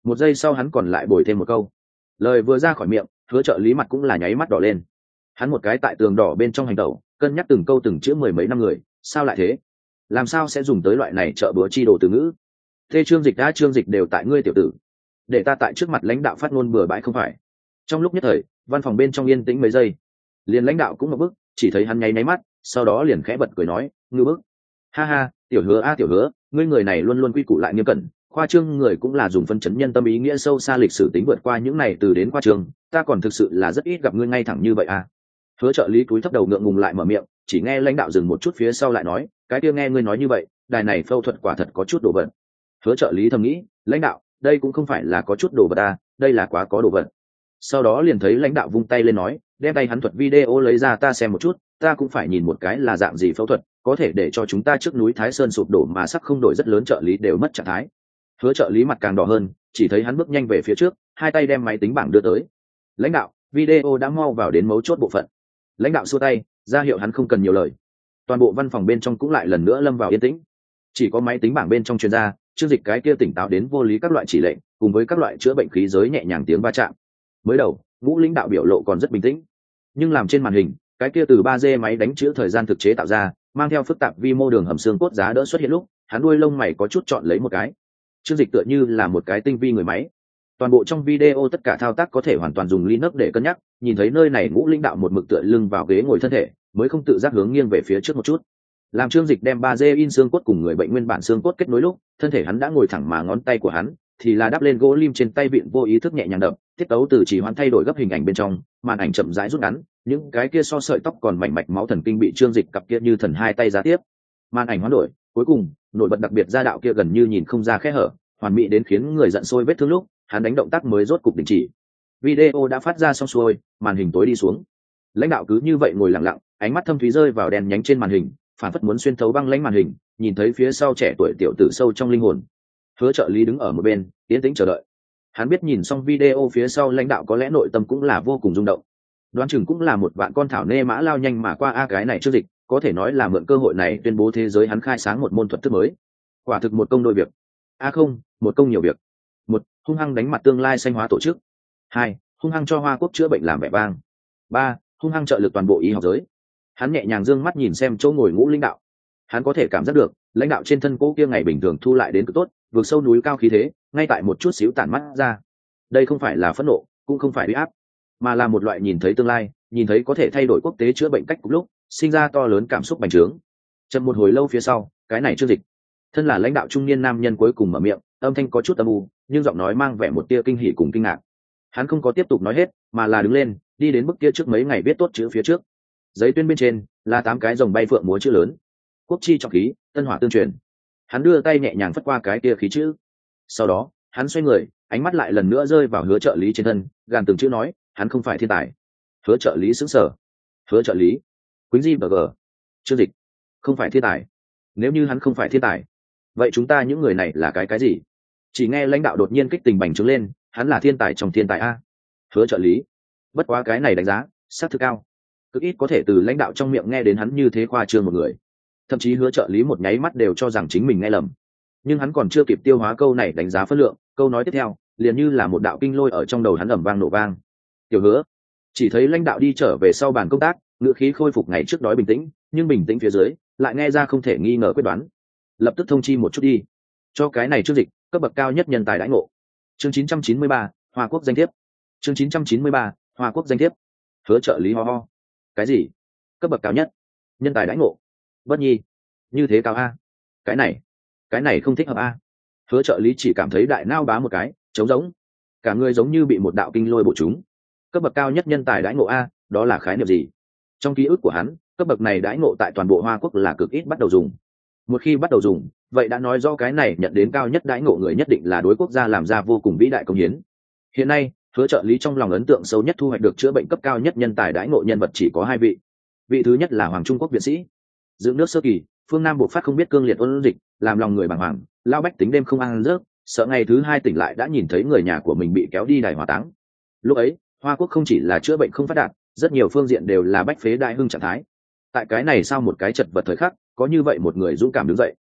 Một giây sau hắn còn lại bồi thêm một câu. Lời vừa ra khỏi miệng, Hứa trợ lý mặt cũng là nháy mắt đỏ lên. Hắn một cái tại tường đỏ bên trong hành tẩu, cân nhắc từng câu từng chữ mười mấy năm người, sao lại thế? Làm sao sẽ dùng tới loại này trợ búa chi đồ từ ngữ? Thế Trương Dịch đã Trương Dịch đều tại ngươi tiểu tử, để ta tại trước mặt lãnh đạo phát ngôn bừa bãi không phải? Trong lúc nhất thời, văn phòng bên trong yên tĩnh mấy giây, liền lãnh đạo cũng một bức, chỉ thấy hắn nháy nháy mắt, sau đó liền khẽ bật cười nói, ngư bức. Ha ha, tiểu Hứa a tiểu Hứa, ngươi người này luôn luôn quy củ lại nghiêm cẩn, khoa trương người cũng là dùng phân chấn nhân tâm ý nghĩa sâu xa lịch sử tính vượt qua những này từ đến khoa trương, ta còn thực sự là rất ít gặp ngươi ngay thẳng như vậy à. Hứa trợ lý cúi thấp đầu ngượng ngùng lại mở miệng, chỉ nghe lãnh đạo dừng một chút phía sau lại nói, cái kia nghe ngươi nói như vậy, đài này phẫu thuật quả thật có chút đồ vật. Hứa trợ lý thầm nghĩ, lãnh đạo, đây cũng không phải là có chút đồ vật à, đây là quá có đồ vật. Sau đó liền thấy lãnh đạo vung tay lên nói, đem tay hắn thuật video lấy ra ta xem một chút, ta cũng phải nhìn một cái là dạng gì phẫu thuật, có thể để cho chúng ta trước núi Thái Sơn sụp đổ mà sắc không đổi rất lớn, trợ lý đều mất trạng thái. Hứa trợ lý mặt càng đỏ hơn, chỉ thấy hắn bước nhanh về phía trước, hai tay đem máy tính bảng đưa tới. Lãnh đạo, video đã mau vào đến mấu chốt bộ phận. Lãnh đạo xua tay, ra hiệu hắn không cần nhiều lời. Toàn bộ văn phòng bên trong cũng lại lần nữa lâm vào yên tĩnh, chỉ có máy tính bảng bên trong truyền ra Trương Dịch cái kia tỉnh táo đến vô lý các loại chỉ lệnh, cùng với các loại chữa bệnh khí giới nhẹ nhàng tiếng va chạm. Mới đầu Ngũ lãnh đạo biểu lộ còn rất bình tĩnh, nhưng làm trên màn hình cái kia từ 3D máy đánh chữa thời gian thực chế tạo ra, mang theo phức tạp vi mô đường hầm xương cốt giá đỡ xuất hiện lúc, hắn đuôi lông mày có chút chọn lấy một cái. Trương Dịch tựa như là một cái tinh vi người máy. Toàn bộ trong video tất cả thao tác có thể hoàn toàn dùng Linux để cân nhắc, nhìn thấy nơi này Ngũ lãnh đạo một mực tựa lưng vào ghế ngồi thân thể, mới không tự giác hướng nghiêng về phía trước một chút. Làm Trương Dịch đem 3D in xương cốt cùng người bệnh nguyên bản xương cốt kết nối lúc, thân thể hắn đã ngồi thẳng mà ngón tay của hắn thì là đắp lên gỗ lim trên tay vịn vô ý thức nhẹ nhàng đập, tiết tấu từ chỉ hoán thay đổi gấp hình ảnh bên trong, màn ảnh chậm rãi rút ngắn, những cái kia so sợi tóc còn mảnh mạch máu thần kinh bị Trương Dịch cặp kia như thần hai tay ra tiếp. Màn ảnh hoán đổi, cuối cùng, nổi bật đặc biệt ra đạo kia gần như nhìn không ra khe hở, hoàn mỹ đến khiến người giận sôi vết thương lúc, hắn đánh động tác mới rốt cục đình chỉ. Video đã phát ra xong xuôi, màn hình tối đi xuống. Lãnh đạo cứ như vậy ngồi lặng lặng, ánh mắt thâm thúy rơi vào đèn nhánh trên màn hình, phản phất muốn xuyên thấu băng lãnh màn hình, nhìn thấy phía sau trẻ tuổi tiểu tử sâu trong linh hồn. Hứa trợ lý đứng ở một bên, yên tĩnh chờ đợi. Hắn biết nhìn xong video phía sau lãnh đạo có lẽ nội tâm cũng là vô cùng rung động. Đoán chừng cũng là một vạn con thảo nê mã lao nhanh mà qua cái này Trương Dịch, có thể nói là mượn cơ hội này tuyên bố thế giới hắn khai sáng một môn thuật thức mới. Quả thực một công đôi việc. Không, một công nhiều việc. Một, hung hăng đánh mặt tương lai xanh hóa tổ chức. Hai, hung hăng cho Hoa Quốc chữa bệnh làm vẻ vang. Ba, hung hăng trợ lực toàn bộ y học giới. Hắn nhẹ nhàng dương mắt nhìn xem chỗ ngồi Ngũ lãnh đạo. Hắn có thể cảm giác được lãnh đạo trên thân cố kia ngày bình thường thu lại đến cực tốt, vượt sâu núi cao khí thế ngay tại một chút xíu tản mắt ra. Đây không phải là phẫn nộ, cũng không phải uy áp, mà là một loại nhìn thấy tương lai, nhìn thấy có thể thay đổi quốc tế chữa bệnh cách cùng lúc sinh ra to lớn cảm xúc bành trướng. Chậm một hồi lâu phía sau, cái này Trương Dịch, thân là lãnh đạo trung niên nam nhân cuối cùng mở miệng, âm thanh có chút âm u, nhưng giọng nói mang vẻ một tia kinh hỉ cùng kinh ngạc. Hắn không có tiếp tục nói hết, mà là đứng lên, đi đến bức kia trước mấy ngày viết tốt chữ phía trước. Giấy tuyên bên trên là 8 cái rồng bay phượng múa chữ lớn: quốc chi trọng khí, tân hỏa tương truyền. Hắn đưa tay nhẹ nhàng phất qua cái kia khí chữ, sau đó hắn xoay người, ánh mắt lại lần nữa rơi vào Hứa trợ lý trên thân, gàn từng chữ nói, hắn không phải thiên tài. Hứa trợ lý sững sờ. Hứa trợ lý, Quýnh Di bờ gờ, Trương Dịch không phải thiên tài. Nếu như hắn không phải thiên tài, vậy chúng ta những người này là cái gì? Chỉ nghe lãnh đạo đột nhiên kích tình bành trướng lên, hắn là thiên tài trong thiên tài a. Hứa trợ lý, bất quá cái này đánh giá xác thực cao, cực ít có thể từ lãnh đạo trong miệng nghe đến hắn như thế khoa trương một người. Thậm chí Hứa trợ lý một nháy mắt đều cho rằng chính mình nghe lầm, nhưng hắn còn chưa kịp tiêu hóa câu này đánh giá phân lượng, câu nói tiếp theo liền như là một đạo kinh lôi ở trong đầu hắn ầm vang nổ vang. Tiểu Hứa. Chỉ thấy lãnh đạo đi trở về sau bàn công tác, ngữ khí khôi phục ngày trước đói bình tĩnh, nhưng bình tĩnh phía dưới lại nghe ra không thể nghi ngờ quyết đoán. Lập tức thông chi một chút đi, cho cái này Trương Dịch cấp bậc cao nhất nhân tài đãi ngộ. Chương 993, Hoa Quốc danh thiếp. Chương 993, Hoa Quốc danh thiếp. Hứa trợ lý ho ho. Cái gì? Cấp bậc cao nhất nhân tài đãi ngộ? Bất nhi, như thế cao a? Cái này không thích hợp a. Hứa trợ lý chỉ cảm thấy đại nao bá một cái trống rỗng, cả người giống như bị một đạo kinh lôi bổ trúng. Cấp bậc cao nhất nhân tài đãi ngộ a, đó là khái niệm gì? Trong ký ức của hắn, cấp bậc này đãi ngộ tại toàn bộ Hoa Quốc là cực ít bắt đầu dùng. Một khi bắt đầu dùng, vậy đã nói rõ cái này nhận đến cao nhất đãi ngộ người nhất định là đối quốc gia làm ra vô cùng vĩ đại công hiến. Hiện nay, Hứa trợ lý trong lòng ấn tượng sâu nhất thu hoạch được chữa bệnh cấp cao nhất nhân tài đãi ngộ nhân vật chỉ có 2 vị. Vị thứ nhất là Hoàng Trung Quốc viện sĩ. Dưỡng nước sơ kỳ, phương Nam bộc phát không biết cương liệt ôn dịch, làm lòng người bàng hoàng, lao bách tính đêm không ăn rớt, sợ ngày thứ 2 tỉnh lại đã nhìn thấy người nhà của mình bị kéo đi đài hỏa táng. Lúc ấy, Hoa Quốc không chỉ là chữa bệnh không phát đạt, rất nhiều phương diện đều là bách phế đại hưng trạng thái. Tại cái này sau một cái chật vật thời khắc, có như vậy một người dũng cảm đứng dậy.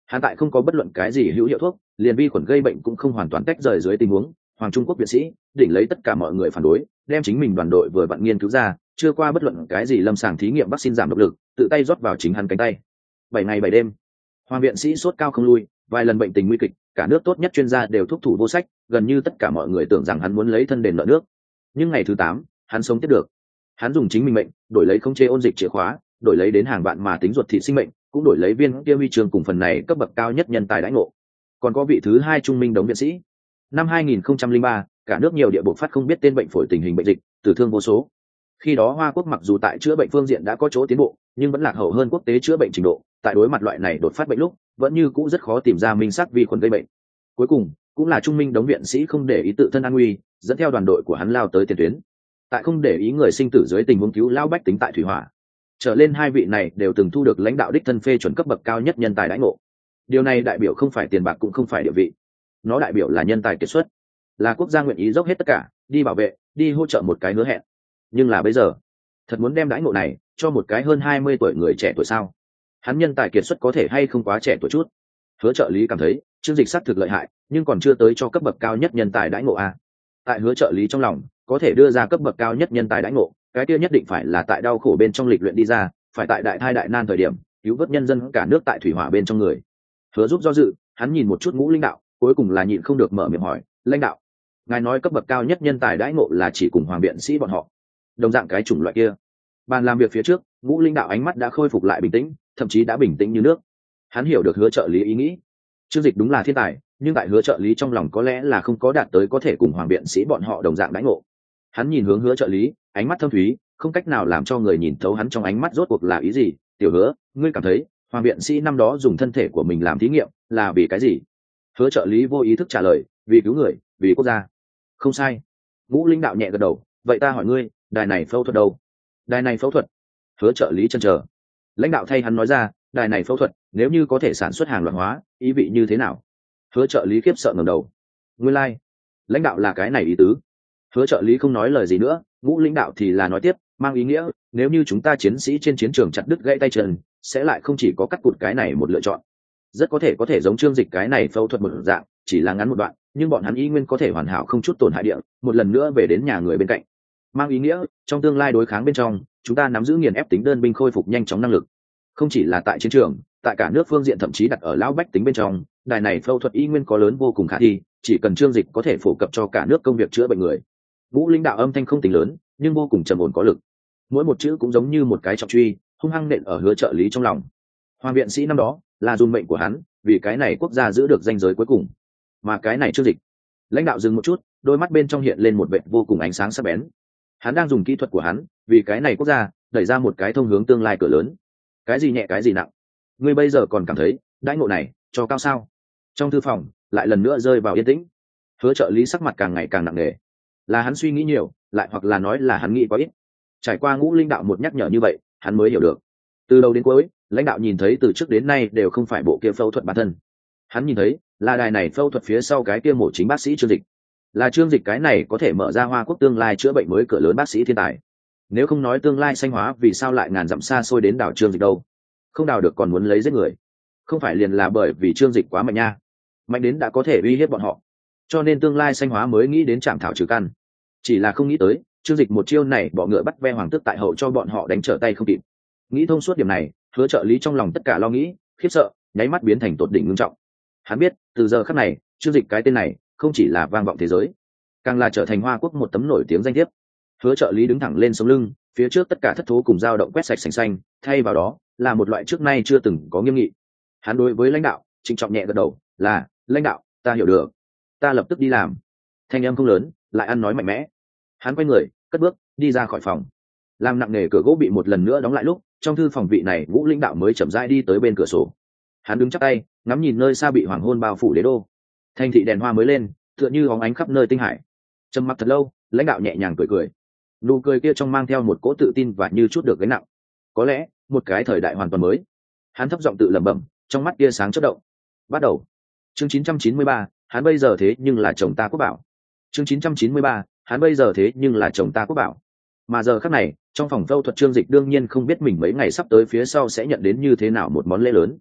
Hắn tại không có bất luận cái gì hữu hiệu thuốc, liền vi khuẩn gây bệnh cũng không hoàn toàn tách rời dưới tình huống, Hoàng Trung Quốc viện sĩ định lấy tất cả mọi người phản đối, đem chính mình đoàn đội vừa vặn nghiên cứu ra, chưa qua bất luận cái gì lâm sàng thí nghiệm vaccine giảm độc lực, tự tay rót vào chính hắn cánh tay. 7 ngày 7 đêm, Hoàng viện sĩ sốt cao không lui, vài lần bệnh tình nguy kịch, cả nước tốt nhất chuyên gia đều thúc thủ vô sách, gần như tất cả mọi người tưởng rằng hắn muốn lấy thân đền nợ nước. Nhưng ngày thứ 8, hắn sống tiếp được. Hắn dùng chính mình mệnh đổi lấy khống chế ôn dịch chìa khóa, đổi lấy đến hàng vạn mà tính ruột thịt sinh mệnh, cũng đổi lấy viên kia huy chương cùng phần này cấp bậc cao nhất nhân tài đãi ngộ. Còn có vị thứ 2 trung minh đống viện sĩ. Năm 2003, cả nước nhiều địa bộ phát không biết tên bệnh phổi tình hình bệnh dịch, tử thương vô số. Khi đó Hoa Quốc mặc dù tại chữa bệnh phương diện đã có chỗ tiến bộ, nhưng vẫn lạc hậu hơn quốc tế chữa bệnh trình độ, tại đối mặt loại này đột phát bệnh lúc, vẫn như cũ rất khó tìm ra minh xác vi khuẩn gây bệnh. Cuối cùng, cũng là trung minh đống viện sĩ không để ý tự thân an nguy, dẫn theo đoàn đội của hắn lao tới tiền tuyến. Tại không để ý người sinh tử dưới tình huống cứu lao bách tính tại thủy hỏa. Trở lên 2 vị này đều từng thu được lãnh đạo đích thân phê chuẩn cấp bậc cao nhất nhân tài đãi ngộ. Điều này đại biểu không phải tiền bạc cũng không phải địa vị, nó đại biểu là nhân tài kiệt xuất, là quốc gia nguyện ý dốc hết tất cả đi bảo vệ, đi hỗ trợ một cái hứa hẹn. Nhưng là bây giờ, thật muốn đem đãi ngộ này cho một cái hơn 20 tuổi người trẻ tuổi sao? Hắn nhân tài kiệt xuất có thể hay không quá trẻ tuổi chút? Hứa trợ lý cảm thấy Trương Dịch xác thực lợi hại, nhưng còn chưa tới cho cấp bậc cao nhất nhân tài đãi ngộ a. Tại Hứa trợ lý trong lòng, có thể đưa ra cấp bậc cao nhất nhân tài đãi ngộ, cái kia nhất định phải là tại đau khổ bên trong lịch luyện đi ra, phải tại đại thai đại nan thời điểm cứu vớt nhân dân cả nước tại thủy hỏa bên trong người. Hứa giúp do dự, hắn nhìn một chút Ngũ lãnh đạo, cuối cùng là nhịn không được mở miệng hỏi, lãnh đạo, ngài nói cấp bậc cao nhất nhân tài đãi ngộ là chỉ cùng Hoàng viện sĩ bọn họ đồng dạng cái chủng loại kia? Bàn làm việc phía trước, Ngũ lãnh đạo ánh mắt đã khôi phục lại bình tĩnh, thậm chí đã bình tĩnh như nước. Hắn hiểu được Hứa trợ lý ý nghĩ. Trương Dịch đúng là thiên tài, nhưng tại Hứa trợ lý trong lòng có lẽ là không có đạt tới có thể cùng Hoàng viện sĩ bọn họ đồng dạng đãi ngộ. Hắn nhìn hướng Hứa trợ lý, ánh mắt thâm thúy, không cách nào làm cho người nhìn thấu hắn trong ánh mắt rốt cuộc là ý gì. Tiểu Hứa, ngươi cảm thấy Hoàng viện sĩ năm đó dùng thân thể của mình làm thí nghiệm là vì cái gì? Hứa trợ lý vô ý thức trả lời, vì cứu người, vì quốc gia. Không sai. Ngũ lãnh đạo nhẹ gật đầu, vậy ta hỏi ngươi, đài này phẫu thuật đâu? Đài này phẫu thuật? Hứa trợ lý chần chờ. Lãnh đạo thay hắn nói ra, đài này phẫu thuật nếu như có thể sản xuất hàng loạt hóa, ý vị như thế nào? Hứa trợ lý khiếp sợ ngẩng đầu. Nguyên lai, lãnh đạo là cái này ý tứ. Hứa trợ lý không nói lời gì nữa, Ngũ lãnh đạo thì là nói tiếp, mang ý nghĩa nếu như chúng ta chiến sĩ trên chiến trường chặt đứt gãy tay chân, sẽ lại không chỉ có cắt cụt cái này một lựa chọn, rất có thể giống Trương Dịch cái này phẫu thuật một dạng, chỉ là ngắn một đoạn, nhưng bọn hắn y nguyên có thể hoàn hảo không chút tổn hại địa một lần nữa về đến nhà người bên cạnh. Mang ý nghĩa trong tương lai đối kháng bên trong, chúng ta nắm giữ nghiền ép tính đơn binh khôi phục nhanh chóng năng lực, không chỉ là tại chiến trường, tại cả nước phương diện thậm chí đặt ở lão bách tính bên trong, đài này phẫu thuật y nguyên có lớn vô cùng khả thi, chỉ cần Trương Dịch có thể phổ cập cho cả nước công việc chữa bệnh người. Ngũ lãnh đạo âm thanh không tính lớn, nhưng vô cùng trầm ổn có lực, mỗi một chữ cũng giống như một cái trọng truy, hung hăng nện ở Hứa trợ lý trong lòng. Hoàng viện sĩ năm đó là dùng mệnh của hắn, vì cái này quốc gia giữ được ranh giới cuối cùng. Mà cái này Trương Dịch. Lãnh đạo dừng một chút, đôi mắt bên trong hiện lên một vệt vô cùng ánh sáng sắc bén. Hắn đang dùng kỹ thuật của hắn, vì cái này quốc gia đẩy ra một cái thông hướng tương lai cửa lớn. Cái gì nhẹ cái gì nặng? Ngươi bây giờ còn cảm thấy đãi ngộ này cho cao sao? Trong thư phòng lại lần nữa rơi vào yên tĩnh. Hứa trợ lý sắc mặt càng ngày càng nặng nề. Là hắn suy nghĩ nhiều, lại hoặc là nói là hắn nghĩ quá ít. Trải qua Ngũ lãnh đạo một nhắc nhở như vậy, hắn mới hiểu được. Từ đầu đến cuối, lãnh đạo nhìn thấy từ trước đến nay đều không phải bộ kia phẫu thuật bản thân. Hắn nhìn thấy là đài này phẫu thuật phía sau cái kia mổ chính bác sĩ Trương Dịch, là Trương Dịch cái này có thể mở ra Hoa Quốc tương lai chữa bệnh mới cửa lớn bác sĩ thiên tài. Nếu không nói tương lai xanh hóa, vì sao lại ngàn dặm xa xôi đến đảo Trương Dịch đâu? Không đào được còn muốn lấy giết người, không phải liền là bởi vì Trương Dịch quá mạnh nha, mạnh đến đã có thể uy hiếp bọn họ, cho nên tương lai xanh hóa mới nghĩ đến chạm thảo trừ căn. Chỉ là không nghĩ tới Trương Dịch một chiêu này bọ ngựa bắt ve hoàng tước tại hậu cho bọn họ đánh trở tay không kịp. Nghĩ thông suốt điểm này, Hứa trợ lý trong lòng tất cả lo nghĩ, khiếp sợ nháy mắt biến thành tột đỉnh ngưng trọng. Hắn biết từ giờ khắc này, Trương Dịch cái tên này không chỉ là vang vọng thế giới, càng là trở thành Hoa Quốc một tấm nổi tiếng danh thiếp. Hứa trợ lý đứng thẳng lên sống lưng, phía trước tất cả thất thố cùng dao động quét sạch sành xanh, thay vào đó là một loại trước nay chưa từng có nghiêm nghị. Hắn đối với lãnh đạo trịnh trọng nhẹ gật đầu, là lãnh đạo, ta hiểu được, ta lập tức đi làm. Thanh âm không lớn, lại ăn nói mạnh mẽ. Hắn quay người cất bước đi ra khỏi phòng. Làm nặng nề cửa gỗ bị một lần nữa đóng lại lúc, trong thư phòng vị này Ngũ lãnh đạo mới chậm rãi đi tới bên cửa sổ. Hắn đứng chắp tay, ngắm nhìn nơi xa bị hoàng hôn bao phủ đế đô. Thành thị đèn hoa mới lên, tựa như óng ánh khắp nơi tinh hải. Trầm mặc thật lâu, lãnh đạo nhẹ nhàng cười cười. Nụ cười kia trong mang theo một cỗ tự tin và như chút được gánh nặng. Có lẽ một cái thời đại hoàn toàn mới. Hắn thấp giọng tự lẩm bẩm, trong mắt tia sáng chớp động. Bắt đầu. Chương 993, hắn bây giờ thế nhưng là chồng ta quốc bảo. Chương 993, hắn bây giờ thế nhưng là chồng ta quốc bảo. Mà giờ khắc này, trong phòng phẫu thuật Trương Dịch đương nhiên không biết mình mấy ngày sắp tới phía sau sẽ nhận đến như thế nào một món lễ lớn.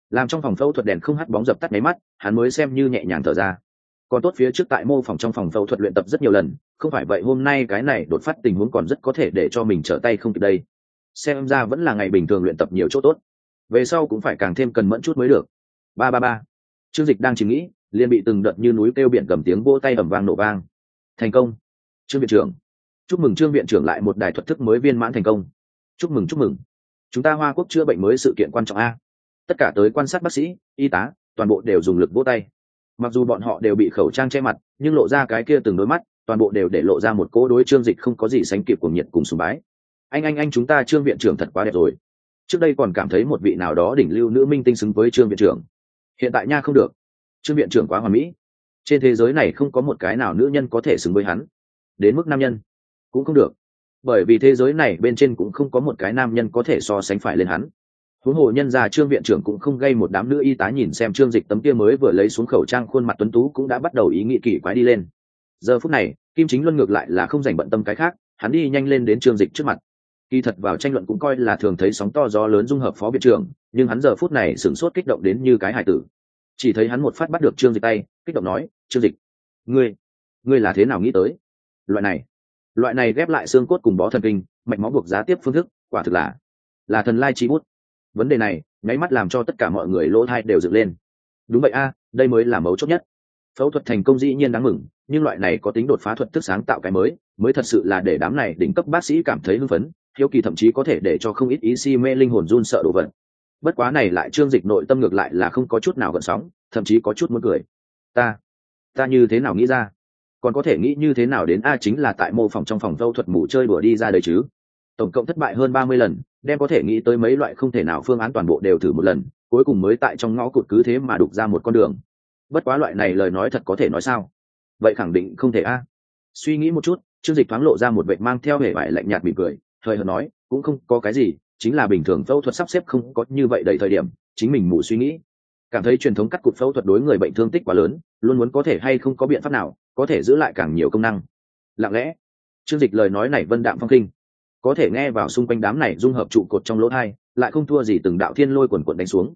làm trong phòng phẫu thuật đèn không hắt bóng dập tắt máy mắt, hắn mới xem như nhẹ nhàng thở ra. Còn tốt phía trước tại mô phòng trong phòng phẫu thuật luyện tập rất nhiều lần, không phải vậy hôm nay cái này đột phát tình huống còn rất có thể để cho mình trở tay không kịp đây. Xem ra vẫn là ngày bình thường luyện tập nhiều chỗ tốt, về sau cũng phải càng thêm cần mẫn chút mới được. Ba ba ba. Trương Dịch đang chỉ nghĩ, liền bị từng đợt như núi kêu biển gầm tiếng vỗ tay ầm vang nổ vang. Thành công. Trương viện trưởng, chúc mừng Trương viện trưởng lại một đài thuật thức mới viên mãn thành công. Chúc mừng chúc mừng. Chúng ta Hoa Quốc chữa bệnh mới sự kiện quan trọng a. Tất cả tới quan sát bác sĩ, y tá, toàn bộ đều dùng lực vỗ tay. Mặc dù bọn họ đều bị khẩu trang che mặt, nhưng lộ ra cái kia từng đôi mắt, toàn bộ đều để lộ ra một cỗ đối Trương Dịch không có gì sánh kịp cuồng nhiệt cùng sùng bái. Anh chúng ta Trương viện trưởng thật quá đẹp rồi. Trước đây còn cảm thấy một vị nào đó đỉnh lưu nữ minh tinh xứng với Trương viện trưởng, hiện tại nha không được. Trương viện trưởng quá hoàn mỹ, trên thế giới này không có một cái nào nữ nhân có thể xứng với hắn, đến mức nam nhân cũng không được, bởi vì thế giới này bên trên cũng không có một cái nam nhân có thể so sánh phải lên hắn. Huống hồ nhân gia Trương viện trưởng cũng không gây một đám nữ y tá nhìn xem Trương Dịch tấm kia mới vừa lấy xuống khẩu trang khuôn mặt tuấn tú cũng đã bắt đầu ý nghĩ kỳ quái đi lên. Giờ phút này Kim Chính Luân ngược lại là không dành bận tâm cái khác, hắn đi nhanh lên đến Trương Dịch trước mặt. Kỳ thật vào tranh luận cũng coi là thường thấy sóng to gió lớn dung hợp phó viện trưởng, nhưng hắn giờ phút này sửng sốt kích động đến như cái hài tử. Chỉ thấy hắn một phát bắt được Trương Dịch tay, kích động nói: Trương Dịch, ngươi là thế nào nghĩ tới loại này ghép lại xương cốt cùng bó thần kinh, mạch máu buộc giá tiếp phương thức, quả thực là thần lai chi bút. Vấn đề này nháy mắt làm cho tất cả mọi người lỗ tai đều dựng lên. Đúng vậy a, đây mới là mấu chốt nhất. Phẫu thuật thành công dĩ nhiên đáng mừng, nhưng loại này có tính đột phá thuật thức sáng tạo cái mới thật sự là để đám này đỉnh cấp bác sĩ cảm thấy hưng phấn, hiếu kỳ, thậm chí có thể để cho không ít ý si mê linh hồn run sợ đồ vật. Bất quá này lại Trương Dịch nội tâm ngược lại là không có chút nào gợn sóng, thậm chí có chút muốn cười. Ta như thế nào nghĩ ra, còn có thể nghĩ như thế nào đến a, chính là tại mô phòng trong phòng phẫu thuật mù chơi đùa đi ra đấy chứ. Tổng cộng thất bại hơn 30 lần, đem có thể nghĩ tới mấy loại không thể nào phương án toàn bộ đều thử một lần, cuối cùng mới tại trong ngõ cụt cứ thế mà đục ra một con đường. Bất quá loại này lời nói thật có thể nói sao? Vậy khẳng định không thể a. Suy nghĩ một chút, Trương Dịch thoáng lộ ra một vẻ mang theo vẻ vải lạnh nhạt mỉm cười, hơi hợt nói, cũng không có cái gì, chính là bình thường phẫu thuật sắp xếp không có như vậy đầy thời điểm, chính mình mù suy nghĩ, cảm thấy truyền thống cắt cụt phẫu thuật đối người bệnh thương tích quá lớn, luôn muốn có thể hay không có biện pháp nào có thể giữ lại càng nhiều công năng. Lặng lẽ, Trương Dịch lời nói này vân đạm phong kinh, có thể nghe vào xung quanh đám này dung hợp trụ cột trong lỗ tai, lại không thua gì từng đạo thiên lôi quần quần đánh xuống.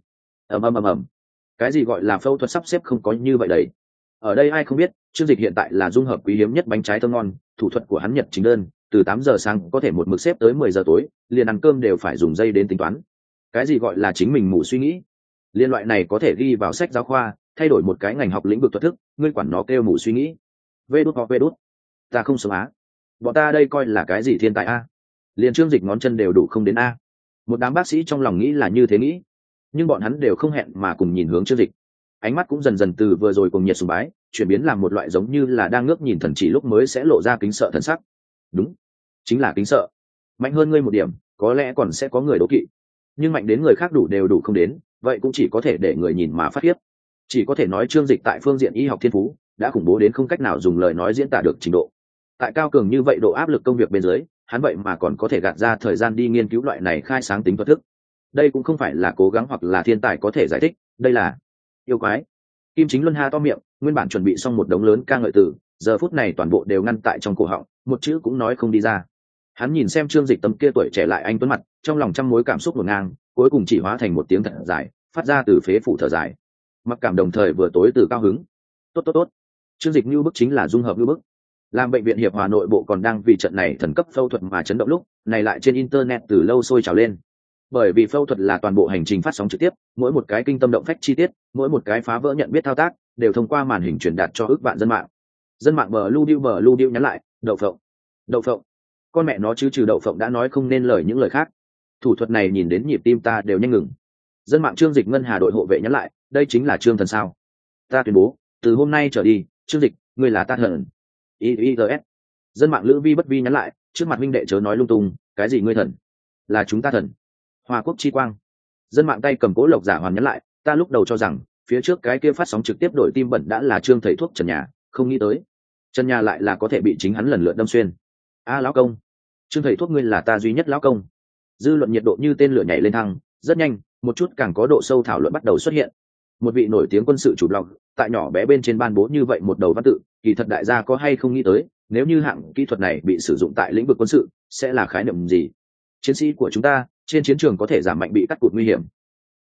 Ầm. Cái gì gọi là phẫu thuật sắp xếp không có như vậy đấy? Ở đây ai không biết, Trương Dịch hiện tại là dung hợp quý hiếm nhất bánh trái thơm ngon, thủ thuật của hắn nhật chính đơn, từ 8 giờ sáng có thể một mực xếp tới 10 giờ tối, liền ăn cơm đều phải dùng giây đến tính toán. Cái gì gọi là chính mình mù suy nghĩ? Liên loại này có thể ghi vào sách giáo khoa, thay đổi một cái ngành học lĩnh vực thuật thức, ngươi quản nó kêu mù suy nghĩ. Vê đút. Ta không sống á. Bọn ta đây coi là cái gì thiên tài a? Liên Trương Dịch ngón chân đều đủ không đến a. Một đám bác sĩ trong lòng nghĩ là như thế nghĩ, nhưng bọn hắn đều không hẹn mà cùng nhìn hướng Trương Dịch. Ánh mắt cũng dần dần từ vừa rồi cùng nhiệt sùng bái, chuyển biến làm một loại giống như là đang ngước nhìn thần chỉ lúc mới sẽ lộ ra kính sợ thần sắc. Đúng, chính là kính sợ. Mạnh hơn ngươi một điểm, có lẽ còn sẽ có người đố kỵ, nhưng mạnh đến người khác đều đủ không đến, vậy cũng chỉ có thể để người nhìn mà phát khiếp. Chỉ có thể nói Trương Dịch tại phương diện y học thiên phú đã khủng bố đến không cách nào dùng lời nói diễn tả được trình độ. Tại cao cường như vậy độ áp lực công việc bên dưới, hắn vậy mà còn có thể gạt ra thời gian đi nghiên cứu loại này khai sáng tính thuật thức. Đây cũng không phải là cố gắng hoặc là thiên tài có thể giải thích, đây là yêu quái. Kim Chính Luân ha to miệng, nguyên bản chuẩn bị xong một đống lớn ca ngợi từ, giờ phút này toàn bộ đều ngăn tại trong cổ họng, một chữ cũng nói không đi ra. Hắn nhìn xem Trương Dịch tấm kia tuổi trẻ lại anh tuấn mặt, trong lòng trăm mối cảm xúc ngổn ngang, cuối cùng chỉ hóa thành một tiếng thật dài, phát ra từ phế phủ thở dài. Mặc cảm đồng thời vừa tối từ cao hứng. Tốt. Trương Dịch như bức chính là dung hợp như bức. Làm bệnh viện hiệp hòa nội bộ còn đang vì trận này thần cấp phẫu thuật mà chấn động lúc, này lại trên internet từ lâu sôi trào lên. Bởi vì phẫu thuật là toàn bộ hành trình phát sóng trực tiếp, mỗi một cái kinh tâm động phách chi tiết, mỗi một cái phá vỡ nhận biết thao tác, đều thông qua màn hình truyền đạt cho ước vạn dân mạng. Dân mạng bờ lưu điêu nhắn lại, đậu phộng. Con mẹ nó chứ, trừ đậu phộng đã nói không nên lời những lời khác. Thủ thuật này nhìn đến nhịp tim ta đều nhanh ngừng. Dân mạng Trương Dịch ngân hà đội hộ vệ nhắn lại, đây chính là Trương thần sao? Ta tuyên bố, từ hôm nay trở đi, Trương Dịch, ngươi là ta thần. IIGS. Dân mạng Lữ Vi bất vi nhắn lại, trước mặt minh đệ chớ nói lung tung, cái gì ngươi thần? Là chúng ta thần. Hoa Quốc chi quang. Dân mạng tay cầm cố lộc giả hoàn nhắn lại, ta lúc đầu cho rằng phía trước cái kia phát sóng trực tiếp đổi tim bẩn đã là Trương thầy thuốc Trần Nhà, không nghĩ tới Trần Nhà lại là có thể bị chính hắn lần lượt đâm xuyên. A lão công, Trương thầy thuốc ngươi là ta duy nhất lão công. Dư luận nhiệt độ như tên lửa nhảy lên thăng, rất nhanh, một chút càng có độ sâu thảo luận bắt đầu xuất hiện. Một vị nổi tiếng quân sự chủ blog tại nhỏ bé bên trên ban bố như vậy một đầu văn tự, kỳ thật đại gia có hay không nghĩ tới, nếu như hạng kỹ thuật này bị sử dụng tại lĩnh vực quân sự, sẽ là khái niệm gì? Chiến sĩ của chúng ta trên chiến trường có thể giảm mạnh bị cắt cụt nguy hiểm.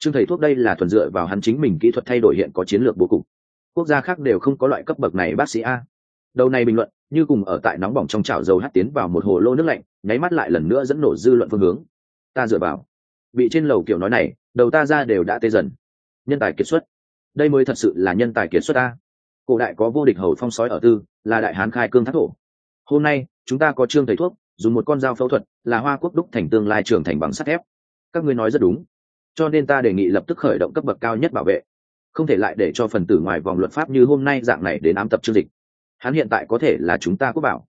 Trương thầy thuốc đây là thuần dựa vào hắn chính mình kỹ thuật thay đổi hiện có chiến lược bố cục, quốc gia khác đều không có loại cấp bậc này bác sĩ a. Đầu này bình luận như cùng ở tại nóng bỏng trong chảo dầu hắt tiến vào một hồ lô nước lạnh, nháy mắt lại lần nữa dẫn nổ dư luận phương hướng. Ta dựa vào, bị trên lầu kiểu nói này, đầu ta ra đều đã tê dần. Nhân tài kiệt xuất, đây mới thật sự là nhân tài kiệt xuất a. Cổ đại có vô địch hầu phong sói ở tư, là đại hán khai cương thác thổ. Hôm nay chúng ta có Trương thầy thuốc dùng một con dao phẫu thuật, là Hoa Quốc đúc thành tương lai trưởng thành bằng sắt thép. Các ngươi nói rất đúng, cho nên ta đề nghị lập tức khởi động cấp bậc cao nhất bảo vệ, không thể lại để cho phần tử ngoài vòng luật pháp như hôm nay dạng này đến ám tập Trương Dịch. Hắn hiện tại có thể là chúng ta quốc bảo,